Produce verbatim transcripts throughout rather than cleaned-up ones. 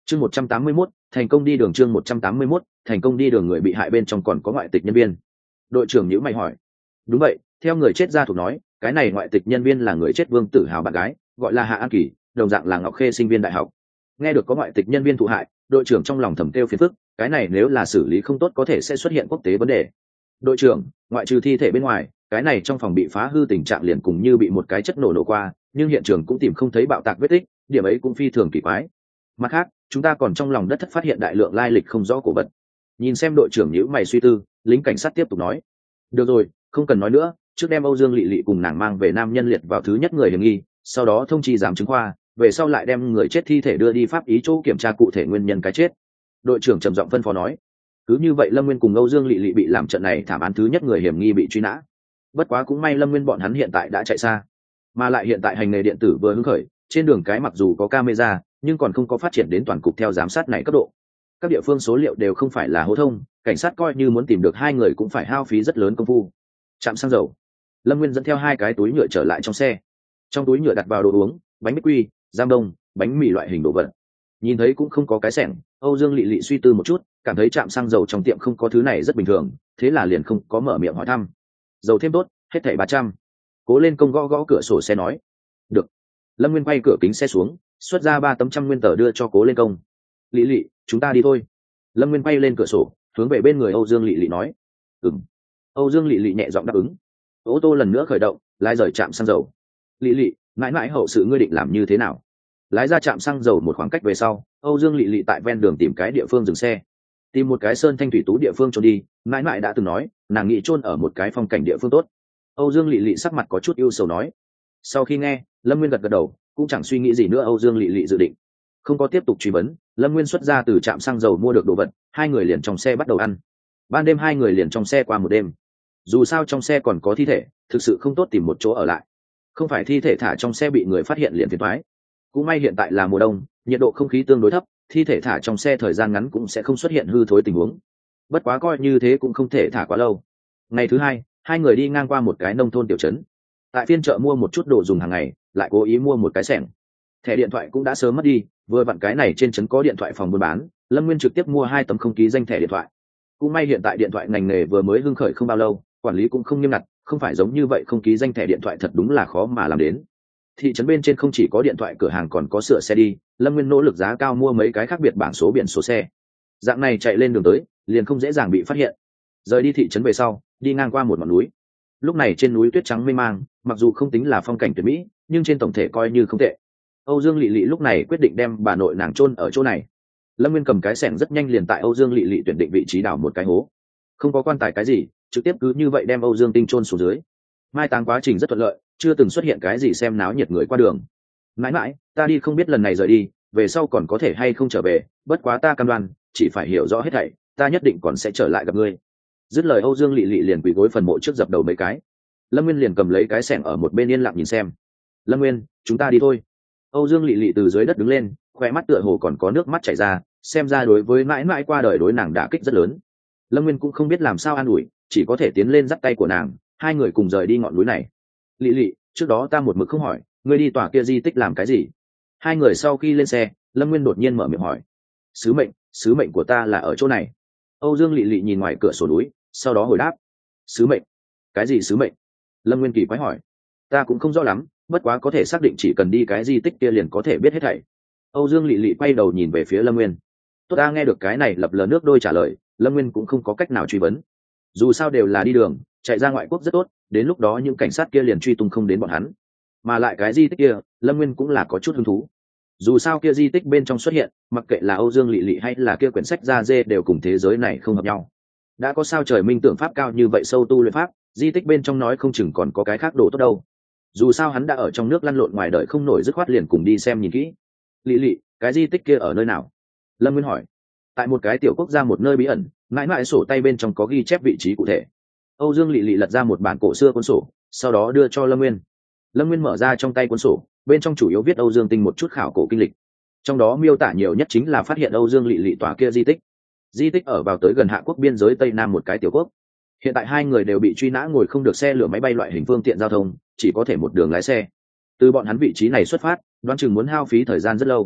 chương một trăm tám mươi mốt thành công đi đường chương một trăm tám mươi mốt thành công đi đường người bị hại bên trong còn có ngoại tịch nhân viên. Đội trưởng nhíu mày hỏi. Đúng vậy, theo người chết gia thuộc nói, cái này ngoại tịch nhân viên là người chết Vương Tử Hào bạn gái, gọi là Hạ An Kỳ, đồng dạng là Ngọc Khê sinh viên đại học. Nghe được có ngoại tịch nhân viên thụ hại, đội trưởng trong lòng thầm kêu phiền phức, cái này nếu là xử lý không tốt có thể sẽ xuất hiện quốc tế vấn đề. Đội trưởng, ngoại trừ thi thể bên ngoài, cái này trong phòng bị phá hư tình trạng liền cùng như bị một cái chất nổ nổ qua, nhưng hiện trường cũng tìm không thấy bạo tạc vết tích, điểm ấy cũng phi thường kỳ quái. Mặt khác, chúng ta còn trong lòng đất thất phát hiện đại lượng lai lịch không rõ cổ vật. Nhìn xem đội trưởng nhíu mày suy tư, lính cảnh sát tiếp tục nói. Được rồi, không cần nói nữa, trước đem Âu Dương Lệ Lệ cùng nàng mang về nam nhân liệt vào thứ nhất người hiểm nghi, sau đó thông chi giám chứng khoa, về sau lại đem người chết thi thể đưa đi pháp ý chỗ kiểm tra cụ thể nguyên nhân cái chết. Đội trưởng trầm giọng phân phó nói. Cứ như vậy Lâm Nguyên cùng Âu Dương Lệ Lệ bị làm trận này thảm án thứ nhất người hiểm nghi bị truy nã. Bất quá cũng may Lâm Nguyên bọn hắn hiện tại đã chạy xa, mà lại hiện tại hành nghề điện tử vừa hứng khởi, trên đường cái mặc dù có camera, nhưng còn không có phát triển đến toàn cục theo giám sát này cấp độ. Các địa phương số liệu đều không phải là hố thông, cảnh sát coi như muốn tìm được hai người cũng phải hao phí rất lớn công phu. Trạm xăng dầu, Lâm Nguyên dẫn theo hai cái túi nhựa trở lại trong xe. Trong túi nhựa đặt vào đồ uống, bánh bích quy, giam đông, bánh mì loại hình đồ vật. Nhìn thấy cũng không có cái xẻng, Âu Dương Lệ Lệ suy tư một chút, cảm thấy trạm xăng dầu trong tiệm không có thứ này rất bình thường, thế là liền không có mở miệng hỏi thăm. Dầu thêm tốt, hết thảy ba trăm. Cố lên công gõ gõ cửa sổ xe nói. Được. Lâm Nguyên quay cửa kính xe xuống, xuất ra ba tấm trăm nguyên tờ đưa cho Cố lên công. Lệ Lệ, chúng ta đi thôi. Lâm Nguyên quay lên cửa sổ, hướng về bên người Âu Dương Lệ Lệ nói. Ừm. Âu Dương Lệ Lệ nhẹ giọng đáp ứng. Ô tô lần nữa khởi động, lái rời trạm xăng dầu. Lệ Lệ, mãi mãi hậu sự ngươi định làm như thế nào? Lái ra trạm xăng dầu một khoảng cách về sau, Âu Dương Lệ Lệ tại ven đường tìm cái địa phương dừng xe, tìm một cái sơn thanh thủy tú địa phương trốn đi. Mãi mãi đã từng nói, nàng nghĩ chôn ở một cái phong cảnh địa phương tốt. Âu Dương Lệ Lệ sắc mặt có chút ưu sầu nói. Sau khi nghe, Lâm Nguyên gật gật đầu, cũng chẳng suy nghĩ gì nữa. Âu Dương Lệ Lệ dự định không có tiếp tục truy vấn. Lâm Nguyên xuất ra từ trạm xăng dầu mua được đồ vật, hai người liền trong xe bắt đầu ăn. Ban đêm hai người liền trong xe qua một đêm. Dù sao trong xe còn có thi thể, thực sự không tốt tìm một chỗ ở lại, không phải thi thể thả trong xe bị người phát hiện liền phiền toái. Cũng may hiện tại là mùa đông, nhiệt độ không khí tương đối thấp, thi thể thả trong xe thời gian ngắn cũng sẽ không xuất hiện hư thối tình huống. Bất quá coi như thế cũng không thể thả quá lâu. Ngày thứ hai, hai người đi ngang qua một cái nông thôn tiểu trấn, tại phiên chợ mua một chút đồ dùng hàng ngày, lại cố ý mua một cái xẻng. Thẻ điện thoại cũng đã sớm mất đi, vừa vặn cái này trên trấn có điện thoại phòng buôn bán, Lâm Nguyên trực tiếp mua hai tấm không ký danh thẻ điện thoại. Cũng may hiện tại điện thoại ngành nghề vừa mới hưng khởi không bao lâu, quản lý cũng không nghiêm ngặt, không phải giống như vậy không ký danh thẻ điện thoại thật đúng là khó mà làm đến. Thị trấn bên trên không chỉ có điện thoại cửa hàng còn có sửa xe đi, Lâm Nguyên nỗ lực giá cao mua mấy cái khác biệt bảng số biển số xe. Dạng này chạy lên đường tới, liền không dễ dàng bị phát hiện. Rời đi thị trấn về sau, đi ngang qua một ngọn núi. Lúc này trên núi tuyết trắng mênh mang, mặc dù không tính là phong cảnh tuyệt mỹ, nhưng trên tổng thể coi như không tệ. Âu Dương Lệ Lệ lúc này quyết định đem bà nội nàng chôn ở chỗ này. Lâm Nguyên cầm cái xẻng rất nhanh liền tại Âu Dương Lệ Lệ tuyển định vị trí đào một cái hố. Không có quan tài cái gì, trực tiếp cứ như vậy đem Âu Dương Tinh chôn xuống dưới. Mai táng quá trình rất thuận lợi, chưa từng xuất hiện cái gì xem náo nhiệt người qua đường. Mãi mãi, ta đi không biết lần này rời đi, về sau còn có thể hay không trở về, bất quá ta cam đoan, chỉ phải hiểu rõ hết thảy, ta nhất định còn sẽ trở lại gặp ngươi. Dứt lời Âu Dương Lệ Lệ liền quỳ gối phần mộ trước dập đầu mấy cái. Lâm Nguyên liền cầm lấy cái xẻng ở một bên yên lặng nhìn xem. Lâm Nguyên, chúng ta đi thôi. Âu Dương Lệ Lệ từ dưới đất đứng lên, khoe mắt tựa hồ còn có nước mắt chảy ra, xem ra đối với mãi mãi qua đời đối nàng đả kích rất lớn. Lâm Nguyên cũng không biết làm sao an ủi, chỉ có thể tiến lên dắt tay của nàng, hai người cùng rời đi ngọn núi này. Lệ Lệ, trước đó ta một mực không hỏi, ngươi đi tòa kia di tích làm cái gì? Hai người sau khi lên xe, Lâm Nguyên đột nhiên mở miệng hỏi. Sứ mệnh, sứ mệnh của ta là ở chỗ này. Âu Dương Lệ Lệ nhìn ngoài cửa sổ núi, sau đó hồi đáp. Sứ mệnh? Cái gì sứ mệnh? Lâm Nguyên kỳ quái hỏi. Ta cũng không rõ lắm, bất quá có thể xác định chỉ cần đi cái di tích kia liền có thể biết hết thảy. Âu Dương Lệ Lệ quay đầu nhìn về phía Lâm Nguyên. Tốt, ta nghe được cái này lập lờ nước đôi trả lời, Lâm Nguyên cũng không có cách nào truy vấn. Dù sao đều là đi đường, chạy ra ngoại quốc rất tốt, đến lúc đó những cảnh sát kia liền truy tung không đến bọn hắn. Mà lại cái di tích kia, Lâm Nguyên cũng là có chút hứng thú. Dù sao kia di tích bên trong xuất hiện, mặc kệ là Âu Dương Lệ Lệ hay là kia quyển sách da dê đều cùng thế giới này không hợp nhau. Đã có sao trời minh tưởng pháp cao như vậy sâu tu luyện pháp, di tích bên trong nói không chừng còn có cái khác đồ tốt đâu. Dù sao hắn đã ở trong nước lăn lộn ngoài đời không nổi, dứt khoát liền cùng đi xem nhìn kỹ. Lệ Lệ, cái di tích kia ở nơi nào? Lâm Nguyên hỏi. Tại một cái tiểu quốc gia một nơi bí ẩn, mãi mãi sổ tay bên trong có ghi chép vị trí cụ thể. Âu Dương Lệ Lệ lật ra một bản cổ xưa cuốn sổ, sau đó đưa cho Lâm Nguyên. Lâm Nguyên mở ra trong tay cuốn sổ, bên trong chủ yếu viết Âu Dương Tinh một chút khảo cổ kinh lịch. Trong đó miêu tả nhiều nhất chính là phát hiện Âu Dương Lệ Lệ tòa kia di tích. Di tích ở vào tới gần Hạ Quốc biên giới Tây Nam một cái tiểu quốc. Hiện tại hai người đều bị truy nã, ngồi không được xe lửa máy bay loại hình phương tiện giao thông, chỉ có thể một đường lái xe. Từ bọn hắn vị trí này xuất phát, đoán chừng muốn hao phí thời gian rất lâu.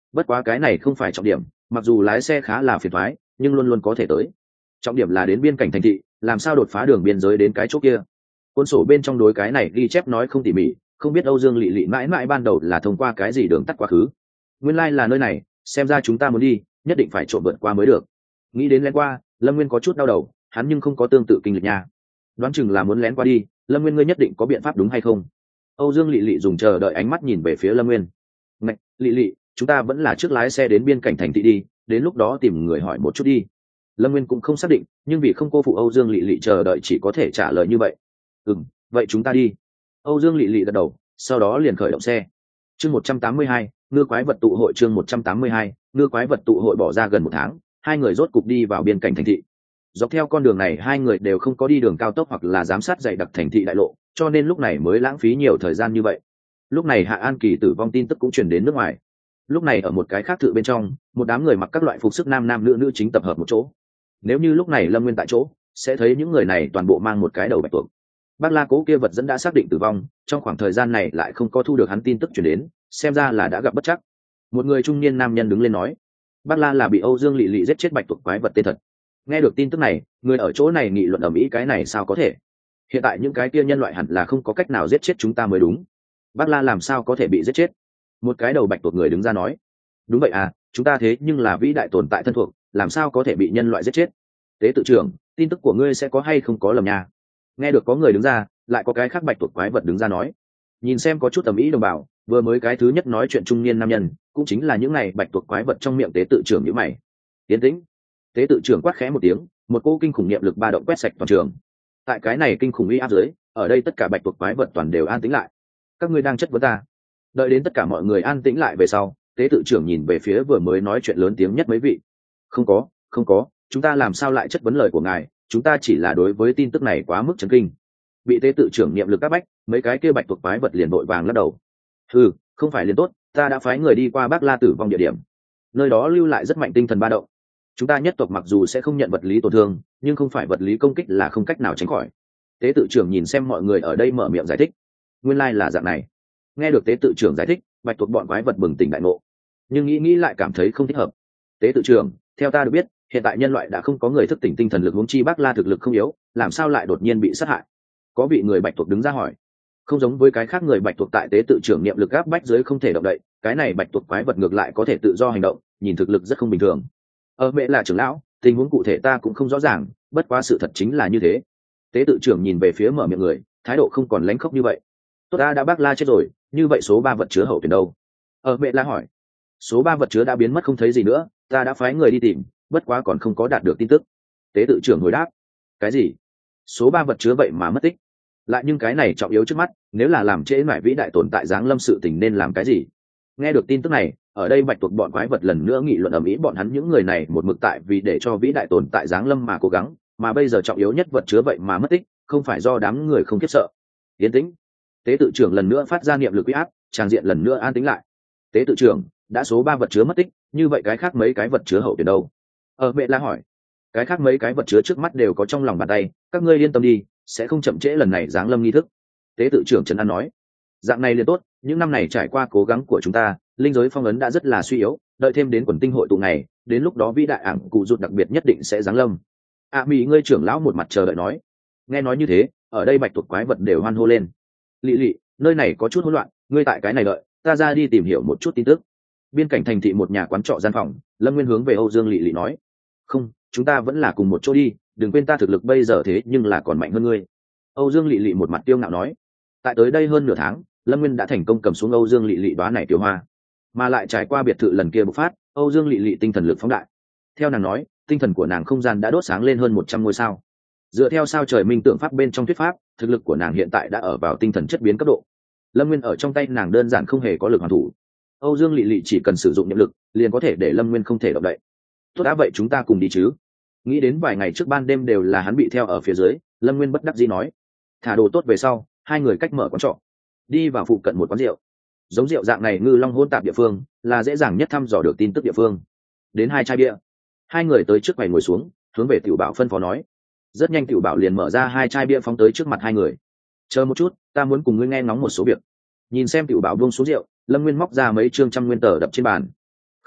bất quá cái này không phải trọng điểm, mặc dù lái xe khá là phiền toái nhưng luôn luôn có thể tới. Trọng điểm là đến biên cảnh thành thị, làm sao đột phá đường biên giới đến cái chỗ kia. Cuốn sổ bên trong đối cái này ghi chép nói không tỉ mỉ, không biết Âu Dương Lệ Lệ mãi mãi ban đầu là thông qua cái gì đường tắt quá khứ. Nguyên lai like là nơi này, xem ra chúng ta muốn đi nhất định phải trộm vượt qua mới được. Nghĩ đến lén qua, Lâm Nguyên có chút đau đầu, hắn nhưng không có tương tự kinh lịch nha. Đoán chừng là muốn lén qua đi, Lâm Nguyên ngươi nhất định có biện pháp đúng hay không? Âu Dương Lệ Lệ dùng chờ đợi ánh mắt nhìn về phía Lâm Nguyên. Ngạch, Lệ Lệ, chúng ta vẫn là trước lái xe đến biên cảnh thành thị đi, đến lúc đó tìm người hỏi một chút đi. Lâm Nguyên cũng không xác định, nhưng vì không cô phụ Âu Dương Lệ Lệ chờ đợi chỉ có thể trả lời như vậy. Ừm, vậy chúng ta đi. Âu Dương Lệ Lệ gật đầu, sau đó liền khởi động xe. Chương một trăm tám mươi hai, ngư quái vật tụ hội chương một trăm tám mươi hai, ngư quái vật tụ hội bỏ ra gần một tháng, hai người rốt cục đi vào biên cảnh thành thị. Dọc theo con đường này hai người đều không có đi đường cao tốc hoặc là giám sát dày đặc thành thị đại lộ, cho nên lúc này mới lãng phí nhiều thời gian như vậy. Lúc này Hạ An Kỳ tử vong tin tức cũng truyền đến nước ngoài. Lúc này ở một cái khác thự bên trong, một đám người mặc các loại phục sức nam nam nữ nữ chính tập hợp một chỗ. Nếu như lúc này Lâm Nguyên tại chỗ, sẽ thấy những người này toàn bộ mang một cái đầu bạch tuộc. Bác La Cố kia vật dẫn đã xác định tử vong, trong khoảng thời gian này lại không có thu được hắn tin tức truyền đến, xem ra là đã gặp bất trắc. Một người trung niên nam nhân đứng lên nói, Bác La là bị Âu Dương Lệ Lệ giết chết bạch tuộc quái vật tên thật. Nghe được tin tức này, người ở chỗ này nghị luận ầm ĩ cái này sao có thể? Hiện tại những cái kia nhân loại hẳn là không có cách nào giết chết chúng ta mới đúng. Bác La làm sao có thể bị giết chết? Một cái đầu bạch tuộc người đứng ra nói, đúng vậy à, chúng ta thế nhưng là vĩ đại tồn tại thân thuộc, làm sao có thể bị nhân loại giết chết? Tế tự trưởng, tin tức của ngươi sẽ có hay không có lầm nha? Nghe được có người đứng ra, lại có cái khác bạch tuộc quái vật đứng ra nói, nhìn xem có chút tầm ý đồng bào, vừa mới cái thứ nhất nói chuyện trung niên nam nhân, cũng chính là những này bạch tuộc quái vật trong miệng tế tự trưởng như mày. Tiến tĩnh. Tế tự trưởng quát khẽ một tiếng, một cỗ kinh khủng niệm lực ba động quét sạch toàn trường. Tại cái này kinh khủng uy áp dưới, ở đây tất cả bạch tuộc quái vật toàn đều an tĩnh lại. Các ngươi đang chất vấn ta? Đợi đến tất cả mọi người an tĩnh lại về sau, tế tự trưởng nhìn về phía vừa mới nói chuyện lớn tiếng nhất mấy vị. Không có, không có, chúng ta làm sao lại chất vấn lời của ngài? Chúng ta chỉ là đối với tin tức này quá mức chấn kinh. Bị tế tự trưởng niệm lực áp bách, mấy cái kia bạch tuộc quái vật liền vội vàng lắc đầu. Ừ, không phải liền tốt, ta đã phái người đi qua Bác La tử vong địa điểm, nơi đó lưu lại rất mạnh tinh thần ba động. Chúng ta nhất tộc mặc dù sẽ không nhận vật lý tổn thương, nhưng không phải vật lý công kích là không cách nào tránh khỏi. Tế tự trưởng nhìn xem mọi người ở đây mở miệng giải thích. Nguyên lai là dạng này. Nghe được tế tự trưởng giải thích, bạch tuộc bọn quái vật bừng tỉnh đại ngộ, nhưng nghĩ nghĩ lại cảm thấy không thích hợp. Tế tự trưởng, theo ta được biết, hiện tại nhân loại đã không có người thức tỉnh tinh thần lực, huống chi Bác La thực lực không yếu, làm sao lại đột nhiên bị sát hại? Có vị người bạch tuộc đứng ra hỏi. Không giống với cái khác người bạch tuộc tại tế tự trưởng niệm lực áp bách dưới không thể động đậy, cái này bạch tuộc quái vật ngược lại có thể tự do hành động, nhìn thực lực rất không bình thường. Ở mẹ là trưởng lão, tình huống cụ thể ta cũng không rõ ràng, bất quá sự thật chính là như thế. Tế tự trưởng nhìn về phía mở miệng người, thái độ không còn lánh khóc như vậy. Tốt, ta đã Bác La chết rồi, như vậy số ba vật chứa hậu tuyển đâu? Ở mẹ la hỏi. Số ba vật chứa đã biến mất không thấy gì nữa, ta đã phái người đi tìm, bất quá còn không có đạt được tin tức. Tế tự trưởng hồi đáp. Cái gì? Số ba vật chứa vậy mà mất tích? Lại nhưng cái này trọng yếu trước mắt, nếu là làm trễ mãi vĩ đại tồn tại giáng lâm sự tình nên làm cái gì? Nghe được tin tức này, ở đây bạch tuộc bọn quái vật lần nữa nghị luận ầm ĩ, bọn hắn những người này một mực tại vì để cho vĩ đại tồn tại giáng lâm mà cố gắng, mà bây giờ trọng yếu nhất vật chứa vậy mà mất tích, không phải do đám người không khiếp sợ. Yên tĩnh. Tế tự trưởng lần nữa phát ra niệm lực uy áp, tràng diện lần nữa an tĩnh lại. Tế tự trưởng, đã số ba vật chứa mất tích, như vậy cái khác mấy cái vật chứa hậu tuyển đâu? Ở mẹ la hỏi. Cái khác mấy cái vật chứa trước mắt đều có trong lòng bàn tay, các ngươi yên tâm đi, sẽ không chậm trễ lần này giáng lâm nghi thức. Tế tự trưởng trấn an nói. Dạng này liền tốt, những năm này trải qua cố gắng của chúng ta, linh giới phong ấn đã rất là suy yếu, đợi thêm đến quần tinh hội tụ này, đến lúc đó vĩ đại ảng cụ rụt đặc biệt nhất định sẽ giáng lâm. À mỹ ngươi trưởng lão một mặt chờ đợi nói. Nghe nói như thế, ở đây bạch tuộc quái vật đều hoan hô lên. Lị lị, nơi này có chút hỗn loạn, ngươi tại cái này đợi, ta ra đi tìm hiểu một chút tin tức. Biên cảnh thành thị một nhà quán trọ gian phòng, Lâm Nguyên hướng về Âu Dương Lị Lị nói. Không, chúng ta vẫn là cùng một chỗ đi, đừng quên ta thực lực bây giờ thế nhưng là còn mạnh hơn ngươi. Âu Dương Lị Lị một mặt tiêu ngạo nói. Tại tới đây hơn nửa tháng, Lâm Nguyên đã thành công cầm xuống Âu Dương Lị Lị đóa này tiểu hoa, mà lại trải qua biệt thự lần kia bộc phát, Âu Dương Lị Lị tinh thần lực phóng đại. Theo nàng nói, tinh thần của nàng không gian đã đốt sáng lên hơn một trăm ngôi sao. Dựa theo sao trời minh tượng pháp bên trong thuyết pháp, thực lực của nàng hiện tại đã ở vào tinh thần chất biến cấp độ. Lâm Nguyên ở trong tay nàng đơn giản không hề có lực hoàn thủ. Âu Dương Lị Lị chỉ cần sử dụng niệm lực, liền có thể để Lâm Nguyên không thể động đậy. Tốt, đã vậy chúng ta cùng đi chứ? Nghĩ đến vài ngày trước ban đêm đều là hắn bị theo ở phía dưới, Lâm Nguyên bất đắc dĩ nói. Thả đồ tốt về sau, hai người cách mở quán trọ, đi vào phụ cận một quán rượu. Giống rượu dạng này ngư long hôn tạp địa phương, là dễ dàng nhất thăm dò được tin tức địa phương. Đến hai chai bia, hai người tới trước quầy ngồi xuống, hướng về Tiểu Bảo phân phó nói. Rất nhanh Tiểu Bảo liền mở ra hai chai bia phóng tới trước mặt hai người. Chờ một chút, ta muốn cùng ngươi nghe ngóng một số việc. Nhìn xem Tiểu Bảo buông xuống rượu, Lâm Nguyên móc ra mấy chương trăm nguyên tờ đập trên bàn.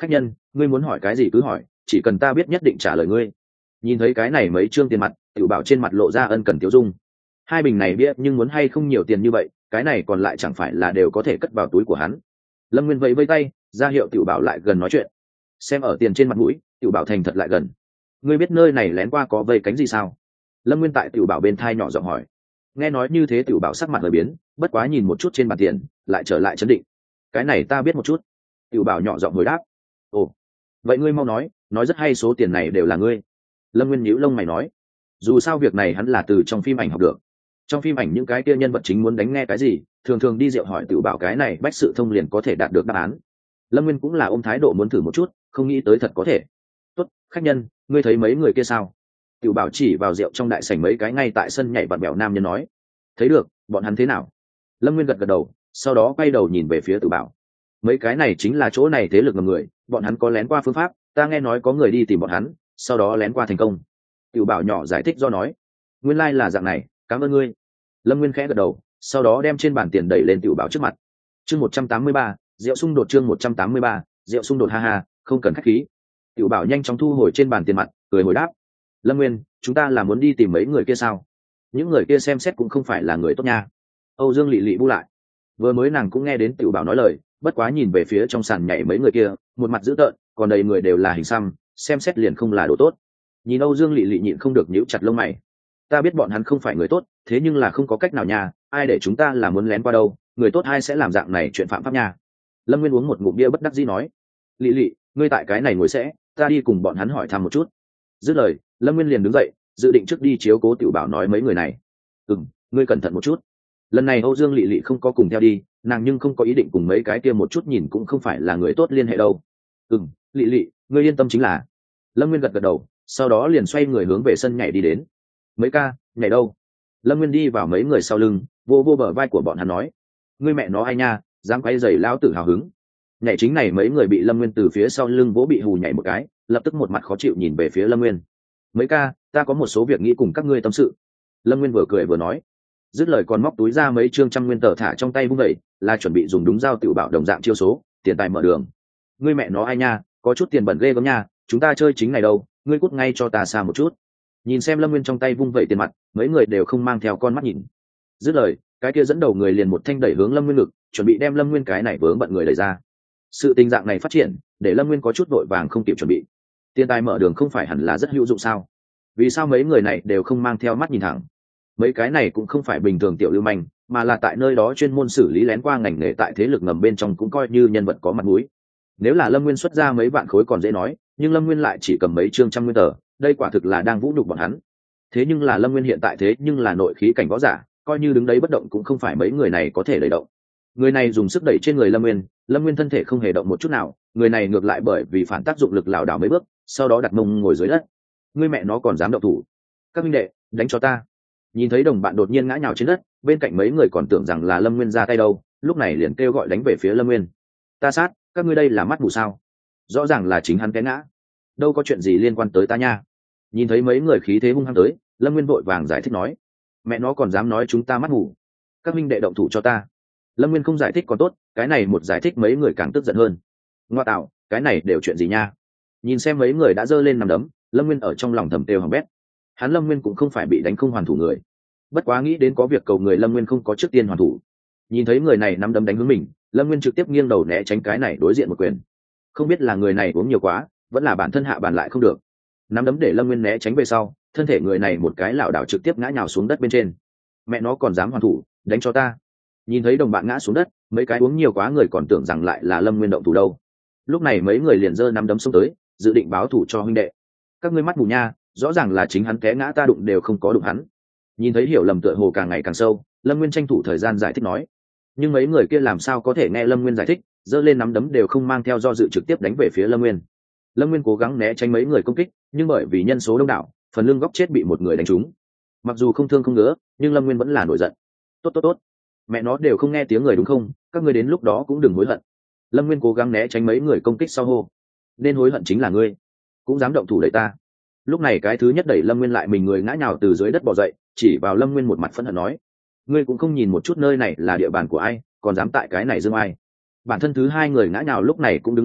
khách nhân, ngươi muốn hỏi cái gì cứ hỏi, chỉ cần ta biết nhất định trả lời ngươi. Nhìn thấy cái này mấy trương tiền mặt, Tiểu Bảo trên mặt lộ ra ân cần tiêu dung. Hai bình này bia nhưng muốn hay không nhiều tiền như vậy, cái này còn lại chẳng phải là đều có thể cất vào túi của hắn. Lâm Nguyên vẫy vẫy tay, ra hiệu Tiểu Bảo lại gần nói chuyện. Xem ở tiền trên mặt mũi, Tiểu Bảo thành thật lại gần. Ngươi biết nơi này lén qua có vây cánh gì sao? Lâm Nguyên tại Tiểu Bảo bên thai nhỏ giọng hỏi. Nghe nói như thế, Tiểu Bảo sắc mặt hơi biến, bất quá nhìn một chút trên bàn tiền, lại trở lại trấn định. Cái này ta biết một chút. Tiểu Bảo nhỏ giọng hồi đáp. Ồ, vậy ngươi mau nói, nói rất hay, số tiền này đều là ngươi. Lâm Nguyên nhíu lông mày nói. Dù sao việc này hắn là từ trong phim ảnh học được. Trong phim ảnh những cái kia nhân vật chính muốn đánh nghe cái gì, thường thường đi rượu hỏi Tiểu Bảo cái này bách sự thông liền có thể đạt được đáp án. Lâm Nguyên cũng là ôm thái độ muốn thử một chút, không nghĩ tới thật có thể. Tốt, khách nhân, ngươi thấy mấy người kia sao? Tiểu Bảo chỉ vào rượu trong đại sảnh mấy cái ngay tại sân nhảy bạt bèo nam nhân nói. Thấy được, bọn hắn thế nào? Lâm Nguyên gật gật đầu, sau đó quay đầu nhìn về phía Tiểu Bảo. Mấy cái này chính là chỗ này thế lực ngầm người, bọn hắn có lén qua phương pháp, ta nghe nói có người đi tìm bọn hắn, sau đó lén qua thành công. Tiểu Bảo nhỏ giải thích do nói. Nguyên lai là dạng này, cảm ơn ngươi. Lâm Nguyên khẽ gật đầu, sau đó đem trên bàn tiền đẩy lên Tiểu Bảo trước mặt. Chương một trăm tám mươi ba, rượu xung đột. Chương một trăm tám mươi ba, rượu xung đột. Ha ha, không cần khách khí. Tiểu Bảo nhanh chóng thu hồi trên bàn tiền mặt, cười hồi đáp. Lâm Nguyên, chúng ta là muốn đi tìm mấy người kia sao? Những người kia xem xét cũng không phải là người tốt nha. Âu Dương Lệ Lệ bu lại. Vừa mới nàng cũng nghe đến Tiểu Bảo nói lời, bất quá nhìn về phía trong sàn nhảy mấy người kia, một mặt dữ tợn, còn đầy người đều là hình xăm, xem xét liền không là đồ tốt. Nhìn Âu Dương Lệ Lệ nhịn không được nhíu chặt lông mày. Ta biết bọn hắn không phải người tốt, thế nhưng là không có cách nào nha, ai để chúng ta là muốn lén qua đâu, người tốt ai sẽ làm dạng này chuyện phạm pháp nha. Lâm Nguyên uống một ngụm bia bất đắc dĩ nói. Lệ Lệ, ngươi tại cái này ngồi sẽ, ta đi cùng bọn hắn hỏi thăm một chút. Dứt lời, Lâm Nguyên liền đứng dậy, dự định trước đi chiếu cố Tiểu Bảo nói mấy người này. Ừm, ngươi cẩn thận một chút. Lần này Âu Dương Lệ Lệ không có cùng theo đi, nàng nhưng không có ý định cùng mấy cái kia một chút nhìn cũng không phải là người tốt liên hệ đâu. Ừm, Lệ Lệ, ngươi yên tâm chính là. Lâm Nguyên gật gật đầu, sau đó liền xoay người hướng về sân nhảy đi đến. Mấy ca, nhảy đâu? Lâm Nguyên đi vào mấy người sau lưng, vô vô bờ vai của bọn hắn nói. Ngươi mẹ nó ai nha, dám quay giày lão tử hào hứng. Nhảy chính này mấy người bị Lâm Nguyên từ phía sau lưng vỗ bị hù nhảy một cái, lập tức một mặt khó chịu nhìn về phía Lâm Nguyên. Mấy ca, ta có một số việc nghĩ cùng các ngươi tâm sự. Lâm Nguyên vừa cười vừa nói. Dứt lời còn móc túi ra mấy trương trăm nguyên tờ thả trong tay vung vẩy, là chuẩn bị dùng đúng dao Tiểu Bảo đồng dạng chiêu số, tiền tài mở đường. Ngươi mẹ nó ai nha, có chút tiền bẩn ghê gớm nha, chúng ta chơi chính này đâu, ngươi cút ngay cho ta xa một chút. Nhìn xem Lâm Nguyên trong tay vung vẩy tiền mặt, mấy người đều không mang theo con mắt nhìn. Dứt lời, cái kia dẫn đầu người liền một thanh đẩy hướng Lâm Nguyên ngực, chuẩn bị đem Lâm Nguyên cái này vướng bận người đẩy ra. Sự tình trạng này phát triển, để Lâm Nguyên có chút vội vàng không kịp chuẩn bị. Tiền tài mở đường không phải hẳn là rất hữu dụng sao? Vì sao mấy người này đều không mang theo mắt nhìn thẳng? Mấy cái này cũng không phải bình thường tiểu lưu manh, mà là tại nơi đó chuyên môn xử lý lén qua ngành nghề tại thế lực ngầm bên trong cũng coi như nhân vật có mặt mũi. Nếu là Lâm Nguyên xuất ra mấy vạn khối còn dễ nói, nhưng Lâm Nguyên lại chỉ cầm mấy trương trăm nguyên tờ, đây quả thực là đang vũ nhục bọn hắn. Thế nhưng là Lâm Nguyên hiện tại thế nhưng là nội khí cảnh võ giả, coi như đứng đấy bất động cũng không phải mấy người này có thể đẩy động. Người này dùng sức đẩy trên người Lâm Nguyên, Lâm Nguyên thân thể không hề động một chút nào, người này ngược lại bởi vì phản tác dụng lực lảo đảo mấy bước, sau đó đặt mông ngồi dưới đất. Ngươi mẹ nó còn dám động thủ? Các huynh đệ, đánh cho ta. Nhìn thấy đồng bạn đột nhiên ngã nhào trên đất, bên cạnh mấy người còn tưởng rằng là Lâm Nguyên ra tay đâu, lúc này liền kêu gọi đánh về phía Lâm Nguyên. Ta sát, các ngươi đây là mắt mù sao? Rõ ràng là chính hắn té ngã, đâu có chuyện gì liên quan tới ta nha. Nhìn thấy mấy người khí thế hung hăng tới, Lâm Nguyên vội vàng giải thích nói. Mẹ nó còn dám nói chúng ta mắt mù? Các huynh đệ động thủ cho ta. Lâm Nguyên không giải thích còn tốt, cái này một giải thích mấy người càng tức giận hơn. Ngoa tạo, cái này đều chuyện gì nha? Nhìn xem mấy người đã giơ lên nằm đấm, Lâm Nguyên ở trong lòng thầm têu hỏng bét. Hắn Lâm Nguyên cũng không phải bị đánh không hoàn thủ người, bất quá nghĩ đến có việc cầu người, Lâm Nguyên không có trước tiên hoàn thủ. Nhìn thấy người này nắm đấm đánh hướng mình, Lâm Nguyên trực tiếp nghiêng đầu né tránh cái này đối diện một quyền. Không biết là người này uống nhiều quá, vẫn là bản thân hạ bàn lại không được. Nắm đấm để Lâm Nguyên né tránh về sau, thân thể người này một cái lảo đảo trực tiếp ngã nhào xuống đất bên trên. Mẹ nó còn dám hoàn thủ, đánh cho ta. Nhìn thấy đồng bạn ngã xuống đất, mấy cái uống nhiều quá người còn tưởng rằng lại là Lâm Nguyên động thủ đâu. Lúc này mấy người liền giơ nắm đấm xông tới, dự định báo thủ cho huynh đệ. Các ngươi mắt mù nha, rõ ràng là chính hắn té ngã, ta đụng đều không có đụng hắn. Nhìn thấy hiểu lầm tựa hồ càng ngày càng sâu, Lâm Nguyên tranh thủ thời gian giải thích nói. Nhưng mấy người kia làm sao có thể nghe Lâm Nguyên giải thích, giơ lên nắm đấm đều không mang theo do dự trực tiếp đánh về phía Lâm Nguyên. Lâm Nguyên cố gắng né tránh mấy người công kích, nhưng bởi vì nhân số đông đảo, phần lưng góc chết bị một người đánh trúng. Mặc dù không thương không ngứa, nhưng Lâm Nguyên vẫn là nổi giận. Tốt tốt tốt, mẹ nó đều không nghe tiếng người đúng không? Các ngươi đến lúc đó cũng đừng hối hận. Lâm Nguyên cố gắng né tránh mấy người công kích sau hô. Nên hối hận chính là ngươi, cũng dám động thủ đẩy ta. Lúc này cái thứ nhất đẩy Lâm Nguyên lại mình người ngã nhào từ dưới đất bò dậy, chỉ vào Lâm Nguyên một mặt phẫn hận nói. Ngươi cũng không nhìn một chút nơi này là địa bàn của ai, còn dám tại cái này dương ai. Bản thân thứ hai người ngã nhào lúc này cũng đứng lên,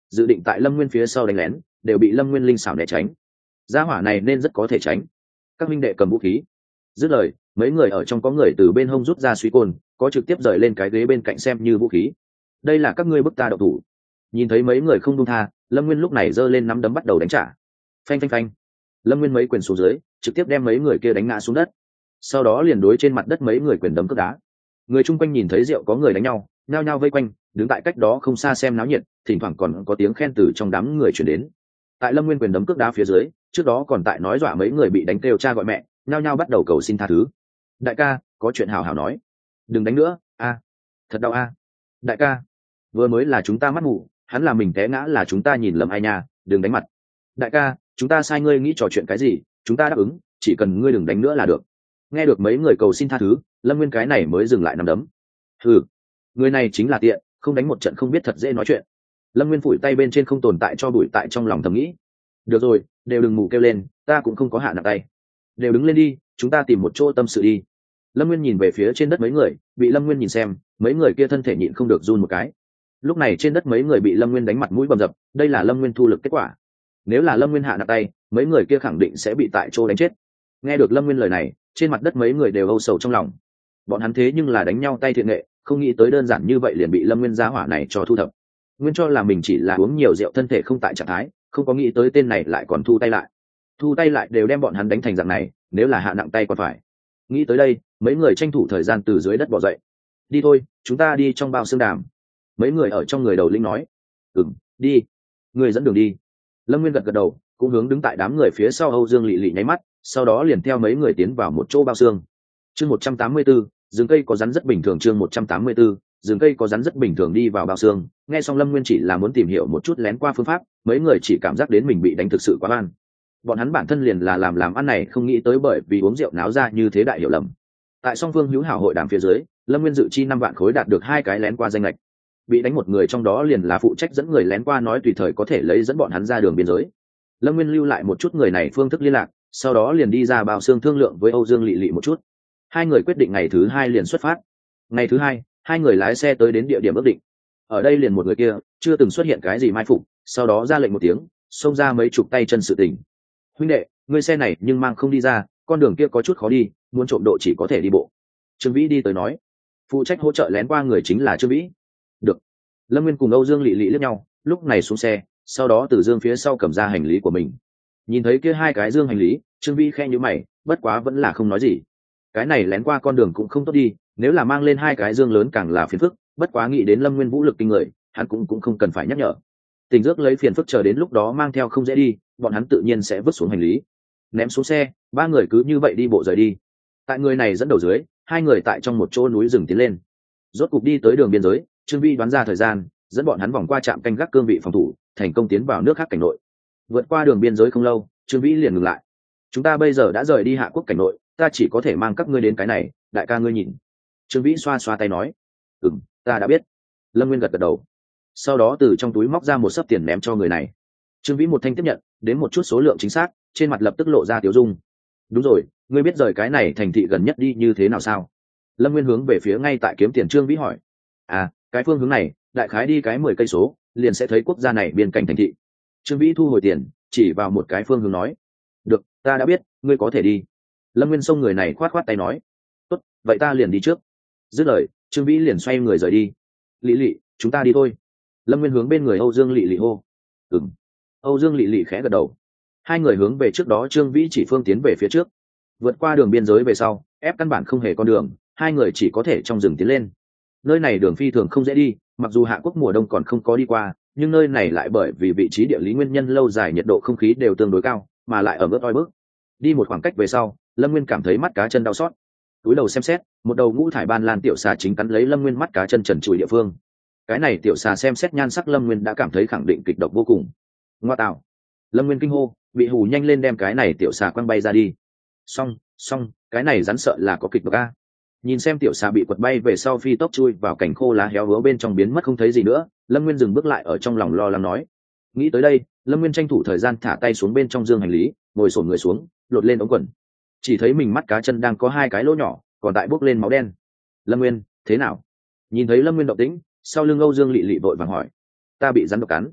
dự định tại lâm nguyên phía sau đánh lén đều bị lâm nguyên linh xảo né tránh. Gia hỏa này nên rất có thể tránh. Các minh đệ cầm vũ khí. Dứt lời, mấy người ở trong có người từ bên hông rút ra suy côn, có trực tiếp rời lên cái ghế bên cạnh xem như vũ khí. Đây là các ngươi bức ta đậu thủ. Nhìn thấy mấy người không buông tha, lâm nguyên lúc này giơ lên nắm đấm bắt đầu đánh trả. Phanh phanh phanh. Lâm nguyên mấy quyền xuống dưới, trực tiếp đem mấy người kia đánh ngã xuống đất. Sau đó liền đối trên mặt đất mấy người quyền đấm cước đá. Người chung quanh nhìn thấy rượu có người đánh nhau, nhao nhao vây quanh, đứng tại cách đó không xa xem náo nhiệt, thỉnh thoảng còn có tiếng khen từ trong đám người truyền đến. Tại lâm nguyên quyền đấm cước đá phía dưới, trước đó còn tại nói dọa mấy người bị đánh kêu cha gọi mẹ, nhao nhao bắt đầu cầu xin tha thứ. Đại ca, có chuyện hào hào nói, đừng đánh nữa. A, thật đau a. Đại ca, vừa mới là chúng ta mắt mù, hắn là mình té ngã là chúng ta nhìn lầm ai nha, đừng đánh mặt. Đại ca, chúng ta sai ngươi nghĩ trò chuyện cái gì, chúng ta đáp ứng, chỉ cần ngươi đừng đánh nữa là được. Nghe được mấy người cầu xin tha thứ, lâm nguyên cái này mới dừng lại nắm đấm. Ừ, người này chính là tiện, không đánh một trận không biết thật dễ nói chuyện. Lâm nguyên phủi tay bên trên không tồn tại cho bụi tại trong lòng thầm nghĩ. Được rồi, đều đừng mù kêu lên, ta cũng không có hạ nặng tay. Đều đứng lên đi, chúng ta tìm một chỗ tâm sự đi. Lâm nguyên nhìn về phía trên đất mấy người, bị lâm nguyên nhìn xem, mấy người kia thân thể nhịn không được run một cái. Lúc này trên đất mấy người bị lâm nguyên đánh mặt mũi bầm dập, đây là lâm nguyên thu lực kết quả. Nếu là lâm nguyên hạ nặng tay, mấy người kia khẳng định sẽ bị tại chỗ đánh chết. Nghe được lâm nguyên lời này, trên mặt đất mấy người đều âu sầu trong lòng. Bọn hắn thế nhưng là đánh nhau tay thiện nghệ, không nghĩ tới đơn giản như vậy liền bị lâm nguyên giá hỏa này cho thu thập. Nguyên cho là mình chỉ là uống nhiều rượu thân thể không tại trạng thái, không có nghĩ tới tên này lại còn thu tay lại. Thu tay lại đều đem bọn hắn đánh thành dạng này, nếu là hạ nặng tay còn phải. Nghĩ tới đây, mấy người tranh thủ thời gian từ dưới đất bò dậy. Đi thôi, chúng ta đi trong bao xương đàm. Mấy người ở trong người đầu linh nói. Ừm, đi. Người dẫn đường đi. Lâm Nguyên gật gật đầu, cũng hướng đứng tại đám người phía sau Âu Dương Lệ Lệ nháy mắt, sau đó liền theo mấy người tiến vào một chỗ bao xương. Chương một trăm tám mươi tư, rừng cây có rắn rất bình thường. Chương một trăm tám mươi tư, rừng cây có rắn rất bình thường. Đi vào bao xương, nghe xong Lâm Nguyên chỉ là muốn tìm hiểu một chút lén qua phương pháp, mấy người chỉ cảm giác đến mình bị đánh thực sự quá oan. Bọn hắn bản thân liền là làm làm ăn này, không nghĩ tới bởi vì uống rượu náo ra như thế đại hiểu lầm. Tại song phương hữu hảo hội đàm phía dưới, Lâm Nguyên dự chi năm vạn khối đạt được hai cái lén qua danh lệch. Bị đánh một người trong đó liền là phụ trách dẫn người lén qua, nói tùy thời có thể lấy dẫn bọn hắn ra đường biên giới. Lâm Nguyên lưu lại một chút người này phương thức liên lạc, sau đó liền đi ra bao xương thương lượng với Âu Dương Lệ Lệ một chút. Hai người quyết định ngày thứ hai liền xuất phát. Ngày thứ hai, hai người lái xe tới đến địa điểm ước định. Ở đây liền một người kia chưa từng xuất hiện cái gì mai phục, sau đó ra lệnh một tiếng, xông ra mấy chục tay chân sự tình. Huynh đệ, ngươi xe này nhưng mang không đi ra, con đường kia có chút khó đi, muốn trộm độ chỉ có thể đi bộ. Trương Vĩ đi tới nói. Phụ trách hỗ trợ lén qua người chính là Trương Vĩ. Được. Lâm Nguyên cùng Âu Dương Lệ Lệ liếc nhau, lúc này xuống xe, sau đó từ dương phía sau cầm ra hành lý của mình. Nhìn thấy kia hai cái dương hành lý, Trương Vĩ khẽ nhíu mày, bất quá vẫn là không nói gì. Cái này lén qua con đường cũng không tốt đi, nếu là mang lên hai cái dương lớn càng là phiền phức, bất quá nghĩ đến Lâm Nguyên vũ lực kinh người, hắn cũng cũng không cần phải nhắc nhở. Tình dước lấy phiền phức chờ đến lúc đó mang theo không dễ đi, bọn hắn tự nhiên sẽ vứt xuống hành lý. Ném xuống xe, ba người cứ như vậy đi bộ rời đi. Tại người này dẫn đầu dưới, hai người tại trong một chỗ núi rừng tiến lên. Rốt cục đi tới đường biên giới, Trương Vĩ đoán ra thời gian, dẫn bọn hắn vòng qua trạm canh gác cương vị phòng thủ, thành công tiến vào nước khác cảnh nội. Vượt qua đường biên giới không lâu, Trương Vĩ liền ngừng lại. Chúng ta bây giờ đã rời đi Hạ Quốc cảnh nội, ta chỉ có thể mang các ngươi đến cái này, đại ca ngươi nhìn. Trương Vĩ xoa xoa tay nói. Ừm, ta đã biết. Lâm Nguyên gật gật đầu. Sau đó từ trong túi móc ra một xấp tiền ném cho người này. Trương Vĩ một thanh tiếp nhận, đến một chút số lượng chính xác, trên mặt lập tức lộ ra tiếu dung. Đúng rồi, ngươi biết rời cái này thành thị gần nhất đi như thế nào sao? Lâm Nguyên hướng về phía ngay tại kiếm tiền Trương Vĩ hỏi. À, cái phương hướng này, đại khái đi cái mười cây số, liền sẽ thấy quốc gia này biên cảnh thành thị. Trương Vĩ thu hồi tiền, chỉ vào một cái phương hướng nói. Được, ta đã biết, ngươi có thể đi. Lâm Nguyên xông người này khoát khoát tay nói. Tốt, vậy ta liền đi trước. Dứt lời, Trương Vĩ liền xoay người rời đi. Lệ Lệ, chúng ta đi thôi. Lâm Nguyên hướng bên người Âu Dương Lệ Lệ hô. Ừm. Âu Dương Lệ Lệ khẽ gật đầu. Hai người hướng về trước đó Trương Vĩ chỉ phương tiến về phía trước. Vượt qua đường biên giới về sau, ép căn bản không hề con đường, hai người chỉ có thể trong rừng tiến lên. Nơi này đường phi thường không dễ đi, mặc dù Hạ Quốc mùa đông còn không có đi qua, nhưng nơi này lại bởi vì vị trí địa lý nguyên nhân lâu dài nhiệt độ không khí đều tương đối cao, mà lại ở mức oi bức. Đi một khoảng cách về sau, Lâm Nguyên cảm thấy mắt cá chân đau xót. Túi đầu xem xét, một đầu ngũ thải ban lan tiểu xà chính cắn lấy Lâm Nguyên mắt cá chân trần trụi địa phương. Cái này tiểu xà xem xét nhan sắc Lâm Nguyên đã cảm thấy khẳng định kịch độc vô cùng. Ngoa tạo! Lâm Nguyên kinh hô, bị hù nhanh lên đem cái này tiểu xà quăng bay ra đi. Xong, xong, cái này rắn sợ là có kịch độc a. Nhìn xem tiểu xà bị quật bay về sau phi tốc chui vào cành khô lá héo hứa bên trong biến mất không thấy gì nữa, Lâm Nguyên dừng bước lại ở trong lòng lo lắng nói. Nghĩ tới đây, Lâm Nguyên tranh thủ thời gian thả tay xuống bên trong dương hành lý, ngồi xổm người xuống, lột lên ống quần. Chỉ thấy mình mắt cá chân đang có hai cái lỗ nhỏ, còn tại bốc lên máu đen. Lâm Nguyên, thế nào? Nhìn thấy Lâm Nguyên động tĩnh, sau lưng Âu Dương Lệ Lệ vội vàng hỏi. Ta bị rắn độc cắn.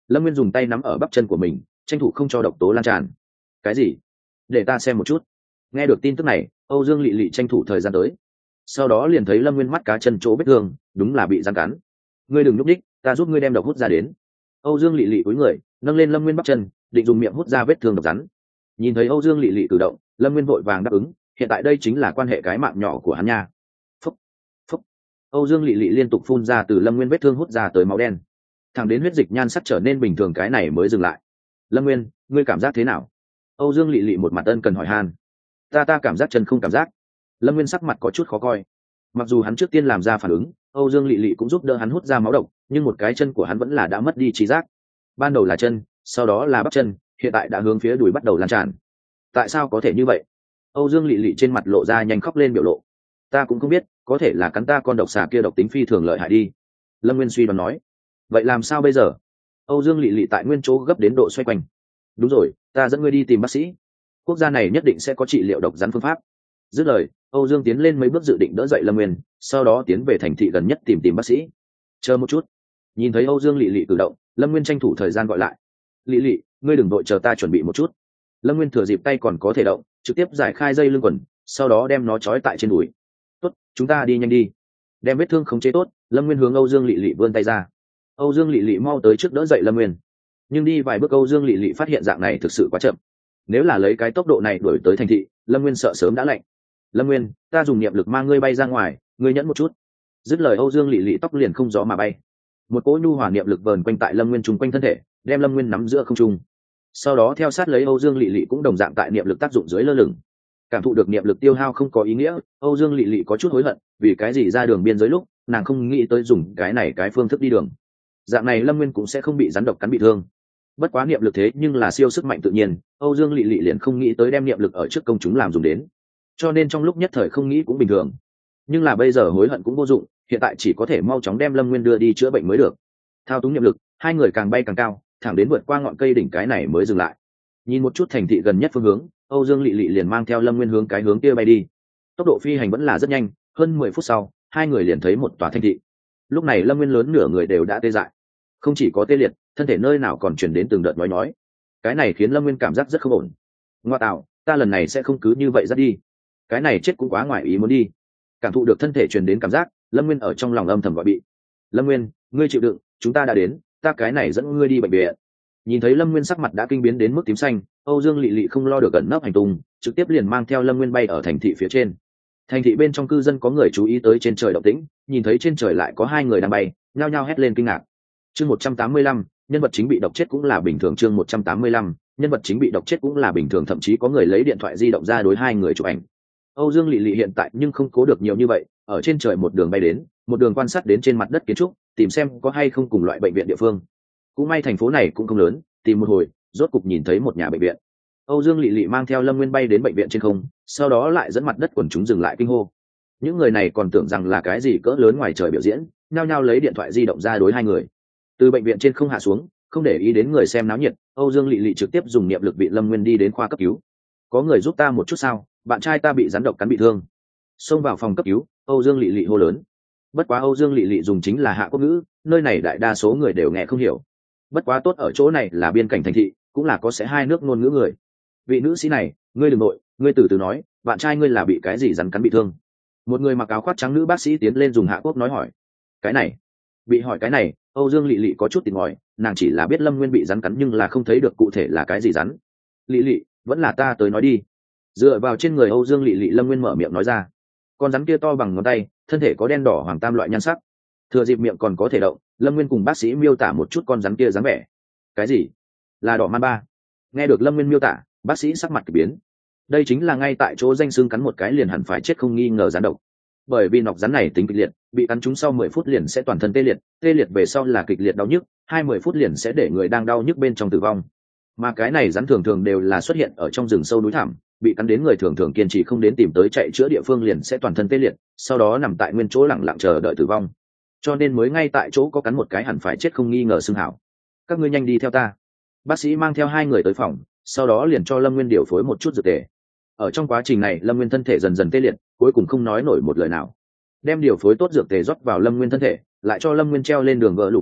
Lâm Nguyên dùng tay nắm ở bắp chân của mình, tranh thủ không cho độc tố lan tràn. Cái gì? Để ta xem một chút. Nghe được tin tức này, Âu Dương Lệ Lệ tranh thủ thời gian tới. Sau đó liền thấy Lâm Nguyên mắt cá chân chỗ vết thương, đúng là bị rắn cắn. Ngươi đừng nhúc nhích, ta giúp ngươi đem độc hút ra đến. Âu Dương Lệ Lệ cúi người, nâng lên Lâm Nguyên bắp chân, định dùng miệng hút ra vết thương độc rắn. Nhìn thấy Âu Dương Lệ Lệ cử động, Lâm Nguyên vội vàng đáp ứng, hiện tại đây chính là quan hệ cái mạng nhỏ của hắn nha. Phúc, phúc. Âu Dương Lệ Lệ liên tục phun ra từ Lâm Nguyên vết thương hút ra tới máu đen. Thẳng đến huyết dịch nhan sắc trở nên bình thường cái này mới dừng lại. Lâm Nguyên, ngươi cảm giác thế nào? Âu Dương Lệ Lệ một mặt ân cần hỏi han. Ta ta cảm giác chân không cảm giác. Lâm Nguyên sắc mặt có chút khó coi. Mặc dù hắn trước tiên làm ra phản ứng, Âu Dương Lệ Lệ cũng giúp đỡ hắn hút ra máu độc, nhưng một cái chân của hắn vẫn là đã mất đi trí giác. Ban đầu là chân, sau đó là bắp chân, hiện tại đã hướng phía đùi bắt đầu lan tràn. Tại sao có thể như vậy? Âu Dương Lệ Lệ trên mặt lộ ra nhanh khóc lên biểu lộ. Ta cũng không biết, có thể là cắn ta con độc xà kia độc tính phi thường lợi hại đi. Lâm Nguyên suy đoán nói. Vậy làm sao bây giờ? Âu Dương Lệ Lệ tại nguyên chỗ gấp đến độ xoay quanh. Đúng rồi, ta dẫn ngươi đi tìm bác sĩ. Quốc gia này nhất định sẽ có trị liệu độc rắn phương pháp. Dứt lời, Âu Dương tiến lên mấy bước dự định đỡ dậy Lâm Nguyên, sau đó tiến về thành thị gần nhất tìm tìm bác sĩ. Chờ một chút. Nhìn thấy Âu Dương Lệ Lệ cử động, Lâm Nguyên tranh thủ thời gian gọi lại. Lệ Lệ, ngươi đừng vội, chờ ta chuẩn bị một chút. Lâm Nguyên thừa dịp tay còn có thể động, trực tiếp giải khai dây lưng quần, sau đó đem nó trói tại trên đùi. Tốt, chúng ta đi nhanh đi. Đem vết thương khống chế tốt, Lâm Nguyên hướng Âu Dương Lệ Lệ vươn tay ra. Âu Dương Lệ Lệ mau tới trước đỡ dậy Lâm Nguyên. Nhưng đi vài bước Âu Dương Lệ Lệ phát hiện dạng này thực sự quá chậm. Nếu là lấy cái tốc độ này đuổi tới thành thị, Lâm Nguyên sợ sớm đã lạnh. Lâm Nguyên, ta dùng niệm lực mang ngươi bay ra ngoài, ngươi nhẫn một chút. Dứt lời Âu Dương Lệ Lệ tóc liền không gió mà bay. Một cỗ nhu hòa niệm lực vờn quanh tại Lâm Nguyên trung quanh thân thể, đem Lâm Nguyên nắm giữa không trung. Sau đó theo sát lấy Âu Dương Lệ Lệ cũng đồng dạng tại niệm lực tác dụng dưới lơ lửng. Cảm thụ được niệm lực tiêu hao không có ý nghĩa, Âu Dương Lệ Lệ có chút hối hận, vì cái gì ra đường biên giới lúc, nàng không nghĩ tới dùng cái này cái phương thức đi đường. Dạng này Lâm Nguyên cũng sẽ không bị rắn độc cắn bị thương. Bất quá niệm lực thế nhưng là siêu sức mạnh tự nhiên, Âu Dương Lệ Lệ liền không nghĩ tới đem niệm lực ở trước công chúng làm dùng đến. Cho nên trong lúc nhất thời không nghĩ cũng bình thường. Nhưng là bây giờ hối hận cũng vô dụng, hiện tại chỉ có thể mau chóng đem Lâm Nguyên đưa đi chữa bệnh mới được. Thao túng niệm lực, hai người càng bay càng cao, thẳng đến vượt qua ngọn cây đỉnh cái này mới dừng lại. Nhìn một chút thành thị gần nhất phương hướng, Âu Dương Lệ Lệ liền mang theo Lâm Nguyên hướng cái hướng kia bay đi. Tốc độ phi hành vẫn là rất nhanh, hơn mười phút sau, hai người liền thấy một tòa thành thị. Lúc này Lâm Nguyên lớn nửa người đều đã tê dại. Không chỉ có tê liệt, thân thể nơi nào còn truyền đến từng đợt nói nói. Cái này khiến Lâm Nguyên cảm giác rất không ổn. Ngoa tạo, ta lần này sẽ không cứ như vậy dắt đi. Cái này chết cũng quá ngoài ý muốn đi. Cảm thụ được thân thể truyền đến cảm giác, Lâm Nguyên ở trong lòng âm thầm gọi bị. Lâm Nguyên, ngươi chịu đựng, chúng ta đã đến, ta cái này dẫn ngươi đi bệnh viện. Nhìn thấy Lâm Nguyên sắc mặt đã kinh biến đến mức tím xanh, Âu Dương Lệ Lệ không lo được gần nấp hành tung, trực tiếp liền mang theo Lâm Nguyên bay ở thành thị phía trên. Thành thị bên trong cư dân có người chú ý tới trên trời động tĩnh, nhìn thấy trên trời lại có hai người đang bay, nhao nhao hét lên kinh ngạc. Chương một trăm tám mươi lăm, nhân vật chính bị độc chết cũng là bình thường. Chương một trăm tám mươi lăm, nhân vật chính bị độc chết cũng là bình thường, thậm chí có người lấy điện thoại di động ra đối hai người chụp ảnh. Âu Dương Lệ Lệ hiện tại nhưng không cố được nhiều như vậy, ở trên trời một đường bay đến, một đường quan sát đến trên mặt đất kiến trúc, tìm xem có hay không cùng loại bệnh viện địa phương. Cũng may thành phố này cũng không lớn, tìm một hồi, rốt cục nhìn thấy một nhà bệnh viện. Âu Dương Lệ Lệ mang theo Lâm Nguyên bay đến bệnh viện trên không, sau đó lại dẫn mặt đất quần chúng dừng lại kinh hô. Những người này còn tưởng rằng là cái gì cỡ lớn ngoài trời biểu diễn, nhao nhao lấy điện thoại di động ra đối hai người. Từ bệnh viện trên không hạ xuống, không để ý đến người xem náo nhiệt, Âu Dương Lệ Lệ trực tiếp dùng niệm lực bị Lâm Nguyên đi đến khoa cấp cứu. Có người giúp ta một chút sao, bạn trai ta bị rắn độc cắn bị thương. Xông vào phòng cấp cứu, Âu Dương Lệ Lệ hô lớn. Bất quá Âu Dương Lệ Lệ dùng chính là hạ quốc ngữ, nơi này đại đa số người đều nghe không hiểu. Bất quá tốt ở chỗ này là biên cảnh thành thị, cũng là có sẽ hai nước ngôn ngữ người. Vị nữ sĩ này, ngươi đừng nội, ngươi từ từ nói, bạn trai ngươi là bị cái gì rắn cắn bị thương? Một người mặc áo khoác trắng nữ bác sĩ tiến lên dùng hạ quốc nói hỏi. Cái này, bị hỏi cái này, Âu Dương Lệ Lệ có chút tỉnh ngòi, nàng chỉ là biết Lâm Nguyên bị rắn cắn nhưng là không thấy được cụ thể là cái gì rắn. Lệ Lệ, vẫn là ta tới nói đi. Dựa vào trên người Âu Dương Lệ Lệ, Lâm Nguyên mở miệng nói ra. Con rắn kia to bằng ngón tay, thân thể có đen đỏ hoàng tam loại nhan sắc. Thừa dịp miệng còn có thể động, Lâm Nguyên cùng bác sĩ miêu tả một chút con rắn kia dáng vẻ. Cái gì? Là đỏ man ba. Nghe được Lâm Nguyên miêu tả, bác sĩ sắc mặt kỳ biến. Đây chính là ngay tại chỗ danh xưng cắn một cái liền hẳn phải chết không nghi ngờ rắn độc. Bởi vì nọc rắn này tính kịch liệt, bị cắn trúng sau mười phút liền sẽ toàn thân tê liệt, tê liệt về sau là kịch liệt đau nhức, hai mươi phút liền sẽ để người đang đau nhức bên trong tử vong. Mà cái này rắn thường thường đều là xuất hiện ở trong rừng sâu núi thẳm, bị cắn đến người thường thường kiên trì không đến tìm tới chạy chữa địa phương liền sẽ toàn thân tê liệt, sau đó nằm tại nguyên chỗ lặng lặng chờ đợi tử vong. Cho nên mới ngay tại chỗ có cắn một cái hẳn phải chết không nghi ngờ xưng hảo. Các ngươi nhanh đi theo ta. Bác sĩ mang theo hai người tới phòng, sau đó liền cho Lâm Nguyên điều phối một chút dược tề. Ở trong quá trình này Lâm Nguyên thân thể dần dần tê liệt, cuối cùng không nói nổi một lời nào. Đem điều phối tốt dược tề rót vào Lâm Nguyên thân thể, lại cho Lâm Nguyên treo lên đường gỡ lũ cô,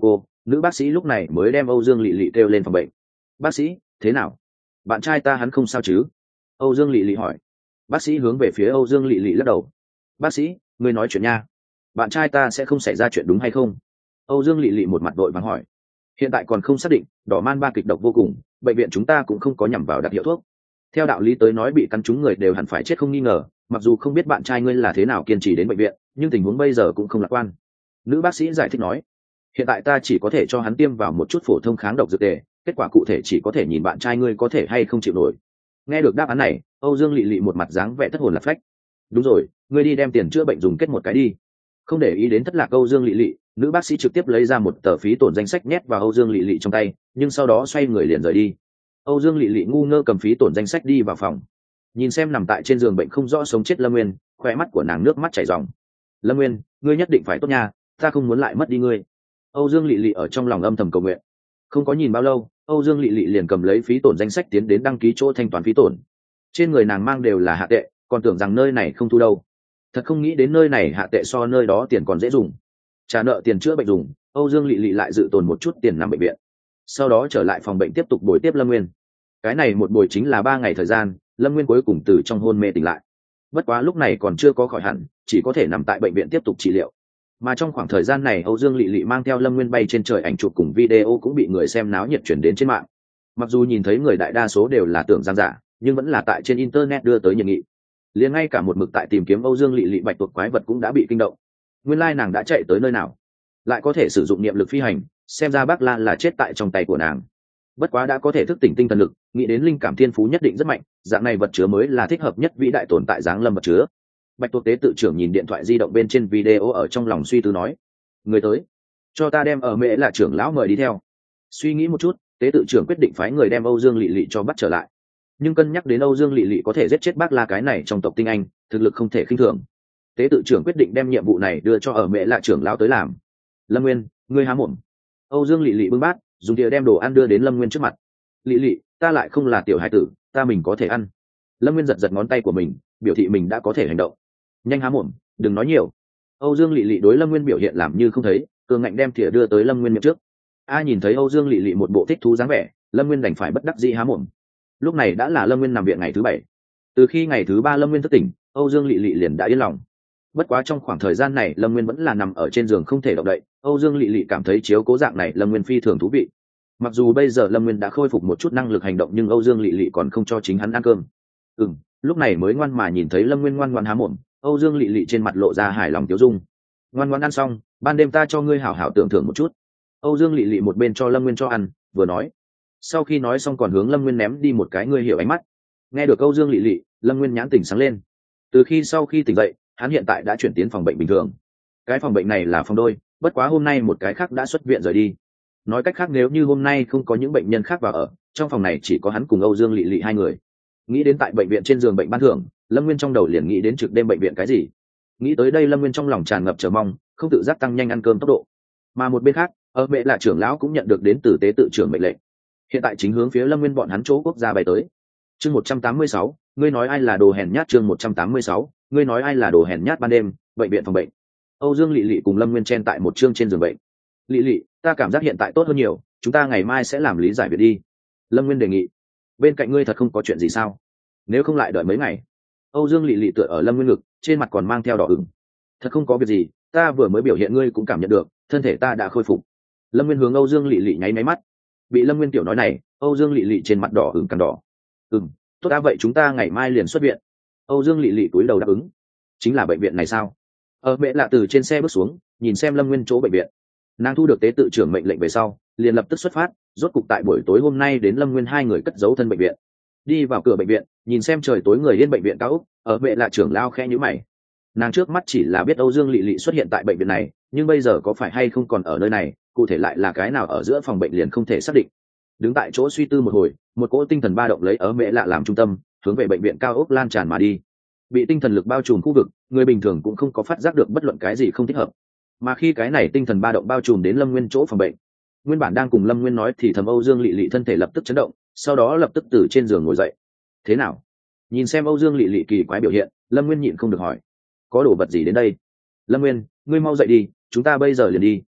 nữ bác sĩ lúc này mới đem âu dương lỵ lỵ kêu lên phòng bệnh. Bác sĩ, thế nào? Bạn trai ta hắn không sao chứ? Âu dương lỵ lỵ hỏi. Bác sĩ hướng về phía âu dương lỵ lỵ lắc đầu. Bác sĩ, ngươi nói chuyện nha, bạn trai ta sẽ không xảy ra chuyện đúng hay không? Âu dương lỵ lỵ một mặt đội vàng hỏi. Hiện tại còn không xác định, đỏ man ba kịch độc vô cùng, bệnh viện chúng ta cũng không có nhằm vào đặc hiệu thuốc. Theo đạo lý tới nói bị cắn trúng người đều hẳn phải chết không nghi ngờ, mặc dù không biết bạn trai ngươi là thế nào kiên trì đến bệnh viện, nhưng tình huống bây giờ cũng không lạc quan. Nữ bác sĩ giải thích nói. Hiện tại ta chỉ có thể cho hắn tiêm vào một chút phổ thông kháng độc dược tề, kết quả cụ thể chỉ có thể nhìn bạn trai ngươi có thể hay không chịu nổi. Nghe được đáp án này, âu dương lỵ lỵ một mặt dáng vẻ thất hồn lạc phách. Đúng rồi, ngươi đi đem tiền chữa bệnh dùng kết một cái đi. Không để ý đến thất lạc âu dương lỵ lỵ, nữ bác sĩ trực tiếp lấy ra một tờ phí tổn danh sách nhét vào âu dương lỵ lỵ trong tay, nhưng sau đó xoay người liền rời đi. Âu dương lỵ lỵ ngu ngơ cầm phí tổn danh sách đi vào phòng, nhìn xem nằm tại trên giường bệnh không rõ sống chết lâm nguyên, khoe mắt của nàng nước mắt chảy ròng. Lâm nguyên, ngươi nhất định phải tốt nha, ta không muốn lại mất đi ngươi. Âu dương lỵ lỵ ở trong lòng âm thầm cầu nguyện. Không có nhìn bao lâu, âu dương lỵ lỵ liền cầm lấy phí tổn danh sách tiến đến đăng ký chỗ thanh toán phí tổn. Trên người nàng mang đều là hạ tệ, còn tưởng rằng nơi này không thu đâu. Thật không nghĩ đến nơi này hạ tệ so nơi đó tiền còn dễ dùng. Trả nợ tiền chữa bệnh dùng, âu dương lỵ lỵ lại dự tồn một chút tiền nằm bệnh viện, sau đó trở lại phòng bệnh tiếp tục bồi tiếp lâm nguyên. Cái này một buổi chính là ba ngày thời gian, lâm nguyên cuối cùng từ trong hôn mê tỉnh lại. Bất quá lúc này còn chưa có khỏi hẳn, chỉ có thể nằm tại bệnh viện tiếp tục trị liệu. Mà trong khoảng thời gian này âu dương lỵ lỵ mang theo lâm nguyên bay trên trời ảnh chụp cùng video cũng bị người xem náo nhiệt chuyển đến trên mạng. Mặc dù nhìn thấy người đại đa số đều là tưởng giang giả, nhưng vẫn là tại trên internet đưa tới nhiệt nghị. Liền ngay cả một mực tại tìm kiếm âu dương lỵ lỵ bạch tuộc quái vật cũng đã bị kinh động. Nguyên lai nàng đã chạy tới nơi nào, lại có thể sử dụng niệm lực phi hành, xem ra bác la là chết tại trong tay của nàng. Bất quá đã có thể thức tỉnh tinh thần lực, nghĩ đến linh cảm thiên phú nhất định rất mạnh, dạng này vật chứa mới là thích hợp nhất vĩ đại tồn tại dáng lâm vật chứa. Bạch tuộc tế tự trưởng nhìn điện thoại di động bên trên video ở trong lòng suy tư nói. Người tới, cho ta đem ở mễ là trưởng lão mời đi theo. Suy nghĩ một chút, tế tự trưởng quyết định phái người đem âu dương lỵ lỵ cho bắt trở lại. Nhưng cân nhắc đến âu dương lỵ lỵ có thể giết chết bác la cái này trong tộc tinh anh, thực lực không thể khinh thường, tế tự trưởng quyết định đem nhiệm vụ này đưa cho ở mễ là trưởng lão tới làm. Lâm nguyên, ngươi há mồm. Âu dương lỵ lỵ bưng bát, dùng thìa đem đồ ăn đưa đến lâm nguyên trước mặt. Lỵ lỵ, ta lại không là tiểu hải tử, ta mình có thể ăn. Lâm nguyên giật giật ngón tay của mình, biểu thị mình đã có thể hành động. Nhanh há mồm, đừng nói nhiều. Âu dương lỵ lỵ đối lâm nguyên biểu hiện làm như không thấy, cường ngạnh đem thìa đưa tới lâm nguyên miệng trước. A nhìn thấy âu dương lỵ lỵ một bộ thích thú dáng vẻ, lâm nguyên đành phải bất đắc dĩ há mồm. Lúc này đã là lâm nguyên nằm viện ngày thứ bảy. Từ khi ngày thứ ba lâm nguyên thức tỉnh, âu dương lỵ lỵ liền đã yên lòng. Bất quá trong khoảng thời gian này lâm nguyên vẫn là nằm ở trên giường không thể động đậy, âu dương lỵ lỵ cảm thấy chiếu cố dạng này lâm nguyên phi thường thú vị. Mặc dù bây giờ lâm nguyên đã khôi phục một chút năng lực hành động, nhưng âu dương lỵ lỵ còn không cho chính hắn ăn cơm. Ừ, lúc này mới ngoan mà nhìn thấy lâm nguyên ngoan ngoan há mồm, âu dương lỵ lỵ trên mặt lộ ra hài lòng tiêu dung. Ngoan ngoan ăn xong, ban đêm ta cho ngươi hảo hảo tưởng thưởng một chút. Âu dương lỵ lỵ một bên cho lâm nguyên cho ăn vừa nói. Sau khi nói xong còn hướng lâm nguyên ném đi một cái ngươi hiểu ánh mắt. Nghe được âu dương lỵ lỵ, lâm nguyên nhãn tỉnh sáng lên. Từ khi sau khi tỉnh dậy, hắn hiện tại đã chuyển tiến phòng bệnh bình thường. Cái phòng bệnh này là phòng đôi, bất quá hôm nay một cái khác đã xuất viện rời đi. Nói cách khác nếu như hôm nay không có những bệnh nhân khác vào ở, trong phòng này chỉ có hắn cùng âu dương lỵ lỵ hai người. Nghĩ đến tại bệnh viện trên giường bệnh ban thưởng, lâm nguyên trong đầu liền nghĩ đến trực đêm bệnh viện cái gì. Nghĩ tới đây lâm nguyên trong lòng tràn ngập chờ mong, không tự giác tăng nhanh ăn cơm tốc độ. Mà một bên khác, ở mẹ là trưởng lão cũng nhận được đến từ tế tự trưởng mệnh lệnh, hiện tại chính hướng phía lâm nguyên bọn hắn chỗ quốc gia bay tới. Chương một trăm tám mươi sáu, ngươi nói ai là đồ hèn nhát. Chương một trăm tám mươi sáu, ngươi nói ai là đồ hèn nhát. Ban đêm, bệnh viện phòng bệnh, âu dương lỵ lỵ cùng lâm nguyên chen tại một chương trên giường bệnh. Lỵ lỵ, ta cảm giác hiện tại tốt hơn nhiều, chúng ta ngày mai sẽ làm lý giải việc đi. Lâm nguyên đề nghị. Bên cạnh ngươi thật không có chuyện gì sao? Nếu không lại đợi mấy ngày. Âu dương lỵ lỵ tựa ở lâm nguyên ngực, trên mặt còn mang theo đỏ ửng. Thật không có việc gì, ta vừa mới biểu hiện ngươi cũng cảm nhận được, thân thể ta đã khôi phục. Lâm nguyên hướng âu dương lỵ lỵ nháy máy mắt. Bị lâm nguyên tiểu nói này, âu dương lỵ lỵ trên mặt đỏ ửng càng đỏ. Ừm, tốt đã vậy chúng ta ngày mai liền xuất viện. Âu dương lỵ lỵ cúi đầu đáp ứng. Chính là bệnh viện này sao? Ở mẹ lạ từ trên xe bước xuống, nhìn xem lâm nguyên chỗ bệnh viện. Nàng thu được tế tự trưởng mệnh lệnh về sau, liền lập tức xuất phát, rốt cục tại buổi tối hôm nay đến lâm nguyên hai người cất giấu thân bệnh viện. Đi vào cửa bệnh viện, nhìn xem trời tối người yên bệnh viện cao úc, ở mẹ lạ trưởng lao khẽ nhíu mày. Nàng trước mắt chỉ là biết âu dương lỵ lỵ xuất hiện tại bệnh viện này, nhưng bây giờ có phải hay không còn ở nơi này, cụ thể lại là cái nào ở giữa phòng bệnh liền không thể xác định. Đứng tại chỗ suy tư một hồi, một cỗ tinh thần ba động lấy ở mẹ lạ làm trung tâm, hướng về bệnh viện cao ốc lan tràn mà đi. Bị tinh thần lực bao trùm khu vực, người bình thường cũng không có phát giác được bất luận cái gì không thích hợp. Mà khi cái này tinh thần ba động bao trùm đến lâm nguyên chỗ phòng bệnh, nguyên bản đang cùng lâm nguyên nói thì thầm âu dương lỵ lỵ thân thể lập tức chấn động, sau đó lập tức từ trên giường ngồi dậy. Thế nào? Nhìn xem âu dương lỵ lỵ kỳ quái biểu hiện, lâm nguyên nhịn không được hỏi. Có đồ vật gì đến đây? Lâm nguyên, ngươi mau dậy đi, chúng ta bây giờ liền đi.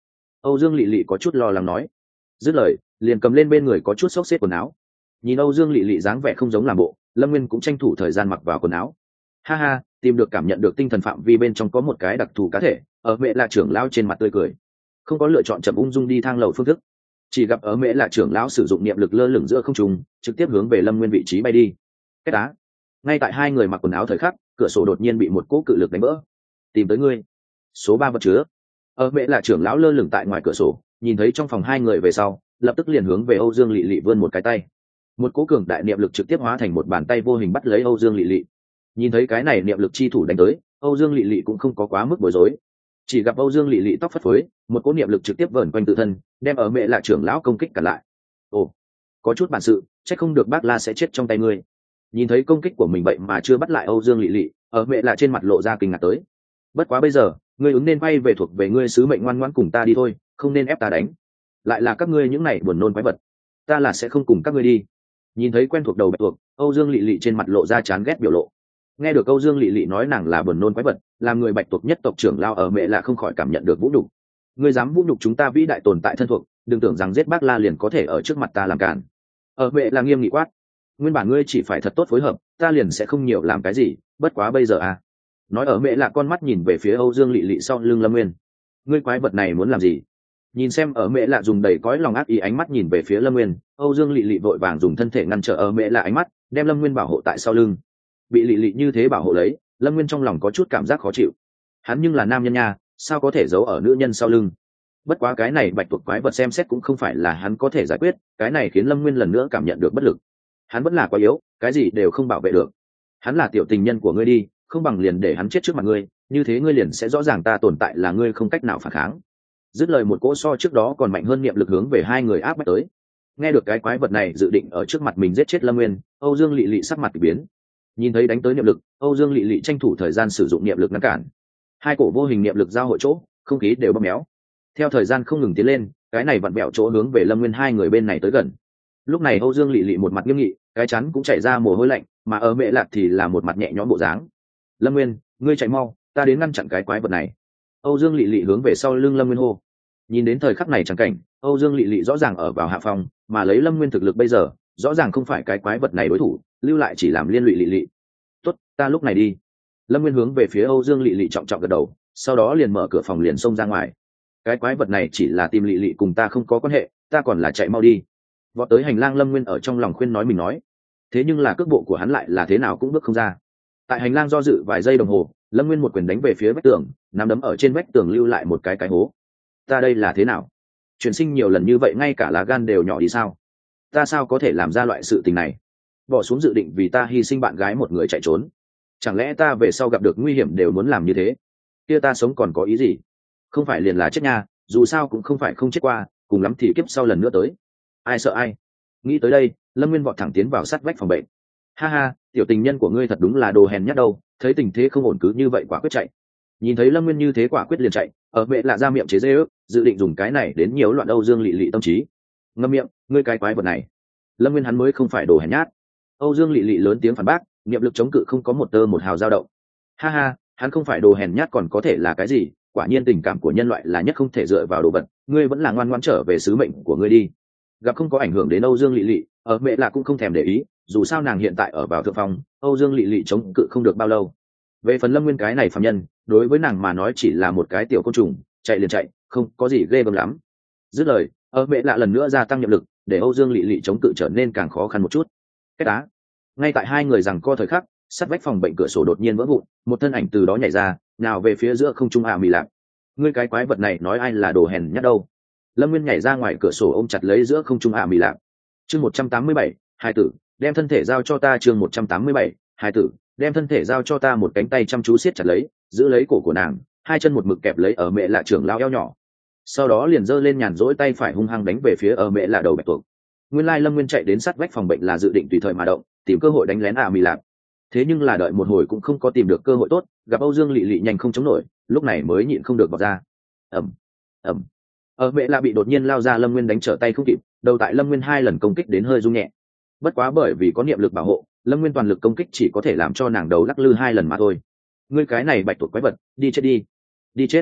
Âu Dương Lệ Lệ có chút lo lắng nói. Dứt lời liền cầm lên bên người có chút xốc xếp quần áo. Nhìn Âu Dương Lệ Lệ dáng vẻ không giống làm bộ, Lâm Nguyên cũng tranh thủ thời gian mặc vào quần áo. Ha ha, tìm được cảm nhận được tinh thần phạm vi bên trong có một cái đặc thù cá thể. Ở Mẹ Lạ trưởng lão trên mặt tươi cười, không có lựa chọn chậm ung dung đi thang lầu phương thức, chỉ gặp ở Mẹ Lạ trưởng lão sử dụng niệm lực lơ lửng giữa không trung, trực tiếp hướng về Lâm Nguyên vị trí bay đi. Cái đá. Ngay tại hai người mặc quần áo thời khắc, cửa sổ đột nhiên bị một cỗ cự lực đánh vỡ. Tìm tới ngươi. Số ba vật chứa. Ở Mẹ Lạ trưởng lão lơ lửng tại ngoài cửa sổ, nhìn thấy trong phòng hai người về sau, lập tức liền hướng về Âu Dương Lệ Lệ vươn một cái tay. Một cỗ cường đại niệm lực trực tiếp hóa thành một bàn tay vô hình bắt lấy Âu Dương Lệ Lệ. Nhìn thấy cái này niệm lực chi thủ đánh tới, Âu Dương Lệ Lệ cũng không có quá mức bối rối. Chỉ gặp Âu Dương Lệ Lệ tóc phất phới, một cỗ niệm lực trực tiếp vờn quanh tự thân, đem ở Mẹ Lạ trưởng lão công kích cả lại. Ồ, có chút bản sự, chắc không được bác La sẽ chết trong tay ngươi. Nhìn thấy công kích của mình vậy mà chưa bắt lại Âu Dương Lệ Lệ, ở Mẹ Lạ trên mặt lộ ra kinh ngạc tới. Bất quá bây giờ, ngươi ứng nên quay về thuộc về ngươi sứ mệnh, ngoan ngoãn cùng ta đi thôi, không nên ép ta đánh. Lại là các ngươi những này buồn nôn quái vật, ta là sẽ không cùng các ngươi đi. Nhìn thấy quen thuộc đầu bạch tuộc, Âu Dương Lệ Lệ trên mặt lộ ra chán ghét biểu lộ. Nghe được Âu Dương Lệ Lệ nói nàng là buồn nôn quái vật, làm người bạch tuộc nhất tộc trưởng lao ở Mẹ Lạ không khỏi cảm nhận được vũ nhục. Ngươi dám vũ nhục chúng ta vĩ đại tồn tại thân thuộc, đừng tưởng rằng giết bác La liền có thể ở trước mặt ta làm cản. Ở Mẹ Lạ nghiêm nghị quát. Nguyên bản ngươi chỉ phải thật tốt phối hợp, ta liền sẽ không nhiều làm cái gì, bất quá bây giờ à. Nói ở Mẹ Lạ con mắt nhìn về phía Âu Dương Lệ Lệ sau lưng Lâm Nguyên. Ngươi quái vật này muốn làm gì? Nhìn xem ở Mẹ Lạ dùng đầy cõi lòng ác ý ánh mắt nhìn về phía Lâm Nguyên, Âu Dương Lệ Lệ vội vàng dùng thân thể ngăn trở ở Mẹ Lạ ánh mắt, đem Lâm Nguyên bảo hộ tại sau lưng. Bị Lệ Lệ như thế bảo hộ lấy, Lâm Nguyên trong lòng có chút cảm giác khó chịu. Hắn nhưng là nam nhân nha, sao có thể giấu ở nữ nhân sau lưng? Bất quá cái này bạch tuộc quái vật xem xét cũng không phải là hắn có thể giải quyết, cái này khiến Lâm Nguyên lần nữa cảm nhận được bất lực. Hắn vẫn là quá yếu, cái gì đều không bảo vệ được. Hắn là tiểu tình nhân của ngươi đi, không bằng liền để hắn chết trước mặt ngươi, như thế ngươi liền sẽ rõ ràng ta tồn tại là ngươi không cách nào phản kháng. Dứt lời một cỗ so trước đó còn mạnh hơn niệm lực hướng về hai người áp bách tới. Nghe được cái quái vật này dự định ở trước mặt mình giết chết Lâm Nguyên, Âu Dương Lệ Lệ sắc mặt kỳ biến. Nhìn thấy đánh tới niệm lực, Âu Dương Lệ Lệ tranh thủ thời gian sử dụng niệm lực ngăn cản. Hai cổ vô hình niệm lực giao hội chỗ, không khí đều bóp méo. Theo thời gian không ngừng tiến lên, cái này vặn bẹo chỗ hướng về Lâm Nguyên hai người bên này tới gần. Lúc này Âu Dương Lệ Lệ một mặt nghiêm nghị, cái chắn cũng chảy ra mồ hôi lạnh, mà ở Mẹ Lạ thì là một mặt nhẹ nhõm bộ dáng. Lâm Nguyên, ngươi chạy mau, ta đến ngăn chặn cái quái vật này. Âu Dương Lệ Lệ hướng về sau lưng Lâm Nguyên hô. Nhìn đến thời khắc này chẳng cảnh, Âu Dương Lệ Lệ rõ ràng ở vào hạ phòng, mà lấy Lâm Nguyên thực lực bây giờ, rõ ràng không phải cái quái vật này đối thủ, lưu lại chỉ làm liên lụy Lệ Lệ. Tốt, ta lúc này đi. Lâm Nguyên hướng về phía Âu Dương Lệ Lệ trọng trọng gật đầu, sau đó liền mở cửa phòng liền xông ra ngoài. Cái quái vật này chỉ là tìm Lệ Lệ cùng ta không có quan hệ, ta còn là chạy mau đi. Vọt tới hành lang, Lâm Nguyên ở trong lòng khuyên nói mình nói. Thế nhưng là cước bộ của hắn lại là thế nào cũng bước không ra. Tại hành lang do dự vài giây đồng hồ, Lâm Nguyên một quyền đánh về phía vách tường, nắm đấm ở trên vách tường lưu lại một cái cái hố. Ta đây là thế nào? Chuyển sinh nhiều lần như vậy ngay cả lá gan đều nhỏ đi sao? Ta sao có thể làm ra loại sự tình này? Bỏ xuống dự định vì ta hy sinh bạn gái một người chạy trốn. Chẳng lẽ ta về sau gặp được nguy hiểm đều muốn làm như thế? Kia ta sống còn có ý gì? Không phải liền là chết nha, dù sao cũng không phải không chết qua, cùng lắm thì kiếp sau lần nữa tới. Ai sợ ai? Nghĩ tới đây, Lâm Nguyên vọt thẳng tiến vào sát vách phòng bệnh. Ha ha, tiểu tình nhân của ngươi thật đúng là đồ hèn nhát đâu, thấy tình thế không ổn cứ như vậy quả quyết chạy. Nhìn thấy Lâm Nguyên như thế quả quyết liền chạy, ở Mẹ Lạ ra miệng chế giễu, dự định dùng cái này đến nhiễu loạn Âu Dương Lệ Lệ tâm trí. Ngậm miệng, ngươi cái quái vật này. Lâm Nguyên hắn mới không phải đồ hèn nhát. Âu Dương Lệ Lệ lớn tiếng phản bác, niệm lực chống cự không có một tơ một hào dao động. Ha ha, hắn không phải đồ hèn nhát còn có thể là cái gì? Quả nhiên tình cảm của nhân loại là nhất không thể dựa vào đồ vật, ngươi vẫn là ngoan ngoãn trở về sứ mệnh của ngươi đi. Gặp không có ảnh hưởng đến Âu Dương Lệ Lệ, ở Mẹ Lạ cũng không thèm để ý, dù sao nàng hiện tại ở vào thượng phòng, Âu Dương Lệ Lệ chống cự không được bao lâu. Về phần Lâm Nguyên cái này phàm nhân, đối với nàng mà nói chỉ là một cái tiểu côn trùng, chạy liền chạy, không có gì ghê gớm lắm. Dứt lời, ở Mẹ Lạ lần nữa gia tăng nhiệm lực, để Âu Dương Lệ Lệ chống cự trở nên càng khó khăn một chút. Cái đá. Ngay tại hai người giằng co thời khắc, sát vách phòng bệnh cửa sổ đột nhiên vỡ vụn, một thân ảnh từ đó nhảy ra, nào về phía giữa không trung. À Mị Lạc, ngươi cái quái vật này nói ai là đồ hèn nhát đâu? Lâm Nguyên nhảy ra ngoài cửa sổ ôm chặt lấy giữa không trung. À Mị Lạc. Chương một trăm tám mươi bảy, hai tử, đem thân thể giao cho ta. Chương một trăm tám mươi bảy, hai tử, đem thân thể giao cho ta. Một cánh tay chăm chú siết chặt lấy, giữ lấy cổ của nàng, hai chân một mực kẹp lấy ở Mẹ Lạ trưởng lao eo nhỏ. Sau đó liền giơ lên nhàn rỗi tay phải hung hăng đánh về phía ở Mẹ Lạ đầu bạch tuộc. Nguyên lai Lâm Nguyên chạy đến sát vách phòng bệnh là dự định tùy thời mà động, tìm cơ hội đánh lén À Mị Lạc. Thế nhưng là đợi một hồi cũng không có tìm được cơ hội tốt, gặp Âu Dương Lệ Lệ nhanh không chống nổi, lúc này mới nhịn không được vọt ra. Ầm, ầm. Ở Mẹ Lạ bị đột nhiên lao ra Lâm Nguyên đánh trở tay không kịp, đầu tại Lâm Nguyên hai lần công kích đến hơi rung nhẹ. Bất quá bởi vì có niệm lực bảo hộ, Lâm Nguyên toàn lực công kích chỉ có thể làm cho nàng đầu lắc lư hai lần mà thôi. Ngươi cái này bạch tuộc quái vật, đi chết đi, đi chết.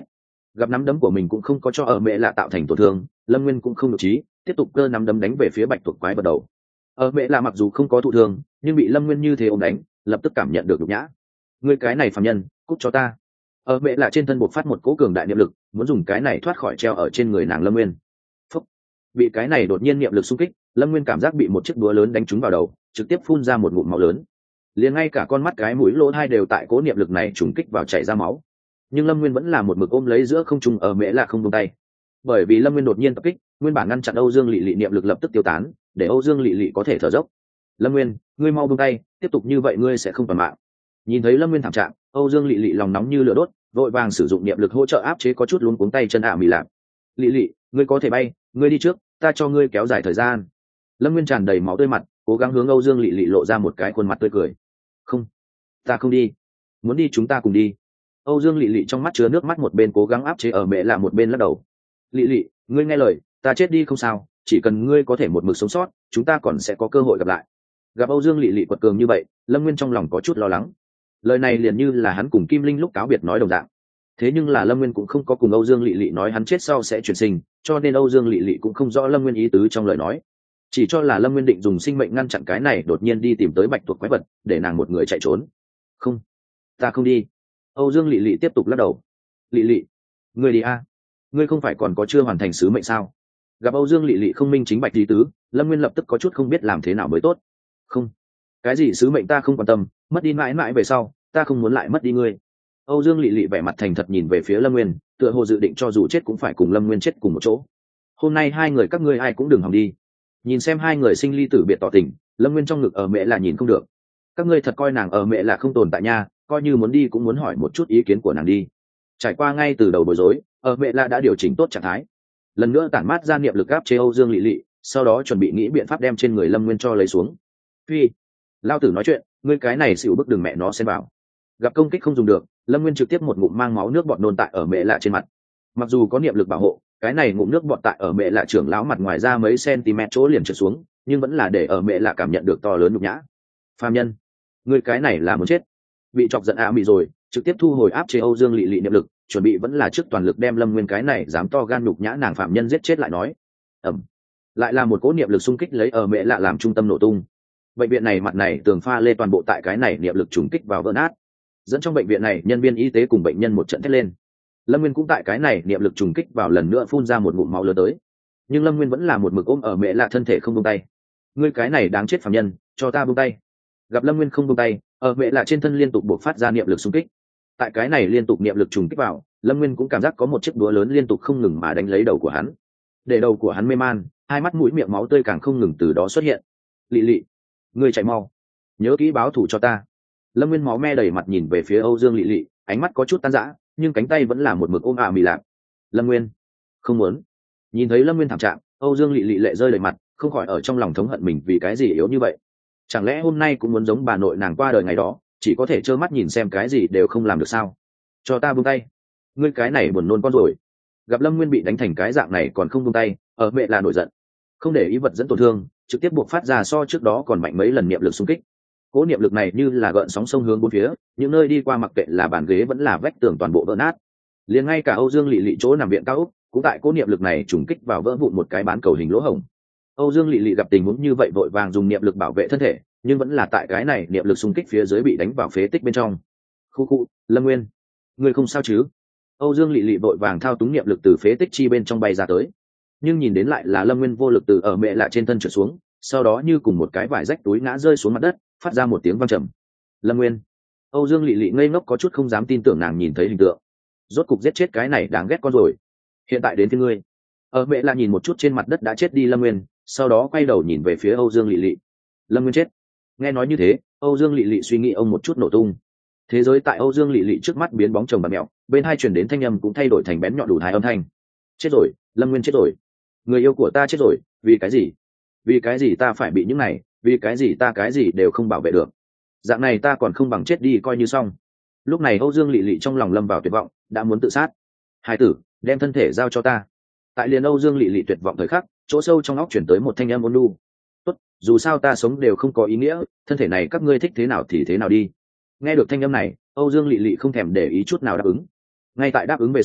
Gặp nắm đấm của mình cũng không có cho ở mẹ lạ tạo thành tổn thương, lâm nguyên cũng không được trí, tiếp tục cơ nắm đấm đánh về phía bạch tuộc quái vật đầu. Ở mẹ lạ mặc dù không có thụ thương, nhưng bị lâm nguyên như thế ôm đánh, lập tức cảm nhận được nhục nhã. Ngươi cái này phàm nhân, cút cho ta. Ở mẹ lạ trên thân bộc phát một cỗ cường đại niệm lực, muốn dùng cái này thoát khỏi treo ở trên người nàng lâm nguyên. Phúc. Bị cái này đột nhiên niệm lực xung kích, lâm nguyên cảm giác bị một chiếc búa lớn đánh trúng vào đầu, trực tiếp phun ra một ngụm máu lớn. Liền ngay cả con mắt cái mũi lỗ hai đều tại cố niệm lực này trùng kích vào chảy ra máu. Nhưng lâm nguyên vẫn là một mực ôm lấy giữa không trung ở mẹ lạ không buông tay. Bởi vì lâm nguyên đột nhiên tập kích, nguyên bản ngăn chặn Âu Dương Lệ Lệ niệm lực lập tức tiêu tán, để Âu Dương Lệ Lệ có thể thở dốc. Lâm nguyên, ngươi mau buông tay, tiếp tục như vậy ngươi sẽ không toàn mạng. Nhìn thấy lâm nguyên thảm trạng, Âu Dương Lệ Lệ lòng nóng như lửa đốt, vội vàng sử dụng niệm lực hỗ trợ áp chế có chút luống cuống tay chân ả mì lạc. Lệ Lệ, ngươi có thể bay, ngươi đi trước, ta cho ngươi kéo dài thời gian. Lâm nguyên tràn đầy máu tươi mặt, cố gắng hướng Âu Dương Lệ Lệ lộ ra một cái khuôn mặt tươi cười. Không, ta không đi. Muốn đi chúng ta cùng đi. Âu Dương Lệ Lệ trong mắt chứa nước mắt, một bên cố gắng áp chế ở mẹ là một bên lắc đầu. Lệ Lệ, ngươi nghe lời, ta chết đi không sao, chỉ cần ngươi có thể một mực sống sót, chúng ta còn sẽ có cơ hội gặp lại. Gặp Âu Dương Lệ Lệ quật cường như vậy, Lâm Nguyên trong lòng có chút lo lắng. Lời này liền như là hắn cùng Kim Linh lúc cáo biệt nói đồng dạng. Thế nhưng là Lâm Nguyên cũng không có cùng Âu Dương Lệ Lệ nói hắn chết sau sẽ chuyển sinh, cho nên Âu Dương Lệ Lệ cũng không rõ Lâm Nguyên ý tứ trong lời nói, chỉ cho là Lâm Nguyên định dùng sinh mệnh ngăn chặn cái này đột nhiên đi tìm tới bạch tuộc quái vật, để nàng một người chạy trốn. Không, ta không đi. Âu Dương Lệ Lệ tiếp tục lắc đầu. Lệ Lệ, ngươi đi a, ngươi không phải còn có chưa hoàn thành sứ mệnh sao? Gặp Âu Dương Lệ Lệ không minh chính bạch lý tứ, Lâm Nguyên lập tức có chút không biết làm thế nào mới tốt. Không, cái gì sứ mệnh ta không quan tâm, mất đi mãi mãi về sau, ta không muốn lại mất đi ngươi. Âu Dương Lệ Lệ vẻ mặt thành thật nhìn về phía Lâm Nguyên, tựa hồ dự định cho dù chết cũng phải cùng Lâm Nguyên chết cùng một chỗ. Hôm nay hai người các ngươi ai cũng đừng hòng đi. Nhìn xem hai người sinh ly tử biệt tỏ tình, Lâm Nguyên trong ngực ở mẹ là nhìn không được. Các ngươi thật coi nàng ở mẹ là không tồn tại nha, coi như muốn đi cũng muốn hỏi một chút ý kiến của nàng đi. Trải qua ngay từ đầu bối rối, ở mẹ là đã điều chỉnh tốt trạng thái, lần nữa tản mát ra niệm lực áp chế Âu Dương Lệ Lệ, sau đó chuẩn bị nghĩ biện pháp đem trên người Lâm Nguyên cho lấy xuống. Phi, lao tử nói chuyện, ngươi cái này xỉu bức đường mẹ nó xen vào. Gặp công kích không dùng được, Lâm Nguyên trực tiếp một ngụm mang máu nước bọt nôn tại ở mẹ lạ trên mặt. Mặc dù có niệm lực bảo hộ, cái này ngụm nước bọt tại ở mẹ lạ trưởng lão mặt ngoài ra mấy cm chỗ liền trượt xuống, nhưng vẫn là để ở mẹ lạ cảm nhận được to lớn nhục nhã. Phàm nhân, người cái này là muốn chết. Bị chọc giận ạ mị rồi, trực tiếp thu hồi áp chế Âu Dương Lệ Lệ niệm lực, chuẩn bị vẫn là trước toàn lực đem Lâm Nguyên cái này dám to gan nhục nhã nàng phạm nhân giết chết lại nói. Ẩm, lại là một cỗ niệm lực xung kích lấy ở mẹ lạ làm trung tâm nổ tung. Bệnh viện này mặt này tường pha lê toàn bộ tại cái này niệm lực trùng kích vào vỡ nát, dẫn trong bệnh viện này nhân viên y tế cùng bệnh nhân một trận thét lên. Lâm Nguyên cũng tại cái này niệm lực trùng kích vào lần nữa phun ra một ngụm máu lớn tới, nhưng Lâm Nguyên vẫn là một mực ôm ở mẹ lạ thân thể không buông tay. Ngươi cái này đáng chết phàm nhân, cho ta buông tay. Gặp Lâm Nguyên không buông tay, ở mẹ lạ trên thân liên tục bộc phát ra niệm lực xung kích. Tại cái này liên tục niệm lực trùng kích vào, Lâm Nguyên cũng cảm giác có một chiếc búa lớn liên tục không ngừng mà đánh lấy đầu của hắn, để đầu của hắn mê man, hai mắt mũi miệng máu tươi càng không ngừng từ đó xuất hiện. Lệ Lệ, ngươi chạy mau, nhớ kỹ báo thù cho ta. Lâm Nguyên máu me đầy mặt nhìn về phía Âu Dương Lệ Lệ, ánh mắt có chút tan rã, nhưng cánh tay vẫn là một mực ôm ả mì lạc. Lâm Nguyên, không muốn. Nhìn thấy Lâm Nguyên thảm trạng, Âu Dương Lệ Lệ lệ rơi đầy mặt, không khỏi ở trong lòng thống hận mình vì cái gì yếu như vậy. Chẳng lẽ hôm nay cũng muốn giống bà nội nàng qua đời ngày đó, chỉ có thể trơ mắt nhìn xem cái gì đều không làm được sao? Cho ta buông tay. Ngươi cái này buồn nôn con rồi. Gặp Lâm Nguyên bị đánh thành cái dạng này còn không buông tay, ở mẹ là nổi giận, không để ý vật dẫn tổn thương, trực tiếp buộc phát ra so trước đó còn mạnh mấy lần niệm lực xung kích. Cố niệm lực này như là gợn sóng sông hướng bốn phía, những nơi đi qua mặc kệ là bàn ghế vẫn là vách tường toàn bộ vỡ nát. Liền ngay cả Âu Dương Lệ Lệ chỗ nằm viện cao ốc, cũng tại cố niệm lực này trùng kích vào vỡ vụn một cái bán cầu hình lỗ hổng. Âu Dương Lệ Lệ gặp tình huống như vậy vội vàng dùng niệm lực bảo vệ thân thể, nhưng vẫn là tại cái này niệm lực xung kích phía dưới bị đánh vào phế tích bên trong. Khu khu, Lâm Nguyên, ngươi không sao chứ? Âu Dương Lệ Lệ vội vàng thao túng niệm lực từ phế tích chi bên trong bay ra tới, nhưng nhìn đến lại là Lâm Nguyên vô lực từ ở mẹ lạ trên thân trượt xuống, sau đó như cùng một cái vải rách túi ngã rơi xuống mặt đất, phát ra một tiếng vang trầm. Lâm Nguyên. Âu Dương Lệ Lệ ngây ngốc có chút không dám tin tưởng nàng nhìn thấy hình tượng. Rốt cục giết chết cái này đáng ghét con rồi. Hiện tại đến phía ngươi. Ở mẹ lạ nhìn một chút trên mặt đất đã chết đi Lâm Nguyên, sau đó quay đầu nhìn về phía Âu Dương Lệ Lệ. Lâm Nguyên chết. Nghe nói như thế, Âu Dương Lệ Lệ suy nghĩ ông một chút nổ tung. Thế giới tại Âu Dương Lệ Lệ trước mắt biến bóng chồng bà mẹo, bên hai truyền đến thanh âm cũng thay đổi thành bén nhọn đủ thái âm thanh. Chết rồi, Lâm Nguyên chết rồi. Người yêu của ta chết rồi, vì cái gì? Vì cái gì ta phải bị những này, vì cái gì ta cái gì đều không bảo vệ được. Dạng này ta còn không bằng chết đi coi như xong. Lúc này Âu Dương Lệ Lệ trong lòng lâm vào tuyệt vọng, đã muốn tự sát. Hai tử, đem thân thể giao cho ta. Tại liền Âu Dương Lệ Lệ tuyệt vọng thời khắc, chỗ sâu trong óc chuyển tới một thanh âm ôn nhu. Tốt, dù sao ta sống đều không có ý nghĩa, thân thể này các ngươi thích thế nào thì thế nào đi. Nghe được thanh âm này, Âu Dương Lệ Lệ không thèm để ý chút nào đáp ứng. Ngay tại đáp ứng về sau,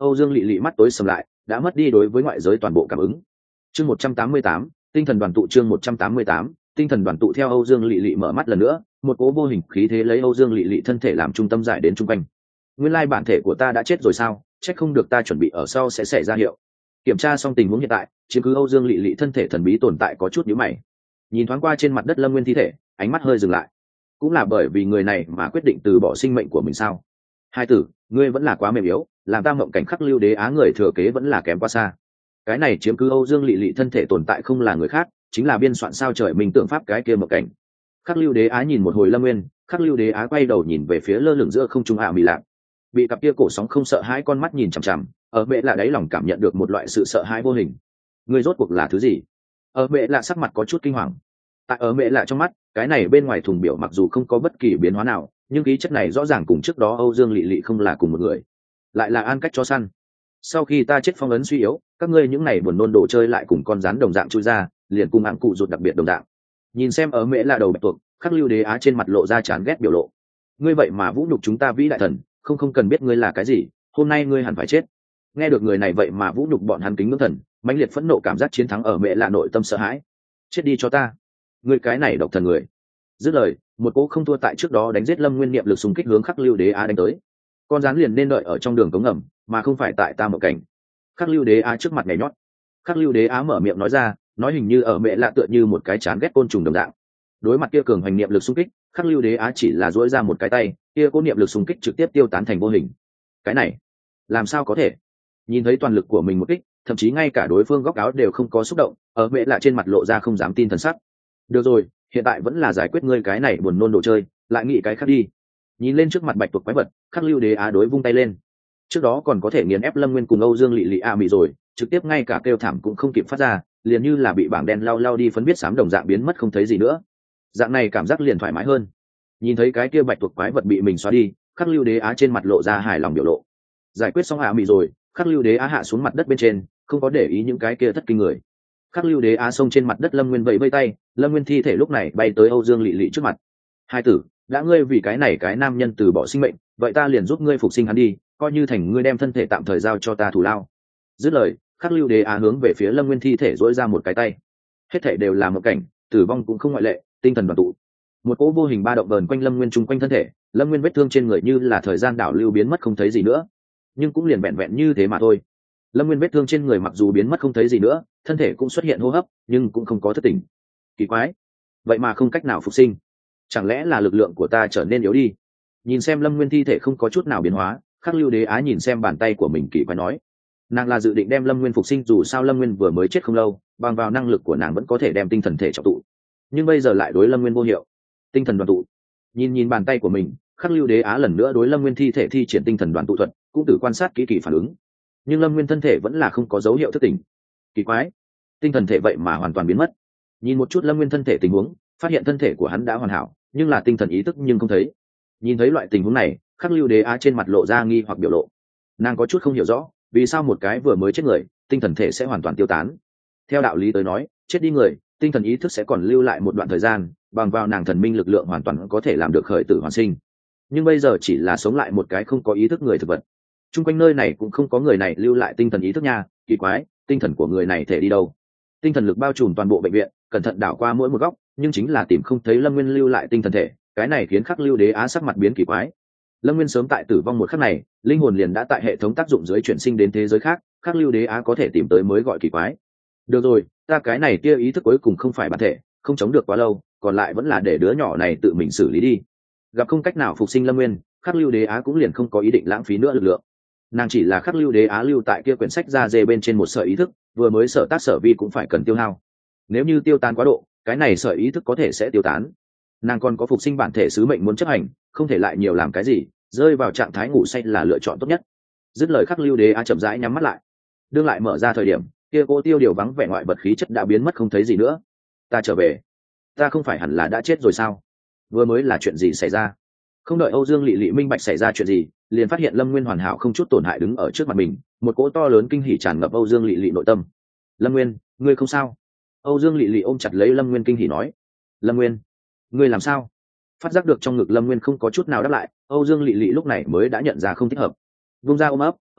Âu Dương Lệ Lệ mắt tối sầm lại, đã mất đi đối với ngoại giới toàn bộ cảm ứng. Chương một trăm tám mươi tám, tinh thần đoàn tụ. Chương một trăm tám mươi tám, tinh thần đoàn tụ. Theo Âu Dương Lệ Lệ mở mắt lần nữa, một cỗ vô hình khí thế lấy Âu Dương Lệ Lệ thân thể làm trung tâm giải đến trung quanh. Nguyên lai bản thể của ta đã chết rồi sao? Chắc không được, ta chuẩn bị ở sau sẽ xảy ra hiệu. Kiểm tra xong tình huống hiện tại, chiếm cứ Âu Dương Lệ Lệ thân thể thần bí tồn tại có chút nhíu mày. Nhìn thoáng qua trên mặt đất Lâm Nguyên thi thể, ánh mắt hơi dừng lại. Cũng là bởi vì người này mà quyết định từ bỏ sinh mệnh của mình sao? Hai tử, ngươi vẫn là quá mềm yếu, làm ta mộng cảnh khắc lưu đế á người thừa kế vẫn là kém quá xa. Cái này chiếm cứ Âu Dương Lệ Lệ thân thể tồn tại không là người khác, chính là biên soạn sao trời mình tưởng pháp cái kia mộng cảnh. Khắc lưu đế á nhìn một hồi Lâm Nguyên, khắc lưu đế á quay đầu nhìn về phía lơ lửng giữa không trung ạ mì lạc, bị cặp kia cổ sóng không sợ hãi con mắt nhìn chằm chằm, ở bệ lạ đáy lòng cảm nhận được một loại sự sợ hãi vô hình. Ngươi rốt cuộc là thứ gì? Ở bệ lạ sắc mặt có chút kinh hoàng. Tại ở bệ lạ trong mắt, cái này bên ngoài thùng biểu mặc dù không có bất kỳ biến hóa nào, nhưng khí chất này rõ ràng cùng trước đó Âu Dương Lệ Lệ không là cùng một người, lại là An Cách chó săn. Sau khi ta chết phong ấn suy yếu, các ngươi những này buồn nôn đồ chơi lại cùng con rắn đồng dạng chui ra, liền cùng ạng cụ ruột đặc biệt đồng dạng. Nhìn xem ở mễ là đầu bạch tuộc, khắc lưu đế á trên mặt lộ ra chán ghét biểu lộ. Ngươi vậy mà vũ nhục chúng ta vĩ đại thần, không không cần biết ngươi là cái gì, hôm nay ngươi hẳn phải chết. Nghe được người này vậy mà vũ nhục bọn hắn kính ngưỡng thần, mãnh liệt phẫn nộ cảm giác chiến thắng ở mễ là nội tâm sợ hãi. Chết đi cho ta, ngươi cái này độc thần người. Dứt lời, một cỗ không thua tại trước đó đánh giết Lâm Nguyên niệm lực xung kích hướng khắc lưu đế á đánh tới. Con rắn liền nên đợi ở trong đường cống ngầm, mà không phải tại ta mộng cảnh. Khắc lưu đế á trước mặt nhảy nhót. Khắc lưu đế á mở miệng nói ra, nói hình như ở mẹ lạ tựa như một cái chán ghét côn trùng đồng dạng. Đối mặt kia cường hoành niệm lực xung kích, khắc lưu đế á chỉ là duỗi ra một cái tay, kia cố niệm lực xung kích trực tiếp tiêu tán thành vô hình. Cái này làm sao có thể? Nhìn thấy toàn lực của mình một kích, thậm chí ngay cả đối phương góc áo đều không có xúc động, ở mẹ lạ trên mặt lộ ra không dám tin thần sắc. Được rồi, hiện tại vẫn là giải quyết ngươi cái này buồn nôn đồ chơi, lại nghĩ cái khác đi. Nhìn lên trước mặt bạch tuộc quái vật, khắc lưu đế á đối vung tay lên. Trước đó còn có thể nghiền ép Lâm Nguyên cùng Âu Dương Lệ Lệ a mị rồi, trực tiếp ngay cả kêu thảm cũng không kịp phát ra, liền như là bị bảng đen lao lao đi phấn biết xám đồng dạng biến mất không thấy gì nữa. Dạng này cảm giác liền thoải mái hơn. Nhìn thấy cái kia bạch tuộc quái vật bị mình xóa đi, khắc lưu đế á trên mặt lộ ra hài lòng biểu lộ. Giải quyết xong a mị rồi, khắc lưu đế á hạ xuống mặt đất bên trên, không có để ý những cái kia thất kinh người. Khắc lưu đế á xông trên mặt đất Lâm Nguyên vẫy vây tay, Lâm Nguyên thi thể lúc này bay tới Âu Dương Lệ Lệ trước mặt. Hai tử, đã ngươi vì cái này cái nam nhân từ bỏ sinh mệnh, vậy ta liền giúp ngươi phục sinh hắn đi, coi như thành ngươi đem thân thể tạm thời giao cho ta thủ lao. Dứt lời, khắc lưu đế á hướng về phía Lâm Nguyên thi thể dỗi ra một cái tay. Hết thể đều là một cảnh, tử vong cũng không ngoại lệ, tinh thần đoàn tụ. Một cỗ vô hình ba động vờn quanh Lâm Nguyên chung quanh thân thể, Lâm Nguyên vết thương trên người như là thời gian đảo lưu biến mất không thấy gì nữa, nhưng cũng liền vẹn vẹn như thế mà thôi. Lâm Nguyên vết thương trên người mặc dù biến mất không thấy gì nữa, thân thể cũng xuất hiện hô hấp, nhưng cũng không có thất tỉnh. Kỳ quái, vậy mà không cách nào phục sinh, chẳng lẽ là lực lượng của ta trở nên yếu đi? Nhìn xem Lâm Nguyên thi thể không có chút nào biến hóa, khắc lưu đế á nhìn xem bàn tay của mình kỳ quái nói, nàng là dự định đem Lâm Nguyên phục sinh, dù sao Lâm Nguyên vừa mới chết không lâu, bằng vào năng lực của nàng vẫn có thể đem tinh thần thể trọng tụ, nhưng bây giờ lại đối Lâm Nguyên vô hiệu. Tinh thần đoàn tụ. Nhìn nhìn bàn tay của mình, khắc lưu đế á lần nữa đối Lâm Nguyên thi thể thi triển tinh thần đoàn tụ thuật, cũng tự quan sát kỹ kỳ phản ứng. Nhưng Lâm Nguyên thân thể vẫn là không có dấu hiệu thức tỉnh. Kỳ quái, tinh thần thể vậy mà hoàn toàn biến mất. Nhìn một chút Lâm Nguyên thân thể tình huống, phát hiện thân thể của hắn đã hoàn hảo, nhưng là tinh thần ý thức nhưng không thấy. Nhìn thấy loại tình huống này, khắc lưu đế á trên mặt lộ ra nghi hoặc biểu lộ. Nàng có chút không hiểu rõ, vì sao một cái vừa mới chết người, tinh thần thể sẽ hoàn toàn tiêu tán. Theo đạo lý tới nói, chết đi người, tinh thần ý thức sẽ còn lưu lại một đoạn thời gian, bằng vào nàng thần minh lực lượng hoàn toàn có thể làm được khởi tử hoàn sinh. Nhưng bây giờ chỉ là sống lại một cái không có ý thức người thực vật. Trung quanh nơi này cũng không có người này lưu lại tinh thần ý thức nha, kỳ quái, tinh thần của người này thể đi đâu? Tinh thần lực bao trùm toàn bộ bệnh viện, cẩn thận đảo qua mỗi một góc, nhưng chính là tìm không thấy Lâm Nguyên lưu lại tinh thần thể, cái này khiến khắc lưu đế á sắc mặt biến kỳ quái. Lâm Nguyên sớm tại tử vong một khắc này, linh hồn liền đã tại hệ thống tác dụng dưới chuyển sinh đến thế giới khác, khắc lưu đế á có thể tìm tới mới gọi kỳ quái. Được rồi, ta cái này tia ý thức cuối cùng không phải bản thể, không chống được quá lâu, còn lại vẫn là để đứa nhỏ này tự mình xử lý đi. Gặp không cách nào phục sinh Lâm Nguyên, khắc lưu đế á cũng liền không có ý định lãng phí nữa lực lượng. Nàng chỉ là khắc lưu đế á lưu tại kia quyển sách da dê bên trên một sợi ý thức, vừa mới sở tác sở vi cũng phải cần tiêu hao. Nếu như tiêu tan quá độ, cái này sợi ý thức có thể sẽ tiêu tán. Nàng còn có phục sinh bản thể sứ mệnh muốn chấp hành, không thể lại nhiều làm cái gì, rơi vào trạng thái ngủ say là lựa chọn tốt nhất. Dứt lời khắc lưu đế á chậm rãi nhắm mắt lại. Đương lại mở ra thời điểm, kia cô tiêu điều vắng vẻ ngoại vật khí chất đã biến mất không thấy gì nữa. Ta trở về, ta không phải hẳn là đã chết rồi sao? Vừa mới là chuyện gì xảy ra? Không đợi Âu Dương Lệ Lệ minh bạch xảy ra chuyện gì, liền phát hiện Lâm Nguyên hoàn hảo không chút tổn hại đứng ở trước mặt mình, một cỗ to lớn kinh hỉ tràn ngập Âu Dương Lệ Lệ nội tâm. Lâm Nguyên, ngươi không sao? Âu Dương Lệ Lệ ôm chặt lấy Lâm Nguyên kinh hỉ nói. Lâm Nguyên, ngươi làm sao? Phát giác được trong ngực Lâm Nguyên không có chút nào đáp lại, Âu Dương Lệ Lệ lúc này mới đã nhận ra không thích hợp. Vung ra ôm ấp,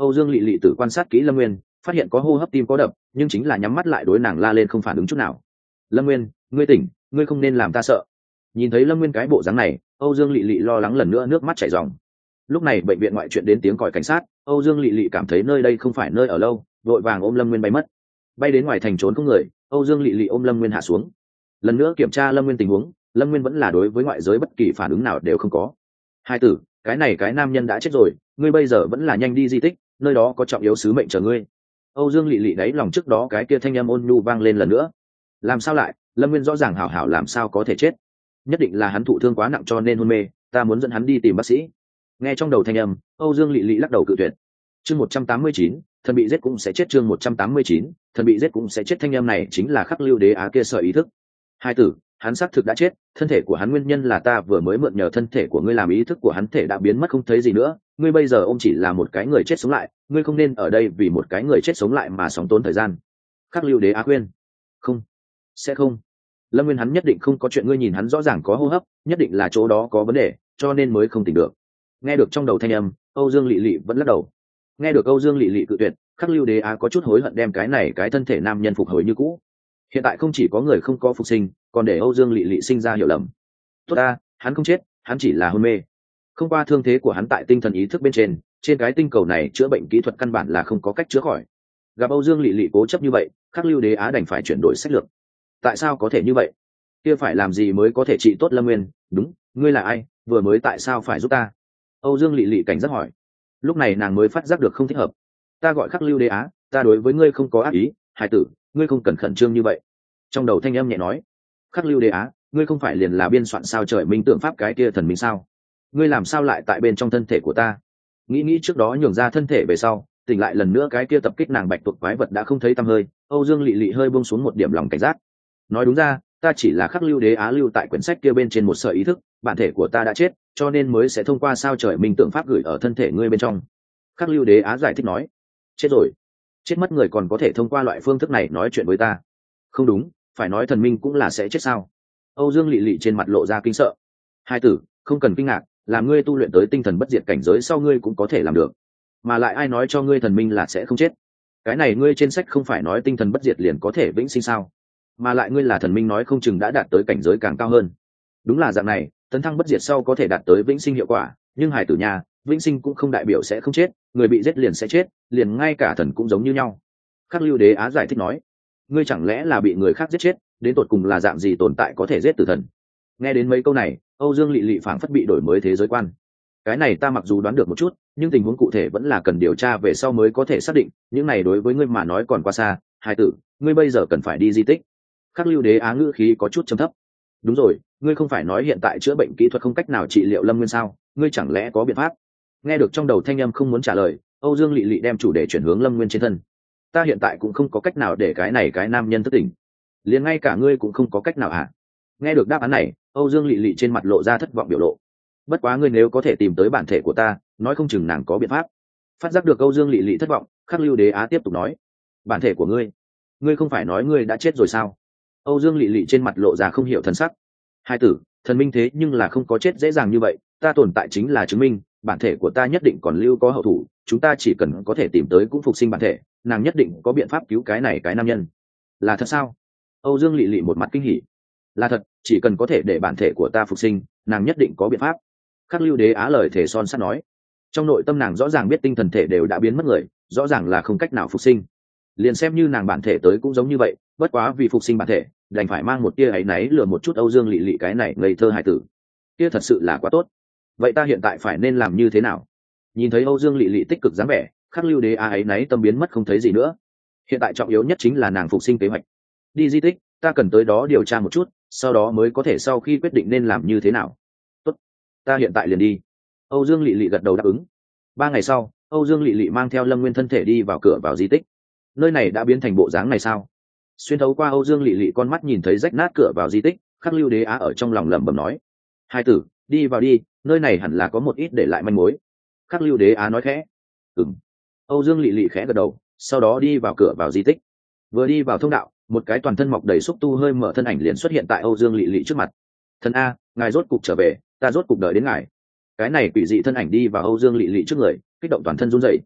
Âu Dương Lệ Lệ tử quan sát kỹ Lâm Nguyên, phát hiện có hô hấp tim có đập, nhưng chính là nhắm mắt lại đối nàng la lên không phản ứng chút nào. Lâm Nguyên, ngươi tỉnh, ngươi không nên làm ta sợ. Nhìn thấy Lâm Nguyên cái bộ dáng này, Âu Dương Lệ Lệ lo lắng lần nữa nước mắt chảy ròng. Lúc này bệnh viện ngoại chuyện đến tiếng còi cảnh sát, Âu Dương Lệ Lệ cảm thấy nơi đây không phải nơi ở lâu, vội vàng ôm Lâm Nguyên bay mất. Bay đến ngoài thành trốn không người, Âu Dương Lệ Lệ ôm Lâm Nguyên hạ xuống. Lần nữa kiểm tra Lâm Nguyên tình huống, Lâm Nguyên vẫn là đối với ngoại giới bất kỳ phản ứng nào đều không có. Hai tử, cái này cái nam nhân đã chết rồi, ngươi bây giờ vẫn là nhanh đi di tích, nơi đó có trọng yếu sứ mệnh chờ ngươi. Âu Dương Lệ Lệ đáy lòng trước đó cái kia thanh âm ôn nhu vang lên lần nữa. Làm sao lại, Lâm Nguyên rõ ràng hảo hảo làm sao có thể chết? Nhất định là hắn thụ thương quá nặng cho nên hôn mê, ta muốn dẫn hắn đi tìm bác sĩ. Nghe trong đầu thanh âm, Âu Dương Lệ Lệ lắc đầu cự tuyệt. Chương một trăm tám mươi chín, thần bị giết cũng sẽ chết. Chương một trăm tám mươi chín, thần bị giết cũng sẽ chết. Thanh âm này chính là Khắc Lưu Đế Á kia sở ý thức. Hai tử, hắn xác thực đã chết, thân thể của hắn nguyên nhân là ta vừa mới mượn nhờ thân thể của ngươi làm ý thức của hắn thể đã biến mất không thấy gì nữa, ngươi bây giờ ông chỉ là một cái người chết sống lại, ngươi không nên ở đây vì một cái người chết sống lại mà sống tốn thời gian. Khắc Lưu Đế Á khuyên. Không, sẽ không. Lâm Nguyên hắn nhất định không có chuyện, ngươi nhìn hắn rõ ràng có hô hấp, nhất định là chỗ đó có vấn đề, cho nên mới không tỉnh được. Nghe được trong đầu thanh âm, Âu Dương Lệ Lệ vẫn lắc đầu. Nghe được Âu Dương Lệ Lệ cự tuyệt, Khắc Lưu Đế Á có chút hối hận đem cái này cái thân thể nam nhân phục hồi như cũ. Hiện tại không chỉ có người không có phục sinh, còn để Âu Dương Lệ Lệ sinh ra hiểu lầm. Tốt ta, hắn không chết, hắn chỉ là hôn mê. Không qua thương thế của hắn tại tinh thần ý thức bên trên, trên cái tinh cầu này chữa bệnh kỹ thuật căn bản là không có cách chữa khỏi. Gặp Âu Dương Lệ Lệ cố chấp như vậy, Khắc Lưu Đế Á đành phải chuyển đổi sách lược. Tại sao có thể như vậy? Kia phải làm gì mới có thể trị tốt Lâm Nguyên? Đúng, ngươi là ai, vừa mới tại sao phải giúp ta? Âu Dương Lệ Lệ cảnh giác hỏi. Lúc này nàng mới phát giác được không thích hợp. Ta gọi Khắc Lưu Đế Á, ta đối với ngươi không có ác ý, hài tử, ngươi không cần khẩn trương như vậy. Trong đầu thanh âm nhẹ nói. Khắc Lưu Đế Á, ngươi không phải liền là biên soạn sao trời minh tượng pháp cái kia thần minh sao? Ngươi làm sao lại tại bên trong thân thể của ta? Nghĩ nghĩ trước đó nhường ra thân thể về sau, tỉnh lại lần nữa cái kia tập kích nàng bạch tuộc quái vật đã không thấy tăm hơi. Âu Dương Lệ Lệ hơi buông xuống một điểm lòng cảnh giác. Nói đúng ra, ta chỉ là Khắc Lưu Đế Á lưu tại quyển sách kia bên trên một sợi ý thức, bản thể của ta đã chết, cho nên mới sẽ thông qua sao trời minh tượng pháp gửi ở thân thể ngươi bên trong. Khắc Lưu Đế Á giải thích nói. Chết rồi? Chết mất người còn có thể thông qua loại phương thức này nói chuyện với ta? Không đúng, phải nói thần minh cũng là sẽ chết sao? Âu Dương Lệ Lệ trên mặt lộ ra kinh sợ. Hai tử, không cần kinh ngạc, làm ngươi tu luyện tới tinh thần bất diệt cảnh giới sau ngươi cũng có thể làm được. Mà lại ai nói cho ngươi thần minh là sẽ không chết? Cái này ngươi trên sách không phải nói tinh thần bất diệt liền có thể vĩnh sinh sao? Mà lại ngươi là thần minh nói không chừng đã đạt tới cảnh giới càng cao hơn. Đúng là dạng này, tấn thăng bất diệt sau có thể đạt tới vĩnh sinh hiệu quả, nhưng hải tử nhà, vĩnh sinh cũng không đại biểu sẽ không chết, người bị giết liền sẽ chết, liền ngay cả thần cũng giống như nhau. Khắc Lưu Đế Á giải thích nói. Ngươi chẳng lẽ là bị người khác giết chết, đến tột cùng là dạng gì tồn tại có thể giết tử thần? Nghe đến mấy câu này, Âu Dương Lệ Lệ phảng phất bị đổi mới thế giới quan. Cái này ta mặc dù đoán được một chút, nhưng tình huống cụ thể vẫn là cần điều tra về sau mới có thể xác định, những này đối với ngươi mà nói còn quá xa. Hai tử, ngươi bây giờ cần phải đi di tích. Khắc Lưu Đế Á ngữ khí có chút trầm thấp. Đúng rồi, ngươi không phải nói hiện tại chữa bệnh kỹ thuật không cách nào trị liệu Lâm Nguyên sao? Ngươi chẳng lẽ có biện pháp? Nghe được trong đầu thanh âm không muốn trả lời, Âu Dương Lệ Lệ đem chủ đề chuyển hướng Lâm Nguyên trên thân. Ta hiện tại cũng không có cách nào để cái này cái nam nhân thức tỉnh, liền ngay cả ngươi cũng không có cách nào hả? Nghe được đáp án này, Âu Dương Lệ Lệ trên mặt lộ ra thất vọng biểu lộ. Bất quá ngươi nếu có thể tìm tới bản thể của ta, nói không chừng nàng có biện pháp. Phát giác được Âu Dương Lệ Lệ thất vọng, Khắc Lưu Đế Á tiếp tục nói. Bản thể của ngươi? Ngươi không phải nói ngươi đã chết rồi sao? Âu Dương Lệ Lệ trên mặt lộ ra không hiểu thần sắc. Hai tử, thần minh thế nhưng là không có chết dễ dàng như vậy, ta tồn tại chính là chứng minh, bản thể của ta nhất định còn lưu có hậu thủ, chúng ta chỉ cần có thể tìm tới cũng phục sinh bản thể, nàng nhất định có biện pháp cứu cái này cái nam nhân. Là thật sao? Âu Dương Lệ Lệ một mặt kinh hỉ. Là thật, chỉ cần có thể để bản thể của ta phục sinh, nàng nhất định có biện pháp. Khắc Lưu Đế Á lời thể son sắt nói. Trong nội tâm nàng rõ ràng biết tinh thần thể đều đã biến mất người, rõ ràng là không cách nào phục sinh. Liền xem như nàng bản thể tới cũng giống như vậy, bất quá vì phục sinh bản thể, đành phải mang một tia áy náy lừa một chút Âu Dương Lệ Lệ cái này ngây thơ hài tử. Kia thật sự là quá tốt. Vậy ta hiện tại phải nên làm như thế nào? Nhìn thấy Âu Dương Lệ Lệ tích cực dáng vẻ, Khắc Lưu Đế Á áy náy tâm biến mất không thấy gì nữa. Hiện tại trọng yếu nhất chính là nàng phục sinh kế hoạch. Đi di tích, ta cần tới đó điều tra một chút, sau đó mới có thể sau khi quyết định nên làm như thế nào. Tốt, ta hiện tại liền đi. Âu Dương Lệ Lệ gật đầu đáp ứng. Ba ngày sau, Âu Dương Lệ Lệ mang theo Lâm Nguyên thân thể đi vào cửa vào di tích. Nơi này đã biến thành bộ dáng này sao? Xuyên thấu qua Âu Dương Lệ Lệ con mắt nhìn thấy rách nát cửa vào di tích, Khắc Lưu Đế Á ở trong lòng lẩm bẩm nói: hai tử, đi vào đi, nơi này hẳn là có một ít để lại manh mối. Khắc Lưu Đế Á nói khẽ. Ừm. Âu Dương Lệ Lệ khẽ gật đầu, sau đó đi vào cửa vào di tích. Vừa đi vào thông đạo, một cái toàn thân mọc đầy xúc tu hơi mở thân ảnh liền xuất hiện tại Âu Dương Lệ Lệ trước mặt. Thần a, ngài rốt cục trở về, ta rốt cục đợi đến ngài. Cái này quỷ dị thân ảnh đi vào Âu Dương Lệ Lệ trước người, kích động toàn thân run rẩy.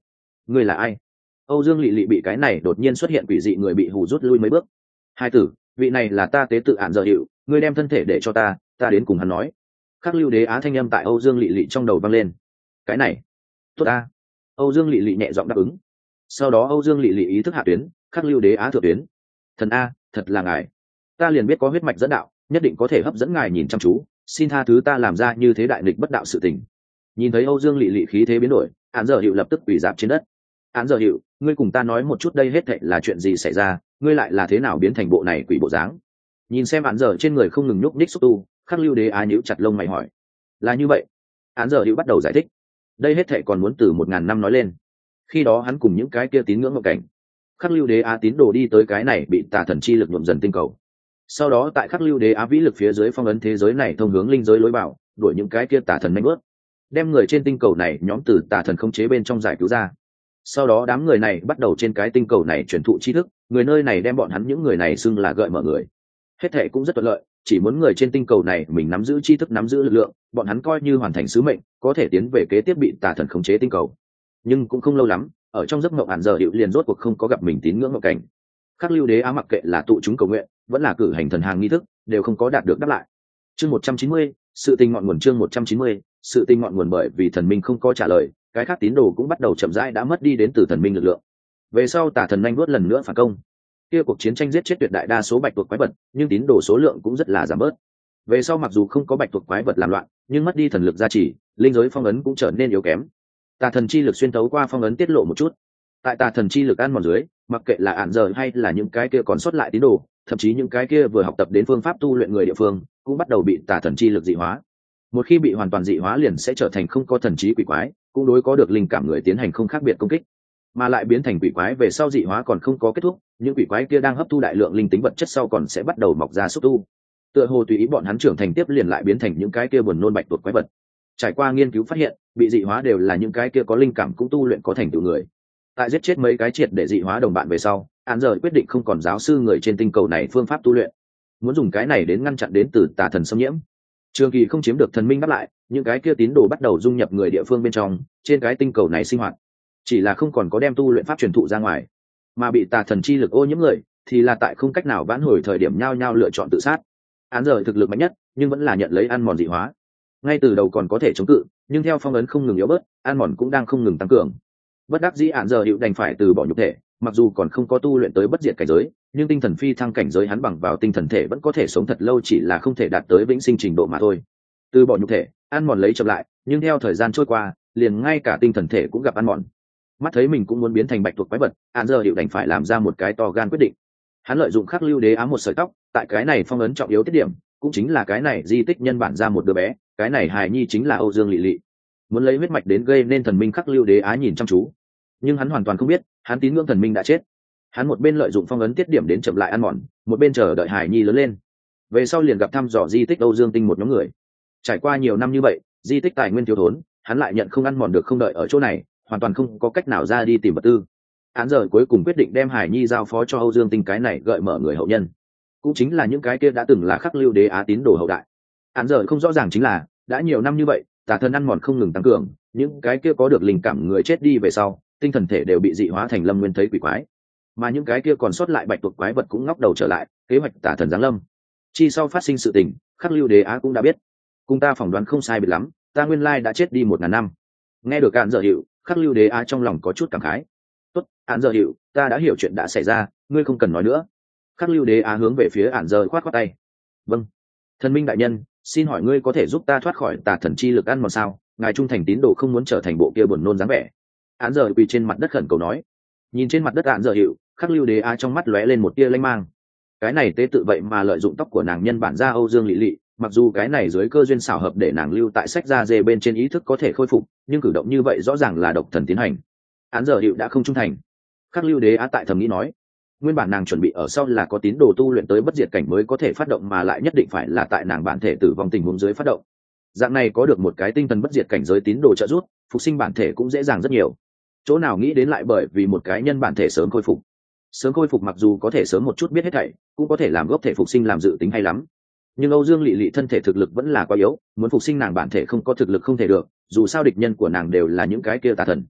ngươi là ai? Âu Dương Lệ Lệ bị cái này đột nhiên xuất hiện quỷ dị người bị hù rút lui mấy bước. Hai tử, vị này là ta tế tự ản giờ hiệu, ngươi đem thân thể để cho ta, ta đến cùng hắn nói. Khắc Lưu Đế Á thanh âm tại Âu Dương Lệ Lệ trong đầu vang lên. Cái này, tốt ta. Âu Dương Lệ Lệ nhẹ giọng đáp ứng. Sau đó Âu Dương Lệ Lệ ý thức hạ tuyến, Khắc Lưu Đế Á thượng tuyến. Thần a, thật là ngài. Ta liền biết có huyết mạch dẫn đạo, nhất định có thể hấp dẫn ngài nhìn chăm chú, xin tha thứ ta làm ra như thế đại nghịch bất đạo sự tình. Nhìn thấy Âu Dương Lệ Lệ khí thế biến đổi, Án Giờ Hiệu lập tức quỳ rạp trên đất. Án Giờ Hiệu, ngươi cùng ta nói một chút đây hết thảy là chuyện gì xảy ra, ngươi lại là thế nào biến thành bộ này quỷ bộ dáng? Nhìn xem Án Giờ trên người không ngừng nhúc nhích xúc tu, Khắc Lưu Đế Á nhíu chặt lông mày hỏi. Là như vậy. Án Giờ Hiệu bắt đầu giải thích. Đây hết thảy còn muốn từ một ngàn năm nói lên. Khi đó hắn cùng những cái kia tín ngưỡng ngộ cảnh. Khắc Lưu Đế Á tín đồ đi tới cái này bị tà thần chi lực nhuộm dần tinh cầu. Sau đó tại Khắc Lưu Đế Á vĩ lực phía dưới phong ấn thế giới này thông hướng linh giới lối vào, đuổi những cái kia tà thần nhanh bước, đem người trên tinh cầu này nhóm từ tà thần không chế bên trong giải cứu ra. Sau đó đám người này bắt đầu trên cái tinh cầu này truyền thụ tri thức, người nơi này đem bọn hắn những người này xưng là gợi mở người. Hết thệ cũng rất thuận lợi, chỉ muốn người trên tinh cầu này mình nắm giữ tri thức, nắm giữ lực lượng, bọn hắn coi như hoàn thành sứ mệnh, có thể tiến về kế tiếp bị tà thần khống chế tinh cầu. Nhưng cũng không lâu lắm, ở trong giấc mộng Án Giờ Hiệu liền rốt cuộc không có gặp mình tín ngưỡng ngộ cảnh. Khắc Lưu Đế Á mặc kệ là tụ chúng cầu nguyện, vẫn là cử hành thần hàng nghi thức, đều không có đạt được đáp lại. Chương một trăm chín mươi, sự tình ngọn nguồn. Chương một trăm chín mươi, sự tình ngọn nguồn. Bởi vì thần minh không có trả lời, cái khác tín đồ cũng bắt đầu chậm rãi đã mất đi đến từ thần minh lực lượng. Về sau tà thần nhanh vuốt lần nữa phản công. Kia cuộc chiến tranh giết chết tuyệt đại đa số bạch tuộc quái vật, nhưng tín đồ số lượng cũng rất là giảm bớt. Về sau mặc dù không có bạch tuộc quái vật làm loạn, nhưng mất đi thần lực gia trì, linh giới phong ấn cũng trở nên yếu kém. Tà thần chi lực xuyên thấu qua phong ấn tiết lộ một chút. Tại tà thần chi lực ăn mòn dưới, mặc kệ là Án Giờ hay là những cái kia còn sót lại tín đồ, thậm chí những cái kia vừa học tập đến phương pháp tu luyện người địa phương, cũng bắt đầu bị tà thần chi lực dị hóa. Một khi bị hoàn toàn dị hóa liền sẽ trở thành không có thần trí quỷ quái, cũng đối có được linh cảm người tiến hành không khác biệt công kích. Mà lại biến thành quỷ quái về sau dị hóa còn không có kết thúc, những quỷ quái kia đang hấp thu đại lượng linh tính vật chất sau còn sẽ bắt đầu mọc ra xúc tu. Tựa hồ tùy ý bọn hắn trưởng thành tiếp liền lại biến thành những cái kia buồn nôn bạch tuộc quái vật. Trải qua nghiên cứu phát hiện, bị dị hóa đều là những cái kia có linh cảm cũng tu luyện có thành tựu người. Tại giết chết mấy cái triệt để dị hóa đồng bạn về sau, Án Giờ quyết định không còn giáo sư người trên tinh cầu này phương pháp tu luyện, muốn dùng cái này đến ngăn chặn đến từ tà thần xâm nhiễm. Trường kỳ không chiếm được thần minh đáp lại, những cái kia tín đồ bắt đầu dung nhập người địa phương bên trong, trên cái tinh cầu này sinh hoạt, chỉ là không còn có đem tu luyện pháp truyền thụ ra ngoài, mà bị tà thần chi lực ô nhiễm người thì là tại không cách nào vãn hồi thời điểm nhao nhao lựa chọn tự sát. Án Giờ thực lực mạnh nhất, nhưng vẫn là nhận lấy ăn mòn dị hóa. Ngay từ đầu còn có thể chống cự, nhưng theo phong ấn không ngừng yếu bớt, ăn mòn cũng đang không ngừng tăng cường. Bất đắc dĩ Án Giờ hiệu đành phải từ bỏ nhục thể, mặc dù còn không có tu luyện tới bất diệt cảnh giới, nhưng tinh thần phi thăng cảnh giới hắn bằng vào tinh thần thể vẫn có thể sống thật lâu, chỉ là không thể đạt tới vĩnh sinh trình độ mà thôi. Từ bỏ nhục thể, ăn mòn lấy chậm lại, nhưng theo thời gian trôi qua, liền ngay cả tinh thần thể cũng gặp ăn mòn. Mắt thấy mình cũng muốn biến thành bạch tuộc quái vật, Án Giờ hiệu đành phải làm ra một cái to gan quyết định. Hắn lợi dụng Khắc Lưu Đế Á một sợi tóc, tại cái này phong ấn trọng yếu tiết điểm, cũng chính là cái này di tích nhân bản ra một đứa bé, cái này hài nhi chính là Âu Dương Lệ Lệ. Muốn lấy huyết mạch đến gây nên thần minh Khắc Lưu Đế Á nhìn chăm chú, nhưng hắn hoàn toàn không biết, hắn tín ngưỡng thần minh đã chết. Hắn một bên lợi dụng phong ấn tiết điểm đến chậm lại ăn mòn, một bên chờ đợi hải nhi lớn lên. Về sau liền gặp thăm dò di tích Âu Dương Tinh một nhóm người. Trải qua nhiều năm như vậy, di tích tài nguyên thiếu thốn, hắn lại nhận không ăn mòn được không đợi ở chỗ này, hoàn toàn không có cách nào ra đi tìm vật tư. Án Giờ cuối cùng quyết định đem hải nhi giao phó cho Âu Dương Tinh cái này gợi mở người hậu nhân, cũng chính là những cái kia đã từng là Khắc Lưu Đế Á tín đồ hậu đại. Án Giờ không rõ ràng chính là đã nhiều năm như vậy, tà thần ăn mòn không ngừng tăng cường, những cái kia có được linh cảm người chết đi về sau, tinh thần thể đều bị dị hóa thành lâm nguyên thấy quỷ quái, mà những cái kia còn sót lại bạch tuộc quái vật cũng ngóc đầu trở lại, kế hoạch tà thần giáng lâm. Chi sau phát sinh sự tình, Khắc Lưu Đế Á cũng đã biết, cùng ta phỏng đoán không sai biệt lắm, ta nguyên lai đã chết đi một ngàn năm. Nghe được Án Giờ hiệu, Khắc Lưu Đế Á trong lòng có chút cảm khái. Tốt, Án Giờ hiệu, ta đã hiểu chuyện đã xảy ra, ngươi không cần nói nữa. Khắc Lưu Đế Á hướng về phía Án Giờ khoát khoát tay. Vâng, thần minh đại nhân, xin hỏi ngươi có thể giúp ta thoát khỏi tà thần chi lực ăn mòn sao? Ngài trung thành tín đồ không muốn trở thành bộ kia buồn nôn dáng vẻ. Án Giờ quỳ trên mặt đất khẩn cầu nói. Nhìn trên mặt đất Án Giờ hiệu, Khắc Lưu Đế Á trong mắt lóe lên một tia lanh mang. Cái này tế tự vậy mà lợi dụng tóc của nàng nhân bản ra Âu Dương Lệ Lệ, mặc dù cái này dưới cơ duyên xảo hợp để nàng lưu tại sách da dê bên trên ý thức có thể khôi phục, nhưng cử động như vậy rõ ràng là độc thần tiến hành. Án Giờ hiệu đã không trung thành. Khắc Lưu Đế Á tại thầm nghĩ nói, nguyên bản nàng chuẩn bị ở sau là có tín đồ tu luyện tới bất diệt cảnh mới có thể phát động, mà lại nhất định phải là tại nàng bản thể tử vong tình huống dưới phát động. Dạng này có được một cái tinh thần bất diệt cảnh giới tín đồ trợ giúp, phục sinh bản thể cũng dễ dàng rất nhiều. Chỗ nào nghĩ đến lại bởi vì một cái nhân bản thể sớm khôi phục. Sớm khôi phục mặc dù có thể sớm một chút biết hết thảy, cũng có thể làm gốc thể phục sinh làm dự tính hay lắm. Nhưng Âu Dương Lệ Lệ thân thể thực lực vẫn là quá yếu, muốn phục sinh nàng bản thể không có thực lực không thể được, dù sao địch nhân của nàng đều là những cái kia tà thần.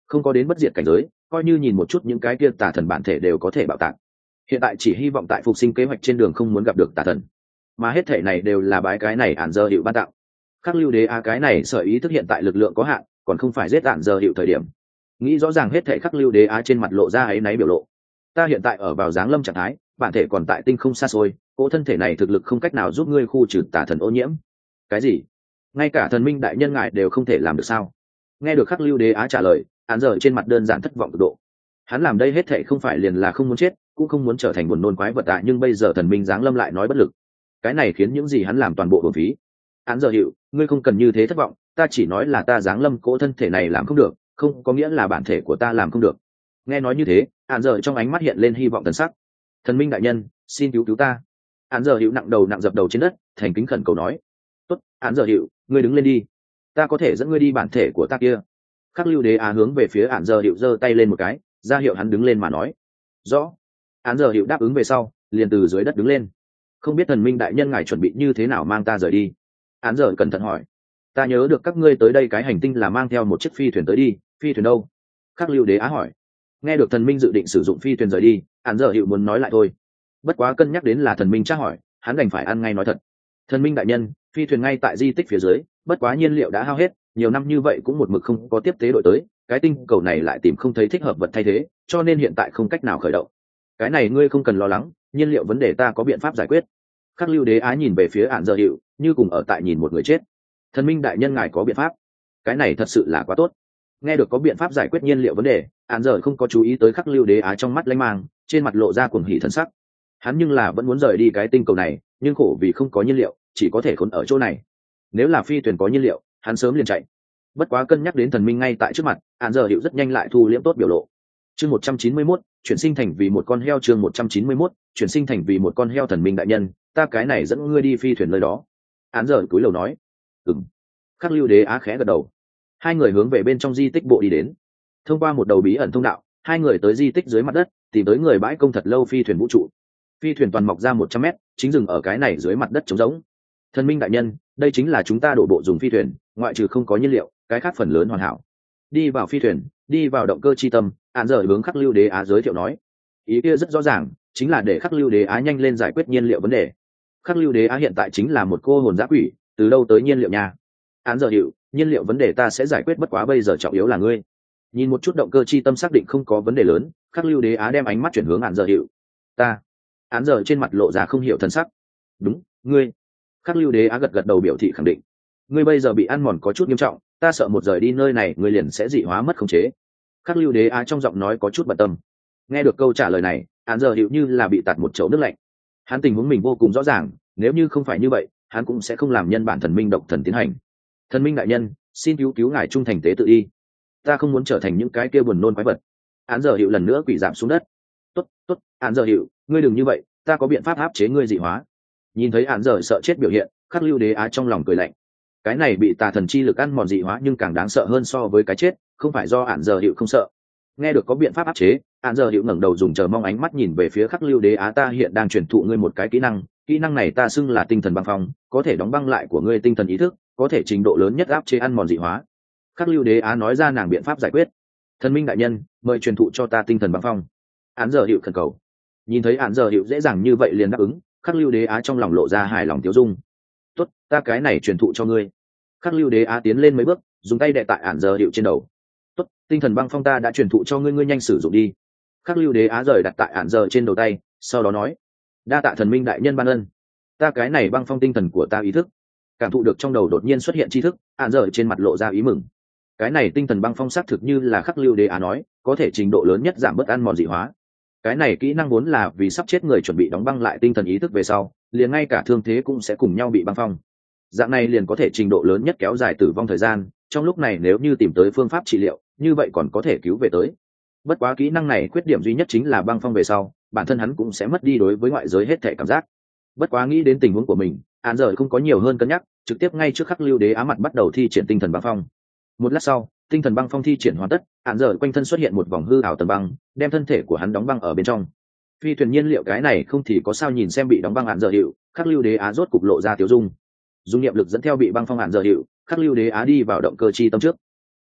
không có đến bất diệt cảnh giới, coi như nhìn một chút những cái kia tà thần bản thể đều có thể bạo tạc. Hiện tại chỉ hy vọng tại phục sinh kế hoạch trên đường không muốn gặp được tà thần, mà hết thể này đều là bái cái này ản giờ hiệu ban tạo. Khắc lưu đế á cái này sở ý thức hiện tại lực lượng có hạn, còn không phải giết ản giờ hiệu thời điểm. Nghĩ rõ ràng hết thể khắc lưu đế á trên mặt lộ ra ấy náy biểu lộ. Ta hiện tại ở vào giáng lâm trạng thái, bản thể còn tại tinh không xa xôi, cỗ thân thể này thực lực không cách nào giúp ngươi khu trừ tà thần ô nhiễm. Cái gì? Ngay cả thần minh đại nhân ngài đều không thể làm được sao? Nghe được khắc lưu đế á trả lời, án giờ trên mặt đơn giản thất vọng cực độ. Hắn làm đây hết thệ không phải liền là không muốn chết, cũng không muốn trở thành buồn nôn quái vật ạ, nhưng bây giờ thần minh giáng lâm lại nói bất lực. Cái này khiến những gì hắn làm toàn bộ uổng phí. Án giờ hiệu, ngươi không cần như thế thất vọng, ta chỉ nói là ta giáng lâm cỗ thân thể này làm không được, không có nghĩa là bản thể của ta làm không được. Nghe nói như thế, án giờ trong ánh mắt hiện lên hy vọng thần sắc. Thần minh đại nhân, xin cứu cứu ta. Án giờ hiệu nặng đầu nặng dập đầu trên đất, thành kính khẩn cầu nói. Tốt, án giờ hiệu, ngươi đứng lên đi, ta có thể dẫn ngươi đi bản thể của ta kia. Khắc lưu đế á hướng về phía án giờ hiệu giơ tay lên một cái, ra hiệu hắn đứng lên mà nói. Rõ. Án giờ hiệu đáp ứng về sau, liền từ dưới đất đứng lên. Không biết thần minh đại nhân ngài chuẩn bị như thế nào mang ta rời đi? Án giờ cẩn thận hỏi. Ta nhớ được các ngươi tới đây cái hành tinh là mang theo một chiếc phi thuyền tới đi, phi thuyền đâu? Khắc lưu đế á hỏi. Nghe được thần minh dự định sử dụng phi thuyền rời đi, án giờ hiệu muốn nói lại thôi. Bất quá cân nhắc đến là thần minh tra hỏi, hắn đành phải ăn ngay nói thật. Thần minh đại nhân, phi thuyền ngay tại di tích phía dưới, bất quá nhiên liệu đã hao hết, nhiều năm như vậy cũng một mực không có tiếp tế đội tới, cái tinh cầu này lại tìm không thấy thích hợp vật thay thế, cho nên hiện tại không cách nào khởi động. Cái này ngươi không cần lo lắng, nhiên liệu vấn đề ta có biện pháp giải quyết. Khắc lưu đế á nhìn về phía án giờ hiệu, như cùng ở tại nhìn một người chết. Thần minh đại nhân ngài có biện pháp? Cái này thật sự là quá tốt. Nghe được có biện pháp giải quyết nhiên liệu vấn đề, án giờ không có chú ý tới khắc lưu đế á trong mắt lanh mang, trên mặt lộ ra cuồng hỉ thần sắc. Hắn nhưng là vẫn muốn rời đi cái tinh cầu này, nhưng khổ vì không có nhiên liệu, chỉ có thể khốn ở chỗ này. Nếu là phi thuyền có nhiên liệu, hắn sớm liền chạy. Bất quá cân nhắc đến thần minh ngay tại trước mặt, án giờ hiệu rất nhanh lại thu liễm tốt biểu lộ. Chương một trăm chín mươi mốt, chuyển sinh thành vì một con heo. Chương một trăm chín mươi mốt, chuyển sinh thành vì một con heo. Thần minh đại nhân, ta cái này dẫn ngươi đi phi thuyền nơi đó. Án giờ cúi đầu nói. Ừm. Khắc lưu đế á khẽ gật đầu. Hai người hướng về bên trong di tích bộ đi đến. Thông qua một đầu bí ẩn thông đạo, hai người tới di tích dưới mặt đất, tìm tới người bãi công thật lâu phi thuyền vũ trụ. Phi thuyền toàn mọc ra một trăm mét, chính dừng ở cái này dưới mặt đất trống rỗng. Thần minh đại nhân, đây chính là chúng ta đổ bộ dùng phi thuyền, ngoại trừ không có nhiên liệu, cái khác phần lớn hoàn hảo. Đi vào phi thuyền, đi vào động cơ chi tâm, án giờ hướng khắc lưu đế á giới thiệu nói. Ý kia rất rõ ràng, chính là để khắc lưu đế á nhanh lên giải quyết nhiên liệu vấn đề. Khắc lưu đế á hiện tại chính là một cô hồn dã quỷ, từ đâu tới nhiên liệu nha? Án giờ hiệu, nhiên liệu vấn đề ta sẽ giải quyết, bất quá bây giờ trọng yếu là ngươi. Nhìn một chút động cơ chi tâm xác định không có vấn đề lớn, khắc lưu đế á đem ánh mắt chuyển hướng án giờ hiệu. Ta. Án giờ trên mặt lộ ra không hiểu thân sắc. Đúng, ngươi. Khắc lưu đế á gật gật đầu biểu thị khẳng định. Ngươi bây giờ bị ăn mòn có chút nghiêm trọng, ta sợ một rời đi nơi này ngươi liền sẽ dị hóa mất khống chế. Khắc lưu đế á trong giọng nói có chút bận tâm. Nghe được câu trả lời này, án giờ hiệu như là bị tạt một chậu nước lạnh. Hắn tình huống mình vô cùng rõ ràng, nếu như không phải như vậy, hắn cũng sẽ không làm nhân bản thần minh độc thần tiến hành. Thần minh đại nhân, xin cứu cứu ngài trung thành tế tự đi. Ta không muốn trở thành những cái kia buồn nôn quái vật. Án giờ hiệu lần nữa quỳ giảm xuống đất. Tốt, tốt, án giờ hiệu, ngươi đừng như vậy, ta có biện pháp áp chế ngươi dị hóa. Nhìn thấy án giờ sợ chết biểu hiện, khắc lưu đế á trong lòng cười lạnh. Cái này bị tà thần chi lực ăn mòn dị hóa nhưng càng đáng sợ hơn so với cái chết, không phải do án giờ hiệu không sợ. Nghe được có biện pháp áp chế, án giờ hiệu ngẩng đầu dùng chờ mong ánh mắt nhìn về phía khắc lưu đế á. Ta hiện đang truyền thụ ngươi một cái kỹ năng, kỹ năng này ta xưng là tinh thần băng phong, có thể đóng băng lại của ngươi tinh thần ý thức, có thể trình độ lớn nhất áp chế ăn mòn dị hóa. Khắc lưu đế á nói ra nàng biện pháp giải quyết. Thần minh đại nhân, mời truyền thụ cho ta tinh thần băng phong. Án giờ hiệu khẩn cầu. Nhìn thấy án giờ hiệu dễ dàng như vậy liền đáp ứng, khắc lưu đế á trong lòng lộ ra hài lòng tiêu dung. Tốt, ta cái này truyền thụ cho ngươi. Khắc lưu đế á tiến lên mấy bước, dùng tay đè tại án giờ hiệu trên đầu. Tốt, tinh thần băng phong ta đã truyền thụ cho ngươi, ngươi nhanh sử dụng đi. Khắc lưu đế á rời đặt tại án giờ trên đầu tay, sau đó nói. Đa tạ thần minh đại nhân ban ân. Ta cái này băng phong tinh thần của ta ý thức. Cảm thụ được trong đầu đột nhiên xuất hiện tri thức, án giờ trên mặt lộ ra ý mừng. Cái này tinh thần băng phong xác thực như là khắc lưu đế á nói, có thể trình độ lớn nhất giảm bớt ăn mòn dị hóa. Cái này kỹ năng vốn là vì sắp chết người chuẩn bị đóng băng lại tinh thần ý thức về sau, liền ngay cả thương thế cũng sẽ cùng nhau bị băng phong. Dạng này liền có thể trình độ lớn nhất kéo dài tử vong thời gian, trong lúc này nếu như tìm tới phương pháp trị liệu, như vậy còn có thể cứu về tới. Bất quá kỹ năng này khuyết điểm duy nhất chính là băng phong về sau, bản thân hắn cũng sẽ mất đi đối với ngoại giới hết thể cảm giác. Bất quá nghĩ đến tình huống của mình, án giờ không có nhiều hơn cân nhắc, trực tiếp ngay trước khắc lưu đế á mặt bắt đầu thi triển tinh thần băng phong. Một lát sau, tinh thần băng phong thi triển hoàn tất, án giờ quanh thân xuất hiện một vòng hư ảo tầng băng, đem thân thể của hắn đóng băng ở bên trong. Phi thuyền nhiên liệu cái này không thì có sao, nhìn xem bị đóng băng án giờ hiệu, khắc lưu đế á rốt cục lộ ra tiêu dung. Dung niệm lực dẫn theo bị băng phong án giờ hiệu, khắc lưu đế á đi vào động cơ chi tâm trước.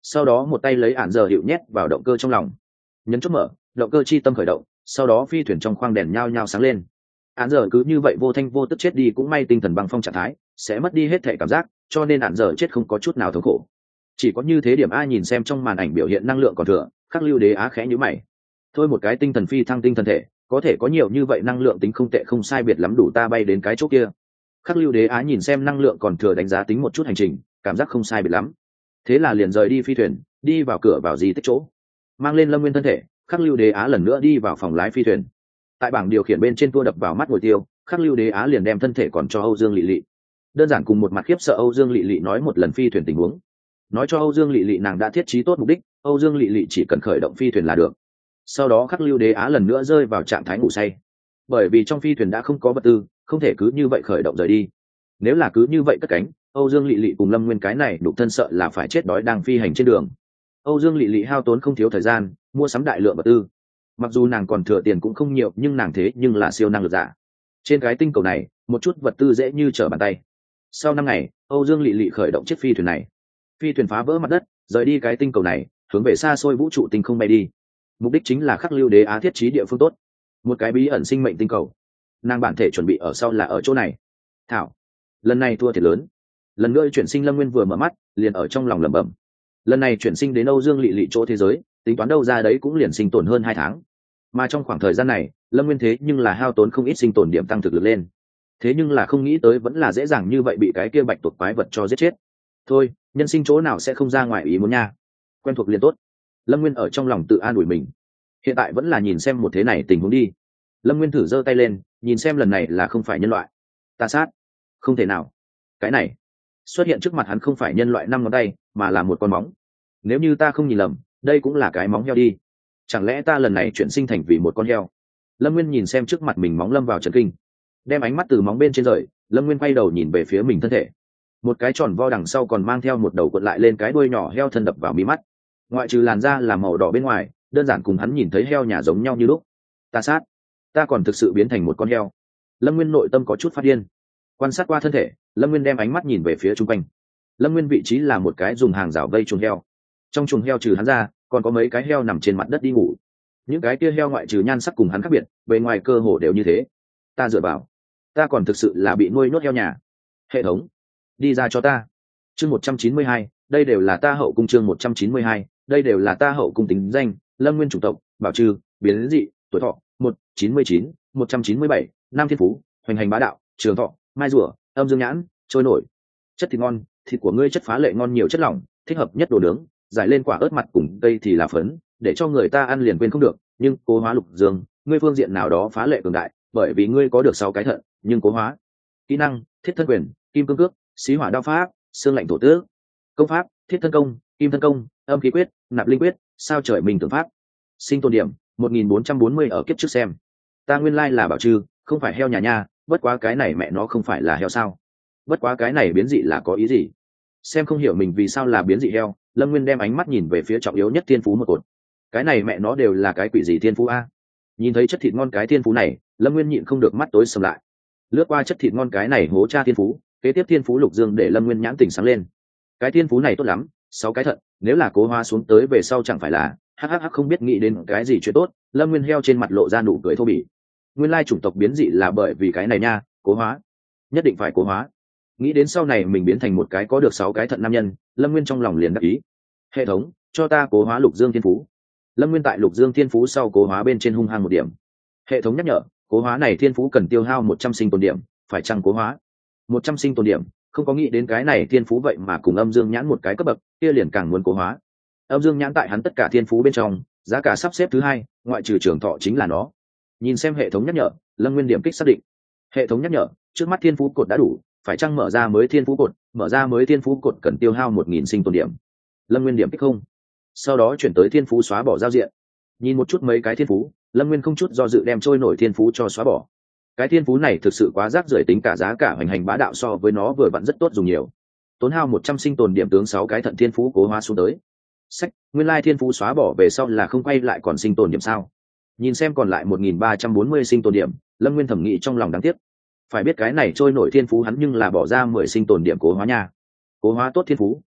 sau đó một tay lấy ản giờ hiệu nhét vào động cơ trong lòng, nhấn chốt mở, động cơ chi tâm khởi động, sau đó phi thuyền trong khoang đèn nhao nhao sáng lên. Ản giờ cứ như vậy vô thanh vô tức chết đi, cũng may tinh thần băng phong trạng thái sẽ mất đi hết thể cảm giác, cho nên ản giờ chết không có chút nào thống khổ. Chỉ có như thế điểm A nhìn xem trong màn ảnh biểu hiện năng lượng còn thừa, Khắc Lưu Đế Á khẽ nhíu mày. Thôi một cái tinh thần phi thăng tinh thần thể, có thể có nhiều như vậy năng lượng tính không tệ, không sai biệt lắm đủ ta bay đến cái chỗ kia. Khắc Lưu Đế Á nhìn xem năng lượng còn thừa, đánh giá tính một chút hành trình, cảm giác không sai biệt lắm. Thế là liền rời đi phi thuyền, đi vào cửa vào di tích chỗ, mang lên Lâm Nguyên thân thể. Khắc Lưu Đế Á lần nữa đi vào phòng lái phi thuyền. Tại bảng điều khiển bên trên tua đập vào mắt ngồi tiêu, Khắc Lưu Đế Á liền đem thân thể còn cho Âu Dương Lệ Lệ. Đơn giản cùng một mặt khiếp sợ Âu Dương Lệ Lệ nói một lần phi thuyền tình huống, nói cho Âu Dương Lệ Lệ nàng đã thiết trí tốt mục đích, Âu Dương Lệ Lệ chỉ cần khởi động phi thuyền là được. Sau đó Khắc Lưu Đế Á lần nữa rơi vào trạng thái ngủ say, bởi vì trong phi thuyền đã không có vật tư, không thể cứ như vậy khởi động rời đi. Nếu là cứ như vậy cất cánh, Âu Dương Lệ Lệ cùng Lâm Nguyên cái này đục thân sợ là phải chết đói đang phi hành trên đường. Âu Dương Lệ Lệ hao tốn không thiếu thời gian, mua sắm đại lượng vật tư. Mặc dù nàng còn thừa tiền cũng không nhiều, nhưng nàng thế nhưng là siêu năng lực giả. Trên cái tinh cầu này, một chút vật tư dễ như trở bàn tay. Sau năm ngày, Âu Dương Lệ Lệ khởi động chiếc phi thuyền này. Phi thuyền phá vỡ mặt đất, rời đi cái tinh cầu này, hướng về xa xôi vũ trụ tinh không bay đi. Mục đích chính là Khắc Lưu Đế Á thiết trí địa phương tốt, một cái bí ẩn sinh mệnh tinh cầu. Nàng bản thể chuẩn bị ở sau là ở chỗ này. Thảo, lần này thua thiệt lớn. Lần nữa chuyển sinh Lâm Nguyên vừa mở mắt, liền ở trong lòng lẩm bẩm. Lần này chuyển sinh đến Âu Dương Lệ Lệ chỗ thế giới, tính toán đâu ra đấy cũng liền sinh tồn hơn hai tháng. Mà trong khoảng thời gian này, Lâm Nguyên thế nhưng là hao tốn không ít sinh tồn điểm tăng thực lực lên. Thế nhưng là không nghĩ tới vẫn là dễ dàng như vậy bị cái kia bạch tuộc quái vật cho giết chết. Thôi, nhân sinh chỗ nào sẽ không ra ngoài ý muốn nha. Quen thuộc liền tốt. Lâm Nguyên ở trong lòng tự an ủi mình. Hiện tại vẫn là nhìn xem một thế này tình huống đi. Lâm Nguyên thử giơ tay lên, nhìn xem lần này là không phải nhân loại. Ta sát. Không thể nào. Cái này xuất hiện trước mặt hắn không phải nhân loại năm ngón tay, mà là một con móng. Nếu như ta không nhìn lầm, đây cũng là cái móng heo đi. Chẳng lẽ ta lần này chuyển sinh thành vì một con heo? Lâm Nguyên nhìn xem trước mặt mình móng lâm vào trần kinh, đem ánh mắt từ móng bên trên rời. Lâm Nguyên quay đầu nhìn về phía mình thân thể, một cái tròn vo đằng sau còn mang theo một đầu cuộn lại lên cái đuôi nhỏ heo thân đập vào mí mắt. Ngoại trừ làn da là màu đỏ bên ngoài, đơn giản cùng hắn nhìn thấy heo nhà giống nhau như lúc. Ta sát, ta còn thực sự biến thành một con heo. Lâm Nguyên nội tâm có chút phát điên. Quan sát qua thân thể, Lâm Nguyên đem ánh mắt nhìn về phía chung quanh. Lâm Nguyên vị trí là một cái dùng hàng rào vây chuồng heo. Trong chuồng heo trừ hắn ra, còn có mấy cái heo nằm trên mặt đất đi ngủ. Những cái kia heo ngoại trừ nhan sắc cùng hắn khác biệt, bề ngoài cơ hồ đều như thế. Ta dựa vào, ta còn thực sự là bị nuôi nhốt heo nhà. Hệ thống, đi ra cho ta. Chương một trăm chín mươi hai, đây đều là ta hậu cung. Chương một trăm chín mươi hai, đây đều là ta hậu cung. Tính danh: Lâm Nguyên. Chủng tộc: Bảo Trư. Biến dị: Tuổi thọ một, chín mươi chín, một trăm chín mươi bảy. Nam thiên phú: Hoành hành bá đạo. Trường thọ: Mai rùa. Âm dương nhãn. Trôi nổi. Chất thịt ngon: thịt của ngươi chất phá lệ ngon, nhiều chất lỏng, thích hợp nhất đồ nướng, giải lên quả ớt mặt cùng cây thì là phấn, để cho người ta ăn liền quên không được. Nhưng cố hóa lục dương, ngươi phương diện nào đó phá lệ cường đại, bởi vì ngươi có được sáu cái thận. Nhưng cố hóa kỹ năng: thiết thân quyền, kim cương cước, xí hỏa đao pháp, xương lạnh thổ tước. Công pháp: thiết thân công, kim thân công, âm khí quyết, nạp linh quyết, sao trời mình tưởng pháp. Sinh tồn điểm: một nghìn bốn trăm bốn mươi. Ở kiếp trước xem ta nguyên lai là Bảo Trư, không phải heo nhà nha. Bất quá cái này mẹ nó không phải là heo sao? Bất quá cái này biến dị là có ý gì? Xem không hiểu mình vì sao là biến dị heo, Lâm Nguyên đem ánh mắt nhìn về phía trọng yếu nhất thiên phú một cột. Cái này mẹ nó đều là cái quỷ gì thiên phú a? Nhìn thấy chất thịt ngon cái thiên phú này, Lâm Nguyên nhịn không được mắt tối sầm lại. Lướt qua chất thịt ngon cái này hố cha thiên phú, kế tiếp thiên phú lục dương để Lâm Nguyên nhãn tỉnh sáng lên. Cái thiên phú này tốt lắm, sáu cái thận, nếu là cố hóa xuống tới về sau chẳng phải là hhh. Không biết nghĩ đến cái gì chuyện tốt, Lâm Nguyên heo trên mặt lộ ra nụ cười thô bỉ. Nguyên lai chủng tộc biến dị là bởi vì cái này nha, cố hóa, nhất định phải cố hóa. Nghĩ đến sau này mình biến thành một cái có được sáu cái thận nam nhân, Lâm Nguyên trong lòng liền đắc ý. Hệ thống, cho ta cố hóa lục dương thiên phú. Lâm Nguyên tại lục dương thiên phú sau cố hóa bên trên hung hăng một điểm. Hệ thống nhắc nhở, cố hóa này thiên phú cần tiêu hao một trăm sinh tồn điểm, phải chăng cố hóa? Một trăm sinh tồn điểm, không có nghĩ đến cái này thiên phú vậy mà cùng âm dương nhãn một cái cấp bậc, kia liền càng muốn cố hóa. Âm dương nhãn tại hắn tất cả thiên phú bên trong, giá cả sắp xếp thứ hai, ngoại trừ trường thọ chính là nó. Nhìn xem hệ thống nhắc nhở, Lâm Nguyên điểm kích xác định. Hệ thống nhắc nhở, trước mắt thiên phú cột đã đủ, phải chăng mở ra mới thiên phú cột? Mở ra mới thiên phú cột cần tiêu hao một nghìn sinh tồn điểm. Lâm Nguyên điểm kích không. Sau đó chuyển tới thiên phú xóa bỏ giao diện. Nhìn một chút mấy cái thiên phú, Lâm Nguyên không chút do dự đem trôi nổi thiên phú cho xóa bỏ. Cái thiên phú này thực sự quá rác rưởi, tính cả giá cả hoành hành bá đạo so với nó vừa vặn rất tốt dùng nhiều. Tốn hao một trăm sinh tồn điểm tướng sáu cái thận thiên phú cố hóa xuống tới. Sách, nguyên lai thiên phú xóa bỏ về sau là không quay lại còn sinh tồn điểm sao? Nhìn xem còn lại một nghìn ba trăm bốn mươi sinh tồn điểm, Lâm Nguyên thẩm nghĩ trong lòng đáng tiếc. Phải biết cái này trôi nổi thiên phú hắn nhưng là bỏ ra mười sinh tồn điểm cố hóa nha. Cố hóa tốt thiên phú,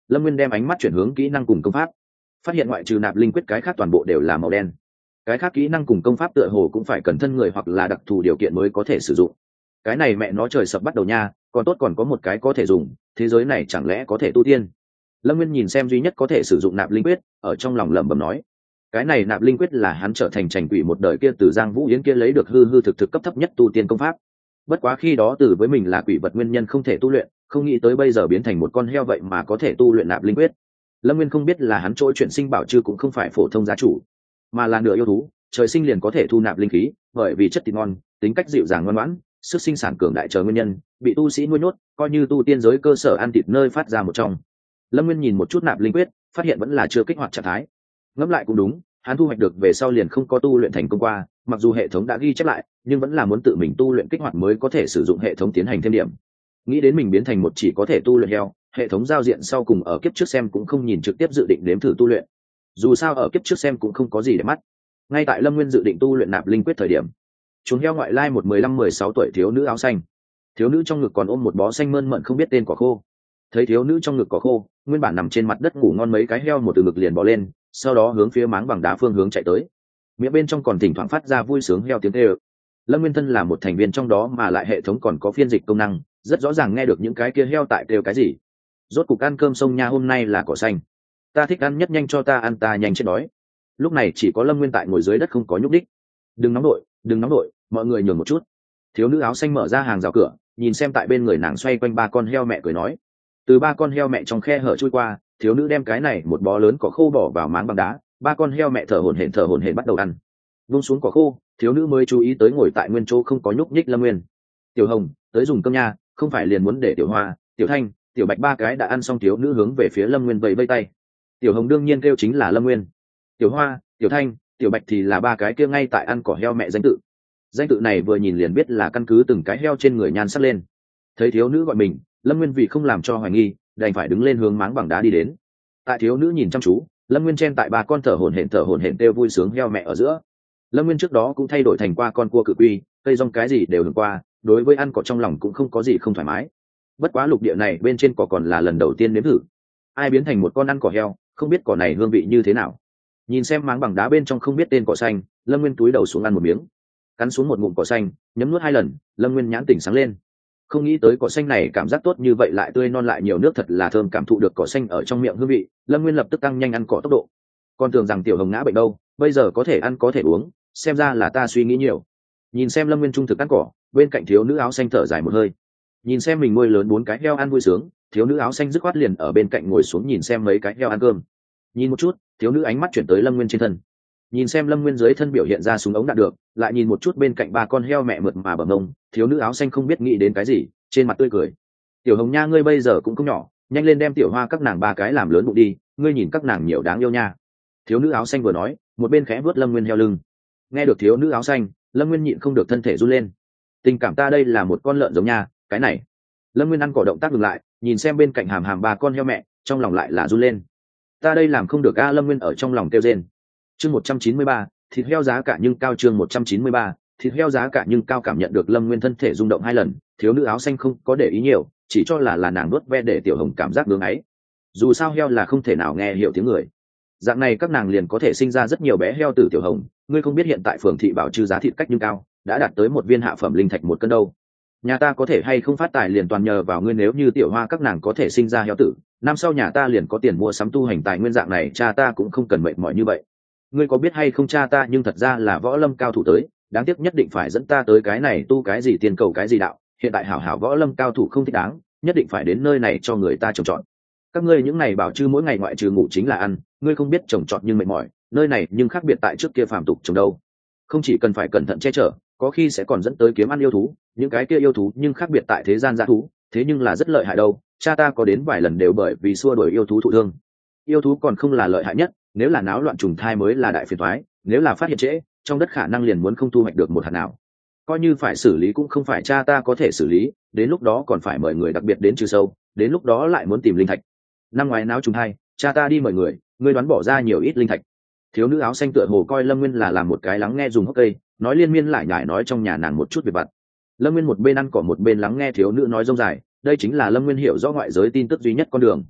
Lâm Nguyên đem ánh mắt chuyển hướng kỹ năng cùng công pháp, phát hiện ngoại trừ nạp linh quyết cái khác toàn bộ đều là màu đen. Cái khác kỹ năng cùng công pháp tựa hồ cũng phải cần thân người hoặc là đặc thù điều kiện mới có thể sử dụng. Cái này mẹ nó trời sập bắt đầu nha, còn tốt còn có một cái có thể dùng, thế giới này chẳng lẽ có thể tu tiên. Lâm Nguyên nhìn xem duy nhất có thể sử dụng nạp linh quyết, ở trong lòng lẩm bẩm nói, cái này nạp linh quyết là hắn trở thành trành quỷ một đời kia từ Giang Vũ Yến kia lấy được hư hư thực thực cấp thấp nhất tu tiên công pháp. Bất quá khi đó từ với mình là quỷ vật nguyên nhân không thể tu luyện, không nghĩ tới bây giờ biến thành một con heo vậy mà có thể tu luyện nạp linh quyết. Lâm Nguyên không biết là hắn trỗi chuyển sinh bảo chư cũng không phải phổ thông gia chủ, mà là nửa yêu thú, trời sinh liền có thể thu nạp linh khí, bởi vì chất thịt ngon, tính cách dịu dàng ngoan ngoãn, sức sinh sản cường đại chờ nguyên nhân, bị tu sĩ nuôi nhốt, coi như tu tiên giới cơ sở ăn thịt nơi phát ra một trong. Lâm Nguyên nhìn một chút nạp linh quyết, phát hiện vẫn là chưa kích hoạt trạng thái. Ngẫm lại cũng đúng, hắn thu hoạch được về sau liền không có tu luyện thành công qua, mặc dù hệ thống đã ghi chép lại, nhưng vẫn là muốn tự mình tu luyện kích hoạt mới có thể sử dụng hệ thống tiến hành thêm điểm. Nghĩ đến mình biến thành một chỉ có thể tu luyện heo, hệ thống giao diện sau cùng ở kiếp trước xem cũng không nhìn trực tiếp dự định đếm thử tu luyện. Dù sao ở kiếp trước xem cũng không có gì để mắt. Ngay tại Lâm Nguyên dự định tu luyện nạp linh quyết thời điểm, chúng heo ngoại lai một mười lăm mười sáu tuổi thiếu nữ áo xanh. Thiếu nữ trong ngực còn ôm một bó xanh mơn mận không biết tên cỏ khô. Thấy thiếu nữ trong ngực cỏ khô, nguyên bản nằm trên mặt đất ngủ ngon mấy cái heo một từ ngực liền bò lên, sau đó hướng phía máng bằng đá phương hướng chạy tới. Miệng bên trong còn thỉnh thoảng phát ra vui sướng heo tiếng kêu. Lâm Nguyên thân là một thành viên trong đó mà lại hệ thống còn có phiên dịch công năng, rất rõ ràng nghe được những cái kia heo tại kêu cái gì. Rốt cục ăn cơm sông nha, hôm nay là cỏ xanh. Ta thích ăn nhất, nhanh cho ta ăn, ta nhanh chết đói. Lúc này chỉ có Lâm Nguyên tại ngồi dưới đất không có nhúc đích. Đừng nóng đội, đừng nóng đội, mọi người nhường một chút. Thiếu nữ áo xanh mở ra hàng rào cửa, nhìn xem tại bên người nàng xoay quanh ba con heo mẹ cười nói. Từ ba con heo mẹ trong khe hở chui qua, thiếu nữ đem cái này một bó lớn cỏ khô bỏ vào máng bằng đá, ba con heo mẹ thở hổn hển thở hổn hển bắt đầu ăn. Vung xuống cỏ khô, thiếu nữ mới chú ý tới ngồi tại nguyên chỗ không có nhúc nhích Lâm Nguyên. Tiểu Hồng, tới dùng cơm nha, không phải liền muốn để Tiểu Hoa, Tiểu Thanh, Tiểu Bạch ba cái đã ăn xong. Thiếu nữ hướng về phía Lâm Nguyên vẫy vẫy tay. Tiểu Hồng đương nhiên kêu chính là Lâm Nguyên. Tiểu Hoa, Tiểu Thanh, Tiểu Bạch thì là ba cái kia ngay tại ăn cỏ heo mẹ danh tự. Danh tự này vừa nhìn liền biết là căn cứ từng cái heo trên người nhan sắc lên. Thấy thiếu nữ gọi mình, Lâm Nguyên vì không làm cho hoài nghi, đành phải đứng lên hướng máng bằng đá đi đến. Tại thiếu nữ nhìn chăm chú, Lâm Nguyên chen tại ba con thở hổn hển thở hổn hển kêu vui sướng heo mẹ ở giữa. Lâm Nguyên trước đó cũng thay đổi thành qua con cua cự quy, cây rong cái gì đều hưởng qua, đối với ăn cỏ trong lòng cũng không có gì không thoải mái. Bất quá lục địa này bên trên cỏ còn là lần đầu tiên nếm thử. Ai biến thành một con ăn cỏ heo, không biết cỏ này hương vị như thế nào. Nhìn xem máng bằng đá bên trong không biết tên cỏ xanh, Lâm Nguyên túi đầu xuống ăn một miếng, cắn xuống một ngụm cỏ xanh, nhấm nuốt hai lần, Lâm Nguyên nhãn tỉnh sáng lên. Không nghĩ tới cỏ xanh này cảm giác tốt như vậy, lại tươi non lại nhiều nước, thật là thơm. Cảm thụ được cỏ xanh ở trong miệng hương vị, Lâm Nguyên lập tức tăng nhanh ăn cỏ tốc độ. Còn tưởng rằng Tiểu Hồng ngã bệnh đâu, bây giờ có thể ăn có thể uống, xem ra là ta suy nghĩ nhiều. Nhìn xem Lâm Nguyên trung thực ăn cỏ, bên cạnh thiếu nữ áo xanh thở dài một hơi. Nhìn xem mình nuôi lớn bốn cái heo ăn vui sướng, thiếu nữ áo xanh dứt khoát liền ở bên cạnh ngồi xuống nhìn xem mấy cái heo ăn cơm. Nhìn một chút, thiếu nữ ánh mắt chuyển tới Lâm Nguyên trên thân. Nhìn xem Lâm Nguyên dưới thân biểu hiện ra súng ống đạn được, lại nhìn một chút bên cạnh ba con heo mẹ mượt mà bờ mông, thiếu nữ áo xanh không biết nghĩ đến cái gì, trên mặt tươi cười. Tiểu Hồng nha, ngươi bây giờ cũng không nhỏ, nhanh lên đem Tiểu Hoa các nàng ba cái làm lớn bụng đi, ngươi nhìn các nàng nhiều đáng yêu nha. Thiếu nữ áo xanh vừa nói, một bên khẽ vuốt Lâm Nguyên heo lưng. Nghe được thiếu nữ áo xanh, Lâm Nguyên nhịn không được thân thể run lên. Tình cảm ta đây là một con lợn giống nha, cái này. Lâm Nguyên ăn cỏ động tác ngừng lại, nhìn xem bên cạnh hàm hàm ba con heo mẹ, trong lòng lại là run lên. Ta đây làm không được a. Lâm Nguyên ở trong lòng kêu rên. Chương một trăm chín mươi ba, thịt heo giá cả nhưng cao. Chương một trăm chín mươi ba, thịt heo giá cả nhưng cao. Cảm nhận được Lâm Nguyên thân thể rung động hai lần, thiếu nữ áo xanh không có để ý nhiều, chỉ cho là là nàng nuốt ve để Tiểu Hồng cảm giác ngưỡng ấy. Dù sao heo là không thể nào nghe hiểu tiếng người, dạng này các nàng liền có thể sinh ra rất nhiều bé heo từ. Tiểu Hồng, ngươi không biết hiện tại phường thị bảo trừ giá thịt cách nhưng cao, đã đạt tới một viên hạ phẩm linh thạch một cân đâu. Nhà ta có thể hay không phát tài liền toàn nhờ vào ngươi, nếu như Tiểu Hoa các nàng có thể sinh ra heo tử, năm sau nhà ta liền có tiền mua sắm tu hành tài nguyên, dạng này cha ta cũng không cần mệt mỏi như vậy. Ngươi có biết hay không, cha ta nhưng thật ra là võ lâm cao thủ tới, đáng tiếc nhất định phải dẫn ta tới cái này tu cái gì tiền cầu cái gì đạo, hiện tại hảo hảo võ lâm cao thủ không thích đáng, nhất định phải đến nơi này cho người ta trồng trọt. Các ngươi những này bảo chư mỗi ngày ngoại trừ ngủ chính là ăn, ngươi không biết trồng trọt nhưng mệt mỏi, nơi này nhưng khác biệt tại trước kia phàm tục trồng đâu. Không chỉ cần phải cẩn thận che chở, có khi sẽ còn dẫn tới kiếm ăn yêu thú, những cái kia yêu thú nhưng khác biệt tại thế gian dã thú, thế nhưng là rất lợi hại đâu, cha ta có đến vài lần đều bởi vì xua đuổi yêu thú thụ thương. Yêu thú còn không là lợi hại nhất, nếu là náo loạn trùng thai mới là đại phiền toái, nếu là phát hiện trễ, trong đất khả năng liền muốn không thu hoạch được một hạt nào. Coi như phải xử lý cũng không phải cha ta có thể xử lý, đến lúc đó còn phải mời người đặc biệt đến trừ sâu, đến lúc đó lại muốn tìm linh thạch. Năm ngoái náo trùng thai, cha ta đi mời người, ngươi đoán bỏ ra nhiều ít linh thạch. Thiếu nữ áo xanh tựa hồ coi Lâm Nguyên là làm một cái lắng nghe dùng hốc cây, nói liên miên lại nhải nói trong nhà nàng một chút việc vặt. Lâm Nguyên một bên ăn cỏ một bên lắng nghe thiếu nữ nói rông dài, đây chính là Lâm Nguyên hiểu rõ ngoại giới tin tức duy nhất con đường.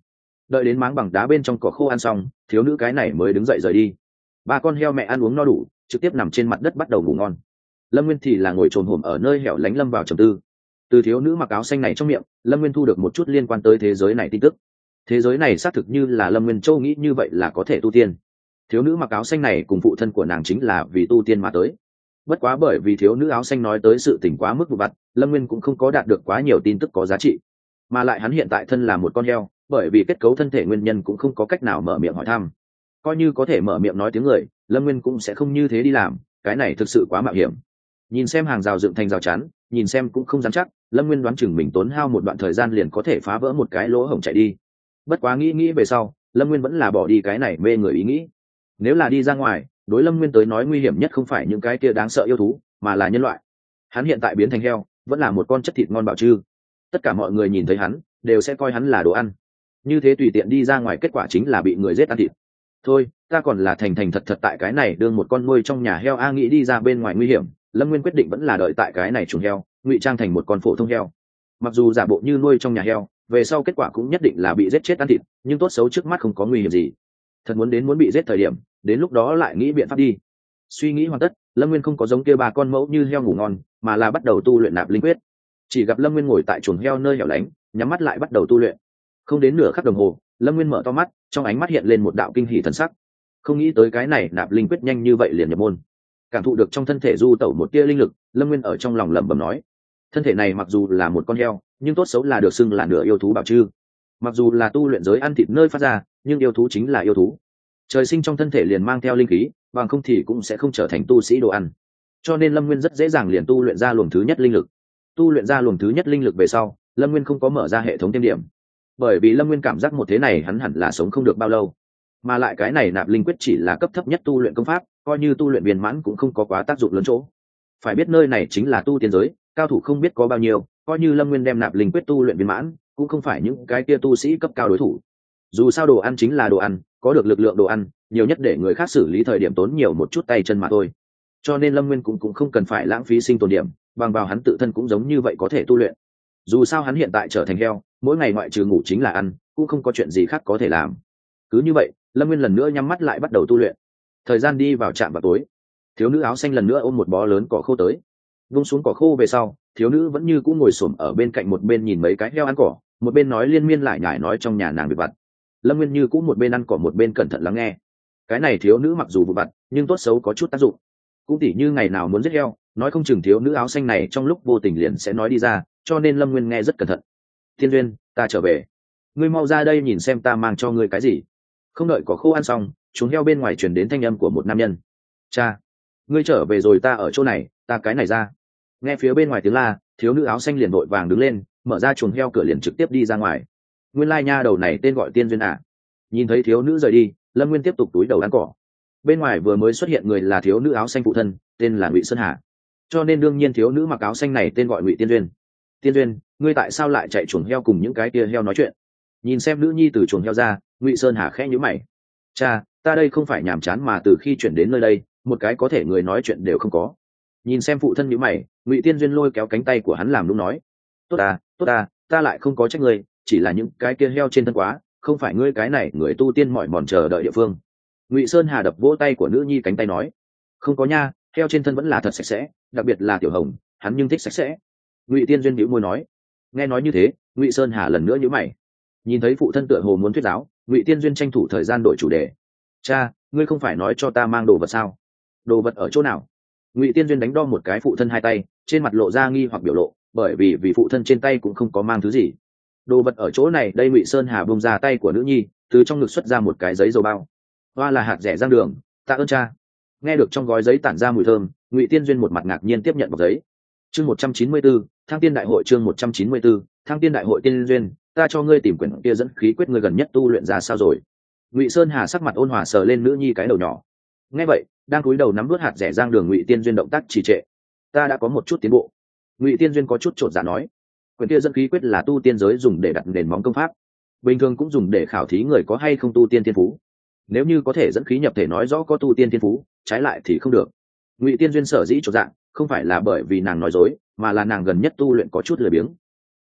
đợi đến máng bằng đá bên trong cỏ khô ăn xong, thiếu nữ cái này mới đứng dậy rời đi. Ba con heo mẹ ăn uống no đủ, trực tiếp nằm trên mặt đất bắt đầu ngủ ngon. Lâm Nguyên thì là ngồi trồn hổm ở nơi hẻo lánh lâm vào trầm tư. Từ thiếu nữ mặc áo xanh này trong miệng, Lâm Nguyên thu được một chút liên quan tới thế giới này tin tức. Thế giới này xác thực như là Lâm Nguyên Châu nghĩ như vậy là có thể tu tiên. Thiếu nữ mặc áo xanh này cùng phụ thân của nàng chính là vì tu tiên mà tới. Bất quá bởi vì thiếu nữ áo xanh nói tới sự tình quá mức vụ vặt, Lâm Nguyên cũng không có đạt được quá nhiều tin tức có giá trị. Mà lại hắn hiện tại thân là một con heo, bởi vì kết cấu thân thể nguyên nhân cũng không có cách nào mở miệng hỏi thăm. Coi như có thể mở miệng nói tiếng người, Lâm Nguyên cũng sẽ không như thế đi làm, cái này thực sự quá mạo hiểm. Nhìn xem hàng rào dựng thành rào chắn, nhìn xem cũng không dám chắc, Lâm Nguyên đoán chừng mình tốn hao một đoạn thời gian liền có thể phá vỡ một cái lỗ hổng chạy đi. Bất quá nghĩ nghĩ về sau, Lâm Nguyên vẫn là bỏ đi cái này mê người ý nghĩ. Nếu là đi ra ngoài, đối Lâm Nguyên tới nói nguy hiểm nhất không phải những cái kia đáng sợ yêu thú, mà là nhân loại. Hắn hiện tại biến thành heo, vẫn là một con chất thịt ngon bảo trư. Tất cả mọi người nhìn thấy hắn, đều sẽ coi hắn là đồ ăn. Như thế tùy tiện đi ra ngoài kết quả chính là bị người giết ăn thịt. Thôi, ta còn là thành thành thật thật tại cái này đương một con nuôi trong nhà heo a, nghĩ đi ra bên ngoài nguy hiểm, Lâm Nguyên quyết định vẫn là đợi tại cái này chuồng heo, ngụy trang thành một con phổ thông heo. Mặc dù giả bộ như nuôi trong nhà heo, về sau kết quả cũng nhất định là bị giết chết ăn thịt, nhưng tốt xấu trước mắt không có nguy hiểm gì. Thật muốn đến muốn bị giết thời điểm, đến lúc đó lại nghĩ biện pháp đi. Suy nghĩ hoàn tất, Lâm Nguyên không có giống kia ba con mẫu như heo ngủ ngon, mà là bắt đầu tu luyện nạp linh quyết. Chỉ gặp Lâm Nguyên ngồi tại chuồng heo nơi hẻo lánh, nhắm mắt lại bắt đầu tu luyện. Không đến nửa khắc đồng hồ, Lâm Nguyên mở to mắt, trong ánh mắt hiện lên một đạo kinh hỉ thần sắc. Không nghĩ tới cái này nạp linh quyết nhanh như vậy liền nhập môn. Cảm thụ được trong thân thể du tẩu một tia linh lực, Lâm Nguyên ở trong lòng lẩm bẩm nói: thân thể này mặc dù là một con heo, nhưng tốt xấu là được xưng là nửa yêu thú bảo trư. Mặc dù là tu luyện giới ăn thịt nơi phát ra, nhưng yêu thú chính là yêu thú. Trời sinh trong thân thể liền mang theo linh khí, bằng không thì cũng sẽ không trở thành tu sĩ đồ ăn. Cho nên Lâm Nguyên rất dễ dàng liền tu luyện ra luồng thứ nhất linh lực. Tu luyện ra luồng thứ nhất linh lực về sau, Lâm Nguyên không có mở ra hệ thống thêm điểm, bởi vì Lâm Nguyên cảm giác một thế này hắn hẳn là sống không được bao lâu. Mà lại cái này nạp linh quyết chỉ là cấp thấp nhất tu luyện công pháp, coi như tu luyện viên mãn cũng không có quá tác dụng lớn chỗ. Phải biết nơi này chính là tu tiên giới, cao thủ không biết có bao nhiêu, coi như Lâm Nguyên đem nạp linh quyết tu luyện viên mãn, cũng không phải những cái kia tu sĩ cấp cao đối thủ. Dù sao đồ ăn chính là đồ ăn, có được lực lượng đồ ăn, nhiều nhất để người khác xử lý thời điểm tốn nhiều một chút tay chân mà thôi. Cho nên Lâm Nguyên cũng cũng không cần phải lãng phí sinh tồn điểm, bằng vào hắn tự thân cũng giống như vậy có thể tu luyện. Dù sao hắn hiện tại trở thành heo, mỗi ngày ngoại trừ ngủ chính là ăn, cũng không có chuyện gì khác có thể làm. Cứ như vậy, Lâm Nguyên lần nữa nhắm mắt lại bắt đầu tu luyện. Thời gian đi vào trạm vào tối, thiếu nữ áo xanh lần nữa ôm một bó lớn cỏ khô tới. Vung xuống cỏ khô về sau, thiếu nữ vẫn như cũ ngồi xổm ở bên cạnh, một bên nhìn mấy cái heo ăn cỏ, một bên nói liên miên lại nhải nói trong nhà nàng việc vặt. Lâm Nguyên như cũ một bên ăn cỏ một bên cẩn thận lắng nghe. Cái này thiếu nữ mặc dù vụ vặt, nhưng tốt xấu có chút tác dụng. Cũng tỉ như ngày nào muốn giết heo, nói không chừng thiếu nữ áo xanh này trong lúc vô tình liền sẽ nói đi ra, cho nên Lâm Nguyên nghe rất cẩn thận. Thiên Duyên, ta trở về, ngươi mau ra đây nhìn xem ta mang cho ngươi cái gì. Không đợi cỏ khô ăn xong, chuồng heo bên ngoài truyền đến thanh âm của một nam nhân. Cha, ngươi trở về rồi, ta ở chỗ này, ta cái này ra. Nghe phía bên ngoài tiếng la, thiếu nữ áo xanh liền vội vàng đứng lên, mở ra chuồng heo cửa liền trực tiếp đi ra ngoài. Nguyên lai nha đầu này tên gọi Tiên Duyên à. Nhìn thấy thiếu nữ rời đi, Lâm Nguyên tiếp tục túi đầu ăn cỏ. Bên ngoài vừa mới xuất hiện người là thiếu nữ áo xanh phụ thân, tên là Ngụy Sơn Hà, cho nên đương nhiên thiếu nữ mặc áo xanh này tên gọi Ngụy Tiên Duyên. Tiên Duyên, ngươi tại sao lại chạy chuồng heo cùng những cái kia heo nói chuyện? Nhìn xem nữ nhi từ chuồng heo ra, Ngụy Sơn Hà khẽ nhíu mày. Cha, ta đây không phải nhàm chán mà từ khi chuyển đến nơi đây, một cái có thể người nói chuyện đều không có. Nhìn xem phụ thân nhíu mày, Ngụy Tiên Duyên lôi kéo cánh tay của hắn làm lúc nói: tốt à, tốt à, ta lại không có trách ngươi, chỉ là những cái kia heo trên thân quá, không phải ngươi cái này người tu tiên mỏi mòn chờ đợi địa phương. Ngụy Sơn Hà đập vỗ tay của nữ nhi cánh tay nói: không có nha, heo trên thân vẫn là thật sạch sẽ, đặc biệt là Tiểu Hồng, hắn nhưng thích sạch sẽ. Ngụy Tiên Duyên nhíu môi nói. Nghe nói như thế, Ngụy Sơn Hà lần nữa nhíu mày. Nhìn thấy phụ thân tựa hồ muốn thuyết giáo, Ngụy Tiên Duyên tranh thủ thời gian đổi chủ đề. Cha, ngươi không phải nói cho ta mang đồ vật sao? Đồ vật ở chỗ nào? Ngụy Tiên Duyên đánh đo một cái phụ thân hai tay, trên mặt lộ ra nghi hoặc biểu lộ, bởi vì vì phụ thân trên tay cũng không có mang thứ gì. Đồ vật ở chỗ này đây. Ngụy Sơn Hà bông ra tay của nữ nhi, từ trong ngực xuất ra một cái giấy dầu bao. Hoa là hạt rẻ rang đường, tạ ơn cha. Nghe được trong gói giấy tản ra mùi thơm, Ngụy Tiên Duyên một mặt ngạc nhiên tiếp nhận bọc giấy. Chương một trăm chín mươi tư, Thăng Tiên Đại Hội. Chương một trăm chín mươi tư, Thăng Tiên Đại Hội. Tiên Duyên, ta cho ngươi tìm quyển kia dẫn khí quyết, ngươi gần nhất tu luyện ra sao rồi? Ngụy Sơn Hà sắc mặt ôn hòa sờ lên nữ nhi cái đầu nhỏ. Nghe vậy, đang cúi đầu nắm vớt hạt rẻ rang đường Ngụy Tiên Duyên động tác trì trệ. Ta đã có một chút tiến bộ. Ngụy Tiên Duyên có chút chột dạ nói. Quyển kia dẫn khí quyết là tu tiên giới dùng để đặt nền móng công pháp, bình thường cũng dùng để khảo thí người có hay không tu tiên thiên phú. Nếu như có thể dẫn khí nhập thể nói rõ có tu tiên thiên phú, trái lại thì không được. Ngụy Tiên Duyên sở dĩ chột dạ, không phải là bởi vì nàng nói dối, mà là nàng gần nhất tu luyện có chút lười biếng.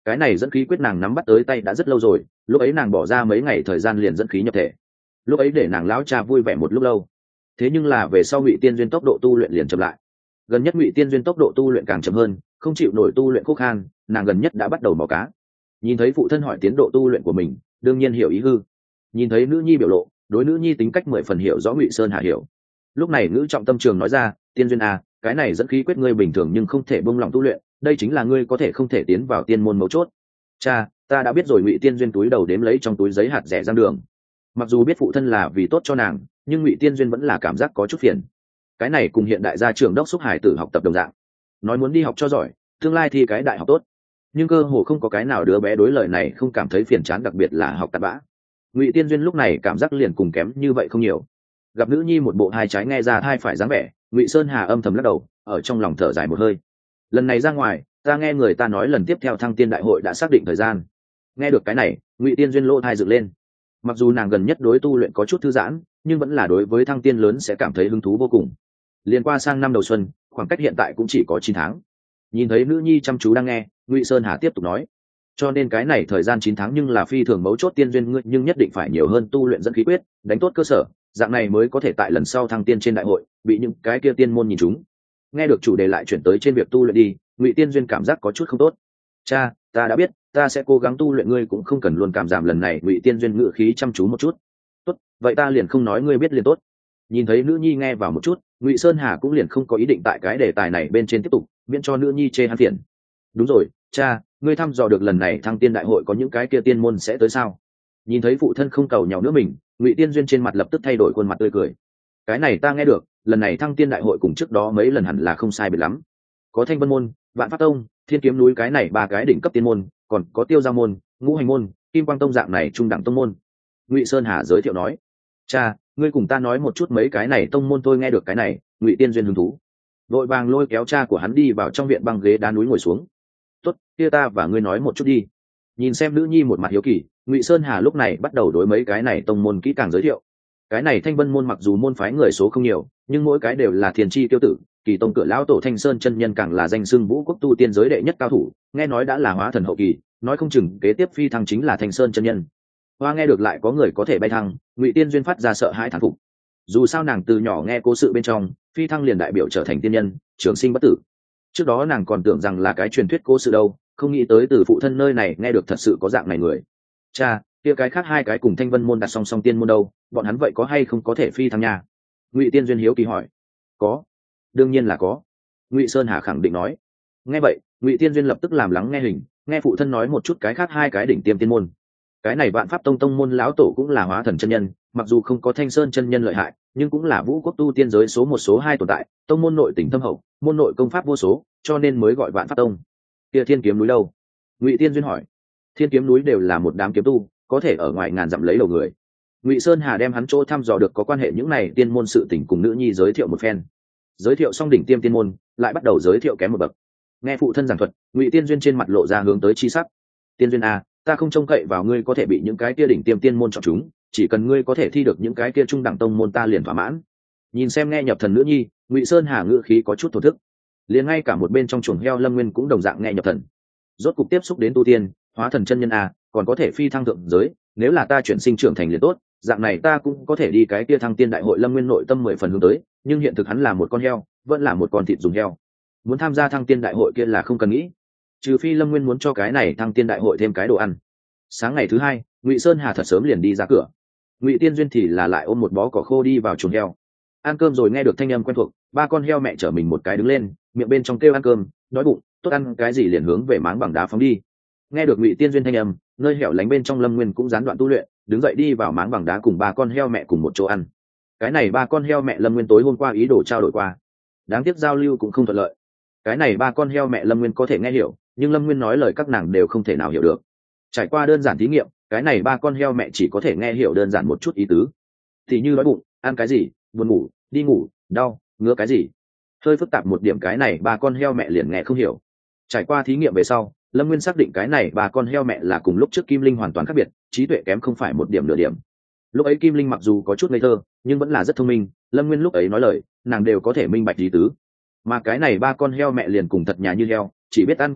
cái này dẫn khí quyết nàng nắm bắt tới tay đã rất lâu rồi, lúc ấy nàng bỏ ra mấy ngày thời gian liền dẫn khí nhập thể, lúc ấy để nàng lão cha vui vẻ một lúc lâu. Thế nhưng là về sau Ngụy Tiên Duyên tốc độ tu luyện liền chậm lại, gần nhất Ngụy Tiên Duyên tốc độ tu luyện càng chậm hơn, không chịu nổi tu luyện khúc khan, nàng gần nhất đã bắt đầu mò cá. Nhìn thấy phụ thân hỏi tiến độ tu luyện của mình, đương nhiên hiểu ý hư. Nhìn thấy nữ nhi biểu lộ, đối nữ nhi tính cách mười phần hiểu rõ Ngụy Sơn Hà hiểu. Lúc này ngữ trọng tâm trường nói ra, Tiên Duyên à, cái này dẫn khí quyết ngươi bình thường nhưng không thể buông lỏng tu luyện, đây chính là ngươi có thể không thể tiến vào tiên môn mấu chốt. Cha, ta đã biết rồi. Ngụy Tiên Duyên túi đầu đếm lấy trong túi giấy hạt rẻ giang đường. Mặc dù biết phụ thân là vì tốt cho nàng, nhưng Ngụy Tiên Duyên vẫn là cảm giác có chút phiền. Cái này cùng hiện đại gia trưởng đốc xúc hải tử học tập đồng dạng, nói muốn đi học cho giỏi, tương lai thi cái đại học tốt, nhưng cơ hồ không có cái nào đứa bé đối lời này không cảm thấy phiền chán, đặc biệt là học tạp bã. Ngụy Tiên Duyên lúc này cảm giác liền cùng kém như vậy không nhiều. Gặp nữ nhi một bộ hai trái nghe ra hai phải dáng vẻ, Ngụy Sơn Hà âm thầm lắc đầu, ở trong lòng thở dài một hơi. Lần này ra ngoài, ta nghe người ta nói lần tiếp theo thăng tiên đại hội đã xác định thời gian. Nghe được cái này, Ngụy Tiên Duyên lỗ thai dựng lên. Mặc dù nàng gần nhất đối tu luyện có chút thư giãn, nhưng vẫn là đối với thăng tiên lớn sẽ cảm thấy hứng thú vô cùng. Liên qua sang năm đầu xuân, khoảng cách hiện tại cũng chỉ có chín tháng. Nhìn thấy nữ nhi chăm chú đang nghe, Ngụy Sơn Hà tiếp tục nói, cho nên cái này thời gian chín tháng nhưng là phi thường mấu chốt. Tiên duyên ngươi nhưng nhất định phải nhiều hơn tu luyện dẫn khí quyết, đánh tốt cơ sở, dạng này mới có thể tại lần sau thăng tiên trên đại hội bị những cái kia tiên môn nhìn chúng. Nghe được chủ đề lại chuyển tới trên việc tu luyện đi, Ngụy Tiên Duyên cảm giác có chút không tốt. Cha, ta đã biết, ta sẽ cố gắng tu luyện, ngươi cũng không cần luôn cảm giảm. Lần này Ngụy Tiên Duyên ngự khí chăm chú một chút. Tốt, vậy ta liền không nói, ngươi biết liền tốt. Nhìn thấy nữ nhi nghe vào một chút, Ngụy Sơn Hà cũng liền không có ý định tại cái đề tài này bên trên tiếp tục, miễn cho nữ nhi chê hắn phiền. Đúng rồi, cha, ngươi thăm dò được lần này thăng tiên đại hội có những cái kia tiên môn sẽ tới sao? Nhìn thấy phụ thân không cầu nhau nữa mình, Ngụy Tiên Duyên trên mặt lập tức thay đổi khuôn mặt tươi cười. Cái này ta nghe được, lần này thăng tiên đại hội cùng trước đó mấy lần hẳn là không sai biệt lắm. Có Thanh Vân môn, Vạn Pháp tông, Thiên Kiếm núi, cái này ba cái đỉnh cấp tiên môn, còn có Tiêu Giao môn, Ngũ Hành môn, Kim Quang tông, dạng này trung đẳng tông môn. Ngụy Sơn Hà giới thiệu nói, cha, ngươi cùng ta nói một chút mấy cái này tông môn tôi. Nghe được cái này, Ngụy Tiên Duyên hứng thú, vội vàng lôi kéo cha của hắn đi vào trong viện băng ghế đá núi ngồi xuống. Tốt, kia ta và ngươi nói một chút đi. Nhìn xem nữ nhi một mặt hiếu kỳ, Ngụy Sơn Hà lúc này bắt đầu đối mấy cái này tông môn kỹ càng giới thiệu. Cái này Thanh Vân môn mặc dù môn phái người số không nhiều, nhưng mỗi cái đều là thiên chi tiêu tử. Kỳ tông cửa lão tổ Thanh Sơn chân nhân càng là danh xưng vũ quốc tu tiên giới đệ nhất cao thủ, nghe nói đã là hóa thần hậu kỳ, nói không chừng kế tiếp phi thăng chính là Thanh Sơn chân nhân. Hoa nghe được lại có người có thể bay thăng, Ngụy Tiên Duyên phát ra sợ hãi thán phục. Dù sao nàng từ nhỏ nghe cố sự bên trong, phi thăng liền đại biểu trở thành tiên nhân, trường sinh bất tử. Trước đó nàng còn tưởng rằng là cái truyền thuyết cố sự đâu, không nghĩ tới từ phụ thân nơi này nghe được thật sự có dạng này người. Cha, kia cái khác hai cái cùng Thanh Vân môn đặt song song tiên môn đâu, bọn hắn vậy có hay không có thể phi thăng nha? Ngụy Tiên Duyên hiếu kỳ hỏi. Có, đương nhiên là có. Ngụy Sơn Hà khẳng định nói. Nghe vậy, Ngụy Tiên Duyên lập tức làm lắng nghe hình, nghe phụ thân nói một chút cái khác hai cái đỉnh tiêm tiên môn. Cái này Vạn Pháp tông tông môn lão tổ cũng là hóa thần chân nhân, mặc dù không có Thanh Sơn chân nhân lợi hại, nhưng cũng là vũ quốc tu tiên giới số một số hai tồn tại, tông môn nội tình thâm hậu, môn nội công pháp vô số, cho nên mới gọi Vạn Pháp tông. Kia Thiên Kiếm núi đâu? Ngụy Tiên Duyên hỏi. Thiên Kiếm núi đều là một đám kiếm tu, có thể ở ngoài ngàn dặm lấy đầu người. Ngụy Sơn Hà đem hắn chỗ thăm dò được có quan hệ những này tiên môn sự tình cùng nữ nhi giới thiệu một phen. Giới thiệu xong đỉnh tiêm tiên môn, lại bắt đầu giới thiệu kém một bậc. Nghe phụ thân giảng thuật, Ngụy Tiên Duyên trên mặt lộ ra hướng tới chi sắc. Tiên Duyên à, ta không trông cậy vào ngươi có thể bị những cái kia đỉnh tiêm tiên môn chọn chúng, chỉ cần ngươi có thể thi được những cái kia trung đẳng tông môn ta liền thỏa mãn. Nhìn xem nghe nhập thần nữ nhi, Ngụy Sơn Hà ngữ khí có chút thổ thức. Liền ngay cả một bên trong chuồng heo Lâm Nguyên cũng đồng dạng nghe nhập thần. Rốt cục tiếp xúc đến tu tiên, hóa thần chân nhân à, còn có thể phi thăng thượng giới, nếu là ta chuyển sinh trưởng thành liền tốt, dạng này ta cũng có thể đi cái kia thăng tiên đại hội. Lâm Nguyên nội tâm mười phần hướng tới, nhưng hiện thực hắn là một con heo, vẫn là một con thịt dùng heo. Muốn tham gia thăng tiên đại hội kia là không cần nghĩ, trừ phi Lâm Nguyên muốn cho cái này thăng tiên đại hội thêm cái đồ ăn. Sáng ngày thứ hai, Ngụy Sơn Hà thật sớm liền đi ra cửa. Ngụy Tiên Duyên thì là lại ôm một bó cỏ khô đi vào chuồng heo. Ăn cơm rồi nghe được thanh âm quen thuộc, ba con heo mẹ chở mình một cái đứng lên, miệng bên trong kêu ăn cơm, đói bụng, tốt ăn cái gì liền hướng về máng bằng đá phóng đi. Nghe được Ngụy Tiên Duyên thanh âm, nơi hẻo lánh bên trong Lâm Nguyên cũng gián đoạn tu luyện, đứng dậy đi vào máng bằng đá cùng ba con heo mẹ cùng một chỗ ăn. Cái này ba con heo mẹ Lâm Nguyên tối hôm qua ý đồ trao đổi qua, đáng tiếc giao lưu cũng không thuận lợi. Cái này ba con heo mẹ Lâm Nguyên có thể nghe hiểu, nhưng Lâm Nguyên nói lời các nàng đều không thể nào hiểu được. Trải qua đơn giản thí nghiệm, cái này ba con heo mẹ chỉ có thể nghe hiểu đơn giản một chút ý tứ, thì như đói bụng, ăn cái gì, buồn ngủ, đi ngủ, đau, ngứa cái gì. Hơi phức tạp một điểm cái này ba con heo mẹ liền nghe không hiểu. Trải qua thí nghiệm về sau, Lâm Nguyên xác định cái này ba con heo mẹ là cùng lúc trước Kim Linh hoàn toàn khác biệt, trí tuệ kém không phải một điểm nửa điểm. Lúc ấy Kim Linh mặc dù có chút ngây thơ, nhưng vẫn là rất thông minh, Lâm Nguyên lúc ấy nói lời, nàng đều có thể minh bạch ý tứ. Mà cái này ba con heo mẹ liền cùng thật nhà như heo, chỉ biết ăn cùng ngủ,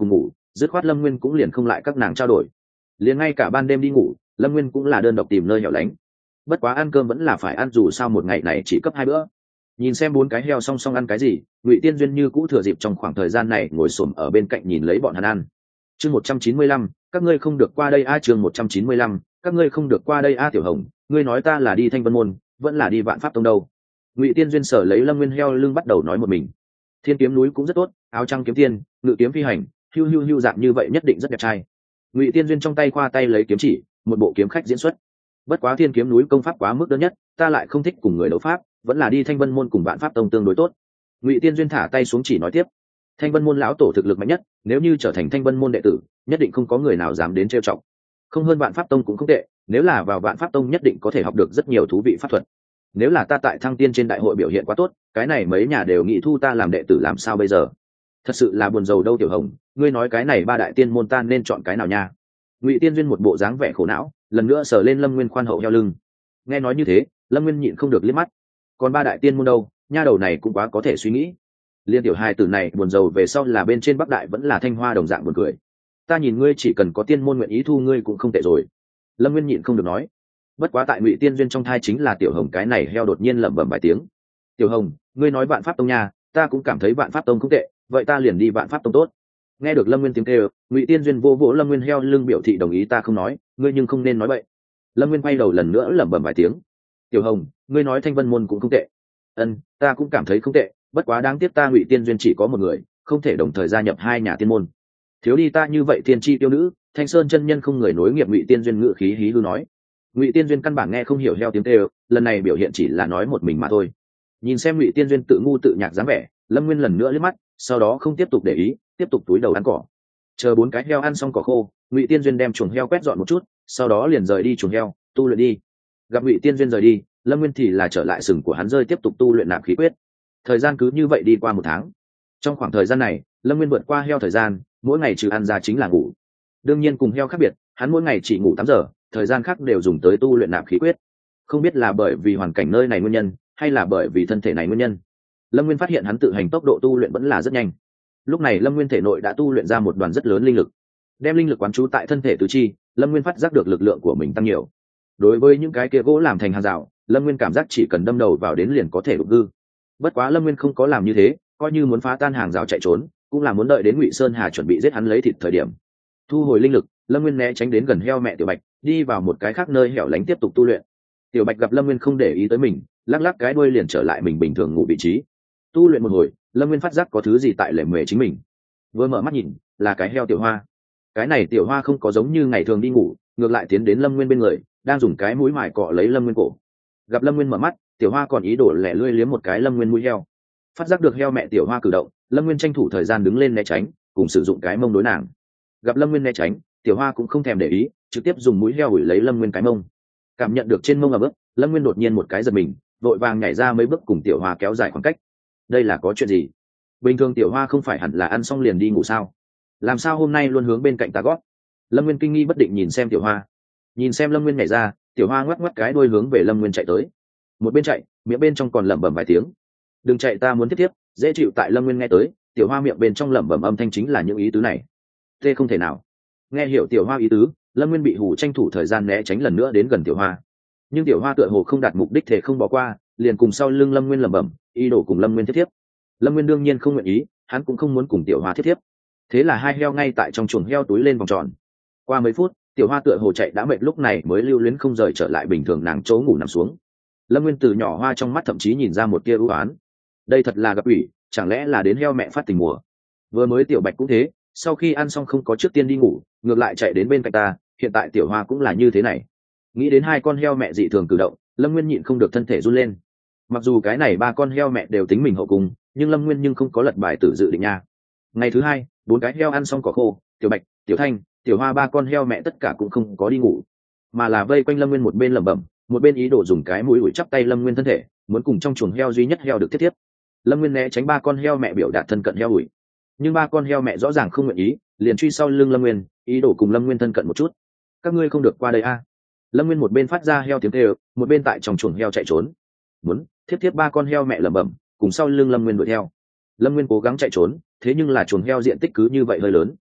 dứt khoát lâm nguyên cũng liền không lại các nàng trao đổi. Liền ngay cả ban đêm đi ngủ, lâm nguyên cũng là đơn độc tìm nơi hẻo lánh. Bất quá ăn cơm vẫn là phải ăn, dù sao một ngày này chỉ cấp hai bữa. Nhìn xem bốn cái heo song song ăn cái gì, Ngụy Tiên Duyên như cũ thừa dịp trong khoảng thời gian này ngồi xổm ở bên cạnh nhìn lấy bọn hắn ăn. Chương một trăm chín mươi lăm, các ngươi không được qua đây a. Chương một trăm chín mươi lăm, các ngươi không được qua đây a. Tiểu Hồng, ngươi nói ta là đi Thanh Vân môn, vẫn là đi Vạn Pháp tông đâu? Ngụy Tiên Duyên sở lấy lâm nguyên heo lưng bắt đầu nói một mình. Thiên kiếm núi cũng rất tốt, áo trăng kiếm tiên, ngự kiếm phi hành, hưu hưu hưu dạng như vậy nhất định rất đẹp trai. Ngụy Tiên Duyên trong tay khoa tay lấy kiếm chỉ, một bộ kiếm khách diễn xuất. Bất quá thiên kiếm núi công pháp quá mức đơn nhất, ta lại không thích cùng người đấu pháp, vẫn là đi Thanh Vân môn cùng Vạn Pháp tông tương đối tốt. Ngụy Tiên Duyên thả tay xuống chỉ nói tiếp. Thanh Vân môn lão tổ thực lực mạnh nhất, nếu như trở thành Thanh Vân môn đệ tử, nhất định không có người nào dám đến trêu chọc. Không hơn Vạn Pháp tông cũng không tệ, nếu là vào Vạn Pháp tông nhất định có thể học được rất nhiều thú vị pháp thuật. Nếu là ta tại Thăng Tiên trên đại hội biểu hiện quá tốt, cái này mấy nhà đều nghĩ thu ta làm đệ tử làm sao bây giờ? Thật sự là buồn rầu đâu Tiểu Hồng, ngươi nói cái này ba đại tiên môn ta nên chọn cái nào nha? Ngụy Tiên Duyên một bộ dáng vẻ khổ não, lần nữa sờ lên Lâm Nguyên khoan hậu heo lưng. Nghe nói như thế, Lâm Nguyên nhịn không được liếc mắt. Còn ba đại tiên môn đâu, nha đầu này cũng quá có thể suy nghĩ. Liên tiểu hài tử này buồn rầu về sau là bên trên Bắc Đại vẫn là Thanh Hoa đồng dạng buồn cười. Ta nhìn ngươi chỉ cần có tiên môn nguyện ý thu ngươi cũng không tệ rồi. Lâm Nguyên nhịn không được nói. Bất quá tại Ngụy Tiên Duyên trong thai chính là Tiểu Hồng cái này heo đột nhiên lẩm bẩm vài tiếng. Tiểu Hồng, ngươi nói Vạn Pháp tông nha, ta cũng cảm thấy Vạn Pháp tông không tệ, vậy ta liền đi Vạn Pháp tông tốt. Nghe được Lâm Nguyên tiếng kêu, Ngụy Tiên Duyên vô vỗ Lâm Nguyên heo lưng biểu thị đồng ý. Ta không nói, ngươi nhưng không nên nói vậy. Lâm Nguyên quay đầu lần nữa lẩm bẩm vài tiếng. Tiểu Hồng, ngươi nói Thanh Vân môn cũng không tệ. Ân, ta cũng cảm thấy không tệ, bất quá đáng tiếc ta Ngụy Tiên Duyên chỉ có một người, không thể đồng thời gia nhập hai nhà tiên môn. Thiếu đi ta như vậy thiên chi tiêu nữ, Thanh Sơn chân nhân không người nối nghiệp. Ngụy Tiên Duyên ngự khí hí hư nói. Ngụy Tiên Duyên căn bản nghe không hiểu heo tiếng kêu, lần này biểu hiện chỉ là nói một mình mà thôi. Nhìn xem Ngụy Tiên Duyên tự ngu tự nhạc dáng vẻ, Lâm Nguyên lần nữa liếc mắt, sau đó không tiếp tục để ý, tiếp tục túi đầu ăn cỏ. Chờ bốn cái heo ăn xong cỏ khô, Ngụy Tiên Duyên đem chuồng heo quét dọn một chút, sau đó liền rời đi chuồng heo tu luyện đi. Gặp Ngụy Tiên Duyên rời đi, Lâm Nguyên thì là trở lại sừng của hắn rơi tiếp tục tu luyện nạp khí quyết. Thời gian cứ như vậy đi qua một tháng. Trong khoảng thời gian này, Lâm Nguyên vượt qua heo thời gian, mỗi ngày trừ ăn ra chính là ngủ. Đương nhiên cùng heo khác biệt, hắn mỗi ngày chỉ ngủ tám giờ, thời gian khác đều dùng tới tu luyện nạp khí quyết. Không biết là bởi vì hoàn cảnh nơi này nguyên nhân, hay là bởi vì thân thể này nguyên nhân, Lâm Nguyên phát hiện hắn tự hành tốc độ tu luyện vẫn là rất nhanh. Lúc này Lâm Nguyên thể nội đã tu luyện ra một đoàn rất lớn linh lực. Đem linh lực quán trú tại thân thể tứ chi, Lâm Nguyên phát giác được lực lượng của mình tăng nhiều. Đối với những cái kia gỗ làm thành hàng rào, Lâm Nguyên cảm giác chỉ cần đâm đầu vào đến liền có thể đục hư. Bất quá Lâm Nguyên không có làm như thế, coi như muốn phá tan hàng rào chạy trốn, cũng là muốn đợi đến Ngụy Sơn Hà chuẩn bị giết hắn lấy thịt thời điểm. Thu hồi linh lực, Lâm Nguyên né tránh đến gần heo mẹ Tiểu Bạch, đi vào một cái khác nơi hẻo lánh tiếp tục tu luyện. Tiểu Bạch gặp Lâm Nguyên không để ý tới mình, lắc lắc cái đuôi liền trở lại mình bình thường ngủ vị trí. Tu luyện một hồi, Lâm Nguyên phát giác có thứ gì tại lề mề chính mình. Vừa mở mắt nhìn, là cái heo Tiểu Hoa. Cái này Tiểu Hoa không có giống như ngày thường đi ngủ, ngược lại tiến đến Lâm Nguyên bên người, đang dùng cái mũi mài cọ lấy Lâm Nguyên cổ. Gặp Lâm Nguyên mở mắt, Tiểu Hoa còn ý đồ lẻ lươi liếm một cái Lâm Nguyên mũi heo. Phát giác được heo mẹ Tiểu Hoa cử động, Lâm Nguyên tranh thủ thời gian đứng lên né tránh, cùng sử dụng cái mông đối nàng. Gặp Lâm Nguyên né tránh, Tiểu Hoa cũng không thèm để ý, trực tiếp dùng mũi heo ủi lấy Lâm Nguyên cái mông. Cảm nhận được trên mông ẩm ướt, Lâm Nguyên đột nhiên một cái giật mình, vội vàng nhảy ra mấy bước cùng Tiểu Hoa kéo dài khoảng cách. Đây là có chuyện gì? Bình thường Tiểu Hoa không phải hẳn là ăn xong liền đi ngủ sao? Làm sao hôm nay luôn hướng bên cạnh ta gót? Lâm Nguyên kinh nghi bất định nhìn xem Tiểu Hoa. Nhìn xem Lâm Nguyên nhảy ra, Tiểu Hoa ngoắc ngoắc cái đuôi hướng về Lâm Nguyên chạy tới. Một bên chạy, miệng bên trong còn lẩm bẩm vài tiếng. Đừng chạy, ta muốn tiếp tiếp, dễ chịu. Tại Lâm Nguyên nghe tới, Tiểu Hoa miệng bên trong lẩm bẩm âm thanh chính là những ý tứ này. Tê không thể nào. Nghe hiểu Tiểu Hoa ý tứ, Lâm Nguyên bị hù tranh thủ thời gian né tránh lần nữa đến gần Tiểu Hoa. Nhưng Tiểu Hoa tựa hồ không đạt mục đích thể không bỏ qua, liền cùng sau lưng Lâm Nguyên lẩm bẩm, ý đồ cùng Lâm Nguyên tiếp tiếp. Lâm Nguyên đương nhiên không nguyện ý, hắn cũng không muốn cùng Tiểu Hoa tiếp tiếp. Thế là hai heo ngay tại trong chuồng heo túi lên vòng tròn. Qua mấy phút, Tiểu Hoa tựa hồ chạy đã mệt, lúc này mới lưu luyến không rời trở lại bình thường nàng chỗ ngủ nằm xuống. Lâm Nguyên từ nhỏ hoa trong mắt thậm chí nhìn ra một tia ưu ái. Đây thật là gặp ủy, chẳng lẽ là đến heo mẹ phát tình mùa? Vừa mới Tiểu Bạch cũng thế, sau khi ăn xong không có trước tiên đi ngủ, ngược lại chạy đến bên cạnh ta, hiện tại Tiểu Hoa cũng là như thế này. Nghĩ đến hai con heo mẹ dị thường cử động, Lâm Nguyên nhịn không được thân thể run lên. Mặc dù cái này ba con heo mẹ đều tính mình hậu cung, nhưng Lâm Nguyên nhưng không có lật bài tử dự định nha. Ngày thứ hai, bốn cái heo ăn xong cỏ khô, Tiểu Bạch, Tiểu Thanh, Tiểu Hoa ba con heo mẹ tất cả cũng không có đi ngủ, mà là vây quanh Lâm Nguyên một bên lẩm bẩm, một bên ý đồ dùng cái mũi ủi chắp tay Lâm Nguyên thân thể, muốn cùng trong chuồng heo duy nhất heo được thiết tiếp. Lâm Nguyên né tránh ba con heo mẹ biểu đạt thân cận heo ủi, nhưng ba con heo mẹ rõ ràng không nguyện ý, liền truy sau lưng Lâm Nguyên, ý đồ cùng Lâm Nguyên thân cận một chút. Các ngươi không được qua đây a! Lâm Nguyên một bên phát ra heo tiếng kêu, một bên tại trong chuồng heo chạy trốn. Muốn thiết tiếp ba con heo mẹ lẩm bẩm, cùng sau lưng Lâm Nguyên đuổi theo. Lâm Nguyên cố gắng chạy trốn, thế nhưng là chuồng heo diện tích cứ như vậy hơi lớn.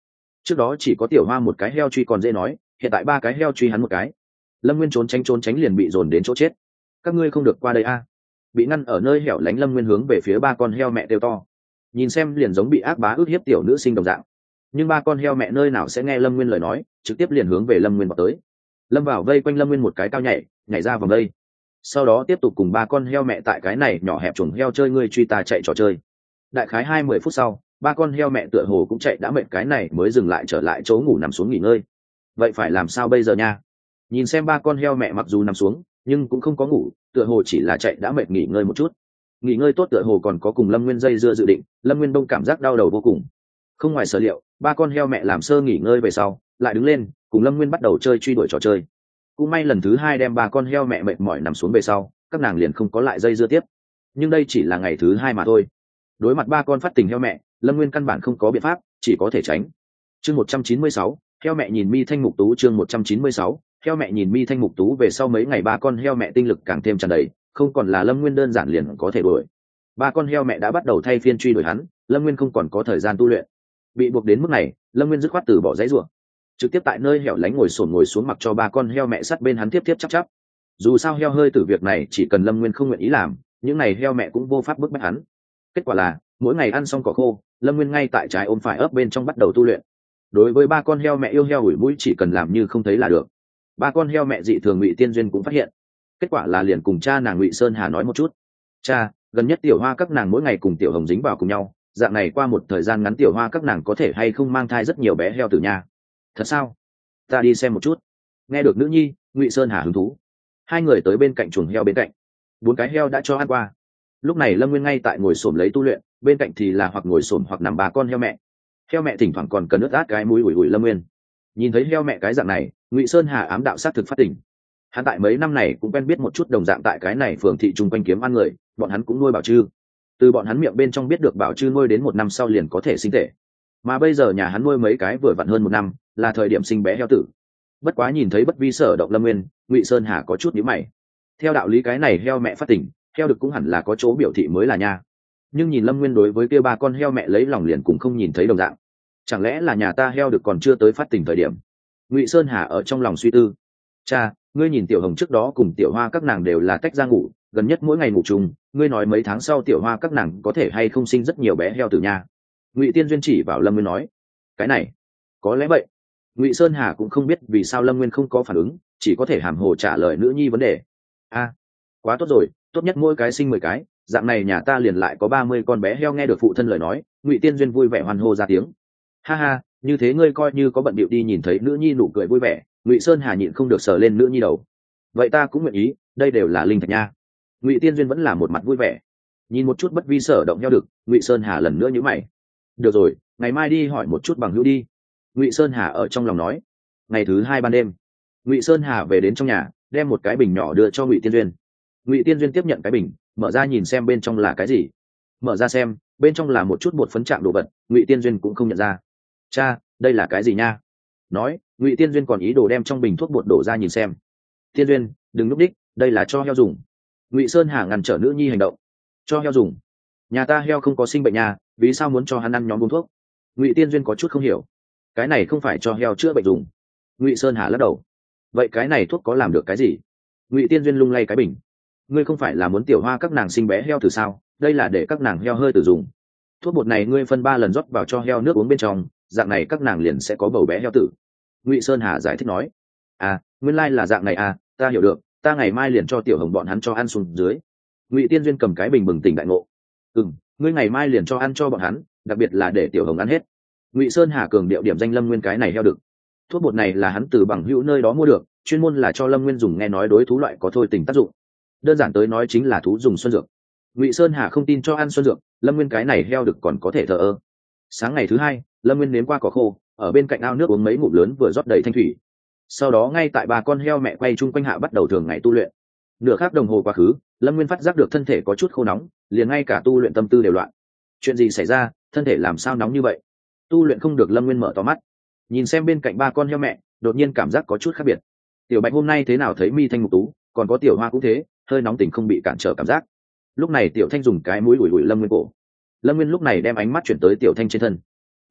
trước đó chỉ có tiểu hoa một cái heo truy còn dễ nói, hiện tại ba cái heo truy hắn một cái. Lâm Nguyên trốn tránh trốn tránh liền bị dồn đến chỗ chết. Các ngươi không được qua đây a. Bị ngăn ở nơi hẻo lánh Lâm Nguyên hướng về phía ba con heo mẹ kêu to, nhìn xem liền giống bị ác bá ức hiếp tiểu nữ sinh đồng dạng. Nhưng ba con heo mẹ nơi nào sẽ nghe Lâm Nguyên lời nói, trực tiếp liền hướng về Lâm Nguyên vào tới. Lâm vào vây quanh Lâm Nguyên một cái cao nhảy nhảy ra vòng đây, sau đó tiếp tục cùng ba con heo mẹ tại cái này nhỏ hẹp chuồng heo chơi ngươi truy ta chạy trò chơi. Đại khái hai mươi phút sau, ba con heo mẹ tựa hồ cũng chạy đã mệt cái này mới dừng lại trở lại chỗ ngủ nằm xuống nghỉ ngơi. Vậy phải làm sao bây giờ nha? Nhìn xem ba con heo mẹ mặc dù nằm xuống nhưng cũng không có ngủ, tựa hồ chỉ là chạy đã mệt nghỉ ngơi một chút. Nghỉ ngơi tốt tựa hồ còn có cùng Lâm Nguyên dây dưa dự định. Lâm Nguyên đông cảm giác đau đầu vô cùng. Không ngoài sở liệu, ba con heo mẹ làm sơ nghỉ ngơi về sau lại đứng lên cùng Lâm Nguyên bắt đầu chơi truy đuổi trò chơi. Cũng may lần thứ hai đem ba con heo mẹ mệt mỏi nằm xuống về sau, các nàng liền không có lại dây dưa tiếp. Nhưng đây chỉ là ngày thứ hai mà thôi. Đối mặt ba con phát tình heo mẹ, Lâm Nguyên căn bản không có biện pháp, chỉ có thể tránh. Chương một trăm chín mươi sáu, heo mẹ nhìn Mi Thanh Mục Tú. Chương một trăm chín mươi sáu, heo mẹ nhìn Mi Thanh Mục Tú. Về sau mấy ngày ba con heo mẹ tinh lực càng thêm tràn đầy, không còn là Lâm Nguyên đơn giản liền có thể đuổi. Ba con heo mẹ đã bắt đầu thay phiên truy đuổi hắn, Lâm Nguyên không còn có thời gian tu luyện. Bị buộc đến mức này, Lâm Nguyên dứt khoát từ bỏ dãy rủa, trực tiếp tại nơi hẻo lánh ngồi xổm ngồi xuống mặc cho ba con heo mẹ sát bên hắn tiếp tiếp chắp chắp. Dù sao heo hơi tử việc này chỉ cần Lâm Nguyên không nguyện ý làm, những này heo mẹ cũng vô pháp bức bách hắn. Kết quả là mỗi ngày ăn xong cỏ khô, Lâm Nguyên ngay tại trái ôm phải ấp bên trong bắt đầu tu luyện. Đối với ba con heo mẹ yêu heo ủi mũi chỉ cần làm như không thấy là được. Ba con heo mẹ dị thường Ngụy Tiên Duyên cũng phát hiện. Kết quả là liền cùng cha nàng Ngụy Sơn Hà nói một chút. Cha, gần nhất tiểu hoa các nàng mỗi ngày cùng tiểu hồng dính vào cùng nhau, dạng này qua một thời gian ngắn tiểu hoa các nàng có thể hay không mang thai rất nhiều bé heo tử nha. Thật sao? Ta đi xem một chút. Nghe được nữ nhi, Ngụy Sơn Hà hứng thú. Hai người tới bên cạnh chuồng heo bên cạnh, bốn cái heo đã cho ăn qua. Lúc này Lâm Nguyên ngay tại ngồi xổm lấy tu luyện, bên cạnh thì là hoặc ngồi xổm hoặc nằm ba con heo mẹ. Heo mẹ thỉnh thoảng còn cần ướt át cái mũi ủi ủi Lâm Nguyên. Nhìn thấy heo mẹ cái dạng này, Ngụy Sơn Hà ám đạo sát thực phát tỉnh. Hắn tại mấy năm này cũng quen biết một chút đồng dạng tại cái này phường thị trung quanh kiếm ăn người, bọn hắn cũng nuôi bảo trư. Từ bọn hắn miệng bên trong biết được bảo trư nuôi đến một năm sau liền có thể sinh tể, mà bây giờ nhà hắn nuôi mấy cái vừa vặn hơn một năm, là thời điểm sinh bé heo tử. Bất quá nhìn thấy bất vi sở động Lâm Nguyên, Ngụy Sơn Hà có chút nhíu mày. Theo đạo lý cái này heo mẹ phát tỉnh, heo đực cũng hẳn là có chỗ biểu thị mới là nha. Nhưng nhìn Lâm Nguyên đối với kia ba con heo mẹ lấy lòng liền cũng không nhìn thấy đồng dạng. Chẳng lẽ là nhà ta heo đực còn chưa tới phát tỉnh thời điểm? Ngụy Sơn Hà ở trong lòng suy tư. Cha, ngươi nhìn tiểu hồng trước đó cùng tiểu hoa các nàng đều là tách ra ngủ, gần nhất mỗi ngày ngủ chung, ngươi nói mấy tháng sau tiểu hoa các nàng có thể hay không sinh rất nhiều bé heo tử nha. Ngụy Tiên Duyên chỉ vào Lâm Nguyên nói. Cái này, có lẽ vậy. Ngụy Sơn Hà cũng không biết vì sao Lâm Nguyên không có phản ứng, chỉ có thể hàm hồ trả lời nữ nhi vấn đề. A, quá tốt rồi, tốt nhất mỗi cái sinh mười cái, dạng này nhà ta liền lại có ba mươi con bé heo. Nghe được phụ thân lời nói, Ngụy Tiên Duyên vui vẻ hoan hô ra tiếng. Ha ha, như thế ngươi coi như có bận bịu đi. Nhìn thấy nữ nhi nụ cười vui vẻ, Ngụy Sơn Hà nhịn không được sờ lên nữ nhi đầu. Vậy ta cũng nguyện ý, đây đều là linh thạch nha. Ngụy Tiên Duyên vẫn là một mặt vui vẻ. Nhìn một chút bất vi sở động heo đực, Ngụy Sơn Hà lần nữa nhíu mày. Được rồi, ngày mai đi hỏi một chút bằng hữu đi. Ngụy Sơn Hà ở trong lòng nói. Ngày thứ hai ban đêm, Ngụy Sơn Hà về đến trong nhà, đem một cái bình nhỏ đưa cho Ngụy Tiên Duyên. Ngụy Tiên Duyên tiếp nhận cái bình, mở ra nhìn xem bên trong là cái gì. Mở ra xem, bên trong là một chút bột phấn trạng đồ vật, Ngụy Tiên Duyên cũng không nhận ra. Cha, đây là cái gì nha? Nói, Ngụy Tiên Duyên còn ý đồ đem trong bình thuốc bột đổ ra nhìn xem. Tiên Duyên, đừng núp đích, đây là cho heo dùng. Ngụy Sơn Hà ngăn trở nữ nhi hành động. Cho heo dùng? Nhà ta heo không có sinh bệnh nhà, vì sao muốn cho hắn ăn nhóm uống thuốc? Ngụy Tiên Duyên có chút không hiểu. Cái này không phải cho heo chữa bệnh dùng. Ngụy Sơn Hà lắc đầu. Vậy cái này thuốc có làm được cái gì? Ngụy Tiên Duyên lung lay cái bình. Ngươi không phải là muốn tiểu hoa các nàng sinh bé heo từ sao? Đây là để các nàng heo hơi tử dùng. Thuốc bột này ngươi phân ba lần rót vào cho heo nước uống bên trong, dạng này các nàng liền sẽ có bầu bé heo tử. Ngụy Sơn Hà giải thích nói. À, nguyên lai là dạng này à, ta hiểu được, ta ngày mai liền cho tiểu hồng bọn hắn cho ăn xuống dưới. Ngụy Tiên Duyên cầm cái bình bừng tỉnh đại ngộ. Ừm, ngươi ngày mai liền cho ăn cho bọn hắn, đặc biệt là để tiểu hồng ăn hết. Ngụy Sơn Hà cường điệu điểm danh Lâm Nguyên cái này heo đực. Thuốc bột này là hắn từ bằng hữu nơi đó mua được, chuyên môn là cho Lâm Nguyên dùng, nghe nói đối thú loại có thôi tình tác dụng. Đơn giản tới nói chính là thú dùng xuân dược. Ngụy Sơn Hà không tin cho ăn xuân dược, Lâm Nguyên cái này heo đực còn có thể thờ ơ. Sáng ngày thứ hai, Lâm Nguyên nếm qua cỏ khô, ở bên cạnh ao nước uống mấy ngụm lớn vừa rót đầy thanh thủy. Sau đó ngay tại ba con heo mẹ quay chung quanh hạ bắt đầu thường ngày tu luyện. Nửa khắc đồng hồ quá khứ, Lâm Nguyên phát giác được thân thể có chút khô nóng, liền ngay cả tu luyện tâm tư đều loạn. Chuyện gì xảy ra, thân thể làm sao nóng như vậy? Tu luyện không được, Lâm Nguyên mở to mắt, nhìn xem bên cạnh ba con heo mẹ, đột nhiên cảm giác có chút khác biệt. Tiểu Bạch hôm nay thế nào thấy Mi Thanh Mục Tú, còn có Tiểu Hoa cũng thế, hơi nóng tình không bị cản trở cảm giác. Lúc này Tiểu Thanh dùng cái mũi ủi ủi Lâm Nguyên cổ. Lâm Nguyên lúc này đem ánh mắt chuyển tới Tiểu Thanh trên thân.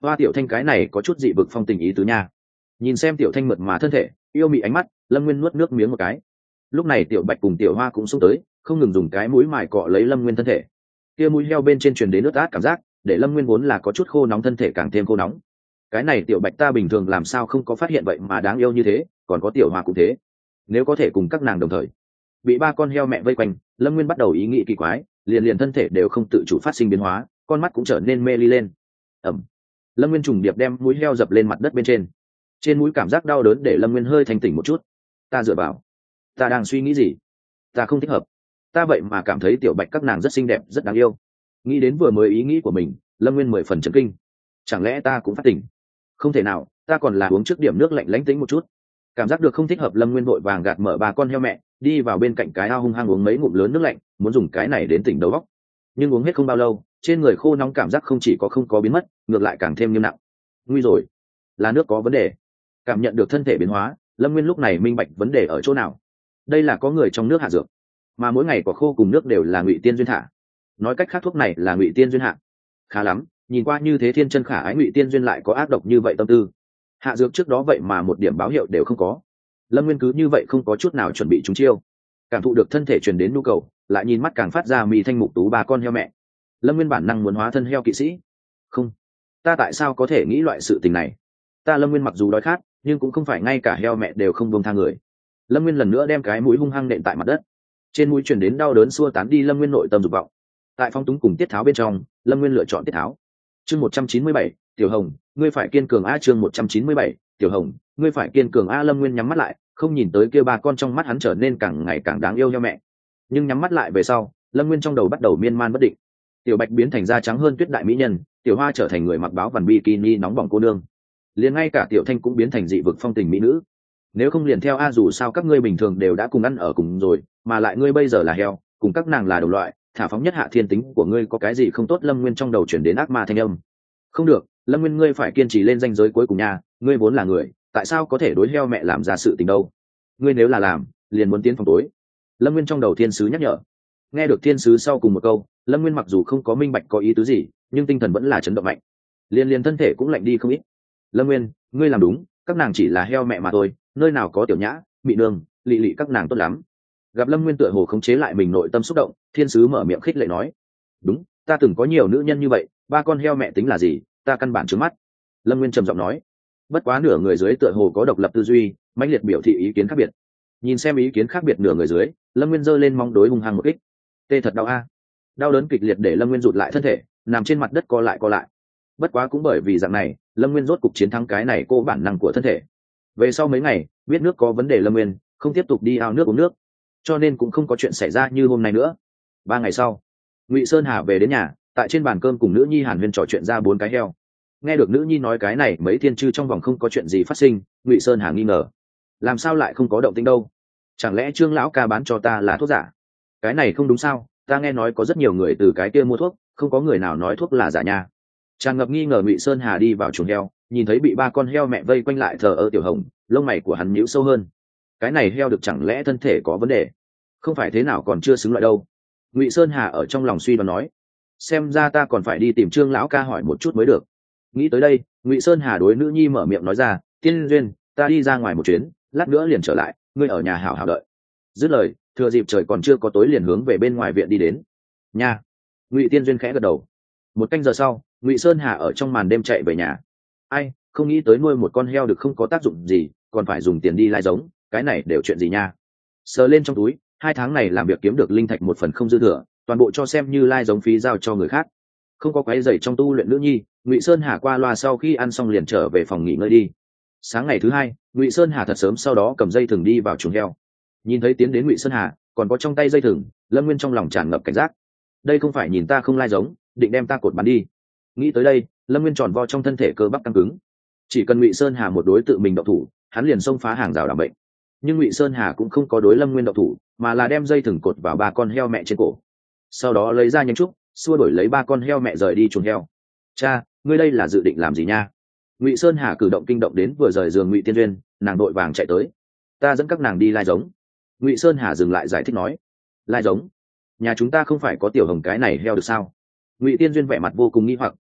hoa tiểu thanh cái này có chút dị vực phong tình ý tứ nha. Nhìn xem tiểu thanh mượt mà thân thể yêu mị ánh mắt, Lâm Nguyên nuốt nước miếng một cái. Lúc này tiểu bạch cùng tiểu hoa cũng xông tới, không ngừng dùng cái mũi mài cọ lấy Lâm Nguyên thân thể. Kia mũi heo bên trên truyền đến nước át cảm giác, để Lâm Nguyên vốn là có chút khô nóng thân thể càng thêm khô nóng. Cái này tiểu bạch ta bình thường làm sao không có phát hiện vậy mà đáng yêu như thế, còn có tiểu hoa cũng thế. Nếu có thể cùng các nàng đồng thời, bị ba con heo mẹ vây quanh, Lâm Nguyên bắt đầu ý nghĩ kỳ quái, liền liền thân thể đều không tự chủ phát sinh biến hóa, con mắt cũng trở nên mê ly lên. Ẩm. Lâm Nguyên trùng điệp đem mũi heo dập lên mặt đất bên trên. Trên mũi cảm giác đau đớn để Lâm Nguyên hơi thanh tỉnh một chút. Ta dựa vào, ta đang suy nghĩ gì? Ta không thích hợp. Ta vậy mà cảm thấy tiểu bạch các nàng rất xinh đẹp, rất đáng yêu. Nghĩ đến vừa mới ý nghĩ của mình, Lâm Nguyên mười phần chấn kinh. Chẳng lẽ ta cũng phát tỉnh? Không thể nào, ta còn là uống trước điểm nước lạnh lánh tính một chút. Cảm giác được không thích hợp, Lâm Nguyên vội vàng gạt mở ba con heo mẹ, đi vào bên cạnh cái ao hung hăng uống mấy ngụm lớn nước lạnh, muốn dùng cái này đến tỉnh đầu óc. Nhưng uống hết không bao lâu, trên người khô nóng cảm giác không chỉ có không có biến mất, ngược lại càng thêm nghiêm nặng. Nguy rồi, là nước có vấn đề. Cảm nhận được thân thể biến hóa, Lâm Nguyên lúc này minh bạch vấn đề ở chỗ nào. Đây là có người trong nước hạ dược, mà mỗi ngày có khô cùng nước đều là Ngụy Tiên duyên hạ. Nói cách khác thuốc này là Ngụy Tiên duyên hạ. Khá lắm, nhìn qua như thế thiên chân khả ái Ngụy Tiên duyên lại có ác độc như vậy tâm tư. Hạ dược trước đó vậy mà một điểm báo hiệu đều không có. Lâm Nguyên cứ như vậy không có chút nào chuẩn bị trúng chiêu. Cảm thụ được thân thể truyền đến nhu cầu, lại nhìn mắt càng phát ra mì thanh mục tú ba con heo mẹ. Lâm Nguyên bản năng muốn hóa thân heo kỵ sĩ. Không, ta tại sao có thể nghĩ loại sự tình này? Ta Lâm Nguyên mặc dù đói khát, nhưng cũng không phải ngay cả heo mẹ đều không buông tha người. Lâm Nguyên lần nữa đem cái mũi hung hăng nện tại mặt đất. Trên mũi truyền đến đau đớn xua tán đi Lâm Nguyên nội tâm dục vọng. Tại phong túng cùng tiết tháo bên trong, Lâm Nguyên lựa chọn tiết tháo. Chương một trăm chín mươi bảy, Tiểu Hồng, ngươi phải kiên cường a. Chương một trăm chín mươi bảy, Tiểu Hồng, ngươi phải kiên cường a. Lâm Nguyên nhắm mắt lại, không nhìn tới kia ba con, trong mắt hắn trở nên càng ngày càng đáng yêu heo mẹ. Nhưng nhắm mắt lại về sau, Lâm Nguyên trong đầu bắt đầu miên man bất định. Tiểu Bạch biến thành da trắng hơn tuyết đại mỹ nhân, Tiểu Hoa trở thành người mặc báo vằn bikini nóng bỏng cô nương, liền ngay cả Tiểu Thanh cũng biến thành dị vực phong tình mỹ nữ. Nếu không liền theo a, dù sao các ngươi bình thường đều đã cùng ăn ở cùng rồi, mà lại ngươi bây giờ là heo, cùng các nàng là đồng loại, thả phóng nhất hạ thiên tính của ngươi có cái gì không tốt? Lâm Nguyên trong đầu chuyển đến ác ma thanh âm. Không được, Lâm Nguyên ngươi phải kiên trì lên ranh giới cuối cùng nha, ngươi vốn là người, tại sao có thể đối heo mẹ làm ra sự tình đâu? Ngươi nếu là làm, liền muốn tiến phòng tối. Lâm Nguyên trong đầu thiên sứ nhắc nhở. Nghe được thiên sứ sau cùng một câu, Lâm Nguyên mặc dù không có minh bạch có ý tứ gì, nhưng tinh thần vẫn là chấn động mạnh, liên liên thân thể cũng lạnh đi không ít. Lâm Nguyên, ngươi làm đúng, các nàng chỉ là heo mẹ mà thôi, nơi nào có tiểu nhã, mị nương, lị lị các nàng tốt lắm. Gặp Lâm Nguyên tựa hồ khống chế lại mình nội tâm xúc động, thiên sứ mở miệng khích lệ nói. Đúng, ta từng có nhiều nữ nhân như vậy, ba con heo mẹ tính là gì, ta căn bản trướng mắt. Lâm Nguyên trầm giọng nói. Bất quá nửa người dưới tựa hồ có độc lập tư duy, mãnh liệt biểu thị ý kiến khác biệt. Nhìn xem ý kiến khác biệt nửa người dưới, Lâm Nguyên giơ lên mong đối hung hăng một kích. Tê thật đau a. Đau đớn kịch liệt để Lâm Nguyên rụt lại thân thể, nằm trên mặt đất co lại co lại. Bất quá cũng bởi vì dạng này, Lâm Nguyên rốt cục chiến thắng cái này cô bản năng của thân thể. Về sau mấy ngày, biết nước có vấn đề, Lâm Nguyên không tiếp tục đi ao nước uống nước, cho nên cũng không có chuyện xảy ra như hôm nay nữa. Ba ngày sau, Ngụy Sơn Hà về đến nhà, tại trên bàn cơm cùng nữ nhi Hàn Huyên trò chuyện ra bốn cái heo. Nghe được nữ nhi nói cái này mấy thiên chư trong vòng không có chuyện gì phát sinh, Ngụy Sơn Hà nghi ngờ, làm sao lại không có động tĩnh đâu? Chẳng lẽ Trương lão ca bán cho ta là thuốc giả? Cái này không đúng sao? Ta nghe nói có rất nhiều người từ cái kia mua thuốc, không có người nào nói thuốc là giả nha. Tràn ngập nghi ngờ, Ngụy Sơn Hà đi vào chuồng heo, nhìn thấy bị ba con heo mẹ vây quanh lại thờ ơ Tiểu Hồng, lông mày của hắn nhíu sâu hơn. Cái này heo được chẳng lẽ thân thể có vấn đề? Không phải thế nào còn chưa xứng loại đâu. Ngụy Sơn Hà ở trong lòng suy đoán nói. Xem ra ta còn phải đi tìm Trương lão ca hỏi một chút mới được. Nghĩ tới đây, Ngụy Sơn Hà đối nữ nhi mở miệng nói ra, Tiên Duyên, ta đi ra ngoài một chuyến, lát nữa liền trở lại, ngươi ở nhà hảo hảo đợi. Dứt lời, thừa dịp trời còn chưa có tối liền hướng về bên ngoài viện đi đến. Nha. Ngụy Tiên Duyên khẽ gật đầu. Một canh giờ sau, Ngụy Sơn Hà ở trong màn đêm chạy về nhà. Ai, không nghĩ tới nuôi một con heo được không có tác dụng gì, còn phải dùng tiền đi lai giống, cái này đều chuyện gì nha. Sờ lên trong túi, hai tháng này làm việc kiếm được linh thạch một phần không dư thừa, toàn bộ cho xem như lai giống phí giao cho người khác. Không có quấy rầy trong tu luyện nữ nhi, Ngụy Sơn Hà qua loa sau khi ăn xong liền trở về phòng nghỉ ngơi đi. Sáng ngày thứ hai, Ngụy Sơn Hà thật sớm sau đó cầm dây thừng đi vào chuồng heo. Nhìn thấy tiến đến Ngụy Sơn Hà, còn có trong tay dây thừng, Lâm Nguyên trong lòng tràn ngập cảnh giác. Đây không phải nhìn ta không lai giống, định đem ta cột bắn đi. Nghĩ tới đây, Lâm Nguyên tròn vo trong thân thể cơ bắp căng cứng. Chỉ cần Ngụy Sơn Hà một đối tự mình động thủ, hắn liền xông phá hàng rào đảm bệnh. Nhưng Ngụy Sơn Hà cũng không có đối Lâm Nguyên động thủ, mà là đem dây thừng cột vào ba con heo mẹ trên cổ. Sau đó lấy ra nhánh trúc, xua đuổi lấy ba con heo mẹ rời đi chuồng heo. Cha, ngươi đây là dự định làm gì nha? Ngụy Sơn Hà cử động kinh động đến vừa rời giường Ngụy Tiên Duyên, nàng đội vàng chạy tới. Ta dẫn các nàng đi lai giống. Ngụy Sơn Hà dừng lại giải thích nói. Lai giống? Nhà chúng ta không phải có Tiểu Hồng cái này heo được sao? Ngụy Tiên Duyên vẻ mặt vô cùng nghi hoặc,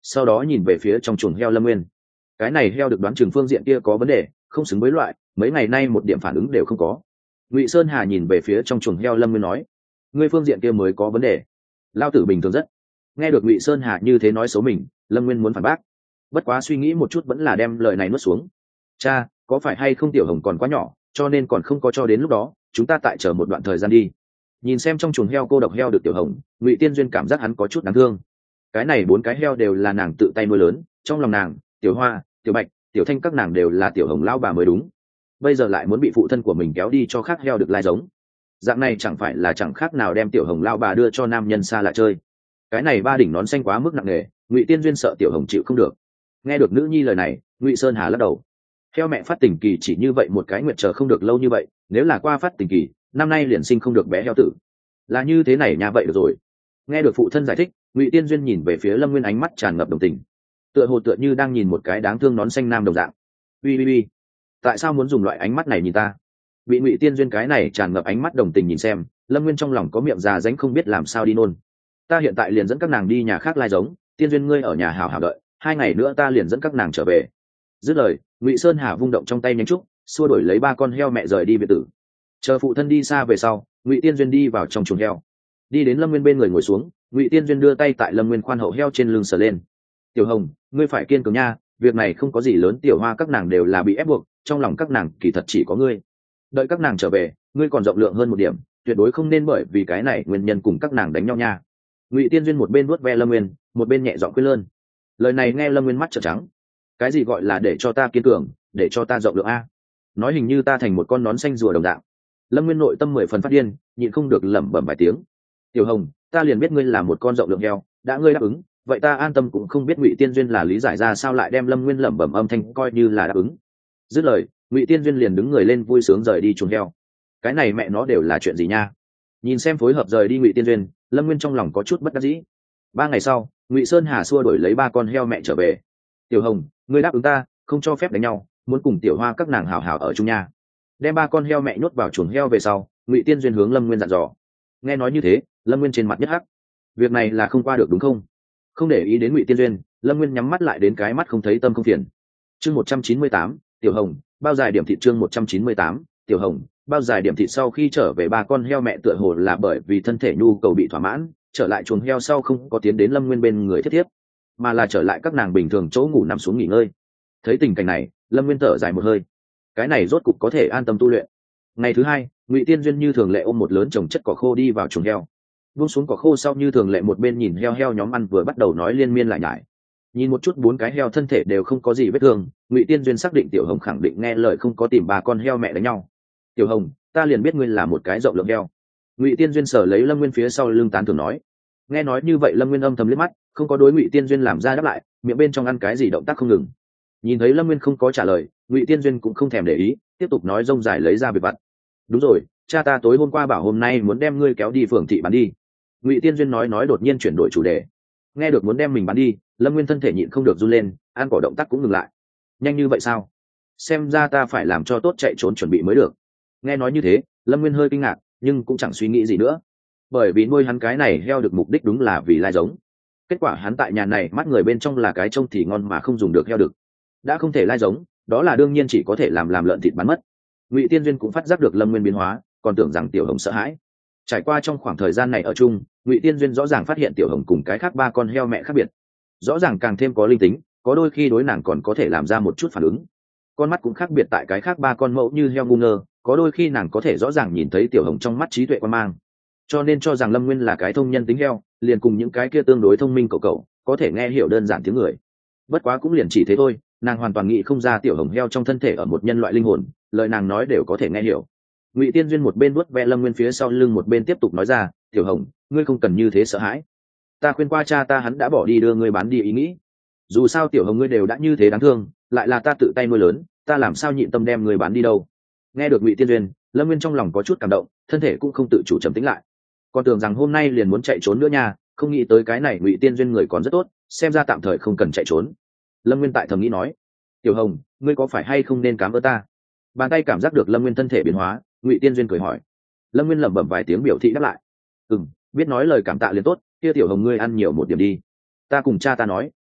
sau đó nhìn về phía trong chuồng heo lâm nguyên. Cái này heo được đoán chừng phương diện kia có vấn đề, không xứng với loại, mấy ngày nay một điểm phản ứng đều không có. Ngụy Sơn Hà nhìn về phía trong chuồng heo lâm nguyên nói, ngươi phương diện kia mới có vấn đề, lao tử bình thường rất. Nghe được Ngụy Sơn Hà như thế nói xấu mình, lâm nguyên muốn phản bác, bất quá suy nghĩ một chút vẫn là đem lời này nuốt xuống. Cha, có phải hay không tiểu hồng còn quá nhỏ, cho nên còn không có cho đến lúc đó, chúng ta tại chờ một đoạn thời gian đi. Nhìn xem trong chuồng heo cô độc heo được tiểu hồng, Ngụy Tiên Duyên cảm giác hắn có chút đáng thương. Cái này bốn cái heo đều là nàng tự tay nuôi lớn, trong lòng nàng, tiểu hoa, tiểu bạch, tiểu thanh các nàng đều là tiểu hồng lao bà mới đúng. Bây giờ lại muốn bị phụ thân của mình kéo đi cho khác heo được lai giống, dạng này chẳng phải là chẳng khác nào đem tiểu hồng lao bà đưa cho nam nhân xa lạ chơi. Cái này ba đỉnh nón xanh quá mức nặng nề, Ngụy Tiên Duyên sợ tiểu hồng chịu không được. Nghe được nữ nhi lời này, Ngụy Sơn Hà lắc đầu. Heo mẹ phát tình kỳ chỉ như vậy một cái nguyệt chờ không được lâu như vậy, nếu là qua phát tình kỳ, năm nay liền sinh không được bé heo tử. Là như thế này nha, vậy được rồi. Nghe được phụ thân giải thích, Ngụy Tiên Duyên nhìn về phía Lâm Nguyên ánh mắt tràn ngập đồng tình, tựa hồ tựa như đang nhìn một cái đáng thương nón xanh nam đồng dạng. Ui ui ui, tại sao muốn dùng loại ánh mắt này nhìn ta? Bị Ngụy Tiên Duyên cái này tràn ngập ánh mắt đồng tình nhìn xem, Lâm Nguyên trong lòng có miệng già ránh không biết làm sao đi nôn. Ta hiện tại liền dẫn các nàng đi nhà khác lai giống, Tiên Duyên ngươi ở nhà hảo hảo đợi, hai ngày nữa ta liền dẫn các nàng trở về. Dứt lời, Ngụy Sơn Hà vung động trong tay nhánh trúc, xua đổi lấy ba con heo mẹ rời đi biệt tử. Chờ phụ thân đi xa về sau, Ngụy Tiên Duyên đi vào trong chuồng heo, đi đến Lâm Nguyên bên người ngồi xuống. Ngụy Tiên Duyên đưa tay tại Lâm Nguyên khoan hậu heo trên lưng sờ lên. Tiểu Hồng, ngươi phải kiên cường nha, việc này không có gì lớn, tiểu hoa các nàng đều là bị ép buộc, trong lòng các nàng kỳ thật chỉ có ngươi. Đợi các nàng trở về, ngươi còn rộng lượng hơn một điểm, tuyệt đối không nên bởi vì cái này nguyên nhân cùng các nàng đánh nhau nha. Ngụy Tiên Duyên một bên vuốt ve Lâm Nguyên, một bên nhẹ giọng khuyên lơn. Lời này nghe Lâm Nguyên mắt trợn trắng. Cái gì gọi là để cho ta kiên cường, để cho ta rộng lượng a? Nói hình như ta thành một con nón xanh rùa đồng dạng. Lâm Nguyên nội tâm mười phần phát điên, nhịn không được lẩm bẩm vài tiếng. Tiểu Hồng, ta liền biết ngươi là một con rộng lượng heo, đã ngươi đáp ứng, vậy ta an tâm cũng không biết Ngụy Tiên Duyên là lý giải ra sao lại đem Lâm Nguyên lẩm bẩm âm thanh coi như là đáp ứng. Dứt lời, Ngụy Tiên Duyên liền đứng người lên vui sướng rời đi chuồng heo. Cái này mẹ nó đều là chuyện gì nha? Nhìn xem phối hợp rời đi Ngụy Tiên Duyên, Lâm Nguyên trong lòng có chút bất đắc dĩ. Ba ngày sau, Ngụy Sơn Hà xua đổi lấy ba con heo mẹ trở về. Tiểu Hồng, ngươi đáp ứng ta, không cho phép đánh nhau, muốn cùng tiểu hoa các nàng hảo hảo ở chung nha. Đem ba con heo mẹ nhốt vào chuồng heo về sau, Ngụy Tiên Duyên hướng Lâm Nguyên dặn dò. Nghe nói như thế, Lâm Nguyên trên mặt nhất hắc. Việc này là không qua được đúng không? Không để ý đến Ngụy Tiên Duyên, Lâm Nguyên nhắm mắt lại đến cái mắt không thấy tâm không phiền. Chương một trăm chín mươi tám, Tiểu Hồng, bao dài điểm thịt. Chương một trăm chín mươi tám, Tiểu Hồng, bao dài điểm thịt. Sau khi trở về, ba con heo mẹ tựa hồ là bởi vì thân thể nhu cầu bị thỏa mãn, trở lại chuồng heo sau không có tiến đến Lâm Nguyên bên người thiết tiếp, mà là trở lại các nàng bình thường chỗ ngủ nằm xuống nghỉ ngơi. Thấy tình cảnh này, Lâm Nguyên thở dài một hơi. Cái này rốt cục có thể an tâm tu luyện. Ngày thứ hai, Ngụy Tiên Duyên như thường lệ ôm một lớn chồng chất cỏ khô đi vào chuồng heo. Buông xuống cỏ khô sau, như thường lệ một bên nhìn heo heo nhóm ăn vừa bắt đầu nói liên miên lại nhải. Nhìn một chút bốn cái heo thân thể đều không có gì vết thương, Ngụy Tiên Duyên xác định Tiểu Hồng khẳng định nghe lời không có tìm ba con heo mẹ đánh nhau. Tiểu Hồng, ta liền biết ngươi là một cái rộng lượng heo. Ngụy Tiên Duyên sở lấy Lâm Nguyên phía sau lưng tán thưởng nói. Nghe nói như vậy, Lâm Nguyên âm thầm liếc mắt, không có đối Ngụy Tiên Duyên làm ra đáp lại, miệng bên trong ăn cái gì động tác không ngừng. Nhìn thấy Lâm Nguyên không có trả lời, Ngụy Tiên Duyên cũng không thèm để ý, tiếp tục nói rông dài lấy ra việc vặt. Đúng rồi, cha ta tối hôm qua bảo hôm nay muốn đem ngươi kéo đi phường thị bán đi. Ngụy Tiên Duyên nói nói đột nhiên chuyển đổi chủ đề. Nghe được muốn đem mình bán đi, Lâm Nguyên thân thể nhịn không được run lên, ăn cỏ động tác cũng ngừng lại. Nhanh như vậy sao? Xem ra ta phải làm cho tốt chạy trốn chuẩn bị mới được. Nghe nói như thế, Lâm Nguyên hơi kinh ngạc, nhưng cũng chẳng suy nghĩ gì nữa, bởi vì nuôi hắn cái này heo được mục đích đúng là vì lai giống. Kết quả hắn tại nhà này mắt người bên trong là cái trông thì ngon mà không dùng được heo được, đã không thể lai giống, đó là đương nhiên chỉ có thể làm làm lợn thịt bán mất. Ngụy Tiên Duyên cũng phát giác được Lâm Nguyên biến hóa, còn tưởng rằng Tiểu Hồng sợ hãi. Trải qua trong khoảng thời gian này ở chung, Ngụy Tiên Duyên rõ ràng phát hiện Tiểu Hồng cùng cái khác ba con heo mẹ khác biệt, rõ ràng càng thêm có linh tính, có đôi khi đối nàng còn có thể làm ra một chút phản ứng. Con mắt cũng khác biệt tại cái khác ba con mẫu như heo ngu ngơ, có đôi khi nàng có thể rõ ràng nhìn thấy Tiểu Hồng trong mắt trí tuệ quan mang, cho nên cho rằng Lâm Nguyên là cái thông nhân tính heo, liền cùng những cái kia tương đối thông minh cậu cậu, có thể nghe hiểu đơn giản tiếng người. Bất quá cũng liền chỉ thế thôi, nàng hoàn toàn nghĩ không ra Tiểu Hồng heo trong thân thể ở một nhân loại linh hồn, lời nàng nói đều có thể nghe hiểu. Ngụy Tiên Duyên một bên vuốt ve Lâm Nguyên phía sau lưng, một bên tiếp tục nói ra, Tiểu Hồng, ngươi không cần như thế sợ hãi. Ta khuyên qua cha ta, hắn đã bỏ đi đưa ngươi bán đi ý nghĩ. Dù sao Tiểu Hồng ngươi đều đã như thế đáng thương, lại là ta tự tay nuôi lớn, ta làm sao nhịn tâm đem ngươi bán đi đâu. Nghe được Ngụy Tiên Duyên, Lâm Nguyên trong lòng có chút cảm động, thân thể cũng không tự chủ trầm tĩnh lại. Còn tưởng rằng hôm nay liền muốn chạy trốn nữa nha, không nghĩ tới cái này Ngụy Tiên Duyên người còn rất tốt, xem ra tạm thời không cần chạy trốn. Lâm Nguyên tại thầm nghĩ nói, Tiểu Hồng, ngươi có phải hay không nên cảm ơn ta? Bàn tay cảm giác được Lâm Nguyên thân thể biến hóa, Ngụy Tiên Duyên cười hỏi. Lâm Nguyên lẩm bẩm vài tiếng biểu thị đáp lại. Ừ, biết nói lời cảm tạ liền tốt, kia Tiểu Hồng ngươi ăn nhiều một điểm đi. Ta cùng cha ta nói,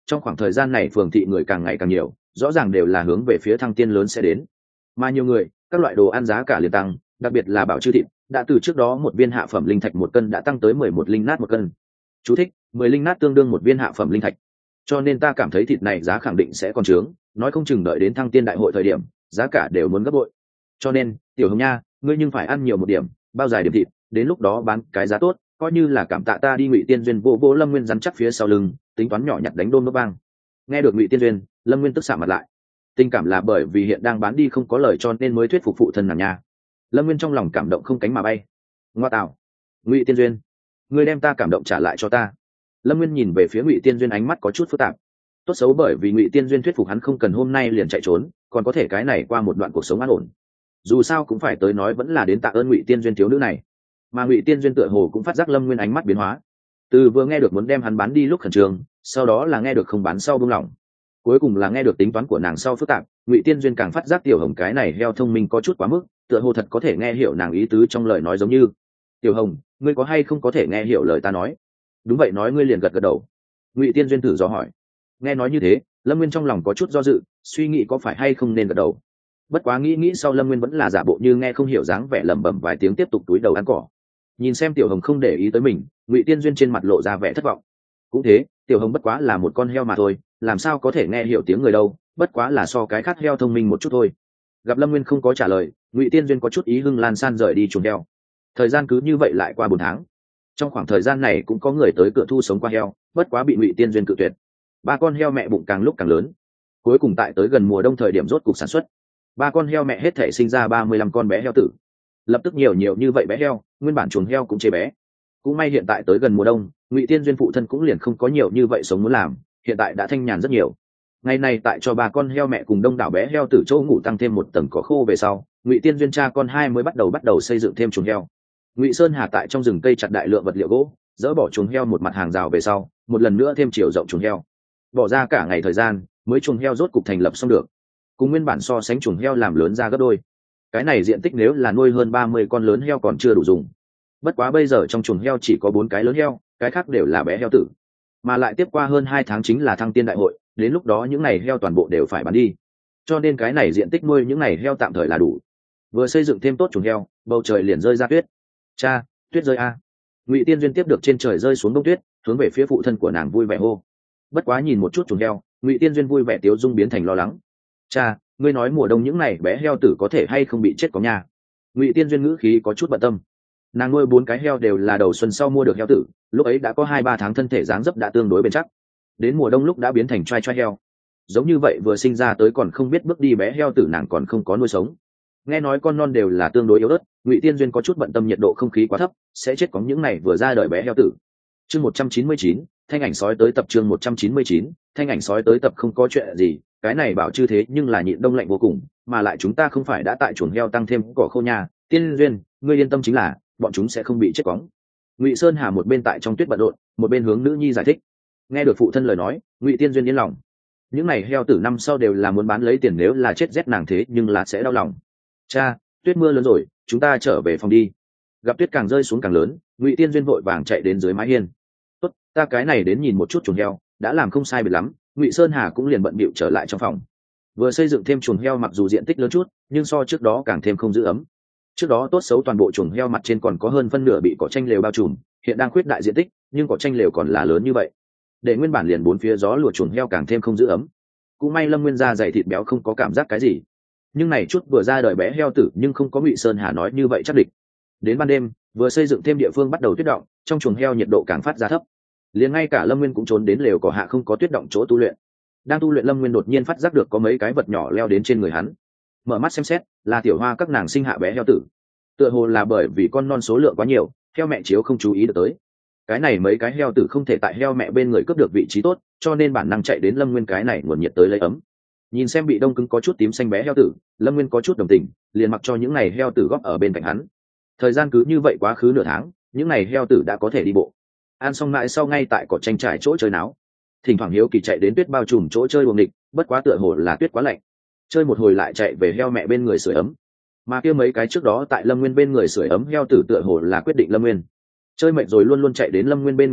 trong khoảng thời gian này phường thị người càng ngày càng nhiều, rõ ràng đều là hướng về phía thăng tiên lớn sẽ đến. Mà nhiều người, các loại đồ ăn giá cả liền tăng, đặc biệt là bảo chư thịt, đã từ trước đó một viên hạ phẩm linh thạch một cân đã tăng tới mười một linh nát một cân. Chú thích: mười linh nát tương đương một viên hạ phẩm linh thạch. Cho nên ta cảm thấy thịt này giá khẳng định sẽ còn trướng, nói không chừng đợi đến thăng tiên đại hội thời điểm, giá cả đều muốn gấp bội. Cho nên, Tiểu Hồng nha, ngươi nhưng phải ăn nhiều một điểm, bao dài điểm thịt, đến lúc đó bán cái giá tốt, coi như là cảm tạ ta đi. Ngụy Tiên Duyên vô vô Lâm Nguyên rắn chắc phía sau lưng, tính toán nhỏ nhặt đánh đôn nốt vang. Nghe được Ngụy Tiên Duyên, Lâm Nguyên tức xạ mặt lại. Tình cảm là bởi vì hiện đang bán đi không có lời cho nên mới thuyết phục phụ thân nàng nha. Lâm Nguyên trong lòng cảm động không cánh mà bay. Ngoa tạo, Ngụy Tiên Duyên, ngươi đem ta cảm động trả lại cho ta. Lâm Nguyên nhìn về phía Ngụy Tiên Duyên, ánh mắt có chút phức tạp. Tốt xấu bởi vì Ngụy Tiên Duyên thuyết phục hắn không cần hôm nay liền chạy trốn, còn có thể cái này qua một đoạn cuộc sống an ổn. Dù sao cũng phải tới nói vẫn là đến tạ ơn Ngụy Tiên Duyên thiếu nữ này. Mà Ngụy Tiên Duyên tựa hồ cũng phát giác Lâm Nguyên ánh mắt biến hóa. Từ vừa nghe được muốn đem hắn bán đi lúc khẩn trương, sau đó là nghe được không bán sau buông lỏng, cuối cùng là nghe được tính toán của nàng sau phức tạp. Ngụy Tiên Duyên càng phát giác Tiểu Hồng cái này heo thông minh có chút quá mức, tựa hồ thật có thể nghe hiểu nàng ý tứ trong lời nói, giống như: Tiểu Hồng, ngươi có hay không có thể nghe hiểu lời ta nói? Đúng vậy, nói ngươi liền gật gật đầu. Ngụy Tiên Duyên thử dò hỏi. Nghe nói như thế, Lâm Nguyên trong lòng có chút do dự, suy nghĩ có phải hay không nên gật đầu. Bất quá nghĩ nghĩ sau, Lâm Nguyên vẫn là giả bộ như nghe không hiểu dáng vẻ, lẩm bẩm vài tiếng tiếp tục túi đầu ăn cỏ. Nhìn xem Tiểu Hồng không để ý tới mình, Ngụy Tiên Duyên trên mặt lộ ra vẻ thất vọng. Cũng thế, Tiểu Hồng bất quá là một con heo mà thôi, làm sao có thể nghe hiểu tiếng người đâu, bất quá là so cái khác heo thông minh một chút thôi. Gặp Lâm Nguyên không có trả lời, Ngụy Tiên Duyên có chút ý hưng lan san rời đi chuồng heo. Thời gian cứ như vậy lại qua bốn tháng. Trong khoảng thời gian này cũng có người tới cửa thu sống qua heo, bất quá bị Ngụy Tiên Duyên cự tuyệt. Ba con heo mẹ bụng càng lúc càng lớn, cuối cùng tại tới gần mùa đông thời điểm rốt cục sản xuất, ba con heo mẹ hết thể sinh ra ba mươi lăm con bé heo tử. Lập tức nhiều nhiều như vậy bé heo, nguyên bản chuồng heo cũng chế bé. Cũng may hiện tại tới gần mùa đông, Ngụy Tiên Duyên phụ thân cũng liền không có nhiều như vậy sống muốn làm, hiện tại đã thanh nhàn rất nhiều. Ngày này tại cho ba con heo mẹ cùng đông đảo bé heo tử chỗ ngủ tăng thêm một tầng cỏ khô về sau, Ngụy Tiên Duyên cha con hai mới bắt đầu bắt đầu xây dựng thêm chuồng heo. Ngụy Sơn Hà tại trong rừng cây chặt đại lượng vật liệu gỗ, dỡ bỏ chuồng heo một mặt hàng rào về sau, một lần nữa thêm chiều rộng chuồng heo. Bỏ ra cả ngày thời gian, mới chuồng heo rốt cục thành lập xong được. Cùng nguyên bản so sánh, chuồng heo làm lớn ra gấp đôi. Cái này diện tích nếu là nuôi hơn ba mươi con lớn heo còn chưa đủ dùng. Bất quá bây giờ trong chuồng heo chỉ có bốn cái lớn heo, cái khác đều là bé heo tử. Mà lại tiếp qua hơn hai tháng chính là thăng tiên đại hội, đến lúc đó những này heo toàn bộ đều phải bán đi. Cho nên cái này diện tích nuôi những này heo tạm thời là đủ. Vừa xây dựng thêm tốt chuồng heo, bầu trời liền rơi ra tuyết. Cha, tuyết rơi a! Ngụy Tiên Duyên tiếp được trên trời rơi xuống đông tuyết, hướng về phía phụ thân của nàng vui vẻ hô. Bất quá nhìn một chút chuồng heo, Ngụy Tiên Duyên vui vẻ tiếu dung biến thành lo lắng. Cha, ngươi nói mùa đông những này bé heo tử có thể hay không bị chết có nha? Ngụy Tiên Duyên ngữ khí có chút bận tâm. Nàng nuôi bốn cái heo đều là đầu xuân sau mua được heo tử, lúc ấy đã có hai ba tháng, thân thể dáng dấp đã tương đối bền chắc. Đến mùa đông lúc đã biến thành trai trai heo. Giống như vậy vừa sinh ra tới còn không biết bước đi bé heo tử nàng còn không có nuôi sống. Nghe nói con non đều là tương đối yếu ớt, Ngụy Tiên Duyên có chút bận tâm nhiệt độ không khí quá thấp, sẽ chết có những này vừa ra đời bé heo tử. Chương một trăm chín mươi chín, thanh ảnh sói tới tập. Chương một trăm chín mươi chín, thanh ảnh sói tới tập. Không có chuyện gì, cái này bảo chư thế nhưng là nhịn đông lạnh vô cùng, mà lại chúng ta không phải đã tại chuồng heo tăng thêm cỏ khô nhà. Tiên Duyên, ngươi yên tâm chính là bọn chúng sẽ không bị chết cóng. Ngụy Sơn Hà một bên tại trong tuyết bận rộn, một bên hướng nữ nhi giải thích. Nghe được phụ thân lời nói, Ngụy Tiên Duyên yên lòng. Những này heo tử năm sau đều là muốn bán lấy tiền, nếu là chết rét nàng thế nhưng là sẽ đau lòng. Cha, tuyết mưa lớn rồi, chúng ta trở về phòng đi. Gặp tuyết càng rơi xuống càng lớn, Ngụy Tiên Duyên vội vàng chạy đến dưới mái hiên. Tốt, ta cái này đến nhìn một chút chuồng heo, đã làm không sai biệt lắm. Ngụy Sơn Hà cũng liền bận bịu trở lại trong phòng. Vừa xây dựng thêm chuồng heo, mặc dù diện tích lớn chút, nhưng so trước đó càng thêm không giữ ấm. Trước đó tốt xấu toàn bộ chuồng heo mặt trên còn có hơn phân nửa bị cỏ tranh lều bao trùm, hiện đang khuyết đại diện tích, nhưng cỏ tranh lều còn là lớn như vậy, để nguyên bản liền bốn phía gió lùa chuồng heo càng thêm không giữ ấm. Cũng may Lâm Nguyên da dày thịt béo, không có cảm giác cái gì. Nhưng này chút vừa ra đời bé heo tử nhưng không có Ngụy Sơn Hà nói như vậy chắc địch. Đến ban đêm, vừa xây dựng thêm địa phương bắt đầu tuyết động, trong chuồng heo nhiệt độ càng phát ra thấp. Liền ngay cả Lâm Nguyên cũng trốn đến lều cỏ hạ không có tuyết động chỗ tu luyện. Đang tu luyện, Lâm Nguyên đột nhiên phát giác được có mấy cái vật nhỏ leo đến trên người hắn. Mở mắt xem xét, là Tiểu Hoa các nàng sinh hạ bé heo tử. Tựa hồ là bởi vì con non số lượng quá nhiều, heo mẹ chiếu không chú ý được tới. Cái này mấy cái heo tử không thể tại heo mẹ bên người cướp được vị trí tốt, cho nên bản năng chạy đến Lâm Nguyên cái này nguồn nhiệt tới lấy ấm. Nhìn xem bị đông cứng có chút tím xanh bé heo tử, Lâm Nguyên có chút đồng tình, liền mặc cho những này heo tử góp ở bên cạnh hắn. Thời gian cứ như vậy quá khứ nửa tháng, những này heo tử đã có thể đi bộ. Ăn xong mãi sau ngay tại cỏ tranh trải chỗ chơi náo. Thỉnh thoảng hiếu kỳ chạy đến tuyết bao trùm chỗ chơi buồng địch, bất quá tựa hồ là tuyết quá lạnh. Chơi một hồi lại chạy về heo mẹ bên người sưởi ấm. Mà kia mấy cái trước đó tại Lâm Nguyên bên người sưởi ấm heo tử tựa hồ là quyết định Lâm Nguyên chơi mệt rồi luôn luôn chạy đến Lâm Nguyên bên người đợi,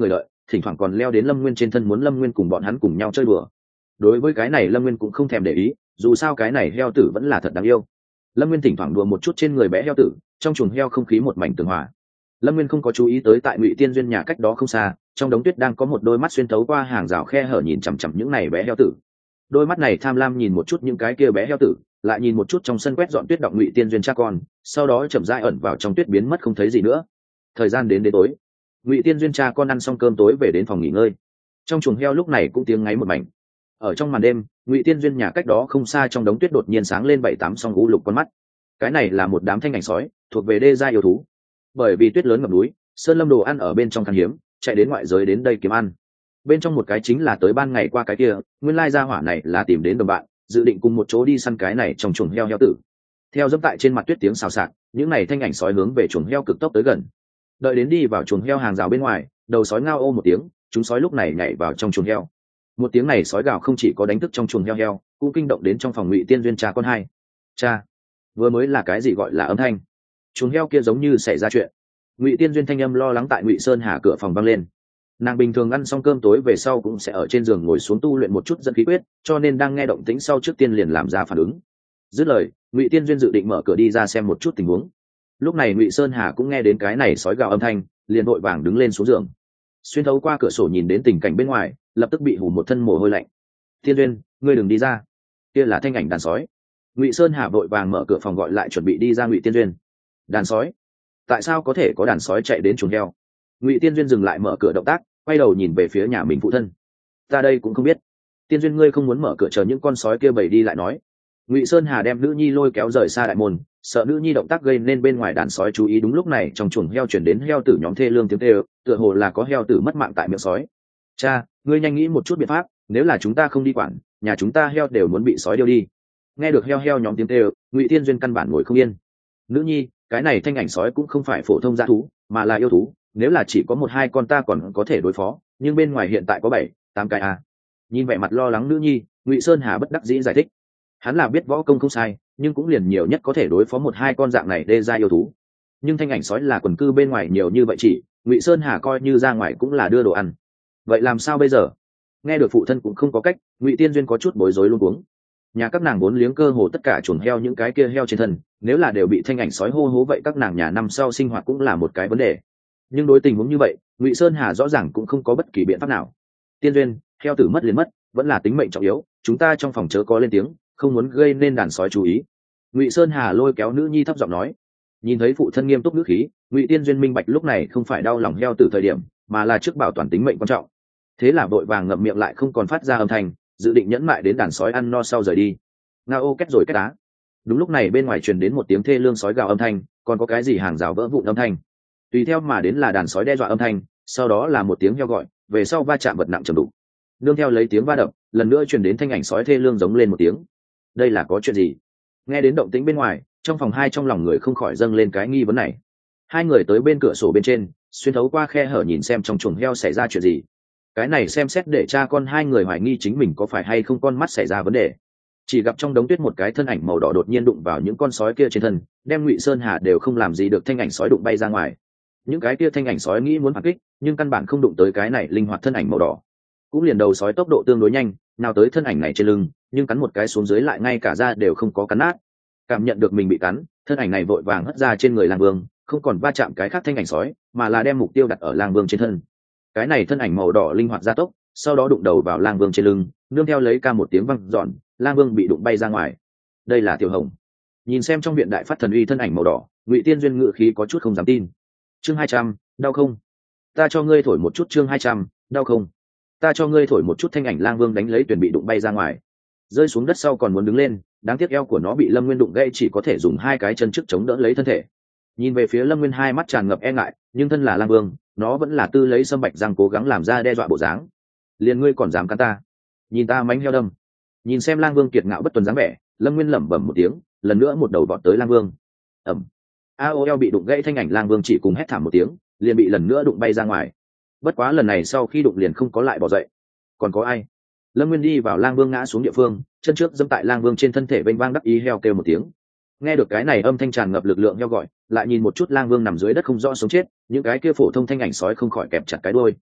thỉnh thoảng còn leo đến lâm nguyên trên thân muốn lâm nguyên cùng bọn hắn cùng nhau chơi đùa. Đối với cái này lâm nguyên cũng không thèm để ý, dù sao cái này heo tử vẫn là thật đáng yêu. Lâm nguyên thỉnh thoảng đùa một chút trên người bé heo tử, trong chuồng heo không khí một mảnh tường hòa. Lâm nguyên không có chú ý tới tại Ngụy Tiên Duyên nhà cách đó không xa, trong đống tuyết đang có một đôi mắt xuyên thấu qua hàng rào khe hở nhìn chằm chằm những này bé heo tử. Đôi mắt này tham lam nhìn một chút những cái kia bé heo tử, lại nhìn một chút trong sân quét dọn tuyết động Ngụy Tiên Duyên cha con, sau đó chậm rãi ẩn vào trong tuyết biến mất không thấy gì nữa. Thời gian đến đến tối, Ngụy Tiên Duyên cha con ăn xong cơm tối về đến phòng nghỉ ngơi. Trong chuồng heo lúc này cũng tiếng ngáy một mảnh. Ở trong màn đêm, Ngụy Tiên Duyên nhà cách đó không xa trong đống tuyết đột nhiên sáng lên bảy tám song u lục con mắt. Cái này là một đám thanh ảnh sói, thuộc về đê gia yêu thú. Bởi vì tuyết lớn ngập núi, sơn lâm đồ ăn ở bên trong khan hiếm, chạy đến ngoại giới đến đây kiếm ăn. Bên trong một cái chính là tới ban ngày qua cái kia, nguyên lai gia hỏa này là tìm đến đồng bạn, dự định cùng một chỗ đi săn cái này trong chuồng heo heo tử. Theo dẫm tại trên mặt tuyết tiếng xào xạc, những này thanh ảnh sói hướng về chuồng heo cực tốc tới gần. Đợi đến đi vào chuồng heo hàng rào bên ngoài, đầu sói ngao ô một tiếng, chúng sói lúc này nhảy vào trong chuồng heo. Một tiếng này sói gào không chỉ có đánh thức trong chuồng heo heo, cũng kinh động đến trong phòng Ngụy Tiên Duyên cha con hai. Cha, vừa mới là cái gì gọi là âm thanh? Chuồng heo kia giống như xảy ra chuyện. Ngụy Tiên Duyên thanh âm lo lắng tại Ngụy Sơn Hà cửa phòng vang lên. Nàng bình thường ăn xong cơm tối về sau cũng sẽ ở trên giường ngồi xuống tu luyện một chút dẫn khí quyết, cho nên đang nghe động tĩnh sau trước tiên liền làm ra phản ứng. Dứt lời, Ngụy Tiên Duyên dự định mở cửa đi ra xem một chút tình huống. Lúc này Ngụy Sơn Hà cũng nghe đến cái này sói gào âm thanh, liền vội vàng đứng lên xuống giường. Xuyên thấu qua cửa sổ nhìn đến tình cảnh bên ngoài, lập tức bị hù một thân mồ hôi lạnh. Tiên Duyên, ngươi đừng đi ra, kia là thanh ảnh đàn sói. Ngụy Sơn Hà vội vàng mở cửa phòng gọi lại chuẩn bị đi ra Ngụy Tiên Duyên. Đàn sói? Tại sao có thể có đàn sói chạy đến chuồng heo? Ngụy Tiên Duyên dừng lại mở cửa động tác, quay đầu nhìn về phía nhà mình phụ thân. Ta đây cũng không biết. Tiên Duyên, ngươi không muốn mở cửa chờ những con sói kia bầy đi lại nói. Ngụy Sơn Hà đem nữ nhi lôi kéo rời xa đại môn, sợ nữ nhi động tác gây nên bên ngoài đàn sói chú ý. Đúng lúc này trong chuồng heo chuyển đến heo tử nhóm thê lương tiếng kêu, tựa hồ là có heo tử mất mạng tại miệng sói. Cha, ngươi nhanh nghĩ một chút biện pháp, nếu là chúng ta không đi quản, nhà chúng ta heo đều muốn bị sói điêu đi. Nghe được heo heo nhóm tiếng kêu, Ngụy Tiên Duyên căn bản ngồi không yên. Nữ nhi, cái này thanh ảnh sói cũng không phải phổ thông dã thú, mà là yêu thú. Nếu là chỉ có một hai con ta còn có thể đối phó, nhưng bên ngoài hiện tại có bảy tám cái à. Nhìn vẻ mặt lo lắng nữ nhi, Ngụy Sơn Hà bất đắc dĩ giải thích. Hắn là biết võ công không sai, nhưng cũng liền nhiều nhất có thể đối phó một hai con dạng này đê gia yêu thú. Nhưng thanh ảnh sói là quần cư bên ngoài nhiều như vậy, chỉ Ngụy Sơn Hà coi như ra ngoài cũng là đưa đồ ăn. Vậy làm sao bây giờ? Nghe được phụ thân cũng không có cách, Ngụy Tiên Duyên có chút bối rối luống cuống. Nhà các nàng vốn liếng cơ hồ tất cả chuồng heo những cái kia heo trên thân, nếu là đều bị thanh ảnh sói hô hố vậy các nàng nhà năm sau sinh hoạt cũng là một cái vấn đề. Nhưng đối tình huống như vậy, Ngụy Sơn Hà rõ ràng cũng không có bất kỳ biện pháp nào. Tiên Duyên, heo tử mất liền mất, vẫn là tính mệnh trọng yếu, chúng ta trong phòng chớ có lên tiếng, không muốn gây nên đàn sói chú ý. Ngụy Sơn Hà lôi kéo nữ nhi thấp giọng nói. Nhìn thấy phụ thân nghiêm túc ngữ khí, Ngụy Tiên Duyên minh bạch lúc này không phải đau lòng heo tử thời điểm, mà là trước bảo toàn tính mệnh quan trọng. Thế là vội vàng ngậm miệng lại không còn phát ra âm thanh, dự định nhẫn mại đến đàn sói ăn no sau rời đi. Nga ô két rồi két đá. Đúng lúc này bên ngoài truyền đến một tiếng thê lương sói gào âm thanh, còn có cái gì hàng rào vỡ vụn âm thanh. Tùy theo mà đến là đàn sói đe dọa âm thanh, sau đó là một tiếng heo gọi, về sau va chạm vật nặng trầm đục. Nương theo lấy tiếng va đập, lần nữa truyền đến thanh ảnh sói thê lương giống lên một tiếng. Đây là có chuyện gì? Nghe đến động tĩnh bên ngoài, trong phòng hai trong lòng người không khỏi dâng lên cái nghi vấn này. Hai người tới bên cửa sổ bên trên, xuyên thấu qua khe hở nhìn xem trong chuồng heo xảy ra chuyện gì. Cái này xem xét để cha con hai người hoài nghi chính mình có phải hay không con mắt xảy ra vấn đề. Chỉ gặp trong đống tuyết một cái thân ảnh màu đỏ đột nhiên đụng vào những con sói kia trên thân, đem Ngụy Sơn Hà đều không làm gì được, thanh ảnh sói đụng bay ra ngoài. Những cái kia thanh ảnh sói nghĩ muốn phản kích, nhưng căn bản không đụng tới cái này linh hoạt thân ảnh màu đỏ. Cũng liền đầu sói tốc độ tương đối nhanh, nào tới thân ảnh này trên lưng, nhưng cắn một cái xuống dưới lại ngay cả da đều không có cắn nát. Cảm nhận được mình bị cắn, thân ảnh này vội vàng hất ra trên người Lang Vương, không còn va chạm cái khác thanh ảnh sói, mà là đem mục tiêu đặt ở Lang Vương trên thân. Cái này thân ảnh màu đỏ linh hoạt gia tốc, sau đó đụng đầu vào Lang Vương trên lưng, nương theo lấy ca một tiếng vang dọn, Lang Vương bị đụng bay ra ngoài. Đây là Tiểu Hồng. Nhìn xem trong viện đại phát thần uy thân ảnh màu đỏ, Ngụy Tiên Duyên ngự khí có chút không dám tin. Chương hai trăm, đau không? Ta cho ngươi thổi một chút. Chương hai trăm, đau không? Ta cho ngươi thổi một chút. Thanh ảnh Lang Vương đánh lấy tuyển bị đụng bay ra ngoài, rơi xuống đất sau còn muốn đứng lên, đáng tiếc eo của nó bị Lâm Nguyên đụng gãy, chỉ có thể dùng hai cái chân trước chống đỡ lấy thân thể. Nhìn về phía Lâm Nguyên, hai mắt tràn ngập e ngại, nhưng thân là Lang Vương, nó vẫn là tư lấy sâm bạch răng cố gắng làm ra đe dọa bộ dáng. Liền ngươi còn dám cắn ta? Nhìn ta mánh heo đâm. Nhìn xem Lang Vương kiệt ngạo bất tuần dáng vẻ, Lâm Nguyên lẩm bẩm một tiếng, lần nữa một đầu vọt tới Lang Vương. Ẩm. A O L bị đụng gãy, thanh ảnh Lang Vương chỉ cùng hét thảm một tiếng, liền bị lần nữa đụng bay ra ngoài. Bất quá lần này sau khi đụng liền không có lại bỏ dậy. Còn có ai? Lâm Nguyên đi vào Lang Vương ngã xuống địa phương, chân trước dẫm tại Lang Vương trên thân thể, vênh vang đắc ý heo kêu một tiếng. Nghe được cái này âm thanh tràn ngập lực lượng heo gọi, lại nhìn một chút Lang Vương nằm dưới đất không rõ sống chết, những cái kia phổ thông thanh ảnh sói không khỏi kẹp chặt cái đuôi.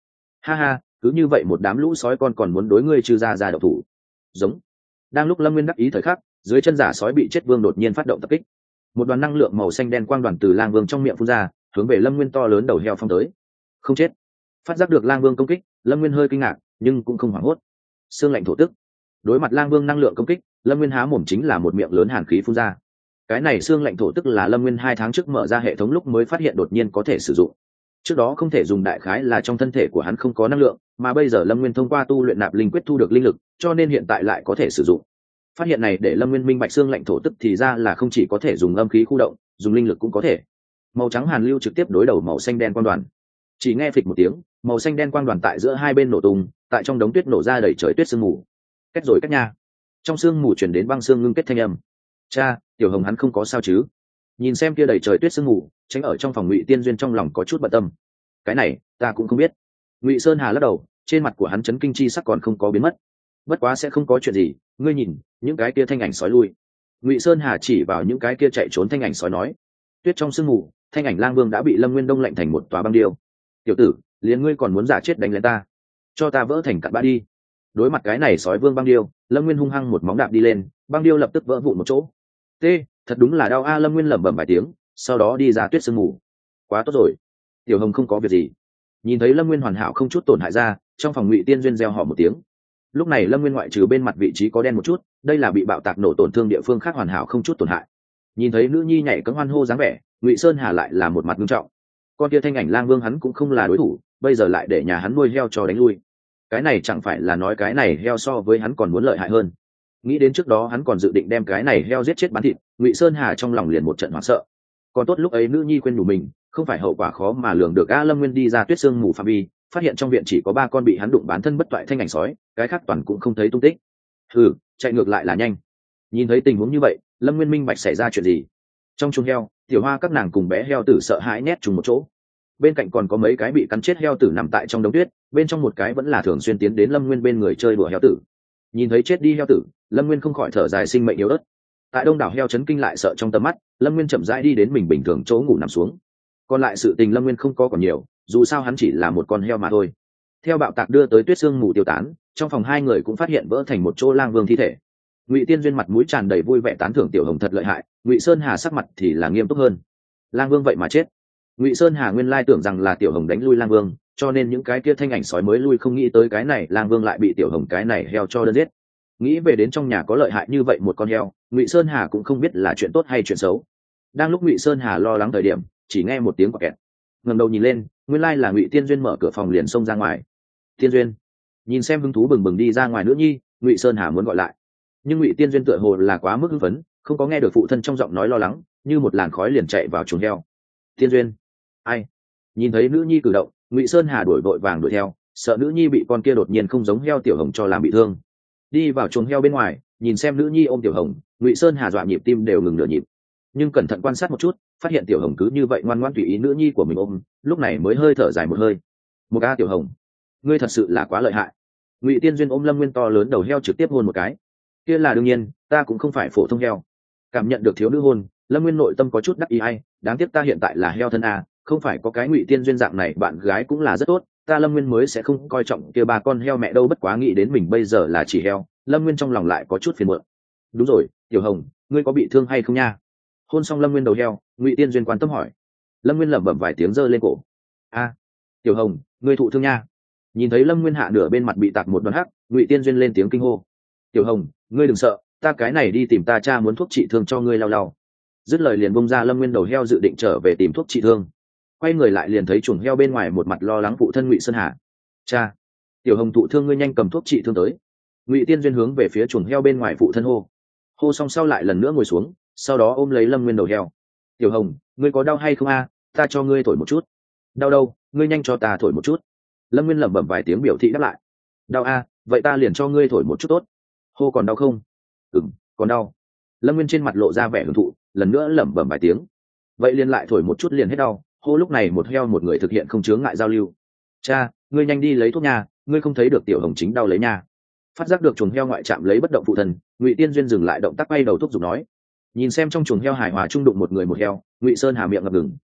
ha ha, cứ như vậy một đám lũ sói con còn muốn đối ngươi trừ ra ra độc thủ. Giống. Đang lúc Lâm Nguyên đắc ý thời khắc, dưới chân giả sói bị chết vương đột nhiên phát động tập kích. Một đoàn năng lượng màu xanh đen quang đoàn từ lang vương trong miệng phun ra, hướng về Lâm Nguyên to lớn đầu heo phong tới. Không chết. Phát giác được lang vương công kích, Lâm Nguyên hơi kinh ngạc nhưng cũng không hoảng hốt. Xương lạnh thổ tức. Đối mặt lang vương năng lượng công kích, Lâm Nguyên há mồm chính là một miệng lớn hàn khí phun ra. Cái này xương lạnh thổ tức là Lâm Nguyên hai tháng trước mở ra hệ thống lúc mới phát hiện đột nhiên có thể sử dụng. Trước đó không thể dùng, đại khái là trong thân thể của hắn không có năng lượng, mà bây giờ Lâm Nguyên thông qua tu luyện nạp linh quyết thu được linh lực, cho nên hiện tại lại có thể sử dụng. Phát hiện này để Lâm Nguyên minh bạch xương lạnh thổ tức thì ra là không chỉ có thể dùng âm khí khu động, dùng linh lực cũng có thể. Màu trắng hàn lưu trực tiếp đối đầu màu xanh đen quang đoàn. Chỉ nghe phịch một tiếng, màu xanh đen quang đoàn tại giữa hai bên nổ tung, tại trong đống tuyết nổ ra đầy trời tuyết sương mù. Cách rồi cách nha. Trong sương mù truyền đến băng xương ngưng kết thanh âm. Cha, Tiểu Hồng hắn không có sao chứ? Nhìn xem kia đầy trời tuyết sương mù, tránh ở trong phòng Ngụy Tiên Duyên trong lòng có chút bận tâm. Cái này ta cũng không biết. Ngụy Sơn Hà lắc đầu, trên mặt của hắn chấn kinh chi sắc còn không có biến mất. Bất quá sẽ không có chuyện gì, ngươi nhìn những cái kia thanh ảnh sói lui. Ngụy Sơn Hà chỉ vào những cái kia chạy trốn thanh ảnh sói nói. Tuyết trong sương mù, thanh ảnh lang vương đã bị Lâm Nguyên đông lạnh thành một tòa băng điêu. Tiểu tử, liền ngươi còn muốn giả chết đánh lên ta, cho ta vỡ thành cặn bã đi. Đối mặt cái này sói vương băng điêu, Lâm Nguyên hung hăng một móng đạp đi lên, băng điêu lập tức vỡ vụn một chỗ. T, thật đúng là đau a. Lâm Nguyên lẩm bẩm vài tiếng, sau đó đi ra tuyết sương mù. Quá tốt rồi, Tiểu Hồng không có việc gì. Nhìn thấy Lâm Nguyên hoàn hảo không chút tổn hại ra, trong phòng Ngụy Tiên Duyên reo hò một tiếng. Lúc này Lâm Nguyên ngoại trừ bên mặt vị trí có đen một chút, đây là bị bạo tạc nổ tổn thương địa phương khác hoàn hảo không chút tổn hại. Nhìn thấy nữ nhi nhảy cẫng hoan hô dáng vẻ, Ngụy Sơn Hà lại là một mặt nghiêm trọng. Con kia thanh ảnh lang vương hắn cũng không là đối thủ, bây giờ lại để nhà hắn nuôi heo cho đánh lui. Cái này chẳng phải là nói cái này heo so với hắn còn muốn lợi hại hơn. Nghĩ đến trước đó hắn còn dự định đem cái này heo giết chết bán thịt, Ngụy Sơn Hà trong lòng liền một trận hoảng sợ. Còn tốt lúc ấy nữ nhi khuyên nhủ mình, không phải hậu quả khó mà lường được. A Lâm Nguyên đi ra tuyết sương mù phạm vi, phát hiện trong viện chỉ có ba con bị hắn đụng bán thân bất toại thanh ảnh sói, cái khác toàn cũng không thấy tung tích. Hừ, chạy ngược lại là nhanh. Nhìn thấy tình huống như vậy, Lâm Nguyên minh bạch xảy ra chuyện gì. Trong chuồng heo, Tiểu Hoa các nàng cùng bé heo tử sợ hãi nét chung một chỗ. Bên cạnh còn có mấy cái bị cắn chết heo tử nằm tại trong đống tuyết, bên trong một cái vẫn là thường xuyên tiến đến Lâm Nguyên bên người chơi đùa heo tử. Nhìn thấy chết đi heo tử, Lâm Nguyên không khỏi thở dài sinh mệnh yếu ớt. Tại đông đảo heo chấn kinh lại sợ trong tầm mắt, Lâm Nguyên chậm rãi đi đến mình bình thường chỗ ngủ nằm xuống. Còn lại sự tình Lâm Nguyên không có còn nhiều, dù sao hắn chỉ là một con heo mà thôi. Theo bạo tạc đưa tới tuyết sương mù tiêu tán, trong phòng hai người cũng phát hiện vỡ thành một chỗ lang vương thi thể. Ngụy Tiên Duyên mặt mũi tràn đầy vui vẻ tán thưởng Tiểu Hồng thật lợi hại, Ngụy Sơn Hà sắc mặt thì là nghiêm túc hơn. Lang vương vậy mà chết. Ngụy Sơn Hà nguyên lai tưởng rằng là Tiểu Hồng đánh lui lang vương, cho nên những cái kia thanh ảnh sói mới lui, không nghĩ tới cái này lang vương lại bị Tiểu Hồng cái này heo cho đơn giết. Nghĩ về đến trong nhà có lợi hại như vậy một con heo, Ngụy Sơn Hà cũng không biết là chuyện tốt hay chuyện xấu. Đang lúc Ngụy Sơn Hà lo lắng thời điểm, chỉ nghe một tiếng quạt kẹt. Ngẩng đầu nhìn lên, nguyên lai là Ngụy Tiên Duyên mở cửa phòng liền xông ra ngoài. Tiên Duyên, nhìn xem hứng thú bừng bừng đi ra ngoài nữ nhi, Ngụy Sơn Hà muốn gọi lại, nhưng Ngụy Tiên Duyên tựa hồ là quá mức hưng phấn, không có nghe được phụ thân trong giọng nói lo lắng, như một làn khói liền chạy vào chuồng heo. Tiên Duyên, ai? Nhìn thấy nữ nhi cử động, Ngụy Sơn Hà đuổi vội vàng đuổi theo, sợ nữ nhi bị con kia đột nhiên không giống heo Tiểu Hồng cho làm bị thương. Đi vào chuồng heo bên ngoài, nhìn xem nữ nhi ôm Tiểu Hồng, Ngụy Sơn Hà dọa nhịp tim đều ngừng nửa nhịp. Nhưng cẩn thận quan sát một chút, phát hiện Tiểu Hồng cứ như vậy ngoan ngoãn tùy ý nữ nhi của mình ôm, lúc này mới hơi thở dài một hơi. Một ca Tiểu Hồng, ngươi thật sự là quá lợi hại. Ngụy Tiên Duyên ôm Lâm Nguyên to lớn đầu heo trực tiếp hôn một cái. Kia là đương nhiên, ta cũng không phải phổ thông heo. Cảm nhận được thiếu nữ hôn, Lâm Nguyên nội tâm có chút đắc ý hay, đáng tiếc ta hiện tại là heo thân a, không phải có cái Ngụy Tiên Duyên dạng này bạn gái cũng là rất tốt, ta Lâm Nguyên mới sẽ không coi trọng kia ba con heo mẹ đâu. Bất quá nghĩ đến mình bây giờ là chỉ heo, Lâm Nguyên trong lòng lại có chút phiền muộn. Đúng rồi, Tiểu Hồng, ngươi có bị thương hay không nha? Hôn xong Lâm Nguyên đầu heo, Ngụy Tiên Duyên quan tâm hỏi. Lâm Nguyên lẩm bẩm vài tiếng giơ lên cổ. A, Tiểu Hồng, ngươi thụ thương nha. Nhìn thấy Lâm Nguyên hạ nửa bên mặt bị tạc một đoàn hắc, Ngụy Tiên Duyên lên tiếng kinh hô. Tiểu Hồng, ngươi đừng sợ, ta cái này đi tìm ta cha muốn thuốc trị thương cho ngươi lau lau. Dứt lời liền bông ra Lâm Nguyên đầu heo dự định trở về tìm thuốc trị thương. Quay người lại liền thấy chuồng heo bên ngoài một mặt lo lắng phụ thân Ngụy Sơn Hà. Cha, Tiểu Hồng thụ thương, ngươi nhanh cầm thuốc trị thương tới. Ngụy Tiên Duyên hướng về phía chuồng heo bên ngoài phụ thân hô. Hô xong sau lại lần nữa ngồi xuống, sau đó ôm lấy Lâm Nguyên đầu heo. Tiểu Hồng, ngươi có đau hay không a? Ta cho ngươi thổi một chút. Đau đâu, ngươi nhanh cho ta thổi một chút. Lâm Nguyên lẩm bẩm vài tiếng biểu thị đáp lại. Đau a, vậy ta liền cho ngươi thổi một chút tốt. Hô còn đau không? Ừm, còn đau. Lâm Nguyên trên mặt lộ ra vẻ hưởng thụ, lần nữa lẩm bẩm vài tiếng. Vậy liền lại thổi một chút liền hết đau. Hô lúc này một heo một người thực hiện không chướng ngại giao lưu. Cha, ngươi nhanh đi lấy thuốc nha, ngươi không thấy được Tiểu Hồng chính đau lấy nha. Phát giác được chuồng heo ngoại chạm lấy bất động phụ thân, Ngụy Tiên Duyên dừng lại động tác bay đầu thúc giục nói. Nhìn xem trong chuồng heo hài hòa trung đụng một người một heo, Ngụy Sơn Hà miệng ngập ngừng,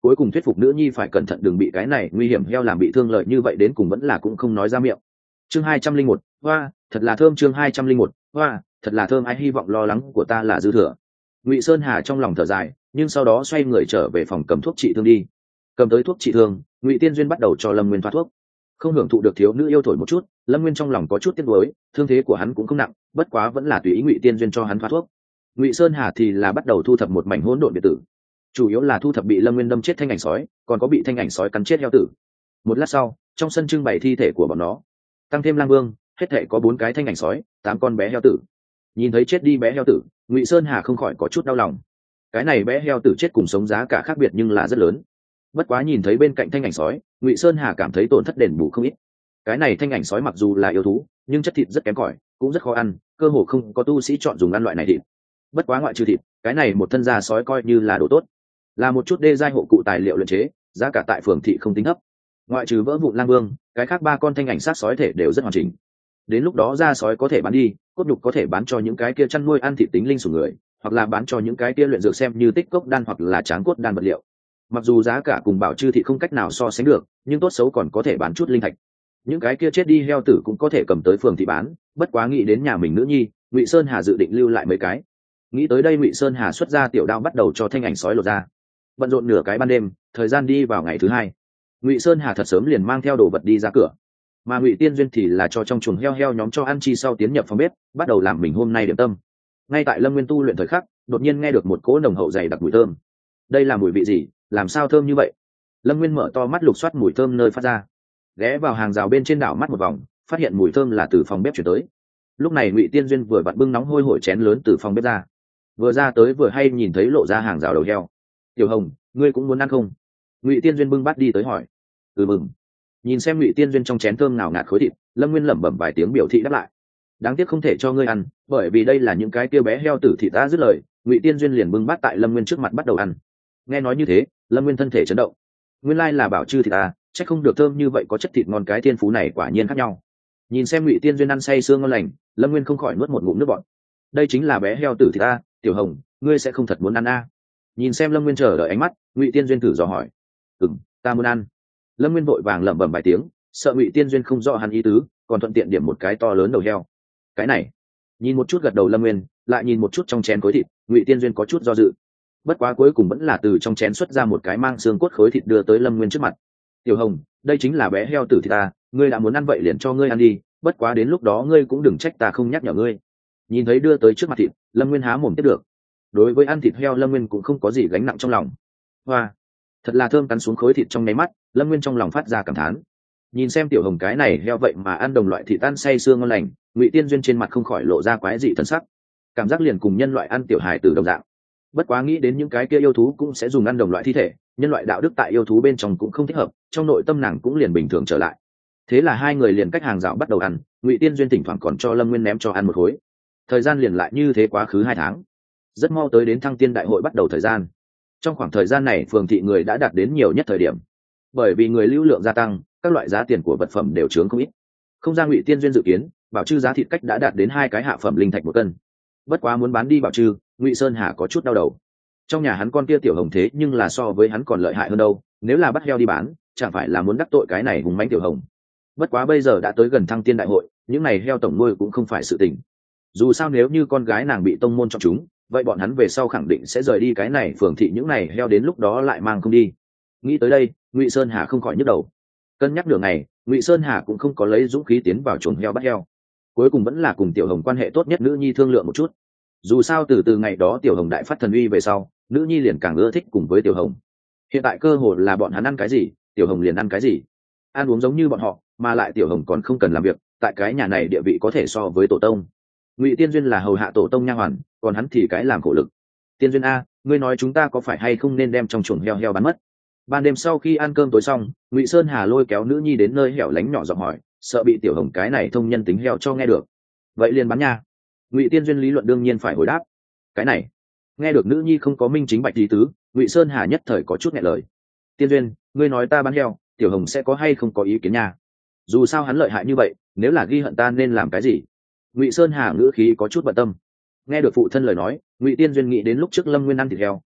cuối cùng thuyết phục nữ nhi phải cẩn thận đừng bị cái này nguy hiểm heo làm bị thương lợi như vậy đến cùng vẫn là cũng không nói ra miệng. Chương hai trăm linh một, hoa thật là thơm. Chương hai trăm linh một, hoa thật là thơm. Ai hy vọng lo lắng của ta là dư thừa. Ngụy Sơn Hà trong lòng thở dài, nhưng sau đó xoay người trở về phòng cầm thuốc trị thương đi. Cầm tới thuốc trị thương, Ngụy Tiên Duyên bắt đầu cho Lâm Nguyên thoa thuốc. Không hưởng thụ được thiếu nữ yêu thổi một chút, Lâm Nguyên trong lòng có chút tiếc nuối, thương thế của hắn cũng không nặng, bất quá vẫn là tùy ý Ngụy Tiên Duyên cho hắn thoa thuốc. Ngụy Sơn Hà thì là bắt đầu thu thập một mảnh hỗn độn biệt tử, chủ yếu là thu thập bị Lâm Nguyên đâm chết thanh ảnh sói, còn có bị thanh ảnh sói cắn chết heo tử. Một lát sau, trong sân trưng bày thi thể của bọn nó, tăng thêm lang vương, hết thể có bốn cái thanh ảnh sói, tám con bé heo tử. Nhìn thấy chết đi bé heo tử, Ngụy Sơn Hà không khỏi có chút đau lòng. Cái này bé heo tử chết cùng sống giá cả khác biệt nhưng là rất lớn. Bất quá nhìn thấy bên cạnh thanh ảnh sói, Ngụy Sơn Hà cảm thấy tổn thất đền bù không ít. Cái này thanh ảnh sói mặc dù là yêu thú, nhưng chất thịt rất kém cỏi, cũng rất khó ăn, cơ hồ không có tu sĩ chọn dùng ăn loại này thịt. Bất quá ngoại trừ thịt, cái này một thân da sói coi như là đồ tốt, là một chút đê giai hộ cụ tài liệu luyện chế, giá cả tại phường thị không tính thấp. Ngoại trừ vỡ vụn lang vương, cái khác ba con thanh ảnh sát sói thể đều rất hoàn chỉnh. Đến lúc đó da sói có thể bán đi, cốt nhục có thể bán cho những cái kia chăn nuôi ăn thịt tính linh sủng người, hoặc là bán cho những cái kia luyện dược xem như tích cốc đan hoặc là tráng cốt đan vật liệu. Mặc dù giá cả cùng bảo chư thị không cách nào so sánh được, nhưng tốt xấu còn có thể bán chút linh thạch. Những cái kia chết đi heo tử cũng có thể cầm tới phường thị bán, bất quá nghĩ đến nhà mình nữ nhi, Ngụy Sơn Hà dự định lưu lại mấy cái. Nghĩ tới đây, Ngụy Sơn Hà xuất ra tiểu đao bắt đầu cho thanh ảnh sói lột ra. Bận rộn nửa cái ban đêm, thời gian đi vào ngày thứ hai, Ngụy Sơn Hà thật sớm liền mang theo đồ vật đi ra cửa, mà Ngụy Tiên Duyên thì là cho trong chuồng heo heo nhóm cho ăn chi sau tiến nhập phòng bếp, bắt đầu làm mình hôm nay điểm tâm. Ngay tại Lâm Nguyên tu luyện thời khắc, đột nhiên nghe được một cỗ nồng hậu dày đặc mùi thơm. Đây là mùi vị gì, làm sao thơm như vậy? Lâm Nguyên mở to mắt lục soát mùi thơm nơi phát ra, ghé vào hàng rào bên trên đảo mắt một vòng, phát hiện mùi thơm là từ phòng bếp chuyển tới. Lúc này Ngụy Tiên Duyên vừa vặn bưng nóng hôi hổi chén lớn từ phòng bếp ra, vừa ra tới vừa hay nhìn thấy lộ ra hàng rào đầu heo. Tiểu Hồng, ngươi cũng muốn ăn không? Ngụy Tiên Duyên bưng bát đi tới hỏi. Ừ mừng. Nhìn xem Ngụy Tiên Duyên trong chén thơm nào ngạt khối thịt, Lâm Nguyên lẩm bẩm vài tiếng biểu thị đáp lại. Đáng tiếc không thể cho ngươi ăn, bởi vì đây là những cái kia bé heo tử thịt ta dứt lời, Ngụy Tiên Duyên liền bưng bát tại Lâm Nguyên trước mặt bắt đầu ăn. Nghe nói như thế, Lâm Nguyên thân thể chấn động. Nguyên lai là bảo chư thịt ta, chắc không được thơm như vậy, có chất thịt ngon, cái thiên phú này quả nhiên khác nhau. Nhìn xem Ngụy Tiên Duyên ăn say sương ngon lành, Lâm Nguyên không khỏi nuốt một ngụm nước bọt. Đây chính là bé heo tử thịt ta, Tiểu Hồng, ngươi sẽ không thật muốn ăn a? À? Nhìn xem Lâm Nguyên chờ đợi ánh mắt, Ngụy Tiên Duyên thử dò hỏi. Ừm, ta muốn ăn. Lâm Nguyên vội vàng lẩm bẩm vài tiếng, sợ Ngụy Tiên Duyên không rõ hắn ý tứ, còn thuận tiện điểm một cái to lớn đầu heo. Cái này, nhìn một chút gật đầu Lâm Nguyên, lại nhìn một chút trong chén khối thịt, Ngụy Tiên Duyên có chút do dự. Bất quá cuối cùng vẫn là từ trong chén xuất ra một cái mang xương cốt khối thịt đưa tới Lâm Nguyên trước mặt. Tiểu Hồng, đây chính là bé heo tử thịt ta, ngươi đã muốn ăn vậy liền cho ngươi ăn đi, bất quá đến lúc đó ngươi cũng đừng trách ta không nhắc nhở ngươi. Nhìn thấy đưa tới trước mặt thịt, Lâm Nguyên há mồm tiếp được. Đối với ăn thịt heo, Lâm Nguyên cũng không có gì gánh nặng trong lòng. Hoa, thật là thơm. Cắn xuống khối thịt trong nháy mắt, Lâm Nguyên trong lòng phát ra cảm thán. Nhìn xem Tiểu Hồng cái này heo vậy mà ăn đồng loại thịt ăn say sương ngon lành, Ngụy Tiên Duyên trên mặt không khỏi lộ ra quái dị thần sắc, cảm giác liền cùng nhân loại ăn tiểu hài tử đồng dạng. Bất quá nghĩ đến những cái kia yêu thú cũng sẽ dùng ăn đồng loại thi thể, nhân loại đạo đức tại yêu thú bên trong cũng không thích hợp, trong nội tâm nàng cũng liền bình thường trở lại. Thế là hai người liền cách hàng rào bắt đầu ăn, Ngụy Tiên Duyên thỉnh thoảng còn cho Lâm Nguyên ném cho ăn một khối. Thời gian liền lại như thế quá khứ hai tháng, rất mau tới đến Thăng Tiên đại hội bắt đầu thời gian. Trong khoảng thời gian này, phường thị người đã đạt đến nhiều nhất thời điểm, bởi vì người lưu lượng gia tăng, các loại giá tiền của vật phẩm đều chướng không ít. Không ra Ngụy Tiên Duyên dự kiến, bảo trư giá thịt cách đã đạt đến hai cái hạ phẩm linh thạch một cân. Bất quá muốn bán đi bảo trư, Ngụy Sơn Hà có chút đau đầu. Trong nhà hắn con kia Tiểu Hồng thế nhưng là so với hắn còn lợi hại hơn đâu, nếu là bắt heo đi bán, chẳng phải là muốn đắc tội cái này hùng mãnh Tiểu Hồng. Bất quá bây giờ đã tới gần Thăng Tiên đại hội, những này heo tổng nuôi cũng không phải sự tình. Dù sao nếu như con gái nàng bị tông môn chọn chúng, vậy bọn hắn về sau khẳng định sẽ rời đi cái này phường thị, những này heo đến lúc đó lại mang không đi. Nghĩ tới đây, Ngụy Sơn Hà không khỏi nhức đầu. Cân nhắc đường này, Ngụy Sơn Hà cũng không có lấy dũng khí tiến vào chuồng heo bắt heo. Cuối cùng vẫn là cùng Tiểu Hồng quan hệ tốt nhất nữ nhi thương lượng một chút. Dù sao từ từ ngày đó Tiểu Hồng đại phát thần uy về sau, nữ nhi liền càng ưa thích cùng với Tiểu Hồng. Hiện tại cơ hội là bọn hắn ăn cái gì, Tiểu Hồng liền ăn cái gì, ăn uống giống như bọn họ, mà lại Tiểu Hồng còn không cần làm việc, tại cái nhà này địa vị có thể so với tổ tông. Ngụy Tiên Duyên là hầu hạ tổ tông nha hoàn, còn hắn thì cái làm khổ lực. Tiên Duyên a, ngươi nói chúng ta có phải hay không nên đem trong chuồng heo heo bán mất? Ban đêm sau khi ăn cơm tối xong, Ngụy Sơn Hà lôi kéo nữ nhi đến nơi hẻo lánh nhỏ giọng hỏi, sợ bị Tiểu Hồng cái này thông nhân tính heo cho nghe được. Vậy liền bán nha. Ngụy Tiên Duyên lý luận đương nhiên phải hồi đáp. Cái này, nghe được nữ nhi không có minh chính bạch lý tứ, Ngụy Sơn Hà nhất thời có chút nghẹn lời. Tiên Duyên, ngươi nói ta bán heo, Tiểu Hồng sẽ có hay không có ý kiến nha? Dù sao hắn lợi hại như vậy, nếu là ghi hận ta nên làm cái gì? Ngụy Sơn Hà ngữ khí có chút bận tâm. Nghe được phụ thân lời nói, Ngụy Tiên Duyên nghĩ đến lúc trước Lâm Nguyên ăn thịt heo,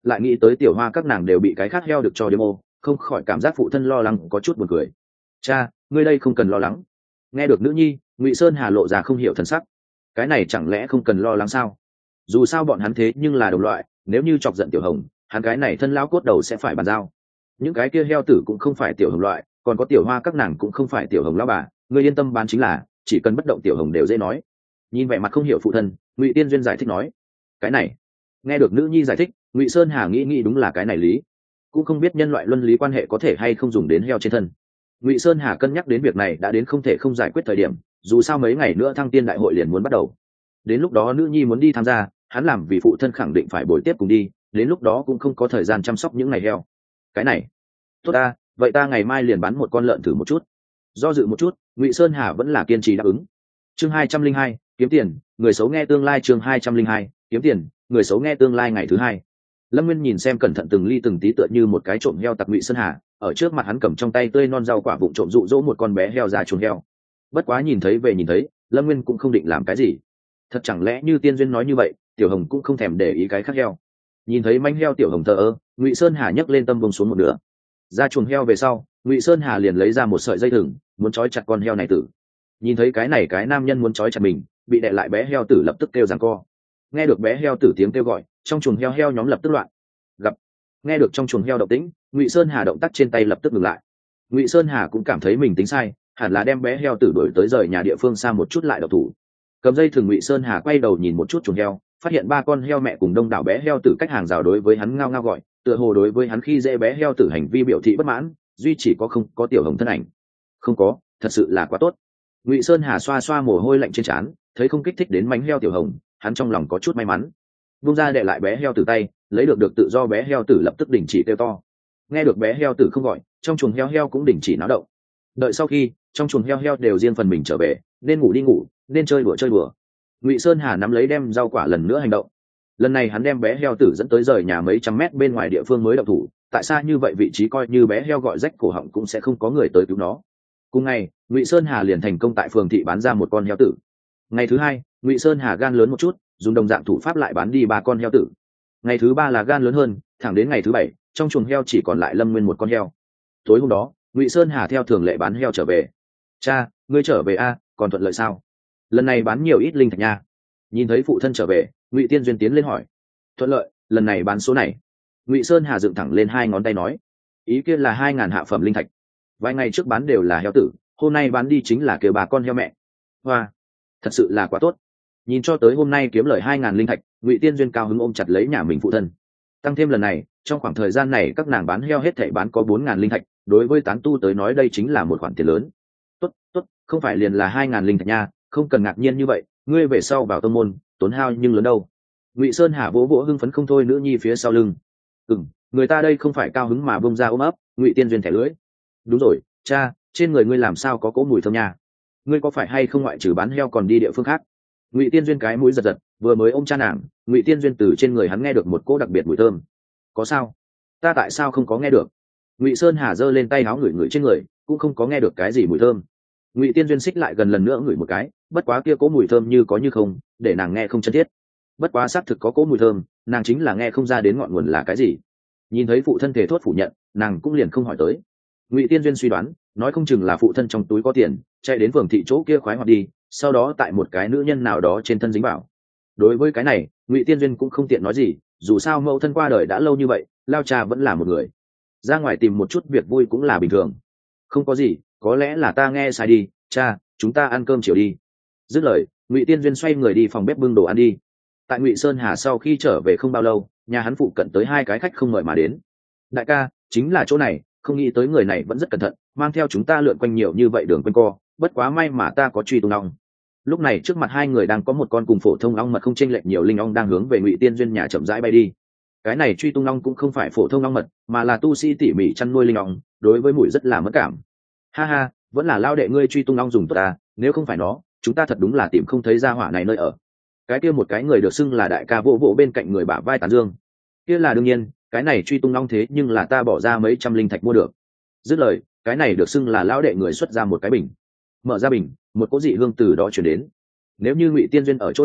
lại nghĩ tới tiểu hoa các nàng đều bị cái khác heo được cho demo, không khỏi cảm giác phụ thân lo lắng có chút buồn cười. Cha, ngươi đây không cần lo lắng. Nghe được nữ nhi, Ngụy Sơn Hà lộ ra không hiểu thần sắc. Cái này chẳng lẽ không cần lo lắng sao? Dù sao bọn hắn thế nhưng là đồng loại, nếu như chọc giận tiểu hồng, hắn cái này thân lão cốt đầu sẽ phải bàn giao. Những cái kia heo tử cũng không phải tiểu hồng loại, còn có tiểu hoa các nàng cũng không phải tiểu hồng lão bà, ngươi yên tâm bán chính là, chỉ cần bất động tiểu hồng đều dễ nói. Nhìn vẻ mặt không hiểu phụ thân, Ngụy Tiên Duyên giải thích nói, cái này. Nghe được nữ nhi giải thích, Ngụy Sơn Hà nghĩ nghĩ đúng là cái này lý, cũng không biết nhân loại luân lý quan hệ có thể hay không dùng đến heo trên thân. Ngụy Sơn Hà cân nhắc đến việc này đã đến không thể không giải quyết thời điểm, dù sao mấy ngày nữa thăng tiên đại hội liền muốn bắt đầu, đến lúc đó nữ nhi muốn đi tham gia, hắn làm vì phụ thân khẳng định phải bồi tiếp cùng đi, đến lúc đó cũng không có thời gian chăm sóc những ngày heo. Cái này tốt ta, vậy ta ngày mai liền bán một con lợn thử một chút. Do dự một chút, Ngụy Sơn Hà vẫn là kiên trì đáp ứng. Chương hai trăm linh hai, kiếm tiền, người xấu nghe tương lai. Chương hai trăm linh hai, kiếm tiền, người xấu nghe tương lai. Ngày thứ hai, Lâm Nguyên nhìn xem cẩn thận từng ly từng tí tựa như một cái trộm heo tặc Ngụy Sơn Hà, ở trước mặt hắn cầm trong tay tươi non rau quả vụng trộm dụ dỗ một con bé heo ra chuồng heo. Bất quá nhìn thấy về nhìn thấy, Lâm Nguyên cũng không định làm cái gì. Thật chẳng lẽ như Tiên Duyên nói như vậy, tiểu hồng cũng không thèm để ý cái khác heo. Nhìn thấy manh heo tiểu hồng thờ ơ, Ngụy Sơn Hà nhấc lên tâm bông xuống một nửa. Ra chuồng heo về sau, Ngụy Sơn Hà liền lấy ra một sợi dây thừng, muốn trói chặt con heo này tử. Nhìn thấy cái này cái nam nhân muốn trói chặt mình, bị đè lại bé heo tử lập tức kêu giằng co. Nghe được bé heo tử tiếng kêu gọi, trong chuồng heo heo nhóm lập tức loạn. Gặp nghe được trong chuồng heo động tĩnh, Ngụy Sơn Hà động tác trên tay lập tức ngừng lại. Ngụy Sơn Hà cũng cảm thấy mình tính sai, hẳn là đem bé heo tử đuổi tới rời nhà địa phương xa một chút lại độc thủ. Cầm dây thừng, Ngụy Sơn Hà quay đầu nhìn một chút chuồng heo, phát hiện ba con heo mẹ cùng đông đảo bé heo tử cách hàng rào đối với hắn ngao ngao gọi, tựa hồ đối với hắn khi dễ bé heo tử hành vi biểu thị bất mãn, duy chỉ có không có tiểu hồng thân ảnh. Không có, thật sự là quá tốt. Ngụy Sơn Hà xoa xoa mồ hôi lạnh trên trán, thấy không kích thích đến mánh heo tiểu hồng, hắn trong lòng có chút may mắn. Vung ra để lại bé heo tử tay, lấy được được tự do bé heo tử lập tức đình chỉ kêu to. Nghe được bé heo tử không gọi, trong chuồng heo heo cũng đình chỉ náo động. Đợi sau khi trong chuồng heo heo đều riêng phần mình trở về, nên ngủ đi ngủ, nên chơi đùa chơi đùa. Ngụy Sơn Hà nắm lấy đem rau quả lần nữa hành động. Lần này hắn đem bé heo tử dẫn tới rời nhà mấy trăm mét bên ngoài địa phương mới động thủ, tại sao như vậy vị trí coi như bé heo gọi rách cổ họng cũng sẽ không có người tới cứu nó. Cùng ngày, Ngụy Sơn Hà liền thành công tại phường thị bán ra một con heo tử. Ngày thứ hai, Ngụy Sơn Hà gan lớn một chút, dùng đồng dạng thủ pháp lại bán đi ba con heo tử. Ngày thứ ba là gan lớn hơn, thẳng đến ngày thứ bảy, trong chuồng heo chỉ còn lại Lâm Nguyên một con heo. Tối hôm đó, Ngụy Sơn Hà theo thường lệ bán heo trở về. Cha, ngươi trở về a, còn thuận lợi sao? Lần này bán nhiều ít linh thạch nha. Nhìn thấy phụ thân trở về, Ngụy Tiên Duyên tiến lên hỏi. Thuận lợi, lần này bán số này. Ngụy Sơn Hà dựng thẳng lên hai ngón tay nói, ý kia là hai ngàn hạ phẩm linh thạch. Vài ngày trước bán đều là heo tử, hôm nay bán đi chính là kêu bà con heo mẹ. Hoa, thật sự là quá tốt. Nhìn cho tới hôm nay kiếm lời hai ngàn linh thạch, Ngụy Tiên Duyên cao hứng ôm chặt lấy nhà mình phụ thân. Tăng thêm lần này, trong khoảng thời gian này các nàng bán heo hết thảy bán có bốn ngàn linh thạch, đối với tán tu tới nói đây chính là một khoản tiền lớn. Tốt, tốt, không phải liền là hai ngàn linh thạch nha, không cần ngạc nhiên như vậy, ngươi về sau vào tông môn, tốn hao nhưng lớn đâu. Ngụy Sơn Hà vỗ vỗ hưng phấn không thôi nữ nhi phía sau lưng. Ừm, người ta đây không phải cao hứng mà bông ra ôm ấp. Ngụy Tiên Duyên thẻ lưỡi. Đúng rồi, cha, trên người ngươi làm sao có cỗ mùi thơm nha? Ngươi có phải hay không ngoại trừ bán heo còn đi địa phương khác? Ngụy Tiên Duyên cái mũi giật giật, vừa mới ôm cha nàng, Ngụy Tiên Duyên từ trên người hắn nghe được một cỗ đặc biệt mùi thơm. Có sao? Ta tại sao không có nghe được? Ngụy Sơn Hà giơ lên tay áo ngửi ngửi trên người, cũng không có nghe được cái gì mùi thơm. Ngụy Tiên Duyên xích lại gần lần nữa ngửi một cái, bất quá kia cỗ mùi thơm như có như không, để nàng nghe không chân thiết. Bất quá xác thực có cỗ mùi thơm, nàng chính là nghe không ra đến ngọn nguồn là cái gì. Nhìn thấy phụ thân thể thốt phủ nhận, nàng cũng liền không hỏi tới. Ngụy Tiên Duyên suy đoán, nói không chừng là phụ thân trong túi có tiền, chạy đến phường thị chỗ kia khoái hoạt đi, sau đó tại một cái nữ nhân nào đó trên thân dính vào. Đối với cái này, Ngụy Tiên Duyên cũng không tiện nói gì, dù sao mẫu thân qua đời đã lâu như vậy, lao cha vẫn là một người, ra ngoài tìm một chút việc vui cũng là bình thường. Không có gì, có lẽ là ta nghe sai đi, cha, chúng ta ăn cơm chiều đi. Dứt lời, Ngụy Tiên Duyên xoay người đi phòng bếp bưng đồ ăn đi. Tại Ngụy Sơn Hà sau khi trở về không bao lâu, nhà hắn phụ cận tới hai cái khách không mời mà đến. Đại ca, chính là chỗ này, không nghĩ tới người này vẫn rất cẩn thận, mang theo chúng ta lượn quanh nhiều như vậy đường quanh co, bất quá may mà ta có truy tung ong. Lúc này trước mặt hai người đang có một con cùng phổ thông ong mật không chênh lệch nhiều linh ong đang hướng về Ngụy Tiên Duyên nhà chậm rãi bay đi. Cái này truy tung ong cũng không phải phổ thông ong mật, mà là tu sĩ tỉ mỉ chăn nuôi linh ong, đối với mùi rất là mất cảm. Ha ha, vẫn là lao đệ ngươi truy tung ong dùng tốt ta, nếu không phải nó, chúng ta thật đúng là tìm không thấy gia hỏa này nơi ở. Cái kia một cái người được xưng là đại ca vỗ vỗ bên cạnh người bả vai tán dương. Kia là đương nhiên, cái này truy tung ong thế nhưng là ta bỏ ra mấy trăm linh thạch mua được. Dứt lời, cái này được xưng là lão đệ người xuất ra một cái bình. Mở ra bình, một cỗ dị hương từ đó truyền đến. Nếu như Ngụy Tiên Duyên ở chỗ này,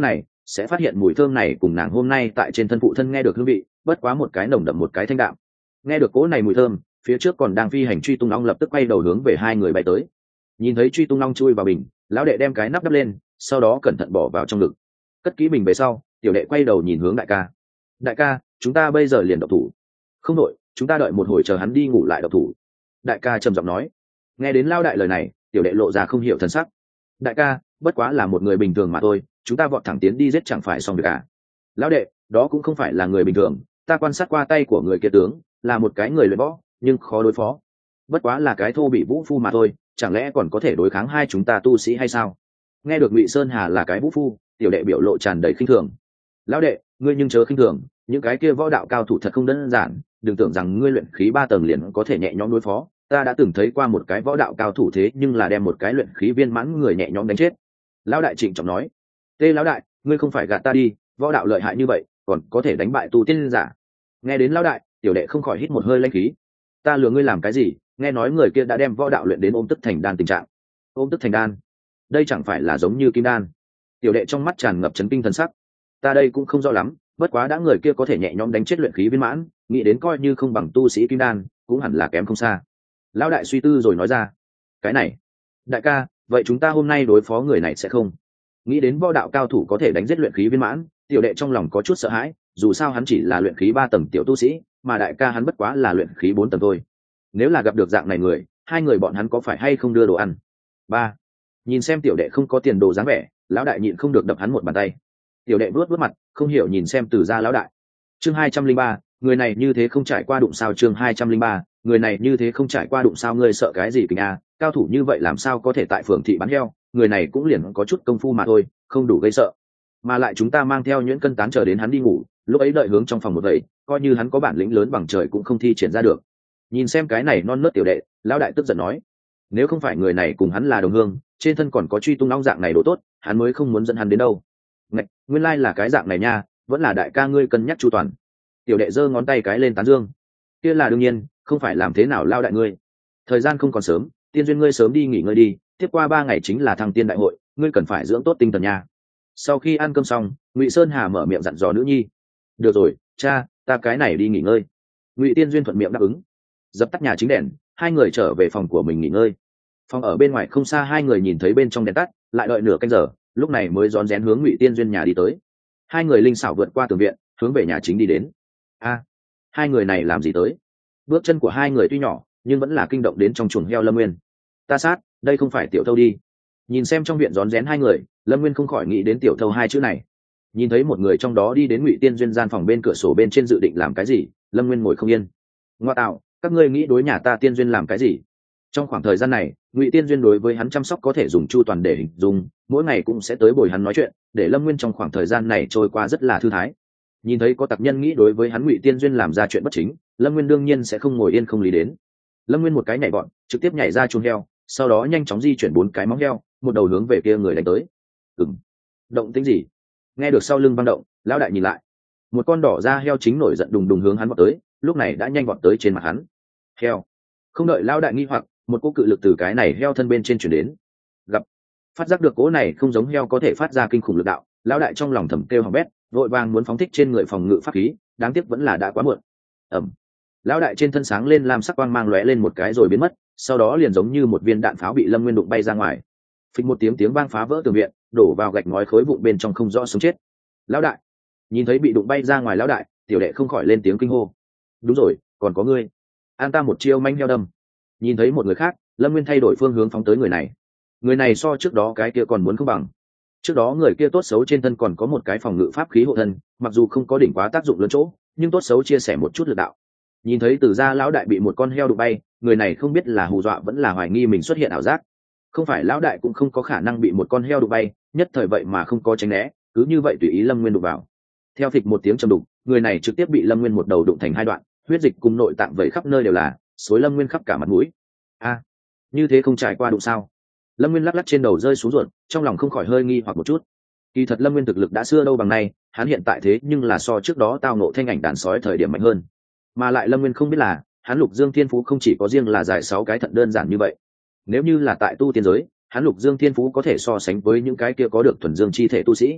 sẽ phát hiện mùi thơm này cùng nàng hôm nay tại trên thân phụ thân nghe được hương vị bất quá một cái nồng đậm một cái thanh đạm. Nghe được cỗ này mùi thơm, phía trước còn đang phi hành truy tung long lập tức quay đầu hướng về hai người bay tới. Nhìn thấy truy tung long chui vào bình, lão đệ đem cái nắp đắp lên, sau đó cẩn thận bỏ vào trong ngực, cất kỹ bình về sau, tiểu đệ quay đầu nhìn hướng đại ca. Đại ca, chúng ta bây giờ liền độc thủ. Không đội, chúng ta đợi một hồi chờ hắn đi ngủ lại độc thủ. Đại ca trầm giọng nói. Nghe đến lao đại lời này, tiểu đệ lộ ra không hiểu thân sắc. Đại ca, bất quá là một người bình thường mà thôi, chúng ta vọt thẳng tiến đi giết chẳng phải xong việc à? Lão đệ, đó cũng không phải là người bình thường, ta quan sát qua tay của người kia tướng, là một cái người luyện võ, nhưng khó đối phó. Bất quá là cái thô bị vũ phu mà thôi, chẳng lẽ còn có thể đối kháng hai chúng ta tu sĩ hay sao? Nghe được Ngụy Sơn Hà là cái vũ phu, tiểu đệ biểu lộ tràn đầy khinh thường. Lão đệ, ngươi nhưng chớ khinh thường, những cái kia võ đạo cao thủ thật không đơn giản, đừng tưởng rằng ngươi luyện khí ba tầng liền có thể nhẹ nhõm đối phó. Ta đã từng thấy qua một cái võ đạo cao thủ thế nhưng là đem một cái luyện khí viên mãn người nhẹ nhõm đánh chết. Lão đại trịnh trọng nói. Tê lão đại, ngươi không phải gạt ta đi, võ đạo lợi hại như vậy, còn có thể đánh bại tu tiên giả. Nghe đến lão đại, tiểu đệ không khỏi hít một hơi lãnh khí. Ta lừa ngươi làm cái gì? Nghe nói người kia đã đem võ đạo luyện đến ôm tức thành đan tình trạng. Ôm tức thành đan? Đây chẳng phải là giống như kim đan? Tiểu đệ trong mắt tràn ngập chấn kinh thần sắc. Ta đây cũng không rõ lắm, bất quá đã người kia có thể nhẹ nhõm đánh chết luyện khí viên mãn, nghĩ đến coi như không bằng tu sĩ kim đan, cũng hẳn là kém không xa. Lão đại suy tư rồi nói ra. Cái này, đại ca, vậy chúng ta hôm nay đối phó người này sẽ không? Nghĩ đến võ đạo cao thủ có thể đánh giết luyện khí viên mãn, tiểu đệ trong lòng có chút sợ hãi, dù sao hắn chỉ là luyện khí ba tầng tiểu tu sĩ, mà đại ca hắn bất quá là luyện khí bốn tầng thôi. Nếu là gặp được dạng này người, hai người bọn hắn có phải hay không đưa đồ ăn? Ba, nhìn xem tiểu đệ không có tiền đồ dáng vẻ, lão đại nhịn không được đập hắn một bàn tay. Tiểu đệ vuốt vuốt mặt, không hiểu nhìn xem từ gia lão đại. Chương hai trăm linh ba, người này như thế không trải qua đụng sao? Chương hai trăm linh ba, người này như thế không trải qua đụng sao? Ngươi sợ cái gì kình a? Cao thủ như vậy làm sao có thể tại phường thị bán heo? Người này cũng liền có chút công phu mà thôi, không đủ gây sợ. Mà lại chúng ta mang theo nhuyễn cân tán chờ đến hắn đi ngủ, lúc ấy đợi hướng trong phòng một vậy, coi như hắn có bản lĩnh lớn bằng trời cũng không thi triển ra được. Nhìn xem cái này non nớt tiểu đệ, lão đại tức giận nói, nếu không phải người này cùng hắn là đồng hương, trên thân còn có truy tung long dạng này đồ tốt, hắn mới không muốn dẫn hắn đến đâu. Ngạch, nguyên lai là cái dạng này nha, vẫn là đại ca ngươi cân nhắc chu toàn. Tiểu đệ giơ ngón tay cái lên tán dương. Kia là đương nhiên, không phải làm thế nào lao đại ngươi. Thời gian không còn sớm, tiên duyên ngươi sớm đi nghỉ ngơi đi, tiếp qua ba ngày chính là thăng tiên đại hội, ngươi cần phải dưỡng tốt tinh thần nha. Sau khi ăn cơm xong, Ngụy Sơn Hà mở miệng dặn dò nữ nhi. Được rồi, cha, ta cái này đi nghỉ ngơi. Ngụy Tiên duyên thuận miệng đáp ứng. Dập tắt nhà chính đèn, hai người trở về phòng của mình nghỉ ngơi. Phòng ở bên ngoài không xa, hai người nhìn thấy bên trong đèn tắt, lại đợi nửa canh giờ, lúc này mới rón rén hướng Ngụy Tiên duyên nhà đi tới. Hai người linh xảo vượt qua tường viện, hướng về nhà chính đi đến. A, hai người này làm gì tới? Bước chân của hai người tuy nhỏ, nhưng vẫn là kinh động đến trong chuồng heo Lâm Nguyên. Ta sát, đây không phải tiểu thâu đi. Nhìn xem trong viện rón rén hai người, Lâm Nguyên không khỏi nghĩ đến tiểu thâu hai chữ này. Nhìn thấy một người trong đó đi đến Ngụy Tiên duyên gian phòng bên cửa sổ bên trên dự định làm cái gì, Lâm Nguyên ngồi không yên. Ngoa tạo, các ngươi nghĩ đối nhà ta Tiên duyên làm cái gì? Trong khoảng thời gian này, Ngụy Tiên duyên đối với hắn chăm sóc có thể dùng chu toàn để hình dung, mỗi ngày cũng sẽ tới bồi hắn nói chuyện, để Lâm Nguyên trong khoảng thời gian này trôi qua rất là thư thái. Nhìn thấy có tặc nhân nghĩ đối với hắn Ngụy Tiên duyên làm ra chuyện bất chính, Lâm Nguyên đương nhiên sẽ không ngồi yên không lý đến. Lâm Nguyên một cái nhảy bọn, trực tiếp nhảy ra chuồng heo, sau đó nhanh chóng di chuyển bốn cái móng heo, một đầu hướng về kia người đánh tới. Ừm, động tĩnh gì? Nghe được sau lưng vang động, lão đại nhìn lại, một con đỏ da heo chính nổi giận đùng đùng hướng hắn vọt tới, lúc này đã nhanh vọt tới trên mặt hắn. Heo! Không đợi lão đại nghi hoặc, một cỗ cự lực từ cái này heo thân bên trên chuyển đến. Gặp phát giác được cỗ này không giống heo có thể phát ra kinh khủng lực đạo, lão đại trong lòng thầm kêu hỏng bét, vội vàng muốn phóng thích trên người phòng ngự pháp khí, đáng tiếc vẫn là đã quá muộn. Ẩm! Lão đại trên thân sáng lên làm sắc quang mang lóe lên một cái rồi biến mất, sau đó liền giống như một viên đạn pháo bị Lâm Nguyên đụng bay ra ngoài. Phịch một tiếng tiếng vang phá vỡ tường viện, đổ vào gạch ngói khối vụn bên trong không rõ sống chết. Lão đại! Nhìn thấy bị đụng bay ra ngoài lão đại, tiểu đệ không khỏi lên tiếng kinh hô. Đúng rồi, còn có ngươi. An ta một chiêu manh heo đâm. Nhìn thấy một người khác, Lâm Nguyên thay đổi phương hướng phóng tới người này. Người này so trước đó cái kia còn muốn không bằng. Trước đó người kia tốt xấu trên thân còn có một cái phòng ngự pháp khí hộ thân, mặc dù không có đỉnh quá tác dụng lớn chỗ, nhưng tốt xấu chia sẻ một chút lực đạo. Nhìn thấy từ gia lão đại bị một con heo đụng bay, người này không biết là hù dọa vẫn là hoài nghi mình xuất hiện ảo giác. Không phải lão đại cũng không có khả năng bị một con heo đụng bay, nhất thời vậy mà không có tránh né, cứ như vậy tùy ý Lâm Nguyên đụng vào. Theo phịch một tiếng trầm đục, người này trực tiếp bị Lâm Nguyên một đầu đụng thành hai đoạn, huyết dịch cùng nội tạng vẩy khắp nơi đều là, xối Lâm Nguyên khắp cả mặt mũi. A, như thế không trải qua đụng sao? Lâm Nguyên lắc lắc trên đầu rơi xuống ruột, trong lòng không khỏi hơi nghi hoặc một chút. Kỳ thật Lâm Nguyên thực lực đã xưa đâu bằng nay, hắn hiện tại thế nhưng là so trước đó tao nộ thanh ảnh đàn sói thời điểm mạnh hơn. Mà lại Lâm Nguyên không biết là, hắn Lục Dương Thiên Phú không chỉ có riêng là giải sáu cái thận đơn giản như vậy. Nếu như là tại tu tiên giới, hắn Lục Dương Thiên Phú có thể so sánh với những cái kia có được thuần dương chi thể tu sĩ.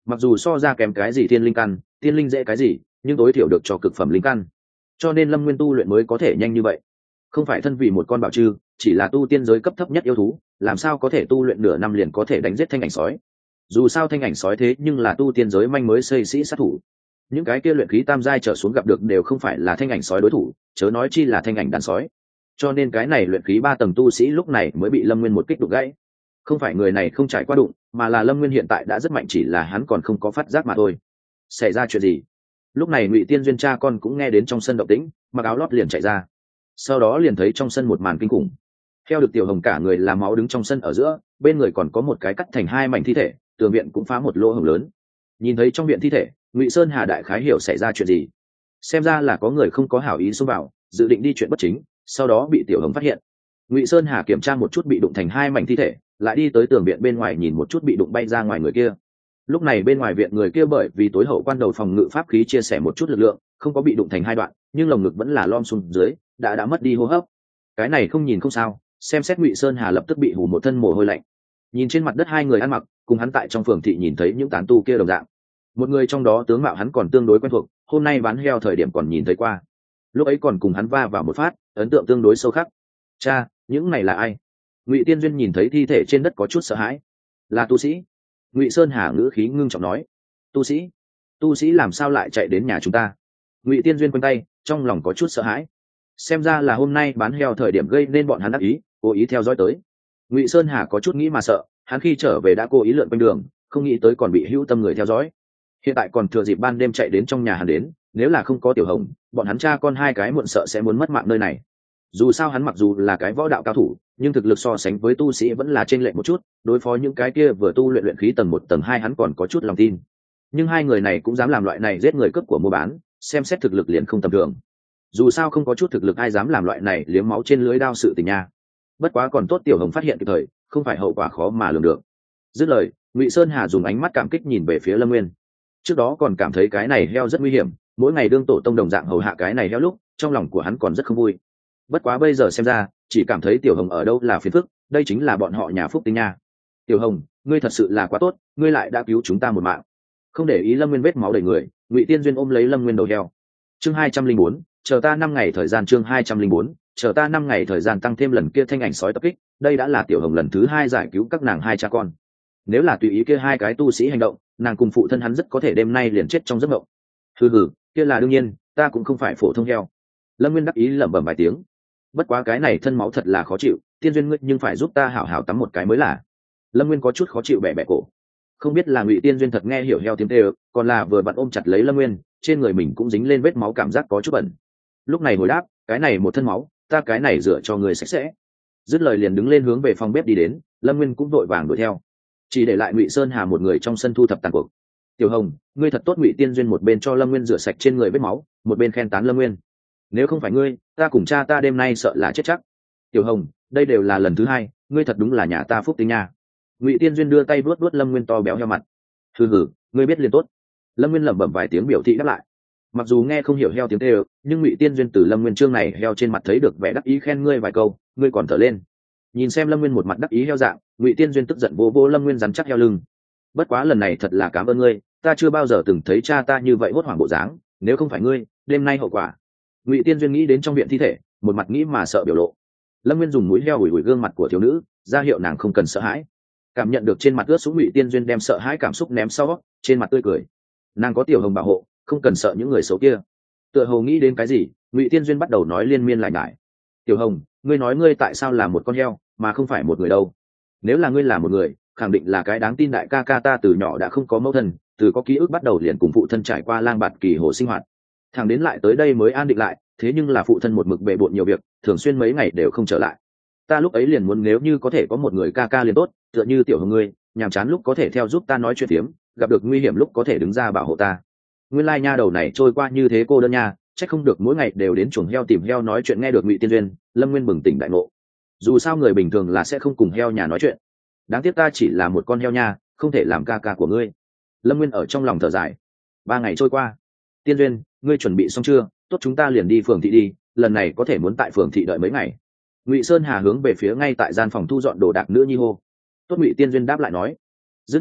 mặc dù so ra kém cái gì thiên linh căn, tiên linh dễ cái gì, nhưng tối thiểu được cho cực phẩm linh căn, cho nên lâm nguyên tu luyện mới có thể nhanh như vậy. Không phải thân vì một con bảo trư, chỉ là tu tiên giới cấp thấp nhất yêu thú, làm sao có thể tu luyện nửa năm liền có thể đánh giết thanh ảnh sói. Dù sao thanh ảnh sói thế nhưng là tu tiên giới manh mới xây sĩ sát thủ, những cái kia luyện khí tam giai trở xuống gặp được đều không phải là thanh ảnh sói đối thủ, chớ nói chi là thanh ảnh đàn sói. Cho nên cái này luyện khí ba tầng tu sĩ lúc này mới bị lâm nguyên một kích đục gãy. Không phải người này không trải qua đụng, mà là lâm nguyên hiện tại đã rất mạnh, chỉ là hắn còn không có phát giác mà thôi. Xảy ra chuyện gì? Lúc này Ngụy Tiên Duyên cha con cũng nghe đến trong sân động tĩnh, mặc áo lót liền chạy ra. Sau đó liền thấy trong sân một màn kinh khủng. Theo được Tiểu Hồng cả người làm máu đứng trong sân ở giữa, bên người còn có một cái cắt thành hai mảnh thi thể, tường viện cũng phá một lỗ hổng lớn. Nhìn thấy trong viện thi thể, Ngụy Sơn Hà đại khái hiểu xảy ra chuyện gì. Xem ra là có người không có hảo ý xông vào, dự định đi chuyện bất chính, sau đó bị Tiểu Hồng phát hiện. Ngụy Sơn Hà kiểm tra một chút bị đụng thành hai mảnh thi thể, lại đi tới tường viện bên ngoài nhìn một chút bị đụng bay ra ngoài người kia. Lúc này bên ngoài viện người kia bởi vì tối hậu quan đầu phòng ngự pháp khí chia sẻ một chút lực lượng, không có bị đụng thành hai đoạn, nhưng lồng ngực vẫn là lom xuống dưới, đã đã mất đi hô hấp. Cái này không nhìn không sao, xem xét Ngụy Sơn Hà lập tức bị hù một thân mồ hôi lạnh. Nhìn trên mặt đất hai người ăn mặc, cùng hắn tại trong phường thị nhìn thấy những tán tu kia đồng dạng. Một người trong đó tướng mạo hắn còn tương đối quen thuộc, hôm nay bán heo thời điểm còn nhìn thấy qua. Lúc ấy còn cùng hắn va vào một phát, ấn tượng tương đối sâu khắc. Cha, những này là ai? Ngụy Tiên Duyên nhìn thấy thi thể trên đất có chút sợ hãi. Là tu sĩ. Ngụy Sơn Hà ngữ khí ngưng trọng nói. Tu sĩ? Tu sĩ làm sao lại chạy đến nhà chúng ta? Ngụy Tiên Duyên quanh tay, trong lòng có chút sợ hãi. Xem ra là hôm nay bán heo thời điểm gây nên bọn hắn đắc ý, cố ý theo dõi tới. Ngụy Sơn Hà có chút nghĩ mà sợ, hắn khi trở về đã cố ý lượn quanh đường, không nghĩ tới còn bị hữu tâm người theo dõi. Hiện tại còn thừa dịp ban đêm chạy đến trong nhà hắn đến, nếu là không có Tiểu Hồng, bọn hắn cha con hai cái muộn sợ sẽ muốn mất mạng nơi này. Dù sao hắn mặc dù là cái võ đạo cao thủ, nhưng thực lực so sánh với tu sĩ vẫn là trên lệch một chút, đối phó những cái kia vừa tu luyện luyện khí tầng một tầng hai hắn còn có chút lòng tin. Nhưng hai người này cũng dám làm loại này giết người cướp của mua bán, xem xét thực lực liền không tầm thường. Dù sao không có chút thực lực ai dám làm loại này liếm máu trên lưới đao sự tình nha. Bất quá còn tốt Tiểu Hồng phát hiện kịp thời, không phải hậu quả khó mà lường được. Dứt lời, Ngụy Sơn Hà dùng ánh mắt cảm kích nhìn về phía Lâm Nguyên. Trước đó còn cảm thấy cái này heo rất nguy hiểm, mỗi ngày đương tổ tông đồng dạng hầu hạ cái này heo lúc, trong lòng của hắn còn rất không vui. Bất quá bây giờ xem ra, chỉ cảm thấy Tiểu Hồng ở đâu là phiền phức, đây chính là bọn họ nhà Phúc Tinh nha. Tiểu Hồng, ngươi thật sự là quá tốt, ngươi lại đã cứu chúng ta một mạng. Không để ý Lâm Nguyên vết máu đầy người, Ngụy Tiên Duyên ôm lấy Lâm Nguyên đầu heo. Chương hai trăm linh bốn, chờ ta năm ngày thời gian. Chương hai trăm linh bốn, chờ ta năm ngày thời gian tăng thêm lần kia thanh ảnh sói tập kích, đây đã là Tiểu Hồng lần thứ hai giải cứu các nàng hai cha con. Nếu là tùy ý kia hai cái tu sĩ hành động, nàng cùng phụ thân hắn rất có thể đêm nay liền chết trong giấc mộng. Hừ hừ, kia là đương nhiên, ta cũng không phải phổ thông heo. Lâm Nguyên đắc ý lẩm bẩm vài tiếng. Bất quá cái này thân máu thật là khó chịu, Tiên Duyên ngươi nhưng phải giúp ta hảo hảo tắm một cái mới là. Lâm Nguyên có chút khó chịu bẻ bẻ cổ. Không biết là Ngụy Tiên Duyên thật nghe hiểu heo tiếng kêu, còn là vừa vặn ôm chặt lấy Lâm Nguyên, trên người mình cũng dính lên vết máu cảm giác có chút bẩn. Lúc này hồi đáp, cái này một thân máu, ta cái này rửa cho người sạch sẽ. Dứt lời liền đứng lên hướng về phòng bếp đi đến, Lâm Nguyên cũng vội vàng đuổi theo. Chỉ để lại Ngụy Sơn Hà một người trong sân thu thập tàn cuộc. Tiểu Hồng, ngươi thật tốt. Ngụy Tiên Duyên một bên cho Lâm Nguyên rửa sạch trên người vết máu, một bên khen tán Lâm Nguyên. Nếu không phải ngươi, ta cùng cha ta đêm nay sợ là chết chắc. Tiểu Hồng, đây đều là lần thứ hai, ngươi thật đúng là nhà ta Phúc Tinh nha. Ngụy Tiên Duyên đưa tay vuốt vuốt Lâm Nguyên to béo heo mặt. Hừ hừ, ngươi biết liền tốt. Lâm Nguyên lẩm bẩm vài tiếng biểu thị đáp lại. Mặc dù nghe không hiểu heo tiếng kêu, nhưng Ngụy Tiên Duyên từ Lâm Nguyên chương này heo trên mặt thấy được vẻ đắc ý, khen ngươi vài câu, ngươi còn thở lên. Nhìn xem Lâm Nguyên một mặt đắc ý heo dạng, Ngụy Tiên Duyên tức giận vô vô Lâm Nguyên rắn chắc heo lưng. Bất quá lần này thật là cảm ơn ngươi, ta chưa bao giờ từng thấy cha ta như vậy hốt hoảng bộ dáng, nếu không phải ngươi, đêm nay hậu quả. Ngụy Tiên Duyên nghĩ đến trong viện thi thể, một mặt nghĩ mà sợ biểu lộ. Lâm Nguyên dùng mũi heo ủi ủi gương mặt của thiếu nữ, ra hiệu nàng không cần sợ hãi. Cảm nhận được trên mặt ướt sũng, Ngụy Tiên Duyên đem sợ hãi cảm xúc ném sau, trên mặt tươi cười. Nàng có Tiểu Hồng bảo hộ, không cần sợ những người xấu kia. Tựa hồ nghĩ đến cái gì, Ngụy Tiên Duyên bắt đầu nói liên miên lại nhải. Tiểu Hồng, ngươi nói ngươi tại sao là một con heo, mà không phải một người đâu? Nếu là ngươi là một người, khẳng định là cái đáng tin đại ca ca ta từ nhỏ đã không có mẫu thân, từ có ký ức bắt đầu liền cùng phụ thân trải qua lang bạt kỳ hồ sinh hoạt. Thằng đến lại tới đây mới an định lại, thế nhưng là phụ thân một mực bệ bộn nhiều việc, thường xuyên mấy ngày đều không trở lại. Ta lúc ấy liền muốn nếu như có thể có một người ca ca liền tốt, tựa như Tiểu Hồng ngươi, nhàm chán lúc có thể theo giúp ta nói chuyện phiếm, gặp được nguy hiểm lúc có thể đứng ra bảo hộ ta. Nguyên lai nha đầu này trôi qua như thế cô đơn nha, chắc không được mỗi ngày đều đến chuồng heo tìm heo nói chuyện. Nghe được Ngụy Tiên Duyên, Lâm Nguyên bừng tỉnh đại ngộ. Dù sao người bình thường là sẽ không cùng heo nhà nói chuyện. Đáng tiếc ta chỉ là một con heo nha, không thể làm ca ca của ngươi. Lâm Nguyên ở trong lòng thở dài. Ba ngày trôi qua. Tiên Duyên, ngươi chuẩn bị xong chưa? Tốt, chúng ta liền đi phường thị đi, lần này có thể muốn tại phường thị đợi mấy ngày. Ngụy Sơn Hà hướng về phía ngay tại gian phòng thu dọn đồ đạc nữ nhi hô. Tốt, Ngụy Tiên Duyên đáp lại nói. Dứt lời,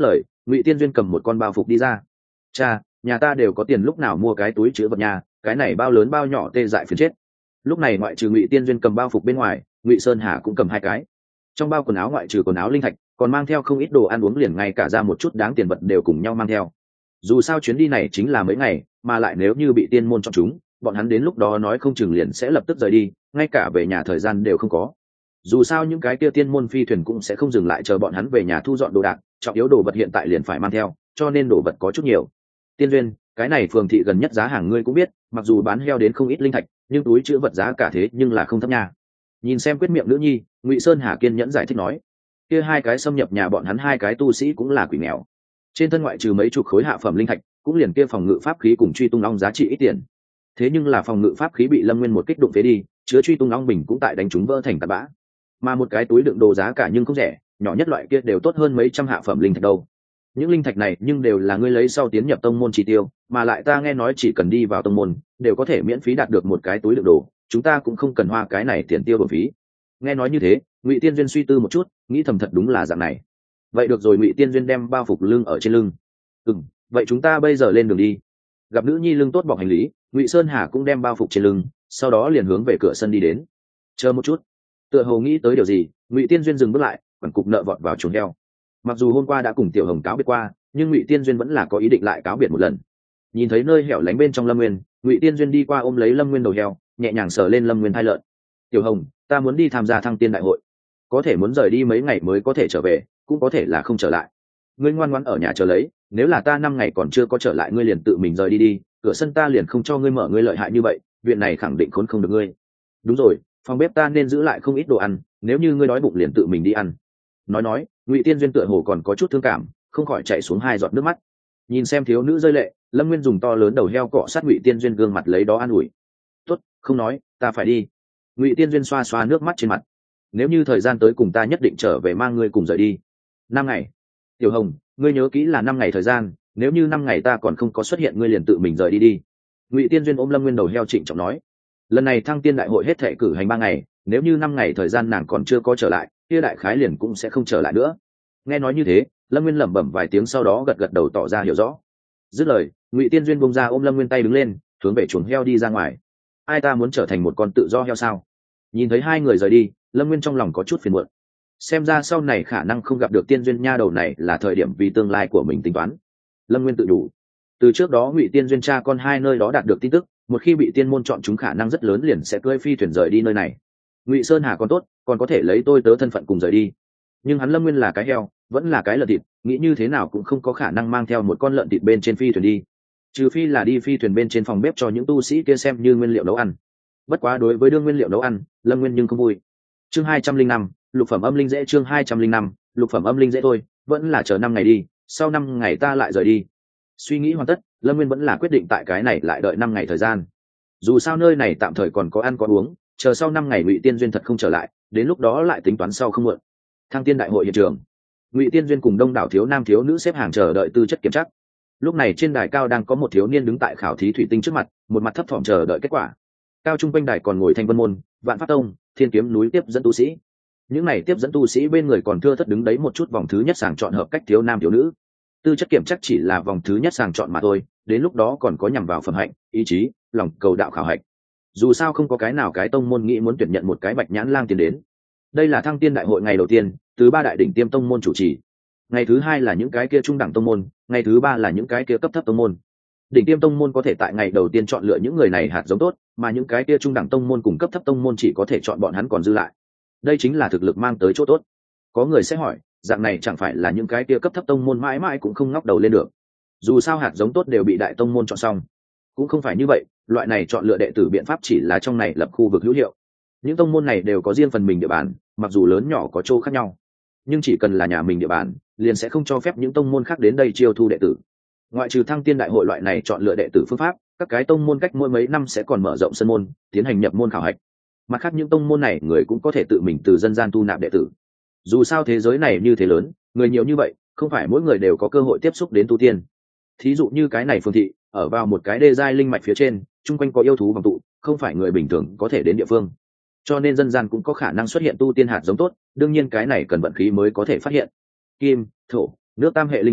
Ngụy Tiên Duyên cầm một con bao phục đi ra. Cha, nhà ta đều có tiền lúc nào mua cái túi chứa vật nhà, cái này bao lớn bao nhỏ tê dại phiền chết. Lúc này ngoại trừ Ngụy Tiên Duyên cầm bao phục bên ngoài, Ngụy Sơn Hà cũng cầm hai cái. Trong bao quần áo ngoại trừ quần áo linh thạch, còn mang theo không ít đồ ăn uống, liền ngay cả ra một chút đáng tiền vật đều cùng nhau mang theo. Dù sao chuyến đi này chính là mấy ngày, mà lại nếu như bị tiên môn chọn chúng, bọn hắn đến lúc đó nói không chừng liền sẽ lập tức rời đi, ngay cả về nhà thời gian đều không có. Dù sao những cái kia tiên môn phi thuyền cũng sẽ không dừng lại chờ bọn hắn về nhà thu dọn đồ đạc, trọng yếu đồ vật hiện tại liền phải mang theo, cho nên đồ vật có chút nhiều. Tiên Duyên, cái này phường thị gần nhất giá hàng ngươi cũng biết, mặc dù bán heo đến không ít linh thạch, nhưng túi chứa vật giá cả thế nhưng là không thấp nha. Nhìn xem quyết miệng nữ nhi, Ngụy Sơn Hà kiên nhẫn giải thích nói, kia hai cái xâm nhập nhà bọn hắn hai cái tu sĩ cũng là quỷ nghèo, trên thân ngoại trừ mấy chục khối hạ phẩm linh thạch, cũng liền kia phòng ngự pháp khí cùng truy tung long giá trị ít tiền. Thế nhưng là phòng ngự pháp khí bị Lâm Nguyên một kích đụng phế đi, chứa truy tung long bình cũng tại đánh chúng vỡ thành tạt bã. Mà một cái túi đựng đồ giá cả nhưng không rẻ, nhỏ nhất loại kia đều tốt hơn mấy trăm hạ phẩm linh thạch đâu. Những linh thạch này nhưng đều là ngươi lấy sau tiến nhập tông môn chi tiêu, mà lại ta nghe nói chỉ cần đi vào tông môn, đều có thể miễn phí đạt được một cái túi đựng đồ, chúng ta cũng không cần hoa cái này tiền tiêu bổng phí. Nghe nói như thế, Ngụy Tiên Duyên suy tư một chút, nghĩ thầm thật đúng là dạng này. Vậy được rồi, Ngụy Tiên Duyên đem bao phục lưng ở trên lưng. Ừm, vậy chúng ta bây giờ lên đường đi. Gặp nữ nhi lưng tốt bọc hành lý, Ngụy Sơn Hà cũng đem bao phục trên lưng, sau đó liền hướng về cửa sân đi đến. Chờ một chút. Tựa hồ nghĩ tới điều gì, Ngụy Tiên Duyên dừng bước lại, quẳng cục nợ vọt vào chuồng heo. Mặc dù hôm qua đã cùng Tiểu Hồng cáo biệt qua, nhưng Ngụy Tiên Duyên vẫn là có ý định lại cáo biệt một lần. Nhìn thấy nơi hẻo lánh bên trong Lâm Nguyên, Ngụy Tiên Duyên đi qua ôm lấy Lâm Nguyên đầu heo, nhẹ nhàng sờ lên Lâm Nguyên thai lợn. Tiểu Hồng, ta muốn đi tham gia Thăng Tiên đại hội, có thể muốn rời đi mấy ngày mới có thể trở về, cũng có thể là không trở lại. Ngươi ngoan ngoãn ở nhà chờ lấy, nếu là ta năm ngày còn chưa có trở lại, ngươi liền tự mình rời đi đi, cửa sân ta liền không cho ngươi mở, ngươi lợi hại như vậy, viện này khẳng định khốn không được ngươi. Đúng rồi, phòng bếp ta nên giữ lại không ít đồ ăn, nếu như ngươi đói bụng liền tự mình đi ăn. Nói nói, Ngụy Tiên Duyên tựa hồ còn có chút thương cảm, không khỏi chạy xuống hai giọt nước mắt. Nhìn xem thiếu nữ rơi lệ, Lâm Nguyên dùng to lớn đầu heo cọ sát Ngụy Tiên Duyên gương mặt lấy đó an ủi. Tốt, không nói, ta phải đi. Ngụy Tiên Duyên xoa xoa nước mắt trên mặt. Nếu như thời gian tới cùng ta nhất định trở về mang ngươi cùng rời đi. Năm ngày. Tiểu Hồng, ngươi nhớ kỹ là năm ngày thời gian, nếu như năm ngày ta còn không có xuất hiện, ngươi liền tự mình rời đi đi. Ngụy Tiên Duyên ôm Lâm Nguyên đầu heo trịnh trọng nói. Lần này Thăng Tiên đại hội hết thể cử hành ba ngày, nếu như năm ngày thời gian nàng còn chưa có trở lại, kia đại khái liền cũng sẽ không trở lại nữa. Nghe nói như thế, Lâm Nguyên lẩm bẩm vài tiếng, sau đó gật gật đầu tỏ ra hiểu rõ. Dứt lời, Ngụy Tiên Duyên bông ra ôm Lâm Nguyên tay đứng lên, hướng về chuồng heo đi ra ngoài. Ai ta muốn trở thành một con tự do heo sao? Nhìn thấy hai người rời đi, Lâm Nguyên trong lòng có chút phiền muộn. Xem ra sau này khả năng không gặp được Tiên Duyên nha đầu này là thời điểm vì tương lai của mình tính toán. Lâm Nguyên tự đủ. Từ trước đó Ngụy Tiên Duyên cha con hai nơi đó đạt được tin tức, một khi bị tiên môn chọn chúng, khả năng rất lớn liền sẽ cưỡi phi thuyền rời đi nơi này. Ngụy Sơn Hà còn tốt, còn có thể lấy tôi tớ thân phận cùng rời đi. Nhưng hắn Lâm Nguyên là cái heo, vẫn là cái lợn thịt, nghĩ như thế nào cũng không có khả năng mang theo một con lợn thịt bên trên phi thuyền đi. Trừ phi là đi phi thuyền bên trên phòng bếp cho những tu sĩ kia xem như nguyên liệu nấu ăn. Bất quá đối với đương nguyên liệu nấu ăn, Lâm Nguyên nhưng không vui. Chương hai trăm linh năm, lục phẩm âm linh dễ. Chương hai trăm linh năm, lục phẩm âm linh dễ. Thôi, vẫn là chờ năm ngày đi, sau năm ngày ta lại rời đi. Suy nghĩ hoàn tất, Lâm Nguyên vẫn là quyết định tại cái này lại đợi năm ngày thời gian. Dù sao nơi này tạm thời còn có ăn có uống, chờ sau năm ngày Ngụy Tiên Duyên thật không trở lại, đến lúc đó lại tính toán sau không muộn. Thăng Tiên đại hội hiện trường, Ngụy Tiên Duyên cùng đông đảo thiếu nam thiếu nữ xếp hàng chờ đợi tư chất kiểm tra. Lúc này trên đài cao đang có một thiếu niên đứng tại khảo thí thủy tinh trước mặt, một mặt thấp thỏm chờ đợi kết quả. Cao trung quanh đài còn ngồi Thanh Vân môn, Vạn Pháp tông, Thiên Kiếm núi tiếp dẫn tu sĩ. Những này tiếp dẫn tu sĩ bên người còn thưa thất đứng đấy một chút vòng thứ nhất sàng chọn hợp cách thiếu nam thiếu nữ. Tư chất kiểm chắc chỉ là vòng thứ nhất sàng chọn mà thôi, đến lúc đó còn có nhằm vào phẩm hạnh, ý chí, lòng cầu đạo khảo hạch. Dù sao không có cái nào cái tông môn nghĩ muốn tuyển nhận một cái bạch nhãn lang tiến đến. Đây là Thăng Tiên đại hội ngày đầu tiên, từ ba đại đỉnh tiêm tông môn chủ trì. Ngày thứ hai là những cái kia trung đẳng tông môn, ngày thứ ba là những cái kia cấp thấp tông môn. Đỉnh tiêm tông môn có thể tại ngày đầu tiên chọn lựa những người này hạt giống tốt, mà những cái kia trung đẳng tông môn cùng cấp thấp tông môn chỉ có thể chọn bọn hắn còn dư lại. Đây chính là thực lực mang tới chỗ tốt. Có người sẽ hỏi, dạng này chẳng phải là những cái kia cấp thấp tông môn mãi mãi cũng không ngóc đầu lên được? Dù sao hạt giống tốt đều bị đại tông môn chọn xong. Cũng không phải như vậy, loại này chọn lựa đệ tử biện pháp chỉ là trong này lập khu vực hữu hiệu. Những tông môn này đều có riêng phần mình địa bàn, mặc dù lớn nhỏ có chỗ khác nhau, nhưng chỉ cần là nhà mình địa bàn, liền sẽ không cho phép những tông môn khác đến đây chiêu thu đệ tử. Ngoại trừ Thăng Tiên đại hội loại này chọn lựa đệ tử phương pháp, các cái tông môn cách mỗi mấy năm sẽ còn mở rộng sân môn, tiến hành nhập môn khảo hạch. Mặt khác những tông môn này người cũng có thể tự mình từ dân gian thu nạp đệ tử. Dù sao thế giới này như thế lớn, người nhiều như vậy, không phải mỗi người đều có cơ hội tiếp xúc đến tu tiên. Thí dụ như cái này Phương thị, ở vào một cái đê giai linh mạch phía trên, chung quanh có yêu thú vòng tụ, không phải người bình thường có thể đến địa phương. Cho nên dân gian cũng có khả năng xuất hiện tu tiên hạt giống tốt, đương nhiên cái này cần vận khí mới có thể phát hiện. Kim, thổ, nước tam hệ linh căn,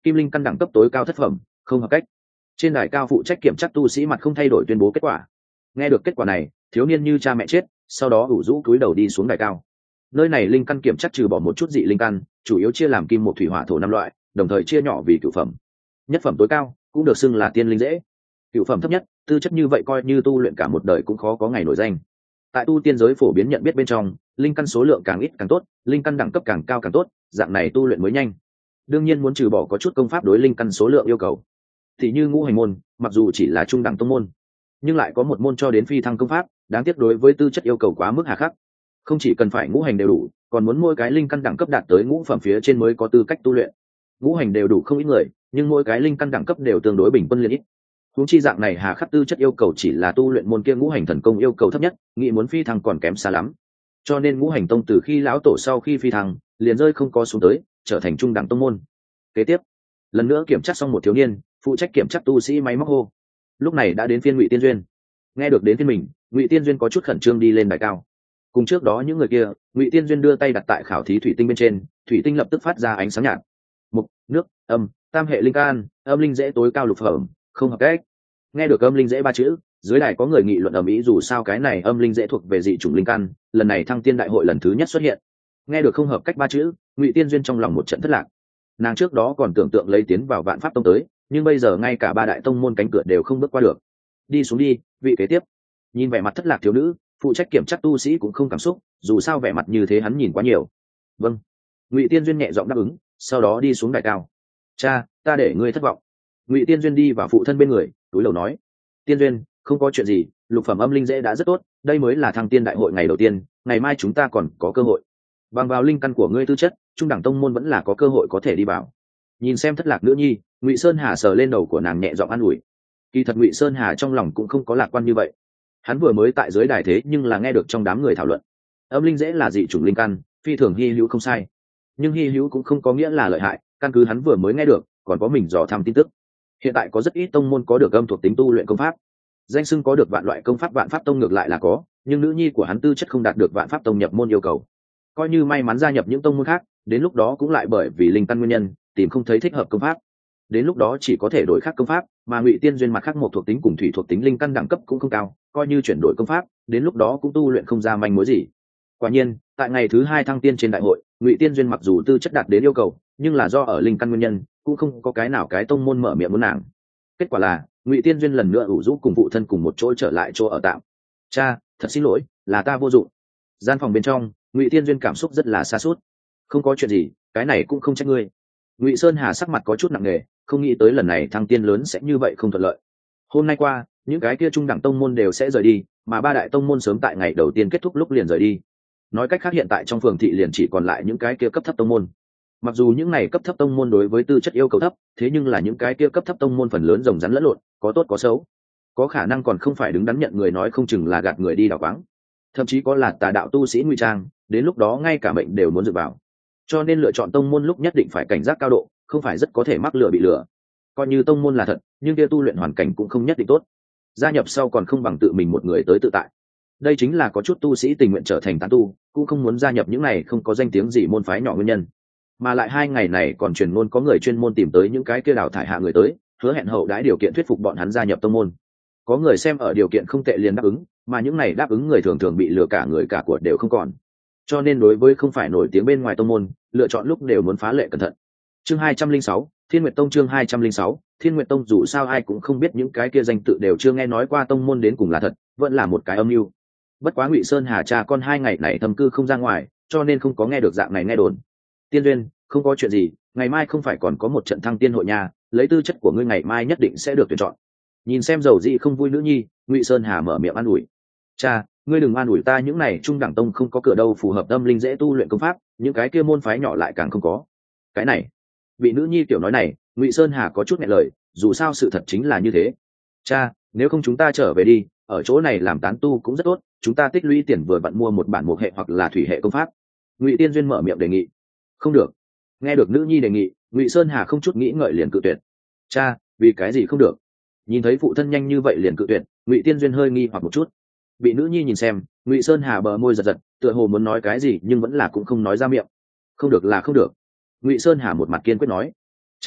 kim linh căn đẳng cấp tối cao thất phẩm, không hợp cách. Trên đài cao phụ trách kiểm tra tu sĩ mặt không thay đổi tuyên bố kết quả. Nghe được kết quả này, thiếu niên như cha mẹ chết, sau đó ủ rũ cúi đầu đi xuống đài cao. Nơi này linh căn kiểm tra trừ bỏ một chút dị linh căn, chủ yếu chia làm kim một thủy hỏa thổ năm loại, đồng thời chia nhỏ vì cửu phẩm. Nhất phẩm tối cao cũng được xưng là tiên linh dễ. Cửu phẩm thấp nhất, tư chất như vậy coi như tu luyện cả một đời cũng khó có ngày nổi danh. Tại tu tiên giới phổ biến nhận biết bên trong, linh căn số lượng càng ít càng tốt, linh căn đẳng cấp càng cao càng tốt, dạng này tu luyện mới nhanh. Đương nhiên muốn trừ bỏ có chút công pháp đối linh căn số lượng yêu cầu. Thì như ngũ hành môn, mặc dù chỉ là trung đẳng tông môn, nhưng lại có một môn cho đến phi thăng công pháp, đáng tiếc đối với tư chất yêu cầu quá mức hà khắc. Không chỉ cần phải ngũ hành đều đủ, còn muốn mỗi cái linh căn đẳng cấp đạt tới ngũ phẩm phía trên mới có tư cách tu luyện. Ngũ hành đều đủ không ít người, nhưng mỗi cái linh căn đẳng cấp đều tương đối bình quân liên ít. Huống chi dạng này hà khắc tư chất yêu cầu chỉ là tu luyện môn kia ngũ hành thần công yêu cầu thấp nhất, nghĩ muốn phi thăng còn kém xa lắm. Cho nên ngũ hành tông từ khi lão tổ sau khi phi thăng, liền rơi không có xuống tới, trở thành trung đẳng tông môn. Kế tiếp, lần nữa kiểm tra xong một thiếu niên, phụ trách kiểm tra tu sĩ máy móc hô. Lúc này đã đến phiên Ngụy Tiên Duyên. Nghe được đến phiên mình, Ngụy Tiên Duyên có chút khẩn trương đi lên đài cao. Cùng trước đó những người kia, Ngụy Tiên Duyên đưa tay đặt tại khảo thí thủy tinh bên trên, thủy tinh lập tức phát ra ánh sáng nhạt. Mục, nước, âm, tam hệ linh can, âm linh dễ tối cao lục phẩm, không hợp cách. Nghe được âm linh dễ ba chữ, dưới đài có người nghị luận ầm ĩ, dù sao cái này âm linh dễ thuộc về dị chủng linh căn, lần này thăng tiên đại hội lần thứ nhất xuất hiện. Nghe được không hợp cách ba chữ, Ngụy Tiên Duyên trong lòng một trận thất lạc. Nàng trước đó còn tưởng tượng lấy tiến vào Vạn Pháp tông tới, nhưng bây giờ ngay cả ba đại tông môn cánh cửa đều không bước qua được. Đi xuống đi, vị kế tiếp. Nhìn vẻ mặt thất lạc thiếu nữ, phụ trách kiểm tra tu sĩ cũng không cảm xúc, dù sao vẻ mặt như thế hắn nhìn quá nhiều. Vâng. Ngụy Tiên Duyên nhẹ giọng đáp ứng, sau đó đi xuống đài cao. Cha, ta để ngươi thất vọng. Ngụy Tiên Duyên đi vào phụ thân bên người, túi lầu nói. Tiên Duyên, không có chuyện gì, lục phẩm âm linh dễ đã rất tốt, đây mới là thăng tiên đại hội ngày đầu tiên, ngày mai chúng ta còn có cơ hội. Bằng vào linh căn của ngươi tư chất, trung đẳng tông môn vẫn là có cơ hội có thể đi vào. Nhìn xem thất lạc nữ nhi, Ngụy Sơn Hà sờ lên đầu của nàng nhẹ giọng an ủi. Kỳ thật Ngụy Sơn Hà trong lòng cũng không có lạc quan như vậy. Hắn vừa mới tại dưới đài thế nhưng là nghe được trong đám người thảo luận, âm linh dễ là dị chủng linh căn, phi thường hy hữu không sai, nhưng hy hữu cũng không có nghĩa là lợi hại. Căn cứ hắn vừa mới nghe được, còn có mình dò thăm tin tức, hiện tại có rất ít tông môn có được âm thuộc tính tu luyện công pháp. Danh xưng có được vạn loại công pháp Vạn Pháp tông ngược lại là có, nhưng nữ nhi của hắn tư chất không đạt được Vạn Pháp tông nhập môn yêu cầu. Coi như may mắn gia nhập những tông môn khác, đến lúc đó cũng lại bởi vì linh căn nguyên nhân tìm không thấy thích hợp công pháp, đến lúc đó chỉ có thể đổi khác công pháp. Mà Ngụy Tiên Duyên mặt khác một thuộc tính cùng thủy thuộc tính linh căn đẳng cấp cũng không cao, coi như chuyển đổi công pháp, đến lúc đó cũng tu luyện không ra manh mối gì. Quả nhiên, tại ngày thứ hai thăng tiên trên đại hội, Ngụy Tiên Duyên mặc dù tư chất đạt đến yêu cầu, nhưng là do ở linh căn nguyên nhân, cũng không có cái nào cái tông môn mở miệng muốn nàng. Kết quả là Ngụy Tiên Duyên lần nữa ủ rũ cùng phụ thân cùng một chỗ trở lại chỗ ở tạm. Cha, thật xin lỗi, là ta vô dụng. Gian phòng bên trong, Ngụy Tiên Duyên cảm xúc rất là xa suốt. Không có chuyện gì, cái này cũng không trách ngươi. Ngụy Sơn Hà sắc mặt có chút nặng nề, không nghĩ tới lần này thăng tiên lớn sẽ như vậy không thuận lợi. Hôm nay qua, những cái kia trung đẳng tông môn đều sẽ rời đi, mà ba đại tông môn sớm tại ngày đầu tiên kết thúc lúc liền rời đi. Nói cách khác hiện tại trong phường thị liền chỉ còn lại những cái kia cấp thấp tông môn. Mặc dù những này cấp thấp tông môn đối với tư chất yêu cầu thấp, thế nhưng là những cái kia cấp thấp tông môn phần lớn rồng rắn lẫn lộn, có tốt có xấu, có khả năng còn không phải đứng đắn nhận người nói không chừng là gạt người đi đào quáng, thậm chí có là tà đạo tu sĩ ngụy trang, đến lúc đó ngay cả mệnh đều muốn dựa vào. Cho nên lựa chọn tông môn lúc nhất định phải cảnh giác cao độ, không phải rất có thể mắc lừa bị lừa. Coi như tông môn là thật, nhưng kia tu luyện hoàn cảnh cũng không nhất định tốt. Gia nhập sau còn không bằng tự mình một người tới tự tại. Đây chính là có chút tu sĩ tình nguyện trở thành tán tu, cũng không muốn gia nhập những này không có danh tiếng gì môn phái nhỏ nguyên nhân. Mà lại hai ngày này còn truyền ngôn có người chuyên môn tìm tới những cái kia đào thải hạ người tới, hứa hẹn hậu đãi điều kiện thuyết phục bọn hắn gia nhập tông môn. Có người xem ở điều kiện không tệ liền đáp ứng, mà những này đáp ứng người thường thường bị lừa cả người cả của đều không còn. Cho nên đối với không phải nổi tiếng bên ngoài tông môn, lựa chọn lúc đều muốn phá lệ cẩn thận. Chương hai trăm linh sáu, Thiên Nguyệt Tông. Chương hai trăm linh sáu, Thiên Nguyệt Tông. Dù sao ai cũng không biết những cái kia danh tự đều chưa nghe nói qua tông môn đến cùng là thật, vẫn là một cái âm mưu. Bất quá Ngụy Sơn Hà cha con hai ngày này thâm cư không ra ngoài, cho nên không có nghe được dạng này nghe đồn. Tiên Duyên, không có chuyện gì, ngày mai không phải còn có một trận thăng tiên hội nhà, lấy tư chất của ngươi ngày mai nhất định sẽ được tuyển chọn. Nhìn xem dầu dị không vui nữ nhi, Ngụy Sơn Hà mở miệng an ủi. Cha, ngươi đừng an ủi ta, những này trung đẳng tông không có cửa đâu phù hợp tâm linh dễ tu luyện công pháp, những cái kia môn phái nhỏ lại càng không có. Cái này, vị nữ nhi tiểu nói này, Ngụy Sơn Hà có chút nghẹn lời, dù sao sự thật chính là như thế. Cha, nếu không chúng ta trở về đi, ở chỗ này làm tán tu cũng rất tốt, chúng ta tích lũy tiền vừa vặn mua một bản mục hệ hoặc là thủy hệ công pháp. Ngụy Tiên Duyên mở miệng đề nghị. Không được. Nghe được nữ nhi đề nghị, Ngụy Sơn Hà không chút nghĩ ngợi liền cự tuyệt. Cha, vì cái gì không được? Nhìn thấy phụ thân nhanh như vậy liền cự tuyệt, Ngụy Tiên Duyên hơi nghi hoặc một chút. Bị nữ nhi nhìn xem, Ngụy Sơn Hà bờ môi giật giật, tựa hồ muốn nói cái gì nhưng vẫn là cũng không nói ra miệng. Không được là không được. Ngụy Sơn Hà một mặt kiên quyết nói. Cha,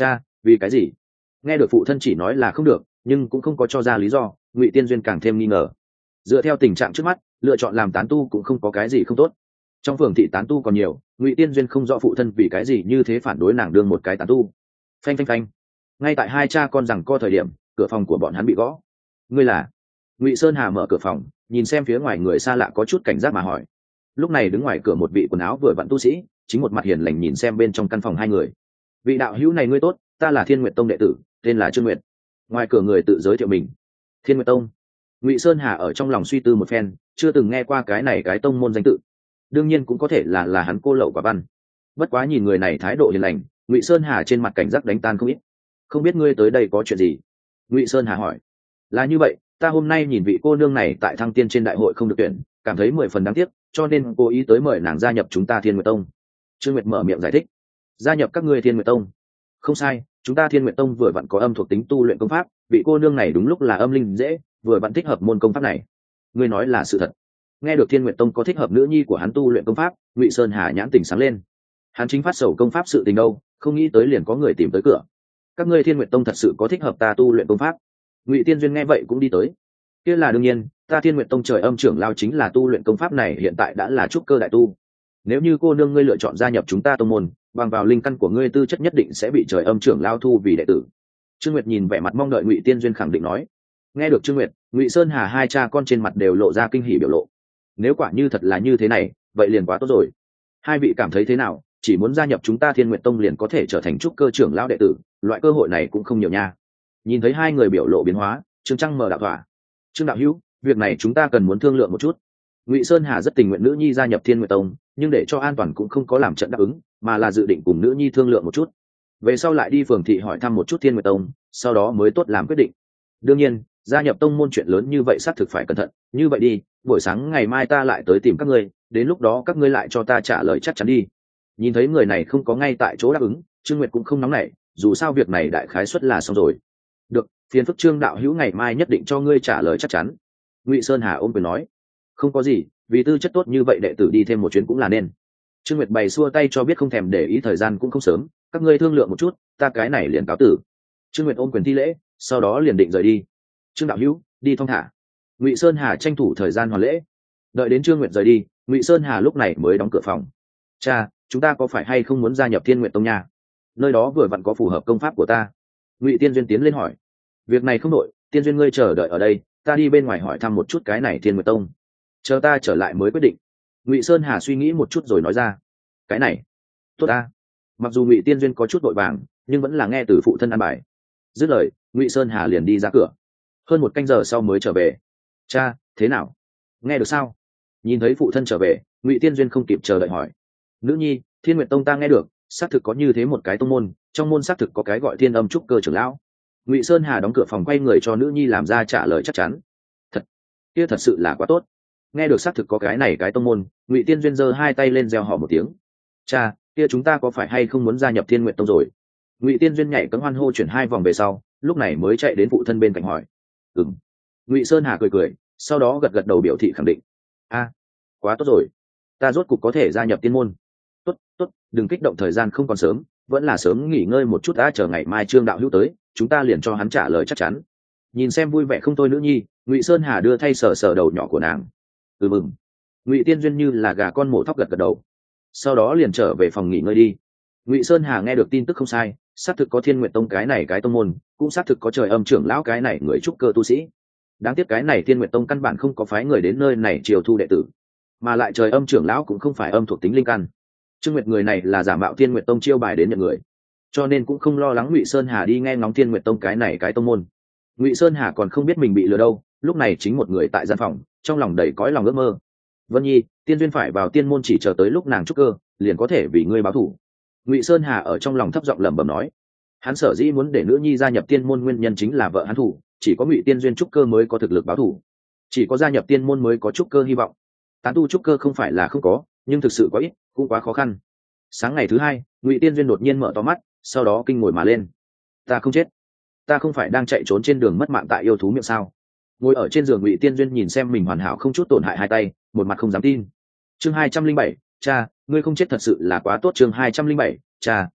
vì cái gì? Nghe được phụ thân chỉ nói là không được, nhưng cũng không có cho ra lý do, Ngụy Tiên Duyên càng thêm nghi ngờ. Dựa theo tình trạng trước mắt, lựa chọn làm tán tu cũng không có cái gì không tốt. Trong phường thị tán tu còn nhiều, Ngụy Tiên Duyên không rõ phụ thân vì cái gì như thế phản đối nàng đương một cái tán tu. Phanh phanh phanh. Ngay tại hai cha con rằng co thời điểm, cửa phòng của bọn hắn bị gõ. Ngươi là? Ngụy Sơn Hà mở cửa phòng, nhìn xem phía ngoài người xa lạ có chút cảnh giác mà hỏi. Lúc này đứng ngoài cửa một vị quần áo vừa vặn tu sĩ, chính một mặt hiền lành nhìn xem bên trong căn phòng hai người. Vị đạo hữu này ngươi tốt, ta là Thiên Nguyệt Tông đệ tử, tên là Trương Nguyệt. Ngoài cửa người tự giới thiệu mình. Thiên Nguyệt Tông. Ngụy Sơn Hà ở trong lòng suy tư một phen, chưa từng nghe qua cái này cái tông môn danh tự, đương nhiên cũng có thể là là hắn cô lậu quả văn. Bất quá nhìn người này thái độ hiền lành, Ngụy Sơn Hà trên mặt cảnh giác đánh tan không ít. Không biết ngươi tới đây có chuyện gì? Ngụy Sơn Hà hỏi. Là như vậy, ta hôm nay nhìn vị cô nương này tại Thăng Tiên trên đại hội không được tuyển, cảm thấy mười phần đáng tiếc, cho nên cố ý tới mời nàng gia nhập chúng ta Thiên Nguyệt Tông. Trương Nguyệt mở miệng giải thích. Gia nhập các ngươi Thiên Nguyệt Tông? Không sai, chúng ta Thiên Nguyệt Tông vừa vặn có âm thuộc tính tu luyện công pháp, vị cô nương này đúng lúc là âm linh dễ, vừa vặn thích hợp môn công pháp này. Ngươi nói là sự thật? Nghe được Thiên Nguyệt Tông có thích hợp nữ nhi của hắn tu luyện công pháp, Ngụy Sơn Hà nhãn tỉnh sáng lên. Hắn chính phát sầu công pháp sự tình đâu, không nghĩ tới liền có người tìm tới cửa. Các ngươi Thiên Nguyệt Tông thật sự có thích hợp ta tu luyện công pháp? Ngụy Tiên Duyên nghe vậy cũng đi tới. Kia là đương nhiên, ta Thiên Nguyệt Tông trời âm trưởng lao chính là tu luyện công pháp này hiện tại đã là trúc cơ đại tu. Nếu như cô nương ngươi lựa chọn gia nhập chúng ta tông môn, bằng vào linh căn của ngươi tư chất nhất định sẽ bị trời âm trưởng lao thu vì đệ tử. Trương Nguyệt nhìn vẻ mặt mong đợi Ngụy Tiên Duyên khẳng định nói. Nghe được Trương Nguyệt, Ngụy Sơn Hà hai cha con trên mặt đều lộ ra kinh hỉ biểu lộ. Nếu quả như thật là như thế này, vậy liền quá tốt rồi. Hai vị cảm thấy thế nào? Chỉ muốn gia nhập chúng ta Thiên Nguyệt Tông liền có thể trở thành trúc cơ trưởng lão đệ tử, loại cơ hội này cũng không nhiều nha. Nhìn thấy hai người biểu lộ biến hóa, Trương Trăng mở đạo thỏa. Trương đạo hữu, việc này chúng ta cần muốn thương lượng một chút. Ngụy Sơn Hà rất tình nguyện nữ nhi gia nhập Thiên Nguyệt Tông, nhưng để cho an toàn cũng không có làm trận đáp ứng, mà là dự định cùng nữ nhi thương lượng một chút. Về sau lại đi phường thị hỏi thăm một chút Thiên Nguyệt Tông, sau đó mới tốt làm quyết định. Đương nhiên, gia nhập tông môn chuyện lớn như vậy xác thực phải cẩn thận, như vậy đi, buổi sáng ngày mai ta lại tới tìm các ngươi, đến lúc đó các ngươi lại cho ta trả lời chắc chắn đi. Nhìn thấy người này không có ngay tại chỗ đáp ứng, Trương Nguyệt cũng không nóng nảy, dù sao việc này đại khái suất là xong rồi. Được, phiền phức Trương đạo hữu ngày mai nhất định cho ngươi trả lời chắc chắn. Ngụy Sơn Hà ôm quyền nói. Không có gì, vì tư chất tốt như vậy đệ tử đi thêm một chuyến cũng là nên. Trương Nguyệt bày xua tay cho biết không thèm để ý thời gian cũng không sớm, các ngươi thương lượng một chút, ta cái này liền cáo tử. Trương Nguyệt ôm quyền thi lễ, sau đó liền định rời đi. Trương đạo hữu, đi thong thả. Ngụy Sơn Hà tranh thủ thời gian hoàn lễ. Đợi đến Trương Nguyệt rời đi, Ngụy Sơn Hà lúc này mới đóng cửa phòng. Cha, chúng ta có phải hay không muốn gia nhập Thiên Nguyệt Tông nha? Nơi đó vừa vặn có phù hợp công pháp của ta. Ngụy Tiên Duyên tiến lên hỏi. Việc này không đội, Tiên Duyên ngươi chờ đợi ở đây, ta đi bên ngoài hỏi thăm một chút cái này Thiên Nguyệt Tông. Chờ ta trở lại mới quyết định. Ngụy Sơn Hà suy nghĩ một chút rồi nói ra. Cái này, tốt ta. Mặc dù Ngụy Tiên Duyên có chút vội vàng, nhưng vẫn là nghe từ phụ thân an bài. Dứt lời, Ngụy Sơn Hà liền đi ra cửa. Hơn một canh giờ sau mới trở về. Cha, thế nào? Nghe được sao? Nhìn thấy phụ thân trở về, Ngụy Tiên Duyên không kịp chờ đợi hỏi. Nữ nhi, Thiên Nguyệt Tông ta nghe được, xác thực có như thế một cái tông môn, trong môn xác thực có cái gọi Thiên Âm trúc cơ trưởng lão. Ngụy Sơn Hà đóng cửa phòng quay người cho nữ nhi làm ra trả lời chắc chắn. Thật, kia thật sự là quá tốt. Nghe được xác thực có cái này cái tông môn, Ngụy Tiên Duyên giơ hai tay lên reo hò một tiếng. Cha, kia chúng ta có phải hay không muốn gia nhập Thiên Nguyệt Tông rồi? Ngụy Tiên Duyên nhảy cẫng hoan hô chuyển hai vòng về sau, lúc này mới chạy đến phụ thân bên cạnh hỏi. Ừm. Ngụy Sơn Hà cười cười, sau đó gật gật đầu biểu thị khẳng định. A, quá tốt rồi, ta rốt cục có thể gia nhập tiên môn. Tốt, tốt, đừng kích động, thời gian không còn sớm, vẫn là sớm nghỉ ngơi một chút đã, chờ ngày mai Trương đạo hữu tới, chúng ta liền cho hắn trả lời chắc chắn. Nhìn xem vui vẻ không thôi nữ nhi, Ngụy Sơn Hà đưa thay sờ sờ đầu nhỏ của nàng. Ừ mừng. Ngụy Tiên Duyên như là gà con mổ thóc gật gật đầu, sau đó liền trở về phòng nghỉ ngơi đi. Ngụy Sơn Hà nghe được tin tức không sai, xác thực có Thiên Nguyệt Tông cái này cái tông môn, cũng xác thực có trời âm trưởng lão cái này người trúc cơ tu sĩ. Đáng tiếc cái này Thiên Nguyệt Tông căn bản không có phái người đến nơi này chiều thu đệ tử, mà lại trời âm trưởng lão cũng không phải âm thuộc tính linh căn. Trương Nguyệt người này là giả mạo Thiên Nguyệt Tông chiêu bài đến nhận người, cho nên cũng không lo lắng Ngụy Sơn Hà đi nghe ngóng Thiên Nguyệt Tông cái này cái tông môn. Ngụy Sơn Hà còn không biết mình bị lừa đâu, lúc này chính một người tại gian phòng, trong lòng đầy cõi lòng ước mơ. Vân Nhi, tiên duyên phải vào tiên môn, chỉ chờ tới lúc nàng trúc cơ, liền có thể vì ngươi báo thù. Ngụy Sơn Hà ở trong lòng thấp giọng lẩm bẩm nói. Hắn sở dĩ muốn để nữ nhi gia nhập tiên môn nguyên nhân chính là vợ hắn thủ, chỉ có Ngụy Tiên duyên trúc cơ mới có thực lực báo thù, chỉ có gia nhập tiên môn mới có trúc cơ hy vọng. Tán tu trúc cơ không phải là không có, nhưng thực sự quá ít, cũng quá khó khăn. Sáng ngày thứ hai, Ngụy Tiên duyên đột nhiên mở to mắt, sau đó kinh ngồi mà lên. Ta không chết, ta không phải đang chạy trốn trên đường mất mạng tại yêu thú miệng sao? Ngồi ở trên giường, Ngụy Tiên duyên nhìn xem mình hoàn hảo không chút tổn hại hai tay, một mặt không dám tin. Chương hai trăm linh bảy, cha, ngươi không chết thật sự là quá tốt. Chương hai trăm linh bảy, cha,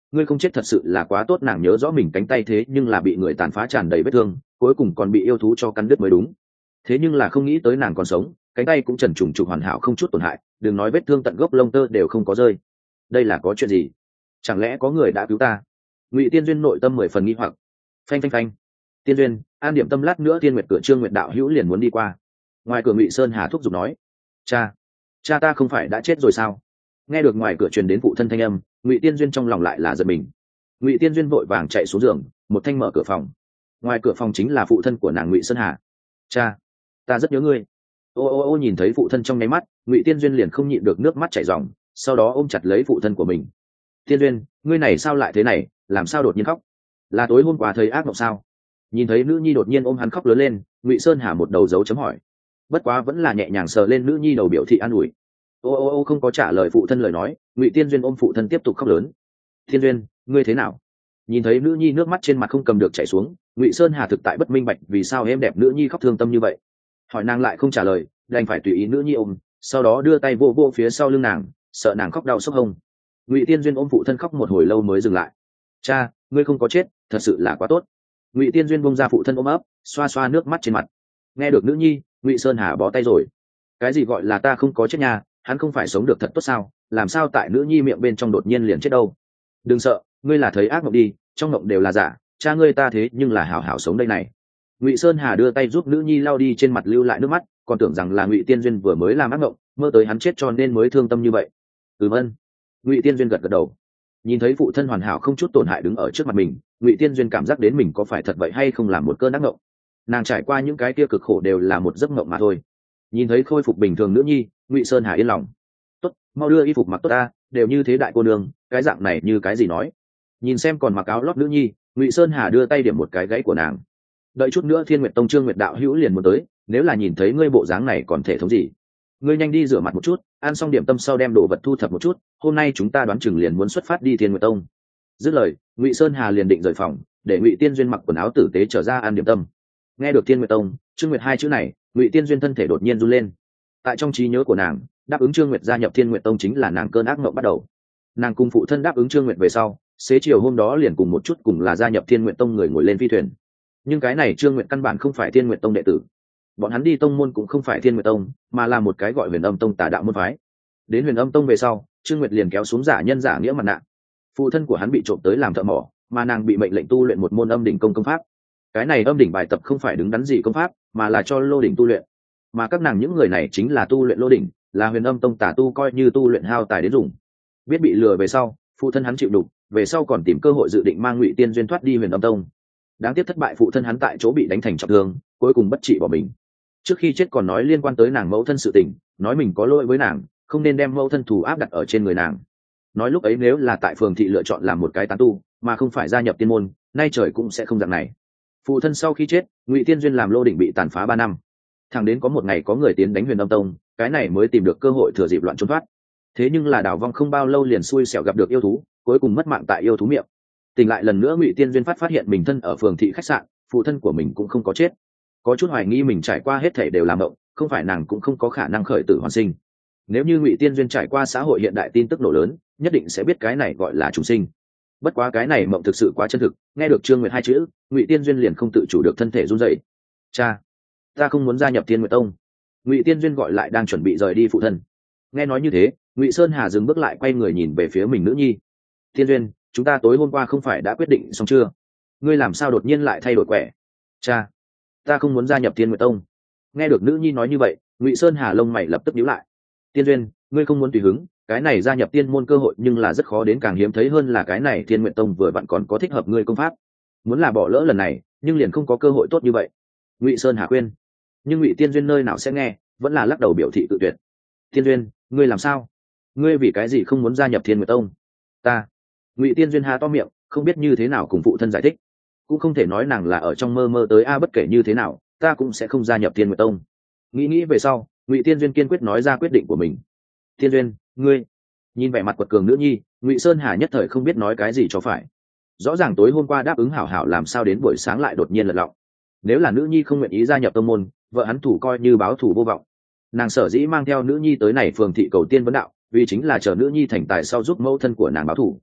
ngươi không chết thật sự là quá tốt. Nàng nhớ rõ mình cánh tay thế nhưng là bị người tàn phá tràn đầy vết thương, cuối cùng còn bị yêu thú cho cắn đứt mới đúng. Thế nhưng là không nghĩ tới nàng còn sống, cánh tay cũng trần trùng trục hoàn hảo không chút tổn hại, đừng nói vết thương tận gốc lông tơ đều không có rơi. Đây là có chuyện gì? Chẳng lẽ có người đã cứu ta? Ngụy Tiên Duyên nội tâm mười phần nghi hoặc. Phanh phanh phanh. Tiên Duyên, an điểm tâm lát nữa Tiên Nguyệt cửa Trương Nguyệt đạo hữu liền muốn đi qua. Ngoài cửa Ngụy Sơn Hà thúc giục nói. Cha, cha ta không phải đã chết rồi sao? Nghe được ngoài cửa truyền đến phụ thân thanh âm, Ngụy Tiên Duyên trong lòng lại là giật mình. Ngụy Tiên Duyên vội vàng chạy xuống giường, một thanh mở cửa phòng. Ngoài cửa phòng chính là phụ thân của nàng Ngụy Sơn Hà. Cha, ta rất nhớ ngươi. Ô ô ô nhìn thấy phụ thân trong nháy mắt, Ngụy Tiên Duyên liền không nhịn được nước mắt chảy ròng, sau đó ôm chặt lấy phụ thân của mình. Tiên Duyên, ngươi này sao lại thế này, làm sao đột nhiên khóc? Là tối hôm qua thấy ác mộng sao? Nhìn thấy nữ nhi đột nhiên ôm hắn khóc lớn lên, Ngụy Sơn Hà một đầu dấu chấm hỏi. Bất quá vẫn là nhẹ nhàng sờ lên nữ nhi đầu biểu thị an ủi. Ô ô ô không có trả lời phụ thân lời nói, Ngụy Tiên Duyên ôm phụ thân tiếp tục khóc lớn. Tiên Duyên, ngươi thế nào? Nhìn thấy nữ nhi nước mắt trên mặt không cầm được chảy xuống, Ngụy Sơn Hà thực tại bất minh bạch vì sao em đẹp nữ nhi khóc thương tâm như vậy. Hỏi nàng lại không trả lời, đành phải tùy ý nữ nhi ôm, sau đó đưa tay vô vô phía sau lưng nàng, sợ nàng khóc đau sốc hông. Ngụy Tiên Duyên ôm phụ thân khóc một hồi lâu mới dừng lại. Cha, ngươi không có chết, thật sự là quá tốt. Ngụy Tiên Duyên bông ra phụ thân ôm ấp, xoa xoa nước mắt trên mặt. Nghe được nữ nhi, Ngụy Sơn Hà bó tay rồi. Cái gì gọi là ta không có chết nha, hắn không phải sống được thật tốt sao? Làm sao tại nữ nhi miệng bên trong đột nhiên liền chết đâu? Đừng sợ, ngươi là thấy ác mộng đi, trong mộng đều là giả, cha ngươi ta thế nhưng là hảo hảo sống đây này. Ngụy Sơn Hà đưa tay giúp nữ nhi lau đi trên mặt lưu lại nước mắt, còn tưởng rằng là Ngụy Tiên Duyên vừa mới làm ác mộng, mơ tới hắn chết cho nên mới thương tâm như vậy. Ừm ân. Ngụy Tiên Duyên gật gật đầu. Nhìn thấy phụ thân hoàn hảo không chút tổn hại đứng ở trước mặt mình, Ngụy Tiên Duyên cảm giác đến mình có phải thật vậy hay không làm một cơn ác mộng. Nàng trải qua những cái kia cực khổ đều là một giấc mộng mà thôi. Nhìn thấy khôi phục bình thường nữ nhi, Ngụy Sơn Hà yên lòng. Tốt, mau đưa y phục mặc tốt ta, đều như thế đại cô nương, cái dạng này như cái gì nói? Nhìn xem còn mặc áo lót nữ nhi, Ngụy Sơn Hà đưa tay điểm một cái gãy của nàng. Đợi chút nữa Thiên Nguyệt Tông Trương Nguyệt đạo hữu liền muốn tới, nếu là nhìn thấy ngươi bộ dáng này còn thể thống gì? Ngươi nhanh đi rửa mặt một chút, ăn xong điểm tâm sau đem đồ vật thu thập một chút, hôm nay chúng ta đoán chừng liền muốn xuất phát đi Thiên Nguyệt Tông. Dứt lời, Ngụy Sơn Hà liền định rời phòng, để Ngụy Tiên Duyên mặc quần áo tử tế trở ra ăn điểm tâm. Nghe được Thiên Nguyệt Tông, Trương Nguyệt hai chữ này, Ngụy Tiên Duyên thân thể đột nhiên run lên. Tại trong trí nhớ của nàng, đáp ứng Trương Nguyệt gia nhập Thiên Nguyệt Tông chính là nàng cơn ác mộng bắt đầu. Nàng cùng phụ thân đáp ứng Trương Nguyệt về sau, xế chiều hôm đó liền cùng một chút cùng là gia nhập Thiên Nguyệt Tông người ngồi lên phi thuyền. Nhưng cái này Trương Nguyệt căn bản không phải Thiên Nguyệt Tông đệ tử. Bọn hắn đi tông môn cũng không phải Thiên Nguyệt Tông, mà là một cái gọi Huyền Âm Tông tà đạo môn phái. Đến Huyền Âm Tông về sau, Trương Nguyệt liền kéo xuống giả nhân giả nghĩa mặt nạ. Phụ thân của hắn bị trộm tới làm thợ mỏ, mà nàng bị mệnh lệnh tu luyện một môn âm đỉnh công công pháp. Cái này âm đỉnh bài tập không phải đứng đắn gì công pháp, mà là cho lô đỉnh tu luyện. Mà các nàng những người này chính là tu luyện lô đỉnh, là Huyền Âm Tông tà tu coi như tu luyện hao tài đến dùng. Biết bị lừa về sau, phụ thân hắn chịu đục, về sau còn tìm cơ hội dự định mang Ngụy Tiên Duyên thoát đi Huyền Âm Tông. Đáng tiếc thất bại, phụ thân hắn tại chỗ bị đánh thành trọng thương, cuối cùng bất trị bỏ mình. Trước khi chết còn nói liên quan tới nàng mẫu thân sự tình, nói mình có lỗi với nàng, không nên đem mẫu thân thù áp đặt ở trên người nàng. Nói lúc ấy nếu là tại phường thị lựa chọn làm một cái tán tu, mà không phải gia nhập tiên môn, nay trời cũng sẽ không dạng này. Phụ thân sau khi chết, Ngụy Tiên Duyên làm lô đỉnh bị tàn phá ba năm. Thẳng đến có một ngày có người tiến đánh Huyền Âm Tông, cái này mới tìm được cơ hội thừa dịp loạn trốn thoát. Thế nhưng là đào vong không bao lâu liền xui xẻo gặp được yêu thú, cuối cùng mất mạng tại yêu thú miệng. Tỉnh lại lần nữa, Ngụy Tiên Duyên phát phát hiện mình thân ở phường thị khách sạn, phụ thân của mình cũng không có chết. Có chút hoài nghi mình trải qua hết thảy đều làm mộng, không phải nàng cũng không có khả năng khởi tử hoàn sinh. Nếu như Ngụy Tiên Duyên trải qua xã hội hiện đại tin tức nổ lớn, nhất định sẽ biết cái này gọi là trùng sinh. Bất quá cái này mộng thực sự quá chân thực, nghe được Trương Nguyệt hai chữ, Ngụy Tiên Duyên liền không tự chủ được thân thể run rẩy. Cha, ta không muốn gia nhập Thiên Nguyệt Tông. Ngụy Tiên Duyên gọi lại đang chuẩn bị rời đi phụ thân. Nghe nói như thế, Ngụy Sơn Hà dừng bước lại, quay người nhìn về phía mình nữ nhi. Tiên Duyên, chúng ta tối hôm qua không phải đã quyết định xong chưa? Ngươi làm sao đột nhiên lại thay đổi quẻ? Cha, ta không muốn gia nhập Thiên Nguyệt Tông. Nghe được nữ nhi nói như vậy, Ngụy Sơn Hà lông mày lập tức nhíu lại. Tiên Duyên, ngươi không muốn tùy hứng, cái này gia nhập tiên môn cơ hội nhưng là rất khó đến, càng hiếm thấy hơn là cái này Thiên Nguyệt Tông vừa vặn còn có thích hợp ngươi công pháp. Muốn là bỏ lỡ lần này, nhưng liền không có cơ hội tốt như vậy. Ngụy Sơn Hà khuyên. Nhưng Ngụy Tiên Duyên nơi nào sẽ nghe, vẫn là lắc đầu biểu thị tự tuyệt. Tiên Duyên, ngươi làm sao? Ngươi vì cái gì không muốn gia nhập Thiên Nguyệt Tông? Ta. Ngụy Tiên Duyên há to miệng, không biết như thế nào cùng phụ thân giải thích. Cũng không thể nói nàng là ở trong mơ mơ tới a, bất kể như thế nào, ta cũng sẽ không gia nhập Thiên Nguyệt Tông. Nghĩ nghĩ về sau, Ngụy Tiên Duyên kiên quyết nói ra quyết định của mình. Tiên Duyên, ngươi. Nhìn vẻ mặt quật cường nữ nhi, Ngụy Sơn Hà nhất thời không biết nói cái gì cho phải. Rõ ràng tối hôm qua đáp ứng hảo hảo, làm sao đến buổi sáng lại đột nhiên lật lọng. Nếu là nữ nhi không nguyện ý gia nhập tông môn, vợ hắn thủ coi như báo thù vô vọng. Nàng sở dĩ mang theo nữ nhi tới này phường thị cầu tiên vấn đạo, vì chính là chờ nữ nhi thành tài sau giúp mẫu thân của nàng báo thù.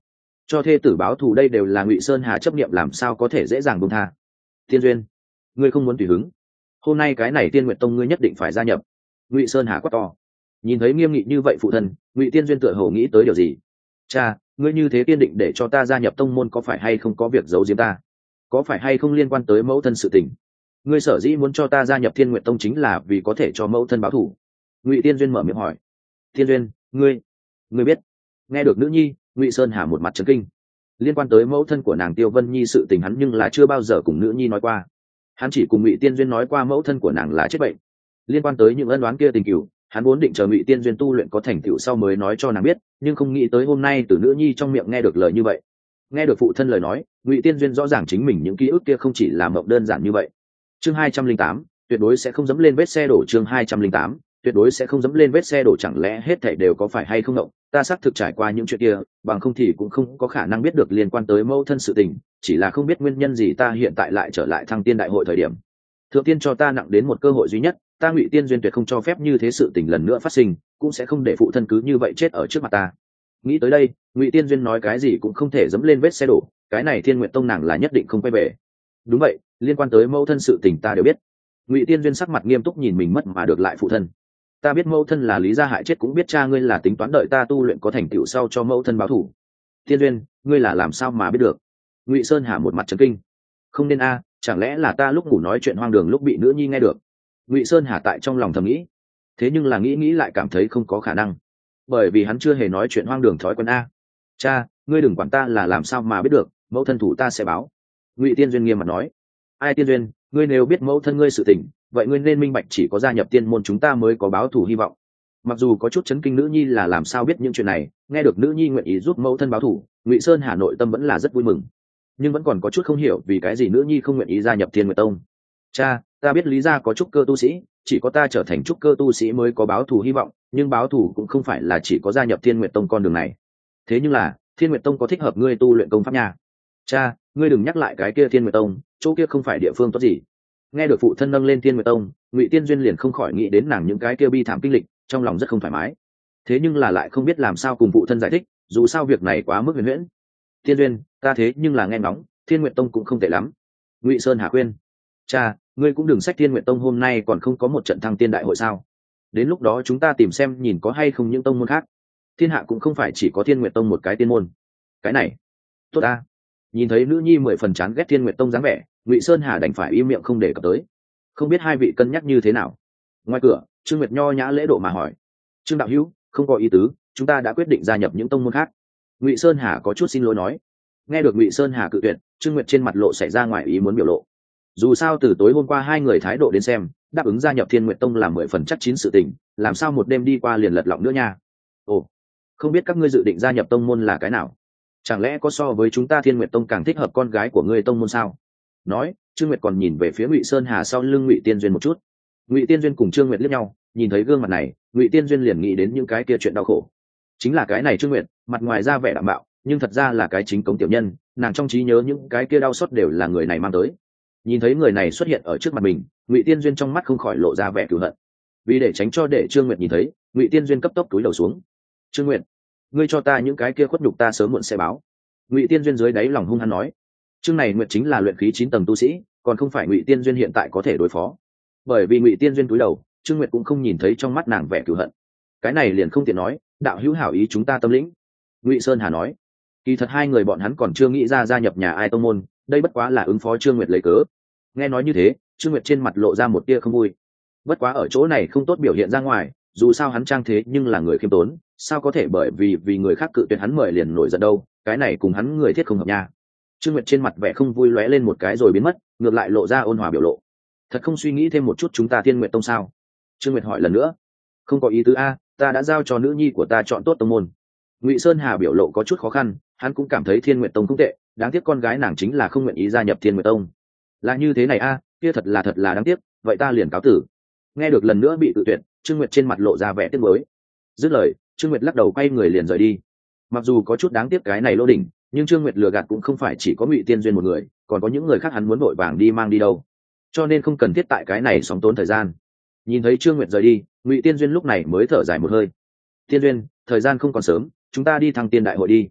cho thê tử báo thù đây đều là Ngụy Sơn Hà chấp niệm, làm sao có thể dễ dàng buông tha. Tiên duyên, ngươi không muốn tùy hứng, hôm nay cái này Tiên Nguyệt Tông ngươi nhất định phải gia nhập. Ngụy Sơn Hà quát to. Nhìn thấy nghiêm nghị như vậy phụ thân, Ngụy Tiên duyên tựa hồ nghĩ tới điều gì. Cha, ngươi như thế kiên định để cho ta gia nhập tông môn, có phải hay không có việc giấu giếm ta? Có phải hay không liên quan tới mẫu thân sự tình? Ngươi sở dĩ muốn cho ta gia nhập Thiên Nguyệt Tông chính là vì có thể cho mẫu thân báo thù. Ngụy Tiên duyên mở miệng hỏi. Tiên duyên, ngươi ngươi biết? Nghe được nữ nhi, Ngụy Sơn Hà một mặt chấn kinh. Liên quan tới mẫu thân của nàng Tiêu Vân Nhi sự tình hắn nhưng là chưa bao giờ cùng nữ nhi nói qua. Hắn chỉ cùng Ngụy Tiên duyên nói qua mẫu thân của nàng là chết bệnh. Liên quan tới những ân oán kia tình cửu, hắn vốn định chờ Ngụy Tiên duyên tu luyện có thành tựu sau mới nói cho nàng biết, nhưng không nghĩ tới hôm nay từ nữ nhi trong miệng nghe được lời như vậy. Nghe được phụ thân lời nói, Ngụy Tiên duyên rõ ràng chính mình những ký ức kia không chỉ là mộng đơn giản như vậy. Chương hai trăm linh tám, tuyệt đối sẽ không dẫm lên vết xe đổ. Chương hai trăm linh tám, tuyệt đối sẽ không dẫm lên vết xe đổ. Chẳng lẽ hết thảy đều có phải hay không ngộng? Ta xác thực trải qua những chuyện kia, bằng không thì cũng không có khả năng biết được liên quan tới mẫu thân sự tình, chỉ là không biết nguyên nhân gì ta hiện tại lại trở lại Thăng Tiên đại hội thời điểm. Thượng tiên cho ta nặng đến một cơ hội duy nhất, ta Ngụy Tiên duyên tuyệt không cho phép như thế sự tình lần nữa phát sinh, cũng sẽ không để phụ thân cứ như vậy chết ở trước mặt ta. Nghĩ tới đây, Ngụy Tiên duyên nói cái gì cũng không thể dẫm lên vết xe đổ, cái này Thiên Nguyệt Tông nàng là nhất định không quay về. Đúng vậy, liên quan tới mẫu thân sự tình ta đều biết. Ngụy Tiên duyên sắc mặt nghiêm túc nhìn mình mất mà được lại phụ thân. Ta biết mẫu thân là lý gia hại chết, cũng biết cha ngươi là tính toán đợi ta tu luyện có thành tựu sau cho mẫu thân báo thù. Tiên duyên, ngươi là làm sao mà biết được? Ngụy Sơn Hà một mặt trấn kinh. Không nên a, chẳng lẽ là ta lúc ngủ nói chuyện hoang đường lúc bị nữ nhi nghe được? Ngụy Sơn Hà tại trong lòng thầm nghĩ, thế nhưng là nghĩ nghĩ lại cảm thấy không có khả năng, bởi vì hắn chưa hề nói chuyện hoang đường thói quen a. Cha, ngươi đừng quản ta là làm sao mà biết được, mẫu thân thủ ta sẽ báo. Ngụy Tiên duyên nghiêm mặt nói. Ai Tiên duyên, ngươi nếu biết mẫu thân ngươi sự tình, vậy ngươi nên minh bạch chỉ có gia nhập tiên môn chúng ta mới có báo thù hy vọng. Mặc dù có chút chấn kinh nữ nhi là làm sao biết những chuyện này, nghe được nữ nhi nguyện ý giúp mẫu thân báo thù, Ngụy Sơn Hà nội tâm vẫn là rất vui mừng, nhưng vẫn còn có chút không hiểu vì cái gì nữ nhi không nguyện ý gia nhập Thiên Nguyệt Tông. Cha, ta biết lý gia có trúc cơ tu sĩ, chỉ có ta trở thành trúc cơ tu sĩ mới có báo thù hy vọng, nhưng báo thù cũng không phải là chỉ có gia nhập Thiên Nguyệt Tông con đường này. Thế nhưng là Thiên Nguyệt Tông có thích hợp ngươi tu luyện công pháp nha. Cha, ngươi đừng nhắc lại cái kia Thiên Nguyệt Tông, chỗ kia không phải địa phương tốt gì. Nghe được phụ thân nâng lên Thiên Nguyệt Tông, Ngụy Tiên duyên liền không khỏi nghĩ đến nàng những cái kia bi thảm kinh lịch, trong lòng rất không thoải mái. Thế nhưng là lại không biết làm sao cùng phụ thân giải thích, dù sao việc này quá mức huyền huyễn. Tiên duyên, ta thế nhưng là nghe ngóng, Thiên Nguyệt Tông cũng không tệ lắm. Ngụy Sơn Hà khuyên. Cha, ngươi cũng đừng sách Thiên Nguyệt Tông hôm nay còn không có một trận thăng tiên đại hội sao? Đến lúc đó chúng ta tìm xem nhìn có hay không những tông môn khác. Thiên hạ cũng không phải chỉ có Thiên Nguyệt Tông một cái tiên môn. Cái này, tốt ta. Nhìn thấy nữ nhi mười phần chán ghét Thiên Nguyệt Tông dáng vẻ, Ngụy Sơn Hà đành phải im miệng không để cập tới. Không biết hai vị cân nhắc như thế nào? Ngoài cửa, Trương Nguyệt nho nhã lễ độ mà hỏi. Trương đạo hữu, không có ý tứ, chúng ta đã quyết định gia nhập những tông môn khác. Ngụy Sơn Hà có chút xin lỗi nói. Nghe được Ngụy Sơn Hà cự tuyệt, Trương Nguyệt trên mặt lộ xảy ra ngoài ý muốn biểu lộ. Dù sao từ tối hôm qua hai người thái độ đến xem, đáp ứng gia nhập Thiên Nguyệt Tông là mười phần chắc chín sự tình, làm sao một đêm đi qua liền lật lọng nữa nha. Ồ, không biết các ngươi dự định gia nhập tông môn là cái nào? Chẳng lẽ có so với chúng ta Thiên Nguyệt Tông càng thích hợp con gái của ngươi tông môn sao? Nói, Trương Nguyệt còn nhìn về phía Ngụy Sơn Hà sau lưng Ngụy Tiên duyên một chút. Ngụy Tiên duyên cùng Trương Nguyệt liếc nhau, nhìn thấy gương mặt này, Ngụy Tiên duyên liền nghĩ đến những cái kia chuyện đau khổ. Chính là cái này Trương Nguyệt, mặt ngoài ra vẻ đạm bạo, nhưng thật ra là cái chính cống tiểu nhân, nàng trong trí nhớ những cái kia đau xót đều là người này mang tới. Nhìn thấy người này xuất hiện ở trước mặt mình, Ngụy Tiên duyên trong mắt không khỏi lộ ra vẻ cừu hận. Vì để tránh cho để Trương Nguyệt nhìn thấy, Ngụy Tiên duyên cấp tốc túi đầu xuống. Trương Nguyệt, ngươi cho ta những cái kia khuất nhục ta sớm muộn sẽ báo. Ngụy Tiên duyên dưới đáy lòng hung hăng nói. Trương này Nguyệt chính là luyện khí chín tầng tu sĩ, còn không phải Ngụy Tiên duyên hiện tại có thể đối phó. Bởi vì Ngụy Tiên duyên túi đầu, Trương Nguyệt cũng không nhìn thấy trong mắt nàng vẻ cừu hận. Cái này liền không tiện nói, đạo hữu hảo ý chúng ta tâm lĩnh. Ngụy Sơn Hà nói. Kỳ thật hai người bọn hắn còn chưa nghĩ ra gia nhập nhà ai tông môn, đây bất quá là ứng phó Trương Nguyệt lấy cớ. Nghe nói như thế, Trương Nguyệt trên mặt lộ ra một tia không vui. Bất quá ở chỗ này không tốt biểu hiện ra ngoài, dù sao hắn trang thế nhưng là người khiêm tốn, sao có thể bởi vì vì người khác cự tuyệt hắn mời liền nổi giận đâu, cái này cùng hắn người thiết không hợp nha. Trương Nguyệt trên mặt vẻ không vui lóe lên một cái rồi biến mất, ngược lại lộ ra ôn hòa biểu lộ. Thật không suy nghĩ thêm một chút chúng ta Thiên Nguyệt Tông sao? Trương Nguyệt hỏi lần nữa. Không có ý tứ a, ta đã giao cho nữ nhi của ta chọn tốt tông môn. Ngụy Sơn Hà biểu lộ có chút khó khăn, hắn cũng cảm thấy Thiên Nguyệt Tông không tệ, đáng tiếc con gái nàng chính là không nguyện ý gia nhập Thiên Nguyệt Tông. Là như thế này a, kia thật là thật là đáng tiếc, vậy ta liền cáo tử. Nghe được lần nữa bị tự tuyệt, Trương Nguyệt trên mặt lộ ra vẻ tiếc nuối. Dứt lời, Trương Nguyệt lắc đầu quay người liền rời đi. Mặc dù có chút đáng tiếc cái này lô đỉnh, nhưng Trương Nguyệt lừa gạt cũng không phải chỉ có Ngụy Tiên duyên một người, còn có những người khác hắn muốn vội vàng đi mang đi đâu, cho nên không cần thiết tại cái này sóng tốn thời gian. Nhìn thấy Trương Nguyệt rời đi, Ngụy Tiên duyên lúc này mới thở dài một hơi. Tiên duyên, thời gian không còn sớm, chúng ta đi thăng tiên đại hội đi.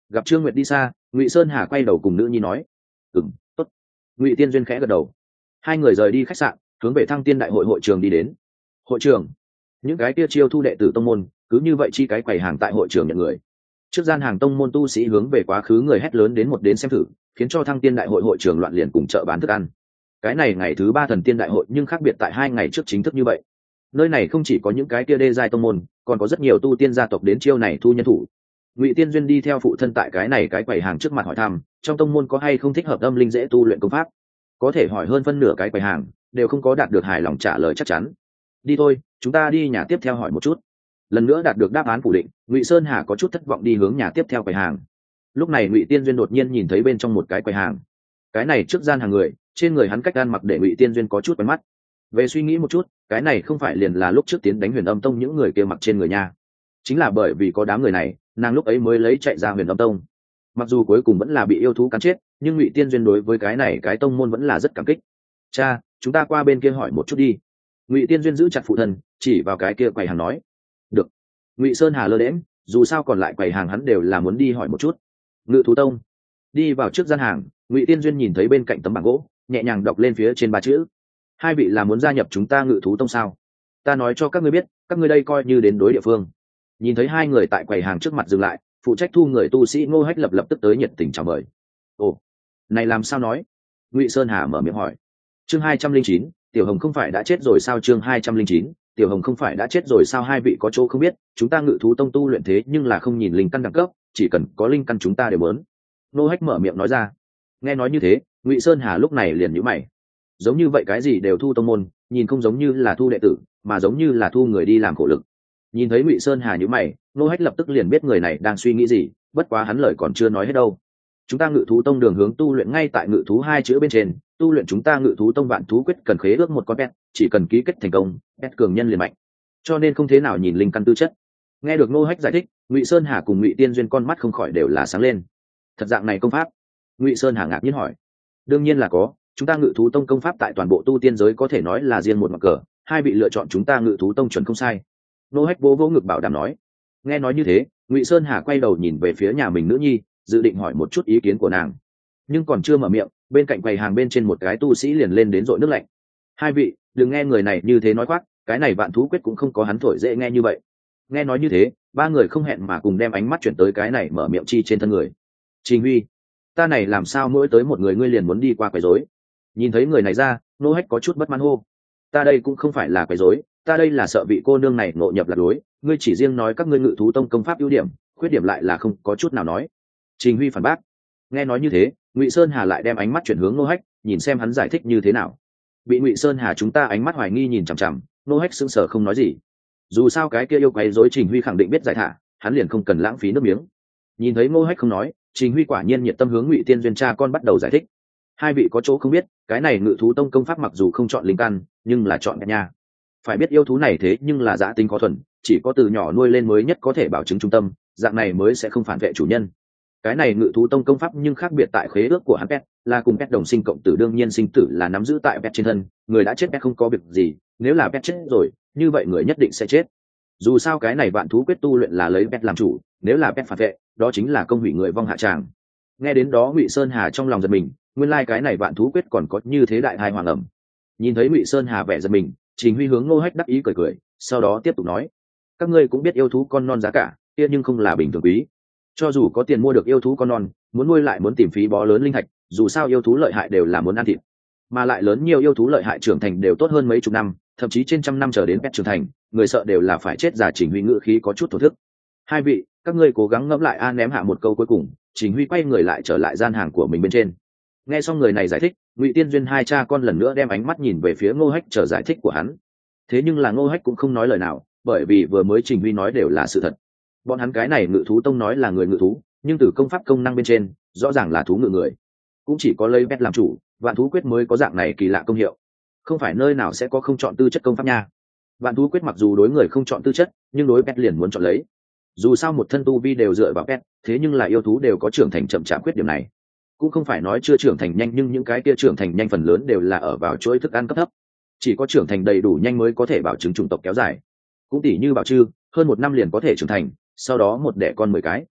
Gặp Trương Nguyệt đi xa, Ngụy Sơn Hà quay đầu cùng nữ nhi nói: "Ừm, tốt." Ngụy Tiên Duyên khẽ gật đầu. Hai người rời đi khách sạn, hướng về Thăng Tiên Đại hội hội trường đi đến. Hội trường, những cái kia chiêu thu đệ tử tông môn, cứ như vậy chi cái quầy hàng tại hội trường nhận người. Trước gian hàng tông môn tu sĩ hướng về quá khứ người hét lớn đến một đến xem thử, khiến cho Thăng Tiên Đại hội hội trường loạn liền cùng chợ bán thức ăn. Cái này ngày thứ ba thần tiên đại hội nhưng khác biệt tại hai ngày trước chính thức như vậy. Nơi này không chỉ có những cái kia đê giai tông môn, còn có rất nhiều tu tiên gia tộc đến chiêu này thu nhân thủ. Ngụy Tiên Duyên đi theo phụ thân tại cái này cái quầy hàng trước mặt hỏi thăm, trong tông môn có hay không thích hợp âm linh dễ tu luyện công pháp. Có thể hỏi hơn phân nửa cái quầy hàng, đều không có đạt được hài lòng trả lời chắc chắn. Đi thôi, chúng ta đi nhà tiếp theo hỏi một chút. Lần nữa đạt được đáp án phủ định, Ngụy Sơn Hà có chút thất vọng đi hướng nhà tiếp theo quầy hàng. Lúc này Ngụy Tiên Duyên đột nhiên nhìn thấy bên trong một cái quầy hàng. Cái này trước gian hàng người, trên người hắn cách ăn mặc để Ngụy Tiên Duyên có chút quen mắt. Về suy nghĩ một chút, cái này không phải liền là lúc trước tiến đánh Huyền Âm Tông những người kia mặc trên người nha. Chính là bởi vì có đám người này, nàng lúc ấy mới lấy chạy ra Huyền Âm Tông. Mặc dù cuối cùng vẫn là bị yêu thú cắn chết, nhưng Ngụy Tiên Duyên đối với cái này cái tông môn vẫn là rất cảm kích. Cha, chúng ta qua bên kia hỏi một chút đi. Ngụy Tiên Duyên giữ chặt phụ thân, chỉ vào cái kia quầy hàng nói. Được. Ngụy Sơn Hà lơ đễm, dù sao còn lại quầy hàng hắn đều là muốn đi hỏi một chút. Ngự thú tông. Đi vào trước gian hàng, Ngụy Tiên Duyên nhìn thấy bên cạnh tấm bảng gỗ, nhẹ nhàng đọc lên phía trên ba chữ. Hai vị là muốn gia nhập chúng ta Ngự thú tông sao? Ta nói cho các ngươi biết, các ngươi đây coi như đến đối địa phương. Nhìn thấy hai người tại quầy hàng trước mặt dừng lại, phụ trách thu người tu sĩ Ngô Hách lập lập tức tới nhiệt tình chào mời. Ồ, này làm sao nói? Ngụy Sơn Hà mở miệng hỏi. Chương hai trăm linh chín, Tiểu Hồng không phải đã chết rồi sao? Chương hai trăm linh chín, Tiểu Hồng không phải đã chết rồi sao? Hai vị có chỗ không biết, chúng ta Ngự thú tông tu luyện thế nhưng là không nhìn linh căn đẳng cấp, chỉ cần có linh căn chúng ta đều muốn. Ngô Hách mở miệng nói ra. Nghe nói như thế, Ngụy Sơn Hà lúc này liền nhíu mày. Giống như vậy cái gì đều thu tông môn, nhìn không giống như là thu đệ tử, mà giống như là thu người đi làm khổ lực. Nhìn thấy Ngụy Sơn Hà nhíu mày, Ngô Hách lập tức liền biết người này đang suy nghĩ gì, bất quá hắn lời còn chưa nói hết đâu. Chúng ta Ngự thú tông đường hướng tu luyện ngay tại Ngự thú hai chữ bên trên, tu luyện chúng ta Ngự thú tông vạn thú quyết cần khế ước một con pet, chỉ cần ký kết thành công, pet cường nhân liền mạnh. Cho nên không thế nào nhìn linh căn tư chất. Nghe được Ngô Hách giải thích, Ngụy Sơn Hà cùng Ngụy Tiên Duyên con mắt không khỏi đều là sáng lên. Thật dạng này công pháp? Ngụy Sơn Hà ngạc nhiên hỏi. Đương nhiên là có, chúng ta Ngự thú tông công pháp tại toàn bộ tu tiên giới có thể nói là riêng một mặt cờ, hai vị lựa chọn chúng ta Ngự thú tông chuẩn không sai. Ngô Hách vô vô ngực bảo đảm nói. Nghe nói như thế, Ngụy Sơn Hà quay đầu nhìn về phía nhà mình nữ nhi, dự định hỏi một chút ý kiến của nàng, nhưng còn chưa mở miệng, bên cạnh quầy hàng bên trên một cái tu sĩ liền lên đến dội nước lạnh. Hai vị đừng nghe người này như thế nói khoác, cái này vạn thú quyết cũng không có hắn thổi dễ nghe như vậy. Nghe nói như thế, ba người không hẹn mà cùng đem ánh mắt chuyển tới cái này mở miệng chi trên thân người. Trình Huy, ta này làm sao mỗi tới một người ngươi liền muốn đi qua quấy rối? Nhìn thấy người này ra, Nô Hách có chút bất mãn hô. Ta đây cũng không phải là quấy rối, ta đây là sợ vị cô nương này ngộ nhập lạc lối, ngươi chỉ riêng nói các ngươi Ngự thú tông công pháp ưu điểm, khuyết điểm lại là không có chút nào nói. Trình Huy phản bác. Nghe nói như thế, Ngụy Sơn Hà lại đem ánh mắt chuyển hướng Nô Hách, nhìn xem hắn giải thích như thế nào. Bị Ngụy Sơn Hà chúng ta ánh mắt hoài nghi nhìn chằm chằm, Nô Hách sững sờ không nói gì. Dù sao cái kia yêu quấy rối Trình Huy khẳng định biết giải thả, hắn liền không cần lãng phí nước miếng. Nhìn thấy Nô Hách không nói, Trình Huy quả nhiên nhiệt tâm hướng Ngụy Tiên Duyên cha con bắt đầu giải thích. Hai vị có chỗ không biết, cái này Ngự thú tông công pháp mặc dù không chọn linh căn, nhưng là chọn nha. Phải biết yêu thú này thế nhưng là dã tính có thuần, chỉ có từ nhỏ nuôi lên mới nhất có thể bảo chứng trung tâm, dạng này mới sẽ không phản vệ chủ nhân. Cái này Ngự thú tông công pháp nhưng khác biệt tại khế ước của hắn pet, là cùng pet đồng sinh cộng tử, đương nhiên sinh tử là nắm giữ tại pet trên thân, người đã chết pet không có việc gì, nếu là pet chết rồi, như vậy người nhất định sẽ chết. Dù sao cái này vạn thú quyết tu luyện là lấy pet làm chủ, nếu là pet phản vệ, đó chính là công hủy người vong hạ tràng. Nghe đến đó Ngụy Sơn Hà trong lòng giật mình, nguyên lai like cái này vạn thú quyết còn có như thế đại hai hoàng ẩm. Nhìn thấy Ngụy Sơn Hà vẻ giật mình, Trình Huy hướng Ngô Hách đắc ý cười cười, sau đó tiếp tục nói: các ngươi cũng biết yêu thú con non giá cả kia nhưng không là bình thường quý, cho dù có tiền mua được yêu thú con non, muốn nuôi lại muốn tìm phí bó lớn linh thạch, dù sao yêu thú lợi hại đều là muốn ăn thịt, mà lại lớn nhiều yêu thú lợi hại trưởng thành đều tốt hơn mấy chục năm, thậm chí trên trăm năm chờ đến pet trưởng thành, người sợ đều là phải chết già. Trình Huy ngữ khí có chút thổ thức. Hai vị, các ngươi cố gắng ngẫm lại a. Ném hạ một câu cuối cùng, Trình Huy quay người lại trở lại gian hàng của mình bên trên. Nghe xong người này giải thích, Ngụy Tiên Duyên hai cha con lần nữa đem ánh mắt nhìn về phía Ngô Hách chờ giải thích của hắn. Thế nhưng là Ngô Hách cũng không nói lời nào, bởi vì vừa mới Trình Huy nói đều là sự thật. Bọn hắn cái này Ngự thú tông nói là người ngự thú, nhưng từ công pháp công năng bên trên rõ ràng là thú ngự người, cũng chỉ có lấy pet làm chủ, vạn thú quyết mới có dạng này kỳ lạ công hiệu. Không phải nơi nào sẽ có không chọn tư chất công pháp nha. Vạn thú quyết mặc dù đối người không chọn tư chất, nhưng đối pet liền muốn chọn lấy. Dù sao một thân tu vi đều dựa vào pet, thế nhưng là yêu thú đều có trưởng thành chậm chạp khuyết điểm này. Cũng không phải nói chưa trưởng thành nhanh, nhưng những cái kia trưởng thành nhanh phần lớn đều là ở vào chuỗi thức ăn cấp thấp. Chỉ có trưởng thành đầy đủ nhanh mới có thể bảo chứng chủng tộc kéo dài. Cũng tỷ như Bảo Trư, hơn một năm liền có thể trưởng thành, sau đó một đẻ con mười cái.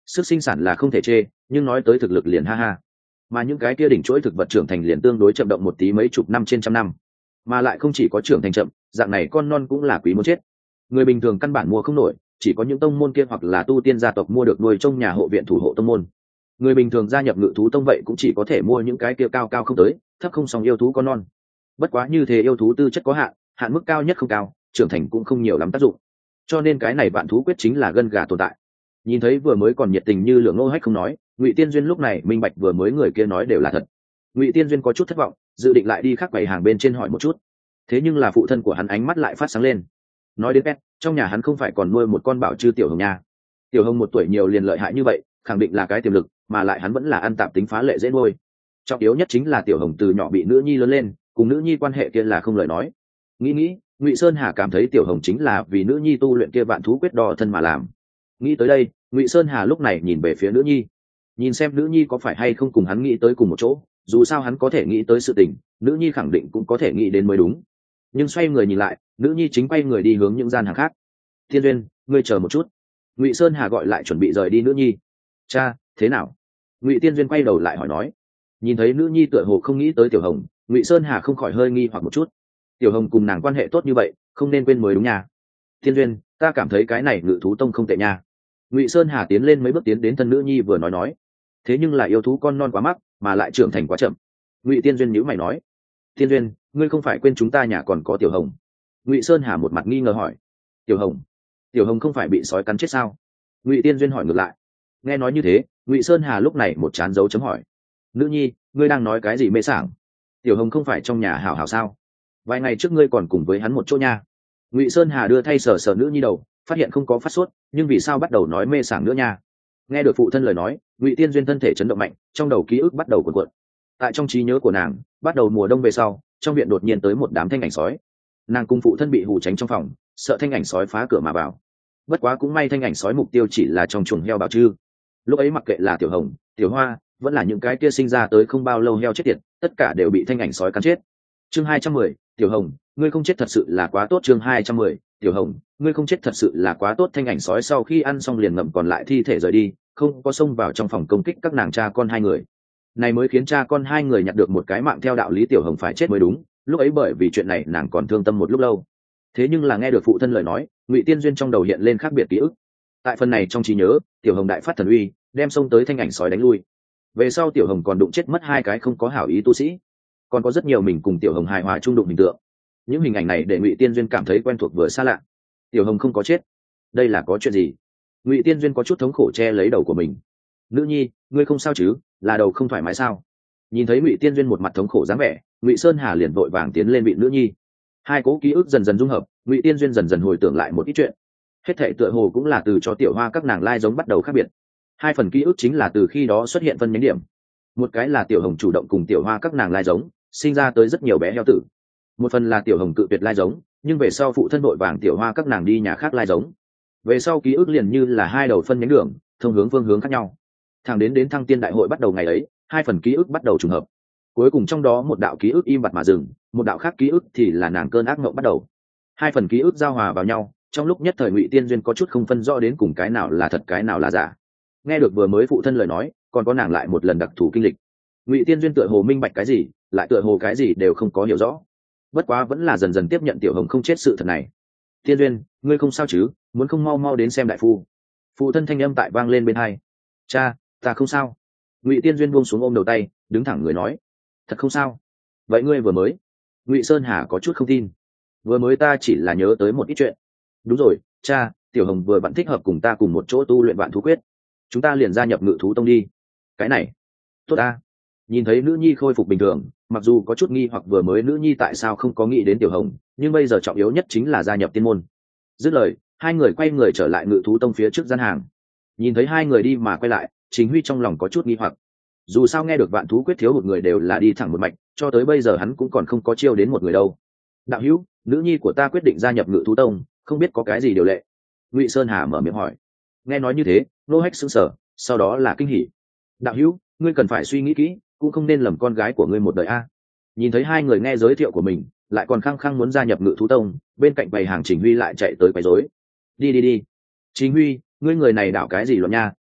sức sinh sản là không thể chê, nhưng nói tới thực lực liền ha ha. Mà những cái kia đỉnh chuỗi thực vật trưởng thành liền tương đối chậm động một tí, mấy chục năm trên trăm năm, mà lại không chỉ có trưởng thành chậm, dạng này con non cũng là quý muốn chết. Người bình thường căn bản mua không nổi, chỉ có những tông môn kia hoặc là tu tiên gia tộc mua được nuôi trong nhà hộ viện thủ hộ tông môn. Người bình thường gia nhập ngự thú tông vậy cũng chỉ có thể mua những cái kia cao cao không tới, thấp không xong yêu thú con non. Bất quá như thế yêu thú tư chất có hạn, hạn mức cao nhất không cao, trưởng thành cũng không nhiều lắm tác dụng. Cho nên cái này vạn thú quyết chính là gân gà tồn tại. Nhìn thấy vừa mới còn nhiệt tình như lượng Ngô Hách không nói, Ngụy Tiên Duyên lúc này minh bạch vừa mới người kia nói đều là thật. Ngụy Tiên Duyên có chút thất vọng, dự định lại đi khắc quầy hàng bên trên hỏi một chút. Thế nhưng là phụ thân của hắn ánh mắt lại phát sáng lên. Nói đến pet, trong nhà hắn không phải còn nuôi một con bảo chư tiểu hồng nha. Tiểu hồng một tuổi nhiều liền lợi hại như vậy, khẳng định là cái tiềm lực, mà lại hắn vẫn là ăn tạp tính phá lệ dễ nuôi. Trọng yếu nhất chính là tiểu hồng từ nhỏ bị nữ nhi lớn lên, cùng nữ nhi quan hệ kia là không lời nói. Nghĩ nghĩ, Ngụy Sơn Hà cảm thấy tiểu hồng chính là vì nữ nhi tu luyện kia vạn thú quyết đo thân mà làm. Nghĩ tới đây, Ngụy Sơn Hà lúc này nhìn về phía nữ nhi, nhìn xem nữ nhi có phải hay không cùng hắn nghĩ tới cùng một chỗ. Dù sao hắn có thể nghĩ tới sự tình, nữ nhi khẳng định cũng có thể nghĩ đến mới đúng. Nhưng xoay người nhìn lại, nữ nhi chính quay người đi hướng những gian hàng khác. Thiên Duyên, ngươi chờ một chút. Ngụy Sơn Hà gọi lại chuẩn bị rời đi nữ nhi. Cha, thế nào? Ngụy Tiên Duyên quay đầu lại hỏi nói. Nhìn thấy nữ nhi tựa hồ không nghĩ tới tiểu hồng, Ngụy Sơn Hà không khỏi hơi nghi hoặc một chút. Tiểu hồng cùng nàng quan hệ tốt như vậy, không nên quên mới đúng nha. Thiên Duyên, ta cảm thấy cái này ngự thú tông không tệ nha. Ngụy Sơn Hà tiến lên mấy bước tiến đến thân nữ nhi vừa nói nói. Thế nhưng là yêu thú con non quá mắc, mà lại trưởng thành quá chậm. Ngụy Tiên Duyên nhíu mày nói. Tiên Duyên, ngươi không phải quên chúng ta nhà còn có tiểu hồng? Ngụy Sơn Hà một mặt nghi ngờ hỏi. Tiểu hồng? Tiểu hồng không phải bị sói cắn chết sao? Ngụy Tiên Duyên hỏi ngược lại. Nghe nói như thế, Ngụy Sơn Hà lúc này một trán dấu chấm hỏi. Nữ nhi, ngươi đang nói cái gì mê sảng? Tiểu hồng không phải trong nhà hảo hảo sao? Vài ngày trước ngươi còn cùng với hắn một chỗ nha. Ngụy Sơn Hà đưa thay sờ sờ nữ nhi đầu, phát hiện không có phát sốt, nhưng vì sao bắt đầu nói mê sảng nữa nha? Nghe được phụ thân lời nói, Ngụy Tiên Duyên thân thể chấn động mạnh, trong đầu ký ức bắt đầu cuộn cuộn. Tại trong trí nhớ của nàng, bắt đầu mùa đông về sau, trong viện đột nhiên tới một đám thanh ảnh sói. Nàng cùng phụ thân bị hù tránh trong phòng, sợ thanh ảnh sói phá cửa mà vào. Bất quá cũng may thanh ảnh sói mục tiêu chỉ là trong chuồng heo bảo trư. Lúc ấy mặc kệ là tiểu hồng, tiểu hoa, vẫn là những cái kia sinh ra tới không bao lâu heo chết tiệt, tất cả đều bị thanh ảnh sói cắn chết. Chương hai trăm mười, tiểu hồng, ngươi không chết thật sự là quá tốt. Chương hai trăm mười, tiểu hồng, ngươi không chết thật sự là quá tốt. Thanh ảnh sói sau khi ăn xong liền ngậm còn lại thi thể rời đi, không có xông vào trong phòng công kích các nàng cha con hai người. Này mới khiến cha con hai người nhặt được một cái mạng, theo đạo lý tiểu hồng phải chết mới đúng. Lúc ấy bởi vì chuyện này nàng còn thương tâm một lúc lâu. Thế nhưng là nghe được phụ thân lời nói, Ngụy Tiên Duyên trong đầu hiện lên khác biệt ký ức. Tại phần này trong trí nhớ, tiểu hồng đại phát thần uy, đem xông tới thanh ảnh sói đánh lui. Về sau tiểu hồng còn đụng chết mất hai cái không có hảo ý tu sĩ, còn có rất nhiều mình cùng tiểu hồng hài hòa chung đụng hình tượng. Những hình ảnh này để Ngụy Tiên Duyên cảm thấy quen thuộc vừa xa lạ. Tiểu hồng không có chết, đây là có chuyện gì? Ngụy Tiên Duyên có chút thống khổ che lấy đầu của mình. Nữ nhi, ngươi không sao chứ? Là đầu không thoải mái sao? Nhìn thấy Ngụy Tiên Duyên một mặt thống khổ dáng vẻ, Ngụy Sơn Hà liền vội vàng tiến lên vị nữ nhi. Hai cố ký ức dần dần dung hợp, Ngụy Tiên Duyên dần dần hồi tưởng lại một ít chuyện. Hết thảy tựa hồ cũng là từ cho tiểu hoa các nàng lai giống bắt đầu khác biệt. Hai phần ký ức chính là từ khi đó xuất hiện phân nhánh điểm. Một cái là tiểu hồng chủ động cùng tiểu hoa các nàng lai giống, sinh ra tới rất nhiều bé heo tử. Một phần là tiểu hồng cự tuyệt lai giống, nhưng về sau phụ thân đội vàng tiểu hoa các nàng đi nhà khác lai giống. Về sau ký ức liền như là hai đầu phân nhánh đường, thông hướng phương hướng khác nhau. Thẳng đến đến Thăng Tiên đại hội bắt đầu ngày ấy, hai phần ký ức bắt đầu trùng hợp. Cuối cùng trong đó một đạo ký ức im bặt mà dừng, một đạo khác ký ức thì là nàng cơn ác mộng bắt đầu. Hai phần ký ức giao hòa vào nhau, trong lúc nhất thời Ngụy Tiên Duyên có chút không phân rõ đến cùng cái nào là thật cái nào là giả. Nghe được vừa mới phụ thân lời nói, còn có nàng lại một lần đặc thù kinh lịch. Ngụy Tiên Duyên tựa hồ minh bạch cái gì, lại tựa hồ cái gì đều không có hiểu rõ. Bất quá vẫn là dần dần tiếp nhận tiểu hồng không chết sự thật này. Tiên Duyên, ngươi không sao chứ? Muốn không mau mau đến xem đại phu. Phụ thân thanh âm tại vang lên bên hai. Cha, ta không sao. Ngụy Tiên Duyên buông xuống ôm đầu tay, đứng thẳng người nói. Thật không sao? Vậy ngươi vừa mới? Ngụy Sơn Hà có chút không tin. Vừa mới ta chỉ là nhớ tới một ít chuyện. Đúng rồi, cha, tiểu hồng vừa vặn thích hợp cùng ta cùng một chỗ tu luyện vạn thú quyết. Chúng ta liền gia nhập ngự thú tông đi. Cái này tốt ta. Nhìn thấy nữ nhi khôi phục bình thường, mặc dù có chút nghi hoặc vừa mới nữ nhi tại sao không có nghĩ đến tiểu hồng, nhưng bây giờ trọng yếu nhất chính là gia nhập tiên môn. Dứt lời, hai người quay người trở lại ngự thú tông phía trước gian hàng. Nhìn thấy hai người đi mà quay lại, Chính Huy trong lòng có chút nghi hoặc. Dù sao nghe được vạn thú quyết thiếu một người đều là đi thẳng một mạch, cho tới bây giờ hắn cũng còn không có chiêu đến một người đâu. Đạo hữu, nữ nhi của ta quyết định gia nhập ngự thú tông, không biết có cái gì điều lệ? Ngụy Sơn Hà mở miệng hỏi. Nghe nói như thế, Nô Hách sững sờ, sau đó là kinh hỉ. Đạo hữu, ngươi cần phải suy nghĩ kỹ, cũng không nên lầm con gái của ngươi một đời a. Nhìn thấy hai người nghe giới thiệu của mình, lại còn khăng khăng muốn gia nhập ngự thú tông, bên cạnh bầy hàng Trình Huy lại chạy tới quấy rối. Đi đi đi. Trình Huy, ngươi người này đảo cái gì loạn nha,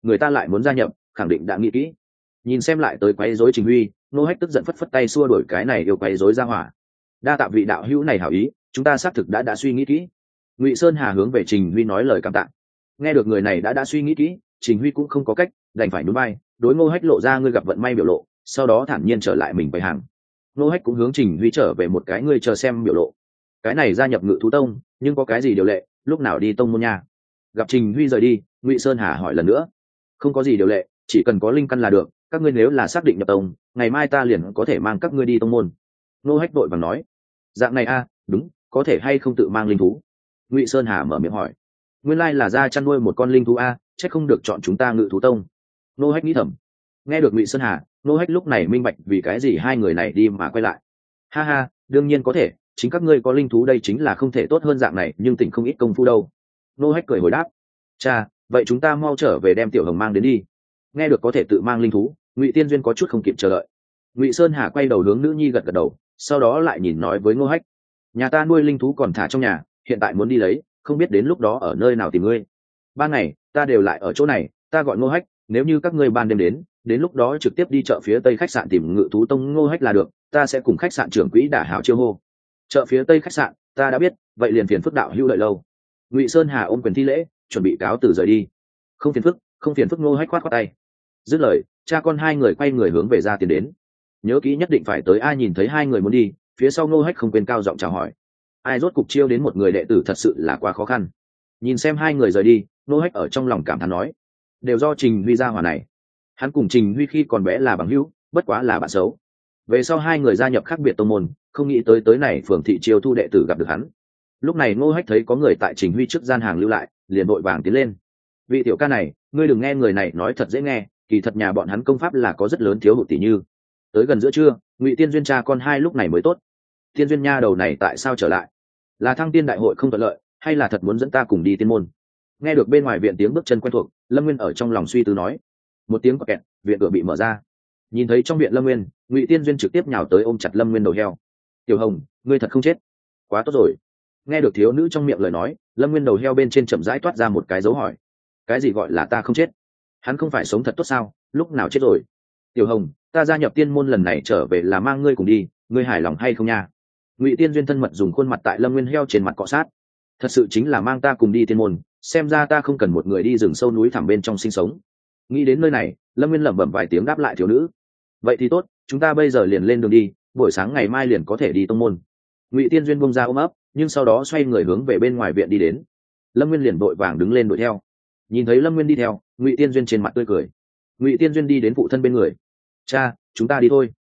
người ta lại muốn gia nhập khẳng định đã nghĩ kỹ. Nhìn xem lại tới quấy rối Trình Huy, Ngô Hách tức giận phất phất tay xua đuổi cái này yêu quấy rối ra hỏa. Đa tạ vị đạo hữu này hảo ý, chúng ta xác thực đã đã suy nghĩ kỹ. Ngụy Sơn Hà hướng về Trình Huy nói lời cảm tạ. Nghe được người này đã đã suy nghĩ kỹ, Trình Huy cũng không có cách, đành phải nhún vai, đối Ngô Hách lộ ra ngươi gặp vận may biểu lộ, sau đó thản nhiên trở lại mình bày hàng. Ngô Hách cũng hướng Trình Huy trở về một cái ngươi chờ xem biểu lộ. Cái này gia nhập Ngự thú tông, nhưng có cái gì điều lệ, lúc nào đi tông môn nha? Gặp Trình Huy rời đi, Ngụy Sơn Hà hỏi lần nữa. Không có gì điều lệ, chỉ cần có linh căn là được, các ngươi nếu là xác định nhập tông, ngày mai ta liền có thể mang các ngươi đi tông môn. Ngô Hách đội vàng nói. Dạng này a, đúng, có thể hay không tự mang linh thú? Ngụy Sơn Hà mở miệng hỏi. Nguyên lai là ra chăn nuôi một con linh thú a, chắc không được chọn chúng ta Ngự thú tông. Ngô Hách nghĩ thầm. Nghe được Ngụy Sơn Hà, Ngô Hách lúc này minh bạch vì cái gì hai người này đi mà quay lại. Ha ha, đương nhiên có thể, chính các ngươi có linh thú đây chính là không thể tốt hơn dạng này, nhưng tỉnh không ít công phu đâu. Ngô Hách cười hồi đáp. Cha, vậy chúng ta mau trở về đem Tiểu Hồng mang đến đi. Nghe được có thể tự mang linh thú, Ngụy Tiên Duyên có chút không kịp chờ đợi. Ngụy Sơn Hà quay đầu hướng nữ nhi gật gật đầu, sau đó lại nhìn nói với Ngô Hách. Nhà ta nuôi linh thú còn thả trong nhà, hiện tại muốn đi lấy, không biết đến lúc đó ở nơi nào tìm ngươi. Ban ngày ta đều lại ở chỗ này, ta gọi Ngô Hách, nếu như các ngươi ban đêm đến, đến lúc đó trực tiếp đi chợ phía tây khách sạn tìm Ngự thú tông Ngô Hách là được, ta sẽ cùng khách sạn trưởng quỹ đả hảo chiêu hô. Chợ phía tây khách sạn, ta đã biết, vậy liền phiền phức đạo hữu đợi lâu. Ngụy Sơn Hà ôm quyền thi lễ, chuẩn bị cáo từ rời đi. Không phiền phức, không phiền phức. Ngô Hách khoát khoát tay. Dứt lời, cha con hai người quay người hướng về ra tiền đến. Nhớ kỹ nhất định phải tới. Ai nhìn thấy hai người muốn đi, phía sau Ngô Hách không quên cao giọng chào hỏi. Ai rốt cục chiêu đến một người đệ tử thật sự là quá khó khăn. Nhìn xem hai người rời đi, Ngô Hách ở trong lòng cảm thán nói, đều do Trình Huy gia hỏa này. Hắn cùng Trình Huy khi còn bé là bằng hữu, bất quá là bạn xấu. Về sau hai người gia nhập khác biệt tông môn, không nghĩ tới tới này phường thị chiêu thu đệ tử gặp được hắn. Lúc này Ngô Hách thấy có người tại Trình Huy trước gian hàng lưu lại, liền vội vàng tiến lên. Vị tiểu ca này, ngươi đừng nghe người này nói thật dễ nghe, kỳ thật nhà bọn hắn công pháp là có rất lớn thiếu hụt tỷ như. Tới gần giữa trưa, Ngụy Tiên Duyên cha con hai lúc này mới tốt. Tiên Duyên nha đầu này tại sao trở lại? Là Thăng Tiên đại hội không thuận lợi, hay là thật muốn dẫn ta cùng đi tiên môn? Nghe được bên ngoài viện tiếng bước chân quen thuộc, Lâm Nguyên ở trong lòng suy tư nói. Một tiếng quạt kẹt, viện cửa bị mở ra. Nhìn thấy trong viện Lâm Nguyên, Ngụy Tiên Duyên trực tiếp nhào tới ôm chặt Lâm Nguyên đầu heo. Tiểu Hồng, ngươi thật không chết? Quá tốt rồi. Nghe được thiếu nữ trong miệng lời nói, Lâm Nguyên đầu heo bên trên chậm rãi toát ra một cái dấu hỏi. Cái gì gọi là ta không chết? Hắn không phải sống thật tốt sao, lúc nào chết rồi? Tiểu Hồng, ta gia nhập tiên môn lần này trở về là mang ngươi cùng đi, ngươi hài lòng hay không nha? Ngụy Tiên Duyên thân mật dùng khuôn mặt tại Lâm Nguyên heo trên mặt cọ sát. Thật sự chính là mang ta cùng đi tiên môn, xem ra ta không cần một người đi rừng sâu núi thẳm bên trong sinh sống. Nghĩ đến nơi này, Lâm Nguyên lẩm bẩm vài tiếng đáp lại thiếu nữ. Vậy thì tốt, chúng ta bây giờ liền lên đường đi, buổi sáng ngày mai liền có thể đi tông môn. Ngụy Tiên Duyên bông ra ôm ấp, nhưng sau đó xoay người hướng về bên ngoài viện đi đến. Lâm Nguyên liền vội vàng đứng lên đuổi theo. Nhìn thấy Lâm Nguyên đi theo, Ngụy Tiên Duyên trên mặt tươi cười. Ngụy Tiên Duyên đi đến phụ thân bên người. Cha, chúng ta đi thôi.